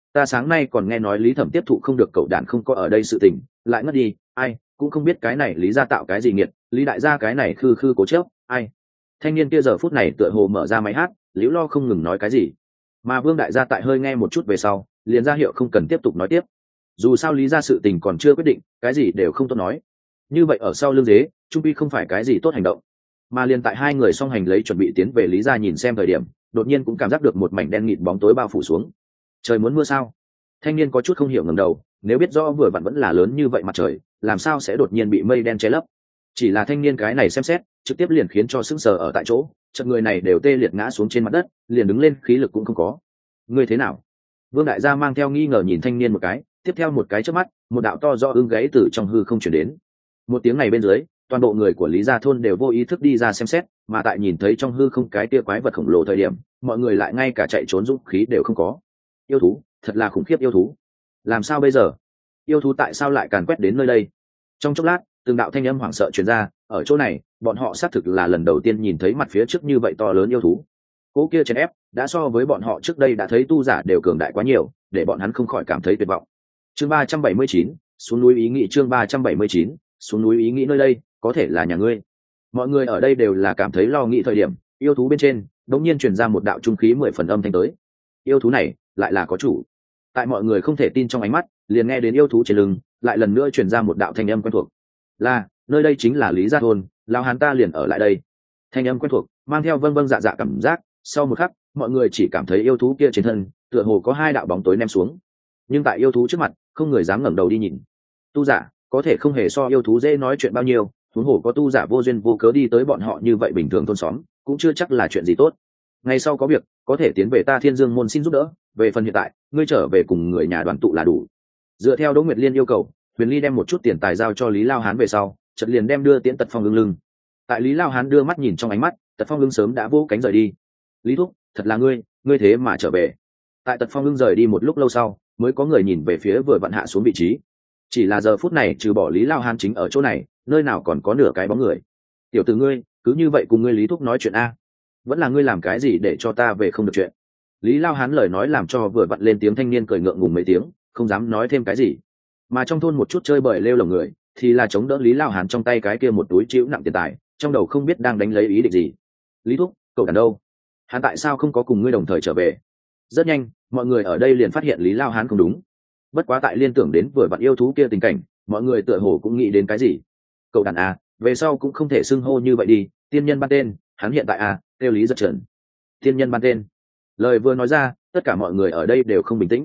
Ta sáng nay còn nghe nói lý thẩm tiếp thụ không được cậu đàn không có ở đây sự tình, lại ngất đi, ai cũng không biết cái này lý gia tạo cái gì nghiệt, lý đại gia cái này khư khư cố chớp, ai. Thanh niên kia giờ phút này tựa hồ mở ra máy hát, liễu lo không ngừng nói cái gì, mà Vương đại gia tại hơi nghe một chút về sau liền ra hiệu không cần tiếp tục nói tiếp. Dù sao lý gia sự tình còn chưa quyết định, cái gì đều không tốt nói, như vậy ở sau lưng dế trung pi không phải cái gì tốt hành động. Mà liền tại hai người song hành lấy chuẩn bị tiến về lý gia nhìn xem thời điểm, đột nhiên cũng cảm giác được một mảnh đen nghịt bóng tối bao phủ xuống. Trời muốn mưa sao? Thanh niên có chút không hiểu ngẩng đầu, nếu biết rõ vừa vặn vẫn là lớn như vậy mặt trời, làm sao sẽ đột nhiên bị mây đen che lấp? Chỉ là thanh niên cái này xem xét, trực tiếp liền khiến cho sững sờ ở tại chỗ, chợt người này đều tê liệt ngã xuống trên mặt đất, liền đứng lên khí lực cũng không có. Ngươi thế nào? Vương đại gia mang theo nghi ngờ nhìn thanh niên một cái, tiếp theo một cái chớp mắt, một đạo to do ưng gáy từ trong hư không truyền đến. Một tiếng này bên dưới, toàn bộ người của Lý Gia thôn đều vô ý thức đi ra xem xét, mà tại nhìn thấy trong hư không cái tia quái vật khổng lồ thời điểm, mọi người lại ngay cả chạy trốn dũng khí đều không có. Yêu thú, thật là khủng khiếp yêu thú. Làm sao bây giờ? Yêu thú tại sao lại càn quét đến nơi đây? Trong chốc lát, từng đạo thanh âm hoảng sợ truyền ra, ở chỗ này, bọn họ xác thực là lần đầu tiên nhìn thấy mặt phía trước như vậy to lớn yêu thú. Cố kia chèn ép, đã so với bọn họ trước đây đã thấy tu giả đều cường đại quá nhiều, để bọn hắn không khỏi cảm thấy tuyệt vọng. Chương 379, xuống núi ý nghĩ chương 379, xuống núi ý nghĩ nơi đây, có thể là nhà ngươi. Mọi người ở đây đều là cảm thấy lo nghĩ thời điểm, yêu thú bên trên, đột nhiên truyền ra một đạo trung khí 10 phần âm thanh tới. Yêu thú này, lại là có chủ. Tại mọi người không thể tin trong ánh mắt, liền nghe đến yêu thú trên lưng, lại lần nữa truyền ra một đạo thanh âm quen thuộc. Là, nơi đây chính là Lý Gia thôn, lão hán ta liền ở lại đây. Thanh âm quen thuộc, mang theo vâng vâng dạ dạ cảm giác, sau một khắc, mọi người chỉ cảm thấy yêu thú kia trên thân, tựa hồ có hai đạo bóng tối ném xuống. Nhưng tại yêu thú trước mặt, không người dám ngẩng đầu đi nhìn. Tu giả, có thể không hề so yêu thú dễ nói chuyện bao nhiêu, huống hồ có tu giả vô duyên vô cớ đi tới bọn họ như vậy bình thường thôn xóm, cũng chưa chắc là chuyện gì tốt. Ngày sau có việc, có thể tiến về ta Thiên Dương môn xin giúp đỡ, về phần hiện tại, ngươi trở về cùng người nhà đoàn tụ là đủ. Dựa theo Đỗ Nguyệt Liên yêu cầu, Huyền Ly đem một chút tiền tài giao cho Lý Lao Hán về sau, chợt liền đem đưa tiễn Tật Phong Ưng lưng. Tại Lý Lao Hán đưa mắt nhìn trong ánh mắt, Tật Phong Ưng sớm đã vỗ cánh rời đi. Lý thúc, thật là ngươi thế mà trở về. Tại Tật Phong Ưng rời đi một lúc lâu sau, mới có người nhìn về phía vừa vặn hạ xuống vị trí. Chỉ là giờ phút này trừ bỏ Lý Lao Hán chính ở chỗ này, nơi nào còn có nửa cái bóng người. Tiểu tử ngươi, cứ như vậy cùng ngươi Lý thúc nói chuyện a? Vẫn là ngươi làm cái gì để cho ta về không được chuyện? Lý Lao Hán lời nói làm cho vừa vặn lên tiếng thanh niên cười ngượng ngùng mấy tiếng, không dám nói thêm cái gì. Mà trong thôn một chút chơi bời lêu lồng người, thì là chống đỡ Lý Lao Hán trong tay cái kia một túi chịu nặng tiền tài, trong đầu không biết đang đánh lấy ý định gì. Lý thúc, cậu đàn đâu? Hắn tại sao không có cùng ngươi đồng thời trở về? Rất nhanh, mọi người ở đây liền phát hiện Lý Lao Hán không đúng. Bất quá tại liên tưởng đến vừa vặn yêu thú kia tình cảnh, mọi người tựa hồ cũng nghĩ đến cái gì. Cậu đàn à, về sau cũng không thể xưng hô như vậy đi, tiên nhân ban tên, hắn hiện tại à, kêu Lý Giật Trần. Tiên nhân ban tên. Lời vừa nói ra, tất cả mọi người ở đây đều không bình tĩnh.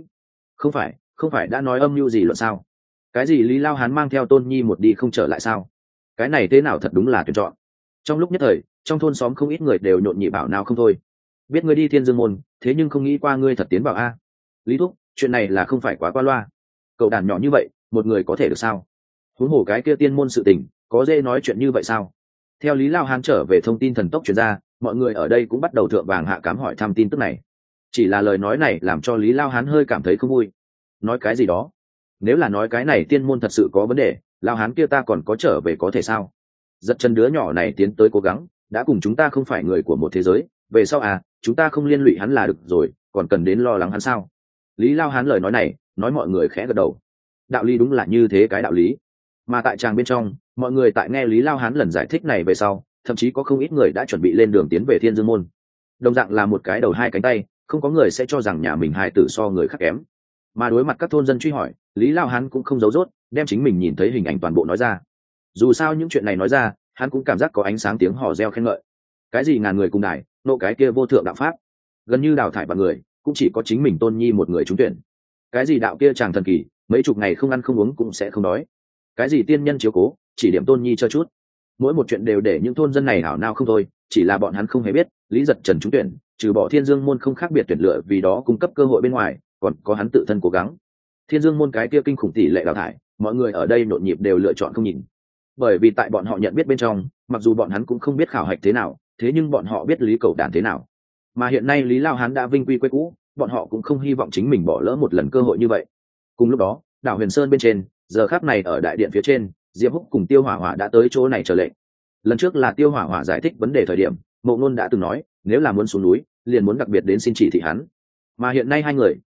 Không phải đã nói âm mưu gì luận sao? Cái gì Lý Lao Hán mang theo Tôn Nhi một đi không trở lại sao? Cái này thế nào thật đúng là tuyển chọn. Trong lúc nhất thời, trong thôn xóm không ít người đều nhộn nhịp bảo nào không thôi. Biết ngươi đi Thiên Dương môn, thế nhưng không nghĩ qua ngươi thật tiến vào a. Lý thúc, chuyện này là không phải quá qua loa. Cậu đàn nhỏ như vậy, một người có thể được sao? Huống hồ cái kia tiên môn sự tình, có dễ nói chuyện như vậy sao? Theo Lý Lao Hán trở về thông tin thần tốc truyền ra, mọi người ở đây cũng bắt đầu thượng vàng hạ cám hỏi thăm tin tức này. Chỉ là lời nói này làm cho Lý Lao Hán hơi cảm thấy không vui. Nói cái gì đó? Nếu là nói cái này tiên môn thật sự có vấn đề, Lao Hán kia ta còn có trở về có thể sao? Giật chân đứa nhỏ này tiến tới cố gắng, đã cùng chúng ta không phải người của một thế giới, về sau à, chúng ta không liên lụy hắn là được rồi, còn cần đến lo lắng hắn sao? Lý Lao Hán lời nói này, nói mọi người khẽ gật đầu. Đạo lý đúng là như thế cái đạo lý. Mà tại tràng bên trong, mọi người tại nghe Lý Lao Hán lần giải thích này về sau, thậm chí có không ít người đã chuẩn bị lên đường tiến về Thiên Dương môn. Đồng dạng là một cái đầu hai cánh tay, không có người sẽ cho rằng nhà mình hài tử so người khác kém. Mà đối mặt các thôn dân truy hỏi, Lý Lao Hán cũng không giấu dốt, đem chính mình nhìn thấy hình ảnh toàn bộ nói ra. Dù sao những chuyện này nói ra, hắn cũng cảm giác có ánh sáng tiếng hò reo khen ngợi. Cái gì ngàn người cùng đài, nộ cái kia vô thượng đạo pháp, gần như đào thải bằng người, cũng chỉ có chính mình Tôn Nhi một người trúng tuyển. Cái gì đạo kia chàng thần kỳ, mấy chục ngày không ăn không uống cũng sẽ không đói. Cái gì tiên nhân chiếu cố, chỉ điểm Tôn Nhi cho chút. Mỗi một chuyện đều để những thôn dân này hảo nao không thôi, chỉ là bọn hắn không hề biết, Lý Giật Trần trúng tuyển, trừ bỏ Thiên Dương môn không khác biệt tuyển lựa vì đó cung cấp cơ hội bên ngoài, còn có hắn tự thân cố gắng. Thiên Dương môn cái kia kinh khủng tỷ lệ đào thải, mọi người ở đây nhộn nhịp đều lựa chọn không nhìn. Bởi vì tại bọn họ nhận biết bên trong, mặc dù bọn hắn cũng không biết khảo hạch thế nào, thế nhưng bọn họ biết Lý Cầu Đàn thế nào. Mà hiện nay Lý Lao Hán đã vinh quy quê cũ, bọn họ cũng không hy vọng chính mình bỏ lỡ một lần cơ hội như vậy. Cùng lúc đó, đảo Huyền Sơn bên trên, giờ khắc này ở đại điện phía trên, Diệp Húc cùng Tiêu Hỏa Hỏa đã tới chỗ này chờ lệnh. Lần trước là Tiêu Hỏa Hỏa giải thích vấn đề thời điểm, Mộ Nôn đã từng nói, nếu là muốn xuống núi, liền muốn đặc biệt đến xin chỉ thị hắn. Mà hiện nay hai người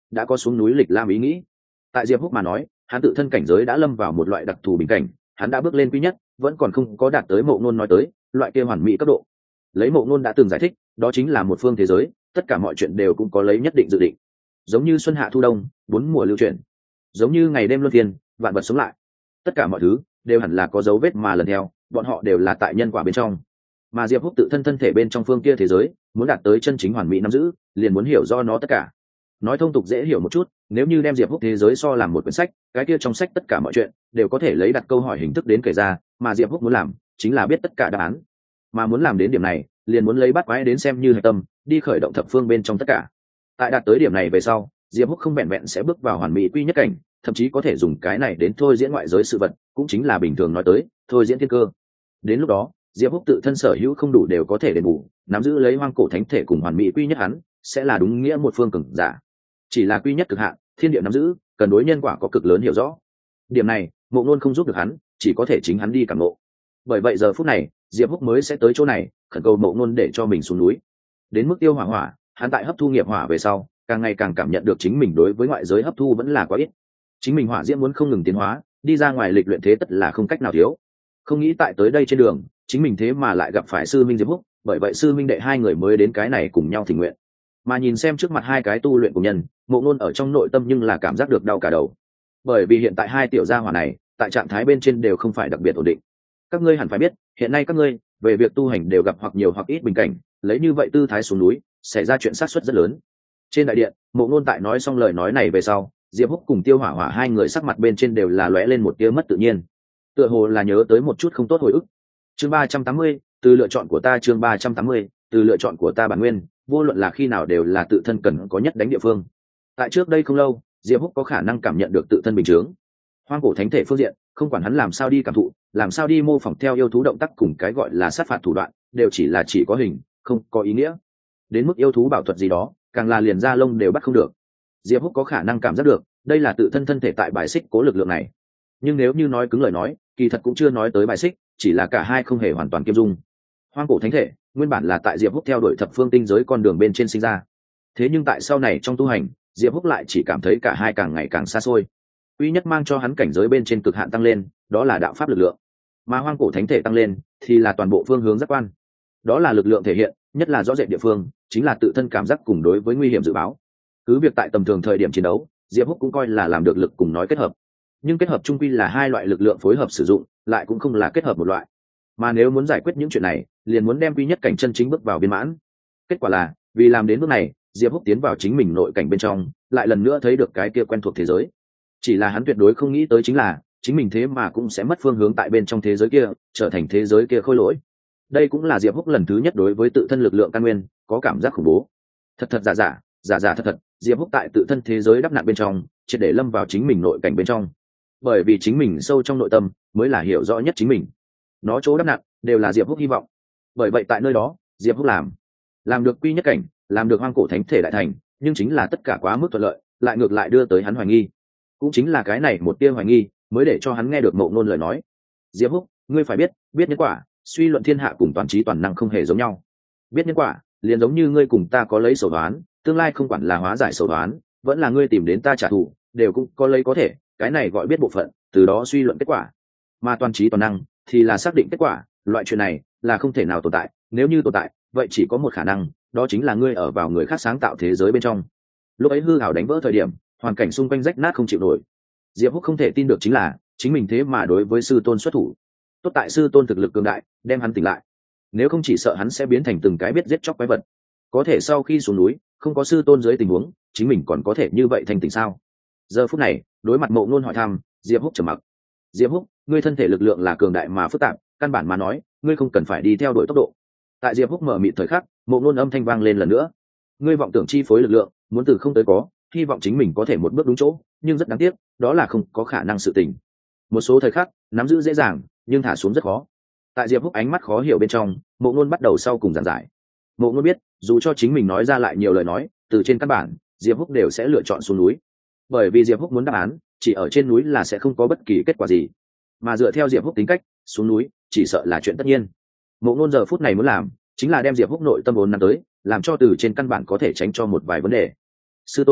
đã có xuống núi lịch lam ý nghĩ. Tại Diệp Húc mà nói, hắn tự thân cảnh giới đã lâm vào một loại đặc thù bình cảnh, hắn đã bước lên quý nhất, vẫn còn không có đạt tới Mộ Ngôn nói tới loại kia hoàn mỹ cấp độ. Lấy Mộ Ngôn đã từng giải thích, đó chính là một phương thế giới, tất cả mọi chuyện đều cũng có lấy nhất định dự định. Giống như xuân hạ thu đông, bốn mùa lưu chuyển, giống như ngày đêm luân phiên, vạn vật sống lại. Tất cả mọi thứ đều hẳn là có dấu vết mà lần theo, bọn họ đều là tại nhân quả bên trong. Mà Diệp Húc tự thân thân thể bên trong phương kia thế giới, muốn đạt tới chân chính hoàn mỹ nắm giữ, liền muốn hiểu do nó tất cả. Nói thông tục dễ hiểu một chút, nếu như đem Diệp Húc thế giới so làm một quyển sách, cái kia trong sách tất cả mọi chuyện đều có thể lấy đặt câu hỏi hình thức đến kể ra, mà Diệp Húc muốn làm chính là biết tất cả đáp án. Mà muốn làm đến điểm này, liền muốn lấy bắt quái đến xem như hệ tâm, đi khởi động thập phương bên trong tất cả. Tại đạt tới điểm này về sau, Diệp Húc không vẹn vẹn sẽ bước vào hoàn mỹ quy nhất cảnh, thậm chí có thể dùng cái này đến thôi diễn ngoại giới sự vật, cũng chính là bình thường nói tới thôi diễn thiên cơ. Đến lúc đó, Diệp Húc tự thân sở hữu không đủ đều có thể đền bù, nắm giữ lấy hoang cổ thánh thể cùng hoàn mỹ quy nhất hắn, sẽ là đúng nghĩa một phương cường giả. Chỉ là quy nhất cực hạn, thiên địa nắm giữ, cần đối nhân quả có cực lớn hiểu rõ. Điểm này, Mộ Ngôn không giúp được hắn, chỉ có thể chính hắn đi cảm ngộ. Bởi vậy giờ phút này, Diệp Húc mới sẽ tới chỗ này, khẩn cầu Mộ Ngôn để cho mình xuống núi. Đến mức tiêu hỏa hỏa, hắn tại hấp thu nghiệp hỏa về sau, càng ngày càng cảm nhận được chính mình đối với ngoại giới hấp thu vẫn là quá ít. Chính mình hỏa diễm muốn không ngừng tiến hóa, đi ra ngoài lịch luyện thế tất là không cách nào thiếu. Không nghĩ tại tới đây trên đường, chính mình thế mà lại gặp phải sư minh Diệp Húc, bởi vậy sư minh đệ hai người mới đến cái này cùng nhau thỉnh nguyện. Mà nhìn xem trước mặt hai cái tu luyện của nhân, Mộ Ngôn ở trong nội tâm nhưng là cảm giác được đau cả đầu. Bởi vì hiện tại hai tiểu gia hỏa này, tại trạng thái bên trên đều không phải đặc biệt ổn định. Các ngươi hẳn phải biết, hiện nay các ngươi về việc tu hành đều gặp hoặc nhiều hoặc ít bình cảnh, lấy như vậy tư thái xuống núi, xảy ra chuyện xác suất rất lớn. Trên đại điện, Mộ Ngôn tại nói xong lời nói này về sau, Diệp Húc cùng Tiêu Hỏa Hỏa hai người sắc mặt bên trên đều là lóe lên một tia mất tự nhiên, tựa hồ là nhớ tới một chút không tốt hồi ức. Chương 380, từ lựa chọn của ta. Chương 380, từ lựa chọn của ta. Bản nguyên, vô luận là khi nào đều là tự thân cần có nhất đánh địa phương. Tại trước đây không lâu, Diệp Húc có khả năng cảm nhận được tự thân bình chướng. Hoang cổ thánh thể phương diện, không quản hắn làm sao đi cảm thụ, làm sao đi mô phỏng theo yêu thú động tác cùng cái gọi là sát phạt thủ đoạn, đều chỉ có hình, không có ý nghĩa. Đến mức yêu thú bảo thuật gì đó, càng là liền da lông đều bắt không được. Diệp Húc có khả năng cảm giác được, đây là tự thân thân thể tại bài xích cố lực lượng này. Nhưng nếu như nói cứng lời nói, kỳ thật cũng chưa nói tới bài xích, chỉ là cả hai không hề hoàn toàn kiêm dung. Hoang cổ thánh thể nguyên bản là tại Diệp Húc theo đuổi thập phương tinh giới con đường bên trên sinh ra, thế nhưng tại sau này trong tu hành, Diệp Húc lại chỉ cảm thấy cả hai càng ngày càng xa xôi. Uy nhất mang cho hắn cảnh giới bên trên cực hạn tăng lên, đó là đạo pháp lực lượng, mà hoang cổ thánh thể tăng lên thì là toàn bộ phương hướng giác quan. Đó là lực lượng thể hiện, nhất là rõ rệt địa phương, chính là tự thân cảm giác cùng đối với nguy hiểm dự báo. Cứ việc tại tầm thường thời điểm chiến đấu, Diệp Húc cũng coi là làm được lực cùng nói kết hợp, nhưng kết hợp chung quy là hai loại lực lượng phối hợp sử dụng, lại cũng không là kết hợp một loại. Mà nếu muốn giải quyết những chuyện này, liền muốn đem quy nhất cảnh chân chính bước vào viên mãn. Kết quả là, vì làm đến bước này, Diệp Húc tiến vào chính mình nội cảnh bên trong, lại lần nữa thấy được cái kia quen thuộc thế giới. Chỉ là hắn tuyệt đối không nghĩ tới chính là, chính mình thế mà cũng sẽ mất phương hướng tại bên trong thế giới kia, trở thành thế giới kia khôi lỗi. Đây cũng là Diệp Húc lần thứ nhất đối với tự thân lực lượng căn nguyên có cảm giác khủng bố. Thật thật giả giả, giả giả thật thật, Diệp Húc tại tự thân thế giới đắp nạn bên trong, triệt để lâm vào chính mình nội cảnh bên trong. Bởi vì chính mình sâu trong nội tâm mới là hiểu rõ nhất chính mình. Nó chỗ đắp nạn đều là Diệp Húc hy vọng. Bởi vậy tại nơi đó, Diệp Húc làm được quy nhất cảnh, làm được hoang cổ thánh thể đại thành, nhưng chính là tất cả quá mức thuận lợi, lại ngược lại đưa tới hắn hoài nghi. Cũng chính là cái này một tia hoài nghi, mới để cho hắn nghe được Mộ Ngôn lời nói. Diệp Húc, ngươi phải biết nhân quả, suy luận thiên hạ cùng toàn trí toàn năng không hề giống nhau. Biết nhân quả, liền giống như ngươi cùng ta có lấy sổ đoán, tương lai không quản là hóa giải sổ đoán, vẫn là ngươi tìm đến ta trả thù, đều cũng có lấy có thể, cái này gọi biết bộ phận, từ đó suy luận kết quả. Mà toàn trí toàn năng thì là xác định kết quả, loại chuyện này là không thể nào tồn tại, nếu như tồn tại, vậy chỉ có một khả năng, đó chính là ngươi ở vào người khác sáng tạo thế giới bên trong. Lúc ấy hư ảo đánh vỡ thời điểm, hoàn cảnh xung quanh rách nát không chịu nổi. Diệp Húc không thể tin được chính là, chính mình thế mà đối với sư tôn xuất thủ. Tốt tại sư tôn thực lực cường đại, đem hắn tỉnh lại. Nếu không chỉ sợ hắn sẽ biến thành từng cái biết giết chóc quái vật. Có thể sau khi xuống núi, không có sư tôn dưới tình huống, chính mình còn có thể như vậy thành tỉnh sao? Giờ phút này, đối mặt Mộ Ngôn hỏi thăm, Diệp Húc trầm mặc. Diệp Húc, ngươi thân thể lực lượng là cường đại mà phức tạp, căn bản mà nói, ngươi không cần phải đi theo đuổi tốc độ. Tại Diệp Húc mở mịt thời khắc, Mộ Ngôn âm thanh vang lên lần nữa. Ngươi vọng tưởng chi phối lực lượng, muốn từ không tới có, hy vọng chính mình có thể một bước đúng chỗ, nhưng rất đáng tiếc, đó là không có khả năng sự tình. Một số thời khắc, nắm giữ dễ dàng, nhưng thả xuống rất khó. Tại Diệp Húc ánh mắt khó hiểu bên trong, Mộ Ngôn bắt đầu sau cùng giảng giải. Mộ Ngôn biết, dù cho chính mình nói ra lại nhiều lời nói, từ trên căn bản, Diệp Húc đều sẽ lựa chọn xuống núi. Bởi vì Diệp Húc muốn đáp án, chỉ ở trên núi là sẽ không có bất kỳ kết quả gì. Mà dựa theo Diệp Húc tính cách, xuống núi chỉ sợ là chuyện tất nhiên. Mộ Ngôn giờ phút này muốn làm, chính là đem Diệp Húc nội tâm vốn nắn tới, làm cho từ trên căn bản có thể tránh cho một vài vấn đề. Sư tôn,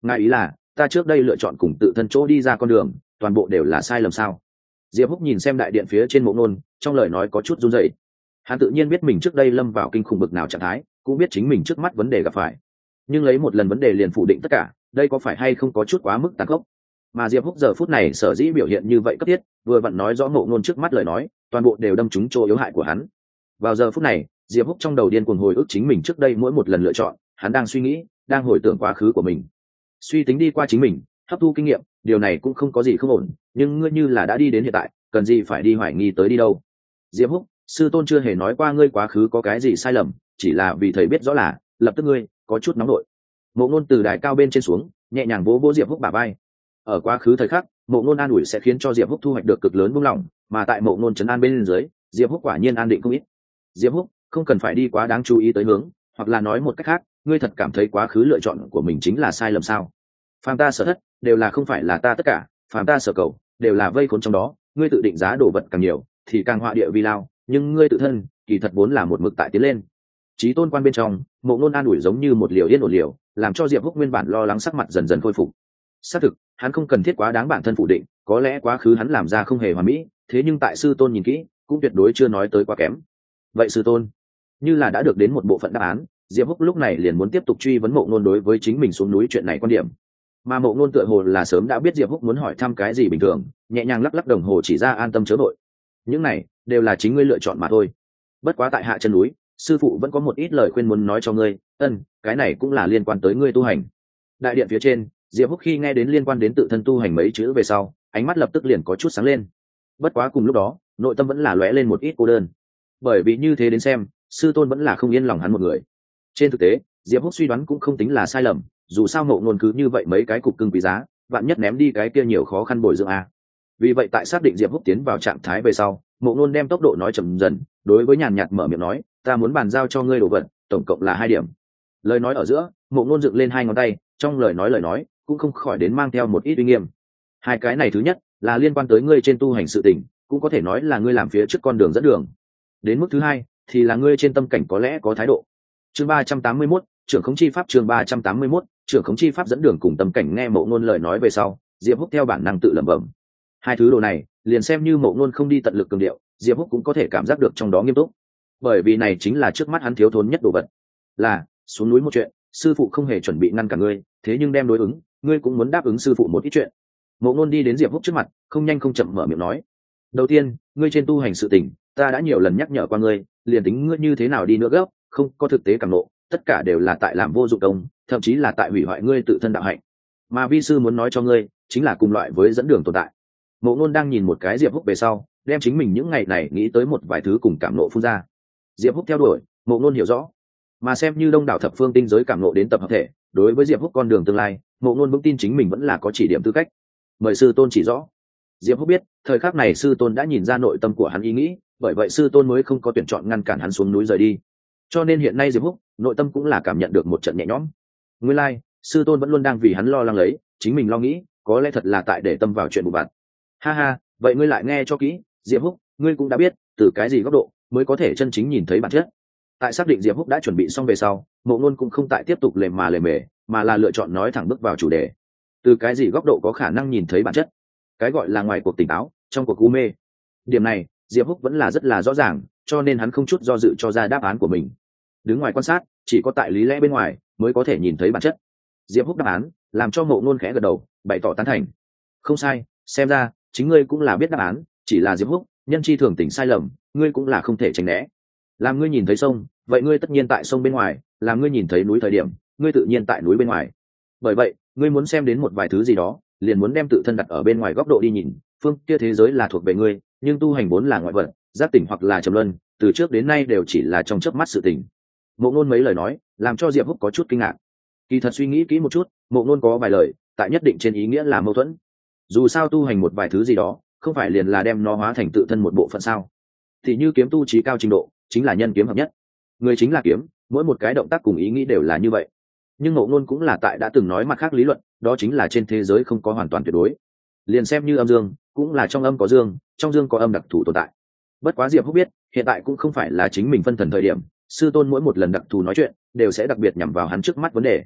ngài ý là ta trước đây lựa chọn cùng tự thân chỗ đi ra con đường toàn bộ đều là sai lầm sao? Diệp Húc nhìn xem đại điện phía trên Mộ Nôn, trong lời nói có chút run rẩy. Hắn tự nhiên biết mình trước đây lâm vào kinh khủng bực nào trạng thái, cũng biết chính mình trước mắt vấn đề gặp phải, nhưng lấy một lần vấn đề liền phủ định tất cả, đây có phải hay không có chút quá mức tàn khốc? Mà Diệp Húc giờ phút này sở dĩ biểu hiện như vậy cấp thiết, vừa vặn nói rõ Mộ Nôn trước mắt lời nói, toàn bộ đều đâm trúng chỗ yếu hại của hắn. Vào giờ phút này, Diệp Húc trong đầu điên cuồng hồi ức chính mình trước đây mỗi một lần lựa chọn, hắn đang suy nghĩ, đang hồi tưởng quá khứ của mình, suy tính đi qua chính mình, hấp thu kinh nghiệm, điều này cũng không có gì không ổn, nhưng ngươi như là đã đi đến hiện tại, cần gì phải đi hoài nghi tới đi đâu? Diệp Húc, sư tôn chưa hề nói qua ngươi quá khứ có cái gì sai lầm, chỉ là vì thầy biết rõ là lập tức ngươi có chút nóng nổi. Mộ Nôn từ đài cao bên trên xuống, nhẹ nhàng vỗ vỗ Diệp Húc bả vai. Ở quá khứ thời khắc, Mộ Nôn an ủi sẽ khiến cho Diệp Húc thu hoạch được cực lớn buông lỏng, mà tại Mộ Nôn trấn an bên dưới, Diệp Húc quả nhiên an định không ít. Diệp Húc, không cần phải đi quá đáng chú ý tới hướng, hoặc là nói một cách khác, ngươi thật cảm thấy quá khứ lựa chọn của mình chính là sai lầm sao? Phàm ta sở thất, đều là không phải là ta tất cả, phàm ta sở cầu, đều là vây khốn trong đó, ngươi tự định giá đồ vật càng nhiều, thì càng họa địa vi lao, nhưng ngươi tự thân, kỳ thật vốn là một mực tại tiến lên. Chí tôn quan bên trong, Mộ Nôn an ủi giống như một liều yên ổn liều, làm cho Diệp Húc nguyên bản lo lắng sắc mặt dần dần khôi phục. Xác thực, hắn không cần thiết quá đáng bản thân phủ định, có lẽ quá khứ hắn làm ra không hề hoàn mỹ, thế nhưng tại sư tôn nhìn kỹ, cũng tuyệt đối chưa nói tới quá kém. Vậy sư tôn, như là đã được đến một bộ phận đáp án, Diệp Húc lúc này liền muốn tiếp tục truy vấn Mộ Nôn đối với chính mình xuống núi chuyện này quan điểm. Mà Mộ Nôn tựa hồ là sớm đã biết Diệp Húc muốn hỏi thăm cái gì bình thường, nhẹ nhàng lắc lắc đồng hồ chỉ ra an tâm chớ vội. Những này đều là chính ngươi lựa chọn mà thôi. Bất quá tại hạ chân núi, sư phụ vẫn có một ít lời khuyên muốn nói cho ngươi, cái này cũng là liên quan tới ngươi tu hành. Đại điện phía trên, Diệp Húc khi nghe đến liên quan đến tự thân tu hành mấy chữ về sau, ánh mắt lập tức liền có chút sáng lên. Bất quá cùng lúc đó, nội tâm vẫn là lóe lên một ít cô đơn. Bởi vì như thế đến xem, sư tôn vẫn là không yên lòng hắn một người. Trên thực tế, Diệp Húc suy đoán cũng không tính là sai lầm, dù sao Mộ Nôn cứ như vậy mấy cái cục cưng quý giá, vạn nhất ném đi cái kia nhiều khó khăn bồi dưỡng a. Vì vậy tại xác định Diệp Húc tiến vào trạng thái về sau, Mộ Nôn đem tốc độ nói chậm dần, đối với nhàn nhạt mở miệng nói, ta muốn bàn giao cho ngươi đồ vật, tổng cộng là 2 điểm. Lời nói ở giữa, Mộ Nôn dựng lên 2 ngón tay, trong lời nói cũng không khỏi đến mang theo một ít uy nghiêm. 2 cái này thứ nhất là liên quan tới ngươi trên tu hành sự tình, cũng có thể nói là ngươi làm phía trước con đường dẫn đường. Đến mức thứ hai thì là ngươi trên tâm cảnh có lẽ có thái độ. Chương 381, trưởng khống chi pháp. Chương 381, trưởng khống chi pháp dẫn đường cùng tâm cảnh. Nghe Mộ Nôn lời nói về sau, Diệp Húc theo bản năng tự lẩm bẩm. 2 thứ đồ này, liền xem như Mộ Nôn không đi tận lực cường điệu, Diệp Húc cũng có thể cảm giác được trong đó nghiêm túc. Bởi vì này chính là trước mắt hắn thiếu thốn nhất đồ vật. Là, xuống núi một chuyện, sư phụ không hề chuẩn bị ngăn cả ngươi, thế nhưng đem đối ứng, ngươi cũng muốn đáp ứng sư phụ một ít chuyện. Mộ Nôn đi đến Diệp Húc trước mặt, không nhanh không chậm mở miệng nói. Đầu tiên, ngươi trên tu hành sự tình, ta đã nhiều lần nhắc nhở qua ngươi, liền tính ngươi như thế nào đi nữa gấp, không có thực tế cảm ngộ, tất cả đều là tại làm vô dụng công, thậm chí là tại hủy hoại ngươi tự thân đạo hạnh. Mà vi sư muốn nói cho ngươi, chính là cùng loại với dẫn đường tồn tại. Mộ Nôn đang nhìn một cái Diệp Húc về sau, đem chính mình những ngày này nghĩ tới một vài thứ cùng cảm ngộ phun ra. Diệp Húc theo đuổi, Mộ Nôn hiểu rõ, mà xem như đông đảo thập phương tinh giới cảm ngộ đến tập hợp thể, đối với Diệp Húc con đường tương lai, Mộ Nôn vững tin chính mình vẫn là có chỉ điểm tư cách. Mời sư tôn chỉ rõ. Diệp Húc biết, thời khắc này sư tôn đã nhìn ra nội tâm của hắn ý nghĩ, bởi vậy sư tôn mới không có tuyển chọn ngăn cản hắn xuống núi rời đi. Cho nên hiện nay Diệp Húc, nội tâm cũng là cảm nhận được một trận nhẹ nhõm. Nguyên lai, sư tôn vẫn luôn đang vì hắn lo lắng lấy, chính mình lo nghĩ, có lẽ thật là tại để tâm vào chuyện vụ vặt. Ha ha, vậy ngươi lại nghe cho kỹ, Diệp Húc, ngươi cũng đã biết, từ cái gì góc độ mới có thể chân chính nhìn thấy bản chất. Tại xác định Diệp Húc đã chuẩn bị xong về sau, Mộ Nôn cũng không tại tiếp tục lề mề, mà là lựa chọn nói thẳng bước vào chủ đề. Từ cái gì góc độ có khả năng nhìn thấy bản chất? Cái gọi là ngoài cuộc tỉnh táo, trong cuộc u mê. Điểm này, Diệp Húc vẫn là rất là rõ ràng, cho nên hắn không chút do dự cho ra đáp án của mình. Đứng ngoài quan sát, chỉ có tại lý lẽ bên ngoài mới có thể nhìn thấy bản chất. Diệp Húc đáp án làm cho Mộ Nôn khẽ gật đầu, bày tỏ tán thành. Không sai, xem ra chính ngươi cũng là biết đáp án, chỉ là Diệp Húc, nhân chi thường tỉnh sai lầm, ngươi cũng là không thể tránh né. Làm ngươi nhìn thấy sông, vậy ngươi tất nhiên tại sông bên ngoài, làm ngươi nhìn thấy núi thời điểm, ngươi tự nhiên tại núi bên ngoài. Bởi vậy, ngươi muốn xem đến một vài thứ gì đó, liền muốn đem tự thân đặt ở bên ngoài góc độ đi nhìn, phương kia thế giới là thuộc về ngươi, nhưng tu hành vốn là ngoại vật, giác tỉnh hoặc là trầm luân, từ trước đến nay đều chỉ là trong chớp mắt sự tình. Mộ Nôn mấy lời nói, làm cho Diệp Húc có chút kinh ngạc. Kỳ thật suy nghĩ kỹ một chút, Mộ Nôn có vài lời, tại nhất định trên ý nghĩa là mâu thuẫn. Dù sao tu hành một vài thứ gì đó, không phải liền là đem nó hóa thành tự thân một bộ phận sao? Thì như kiếm tu trí cao trình độ, chính là nhân kiếm hợp nhất. Người chính là kiếm, mỗi một cái động tác cùng ý nghĩ đều là như vậy. Nhưng Mộ Nôn cũng là tại đã từng nói mặt khác lý luận, đó chính là trên thế giới không có hoàn toàn tuyệt đối. Liền xem như âm dương, cũng là trong âm có dương, trong dương có âm đặc thù tồn tại. Bất quá Diệp Húc biết, hiện tại cũng không phải là chính mình phân thần thời điểm, sư tôn mỗi một lần đặc thù nói chuyện, đều sẽ đặc biệt nhắm vào hắn trước mắt vấn đề.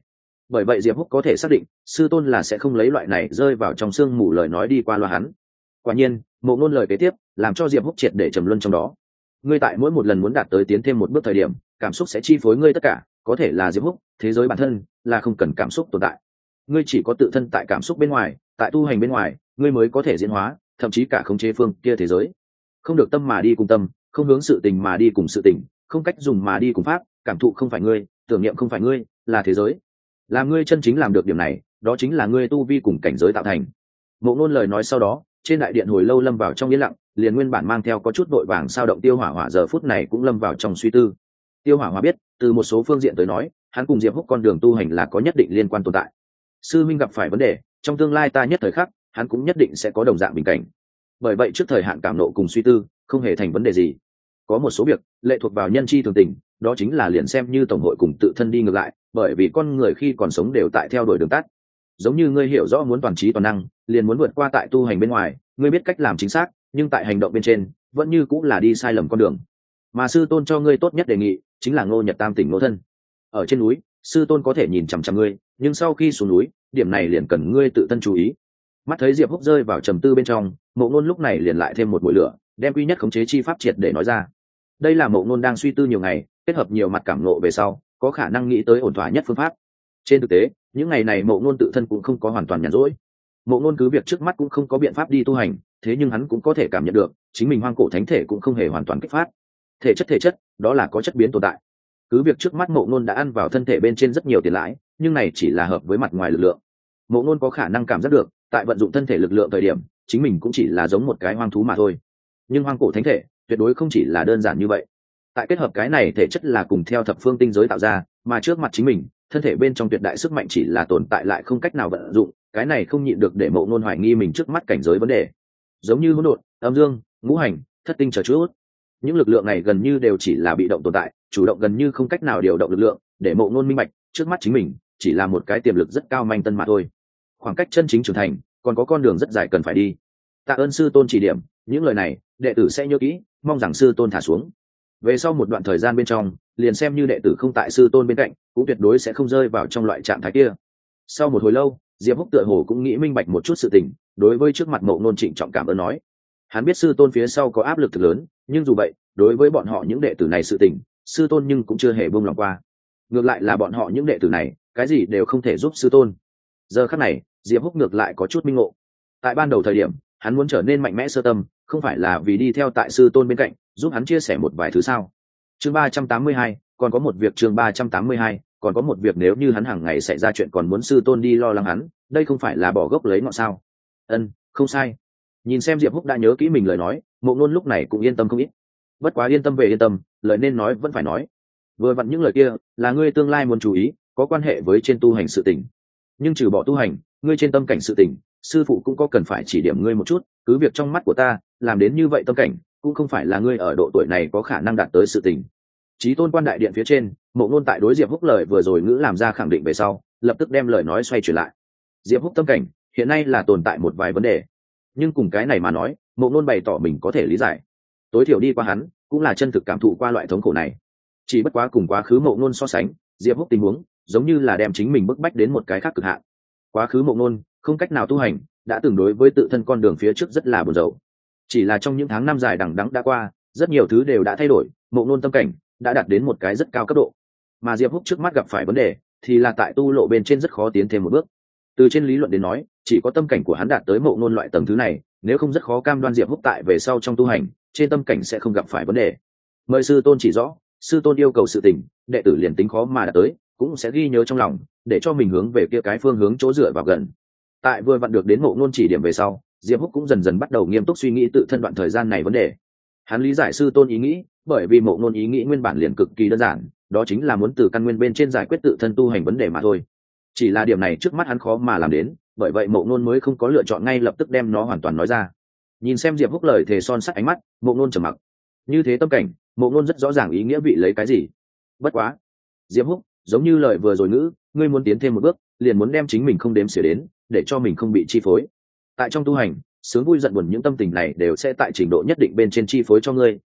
bởi vậy diệp húc có thể xác định sư tôn là sẽ không lấy loại này rơi vào trong sương mù lời nói đi qua loa hắn. Quả nhiên Mộ Ngôn lời kế tiếp làm cho diệp húc triệt để trầm luân trong đó. Ngươi tại mỗi một lần muốn đạt tới tiến thêm một bước thời điểm, cảm xúc sẽ chi phối ngươi tất cả, có thể là diệp húc, thế giới bản thân là không cần cảm xúc tồn tại. Ngươi chỉ có tự thân tại cảm xúc bên ngoài, tại tu hành bên ngoài, ngươi mới có thể diễn hóa, thậm chí cả khống chế phương kia thế giới. Không được tâm mà đi cùng tâm, không hướng sự tình mà đi cùng sự tình, không cách dùng mà đi cùng pháp, cảm thụ không phải ngươi, tưởng niệm không phải ngươi, là thế giới. Làm ngươi chân chính làm được điểm này, đó chính là ngươi tu vi cùng cảnh giới tạo thành. Mộ Ngôn lời nói sau đó, trên đại điện hồi lâu lâm vào trong yên lặng, liền nguyên bản mang theo có chút vội vàng sao động Tiêu Hỏa Hỏa giờ phút này cũng lâm vào trong suy tư. Tiêu Hỏa Hỏa biết, từ một số phương diện tới nói, hắn cùng Diệp Húc con đường tu hành là có nhất định liên quan tồn tại. Sư minh gặp phải vấn đề, trong tương lai ta nhất thời khắc, hắn cũng nhất định sẽ có đồng dạng bình cảnh. Bởi vậy trước thời hạn cảm nộ cùng suy tư, không hề thành vấn đề gì. Có một số việc lệ thuộc vào nhân chi thường tình, đó chính là liền xem như tổng hội cùng tự thân đi ngược lại, bởi vì con người khi còn sống đều tại theo đuổi đường tắt. Giống như ngươi hiểu rõ muốn toàn trí toàn năng, liền muốn vượt qua tại tu hành bên ngoài, ngươi biết cách làm chính xác, nhưng tại hành động bên trên vẫn như cũng là đi sai lầm con đường. Mà sư tôn cho ngươi tốt nhất đề nghị chính là Ngô Nhật Tam tỉnh Ngô thân. Ở trên núi sư tôn có thể nhìn chằm chằm ngươi, nhưng sau khi xuống núi điểm này liền cần ngươi tự thân chú ý. Mắt thấy Diệp Húc rơi vào trầm tư bên trong, Mộ Ngôn lúc này liền lại thêm một mũi lửa, đem quy nhất khống chế chi pháp triệt để nói ra. Đây là Mộ Ngôn đang suy tư nhiều ngày, kết hợp nhiều mặt cảm ngộ về sau, có khả năng nghĩ tới ổn thỏa nhất phương pháp. Trên thực tế, những ngày này Mộ Ngôn tự thân cũng không có hoàn toàn nhàn rỗi. Mộ Ngôn cứ việc trước mắt cũng không có biện pháp đi tu hành, thế nhưng hắn cũng có thể cảm nhận được, chính mình hoang cổ thánh thể cũng không hề hoàn toàn kích phát. Thể chất, đó là có chất biến tồn tại. Cứ việc trước mắt Mộ Ngôn đã ăn vào thân thể bên trên rất nhiều tiền lãi, nhưng này chỉ là hợp với mặt ngoài lực lượng. Mộ Ngôn có khả năng cảm giác được, tại vận dụng thân thể lực lượng thời điểm, chính mình cũng chỉ là giống một cái hoang thú mà thôi. Nhưng hoang cổ thánh thể tuyệt đối không chỉ là đơn giản như vậy. Tại kết hợp cái này thể chất là cùng theo thập phương tinh giới tạo ra, mà trước mặt chính mình, thân thể bên trong tuyệt đại sức mạnh chỉ là tồn tại lại không cách nào vận dụng, cái này không nhịn được để Mộ Ngôn hoài nghi mình trước mắt cảnh giới vấn đề. Giống như hỗn độn, âm dương, ngũ hành, thất tinh chờ chút. Những lực lượng này gần như đều chỉ là bị động tồn tại, chủ động gần như không cách nào điều động lực lượng, để Mộ Ngôn minh bạch, trước mắt chính mình chỉ là một cái tiềm lực rất cao manh tân mà thôi. Khoảng cách chân chính trưởng thành còn có con đường rất dài cần phải đi. Tạ ơn sư tôn chỉ điểm, những lời này đệ tử sẽ nhớ kỹ, mong rằng sư tôn thả xuống. Về sau một đoạn thời gian bên trong, liền xem như đệ tử không tại sư tôn bên cạnh, cũng tuyệt đối sẽ không rơi vào trong loại trạng thái kia. Sau một hồi lâu, Diệp Húc tựa hồ cũng nghĩ minh bạch một chút sự tình, đối với trước mặt Mộ Ngôn trịnh trọng cảm ơn nói. Hắn biết sư tôn phía sau có áp lực thực lớn, nhưng dù vậy, đối với bọn họ những đệ tử này sự tình, sư tôn nhưng cũng chưa hề buông lòng qua. Ngược lại là bọn họ những đệ tử này, cái gì đều không thể giúp sư tôn. Giờ khắc này, Diệp Húc ngược lại có chút minh ngộ. Tại ban đầu thời điểm, hắn muốn trở nên mạnh mẽ sơ tâm, không phải là vì đi theo tại sư tôn bên cạnh, giúp hắn chia sẻ một vài thứ sao? Chương 382, còn có một việc chương 382, còn có một việc nếu như hắn hàng ngày xảy ra chuyện còn muốn sư tôn đi lo lắng hắn, đây không phải là bỏ gốc lấy ngọn sao? Không sai. Nhìn xem Diệp Húc đã nhớ kỹ mình lời nói, Mộ Ngôn lúc này cũng yên tâm không ít. Bất quá yên tâm về yên tâm, lời nên nói vẫn phải nói. Vừa vặn những lời kia là ngươi tương lai muốn chú ý, có quan hệ với trên tu hành sự tình. Nhưng trừ bỏ tu hành, ngươi trên tâm cảnh sự tình, sư phụ cũng có cần phải chỉ điểm ngươi một chút, cứ việc trong mắt của ta, làm đến như vậy tâm cảnh, cũng không phải là ngươi ở độ tuổi này có khả năng đạt tới sự tình. Chí Tôn Quan đại điện phía trên, Mộ Ngôn tại đối Diệp Húc lời vừa rồi ngữ làm ra khẳng định về sau, lập tức đem lời nói xoay chuyển lại. Diệp Húc tâm cảnh, hiện nay là tồn tại một vài vấn đề, nhưng cùng cái này mà nói, Mộ Ngôn bày tỏ mình có thể lý giải. Tối thiểu đi qua hắn, cũng là chân thực cảm thụ qua loại thống khổ này. Chỉ bất quá cùng quá khứ Mộ Ngôn so sánh, Diệp Húc tình huống, giống như là đem chính mình bức bách đến một cái khác cực hạn. Quá khứ Mộ Ngôn không cách nào tu hành, đã từng đối với tự thân con đường phía trước rất là buồn rầu. Chỉ là trong những tháng năm dài đằng đẵng đã qua, rất nhiều thứ đều đã thay đổi, Mộ Ngôn tâm cảnh đã đạt đến một cái rất cao cấp độ. Mà Diệp Húc trước mắt gặp phải vấn đề, thì là tại tu lộ bên trên rất khó tiến thêm một bước. Từ trên lý luận đến nói, chỉ có tâm cảnh của hắn đạt tới Mộ Ngôn loại tầng thứ này, nếu không rất khó cam đoan Diệp Húc tại về sau trong tu hành, trên tâm cảnh sẽ không gặp phải vấn đề. Mời sư tôn chỉ rõ, sư tôn yêu cầu sự tình, đệ tử liền tính khó mà đạt tới, cũng sẽ ghi nhớ trong lòng, để cho mình hướng về kia cái phương hướng chỗ dựa vào gần. Tại vừa vặn được đến Mộ Ngôn chỉ điểm về sau, Diệp Húc cũng dần dần bắt đầu nghiêm túc suy nghĩ tự thân đoạn thời gian này vấn đề. Hắn lý giải sư tôn ý nghĩ, bởi vì Mộ Ngôn ý nghĩ nguyên bản liền cực kỳ đơn giản, đó chính là muốn từ căn nguyên bên trên giải quyết tự thân tu hành vấn đề mà thôi. Chỉ là điểm này trước mắt hắn khó mà làm đến, bởi vậy Mộ Ngôn mới không có lựa chọn ngay lập tức đem nó hoàn toàn nói ra. Nhìn xem Diệp Húc lời thề son sắt ánh mắt, Mộ Ngôn trầm mặc. Như thế tâm cảnh, Mộ Ngôn rất rõ ràng ý nghĩa vị lấy cái gì. Bất quá, Diệp Húc, giống như lời vừa rồi ngữ, ngươi muốn tiến thêm một bước, liền muốn đem chính mình không đếm xỉa đến, để cho mình không bị chi phối. Tại trong tu hành, sướng vui giận buồn những tâm tình này đều sẽ tại trình độ nhất định bên trên chi phối cho ngươi,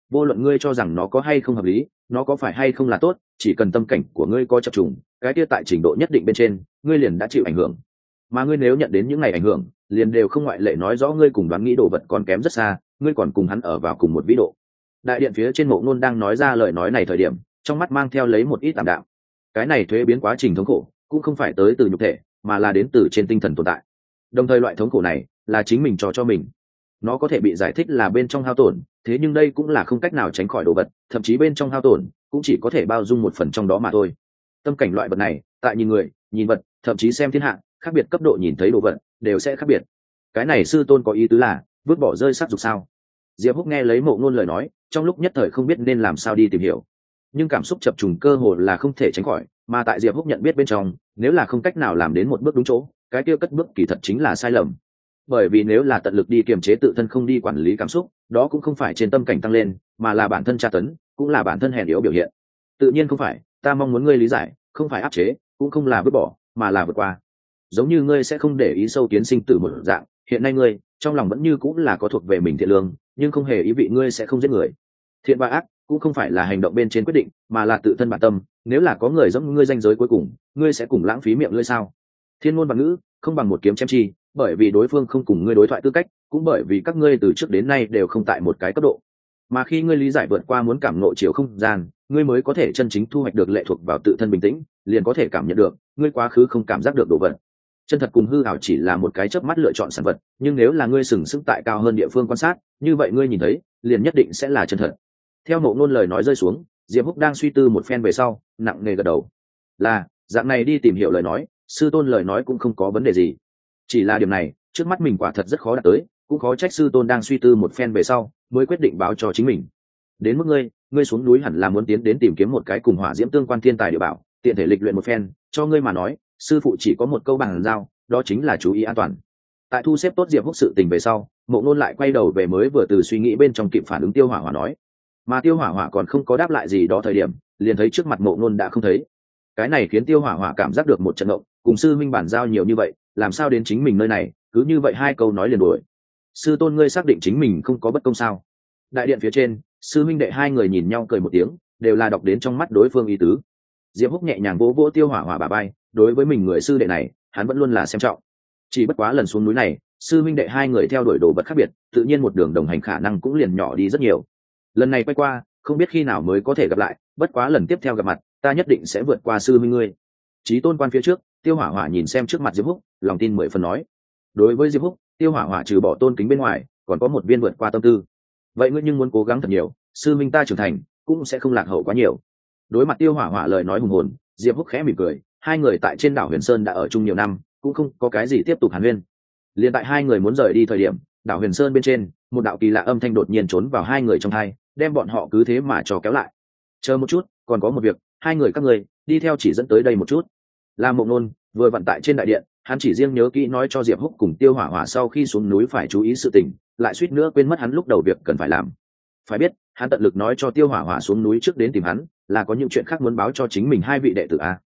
vô luận ngươi cho rằng nó có hay không hợp lý, nó có phải hay không là tốt, chỉ cần tâm cảnh của ngươi có chập trùng, cái kia tại trình độ nhất định bên trên ngươi liền đã chịu ảnh hưởng. Mà ngươi nếu nhận đến những ngày ảnh hưởng, liền đều không ngoại lệ nói rõ ngươi cùng đoán nghĩ đồ vật còn kém rất xa, ngươi còn cùng hắn ở vào cùng một vĩ độ. Đại điện phía trên Mộ Ngôn đang nói ra lời nói này thời điểm, trong mắt mang theo lấy một ít tạm đạm. Cái này thuế biến quá trình thống khổ cũng không phải tới từ nhục thể, mà là đến từ trên tinh thần tồn tại. Đồng thời loại thống khổ này là chính mình cho mình. Nó có thể bị giải thích là bên trong hao tổn, thế nhưng đây cũng là không cách nào tránh khỏi đồ vật, thậm chí bên trong hao tổn cũng chỉ có thể bao dung một phần trong đó mà thôi. Tâm cảnh loại vật này, tại nhìn người, nhìn vật, thậm chí xem thiên hạ, khác biệt cấp độ nhìn thấy đồ vật đều sẽ khác biệt. Cái này sư tôn có ý tứ là vứt bỏ rơi sắc dục sao? Diệp Húc nghe lấy Mộ Ngôn lời nói, trong lúc nhất thời không biết nên làm sao đi tìm hiểu, nhưng cảm xúc chập trùng cơ hồ là không thể tránh khỏi, mà tại Diệp Húc nhận biết bên trong, nếu là không cách nào làm đến một bước đúng chỗ, cái kia cất bước kỳ thật chính là sai lầm. Bởi vì nếu là tận lực đi kiềm chế tự thân không đi quản lý cảm xúc, đó cũng không phải trên tâm cảnh tăng lên, mà là bản thân tra tấn, cũng là bản thân hèn yếu biểu hiện. Tự nhiên không phải, ta mong muốn ngươi lý giải, không phải áp chế, cũng không là vứt bỏ, mà là vượt qua. Giống như ngươi sẽ không để ý sâu kiến sinh tử một dạng, hiện nay ngươi trong lòng vẫn như cũng là có thuộc về mình thiện lương, nhưng không hề ý vị ngươi sẽ không giết người. Thiện và ác cũng không phải là hành động bên trên quyết định, mà là tự thân bản tâm. Nếu là có người giống ngươi danh giới cuối cùng, ngươi sẽ cùng lãng phí miệng ngươi sao? Thiên ngôn và ngữ không bằng một kiếm chém chi, bởi vì đối phương không cùng ngươi đối thoại tư cách, cũng bởi vì các ngươi từ trước đến nay đều không tại một cái cấp độ. Mà khi ngươi lý giải vượt qua muốn cảm ngộ chiều không gian, ngươi mới có thể chân chính thu hoạch được lệ thuộc vào tự thân bình tĩnh, liền có thể cảm nhận được ngươi quá khứ không cảm giác được đồ vật. Chân thật cùng hư ảo chỉ là một cái chớp mắt lựa chọn sản vật, nhưng nếu là ngươi sừng sững tại cao hơn địa phương quan sát, như vậy ngươi nhìn thấy liền nhất định sẽ là chân thật. Theo Mộ Ngôn lời nói rơi xuống, Diệp Húc đang suy tư một phen về sau, nặng nề gật đầu. Là dạng này đi tìm hiểu lời nói, sư tôn lời nói cũng không có vấn đề gì. Chỉ là điểm này, trước mắt mình quả thật rất khó đạt tới, cũng khó trách sư tôn đang suy tư một phen về sau, mới quyết định báo cho chính mình. Đến mức ngươi xuống núi hẳn là muốn tiến đến tìm kiếm một cái cùng hỏa diễm tương quan thiên tài địa bảo, tiện thể lịch luyện một phen, cho ngươi mà nói, sư phụ chỉ có một câu bằng giao, đó chính là chú ý an toàn. Tại thu xếp tốt Diệp Húc sự tình về sau, Mộ Ngôn lại quay đầu về mới vừa từ suy nghĩ bên trong kịp phản ứng Tiêu Hỏa Hỏa nói. Mà Tiêu Hỏa Hỏa còn không có đáp lại gì đó thời điểm, liền thấy trước mặt Mộ Ngôn đã không thấy. Cái này khiến Tiêu Hỏa Hỏa cảm giác được một trận ngộng, cùng sư minh bản giao nhiều như vậy, làm sao đến chính mình nơi này, cứ như vậy hai câu nói liền đuổi. Sư tôn ngươi xác định chính mình không có bất công sao? Đại điện phía trên, sư minh đệ hai người nhìn nhau cười một tiếng, đều là đọc đến trong mắt đối phương ý tứ. Diệp Húc nhẹ nhàng vỗ vỗ Tiêu Hỏa Hỏa bả vai, đối với mình người sư đệ này, hắn vẫn luôn là xem trọng. Chỉ bất quá lần xuống núi này, sư minh đệ hai người theo đuổi đồ vật khác biệt, tự nhiên một đường đồng hành khả năng cũng liền nhỏ đi rất nhiều. Lần này quay qua, không biết khi nào mới có thể gặp lại, bất quá lần tiếp theo gặp mặt, ta nhất định sẽ vượt qua sư minh ngươi. Chí tôn quan phía trước, Tiêu Hỏa Hỏa nhìn xem trước mặt Diệp Húc, lòng tin 10 phần nói. Đối với Diệp Húc, Tiêu Hỏa Hỏa trừ bỏ tôn kính bên ngoài, còn có một viên vượt qua tâm tư. Vậy ngươi nhưng muốn cố gắng thật nhiều, sư minh ta trưởng thành, cũng sẽ không lạc hậu quá nhiều. Đối mặt Tiêu Hỏa Hỏa lời nói hùng hồn, Diệp Húc khẽ mỉm cười, hai người tại trên đảo Huyền Sơn đã ở chung nhiều năm, cũng không có cái gì tiếp tục hàn huyên. Liên tại hai người muốn rời đi thời điểm, đảo Huyền Sơn bên trên, một đạo kỳ lạ âm thanh đột nhiên trốn vào hai người trong tai, đem bọn họ cứ thế mà cho kéo lại. Chờ một chút, còn có một việc, hai người các ngươi đi theo chỉ dẫn tới đây một chút. Là Mộ Ngôn vừa vận tại trên đại điện, hắn chỉ riêng nhớ kỹ nói cho Diệp Húc cùng Tiêu Hỏa Hỏa sau khi xuống núi phải chú ý sự tình, lại suýt nữa quên mất hắn lúc đầu việc cần phải làm. Phải biết, hắn tận lực nói cho Tiêu Hỏa Hỏa xuống núi trước đến tìm hắn, là có những chuyện khác muốn báo cho chính mình hai vị đệ tử a.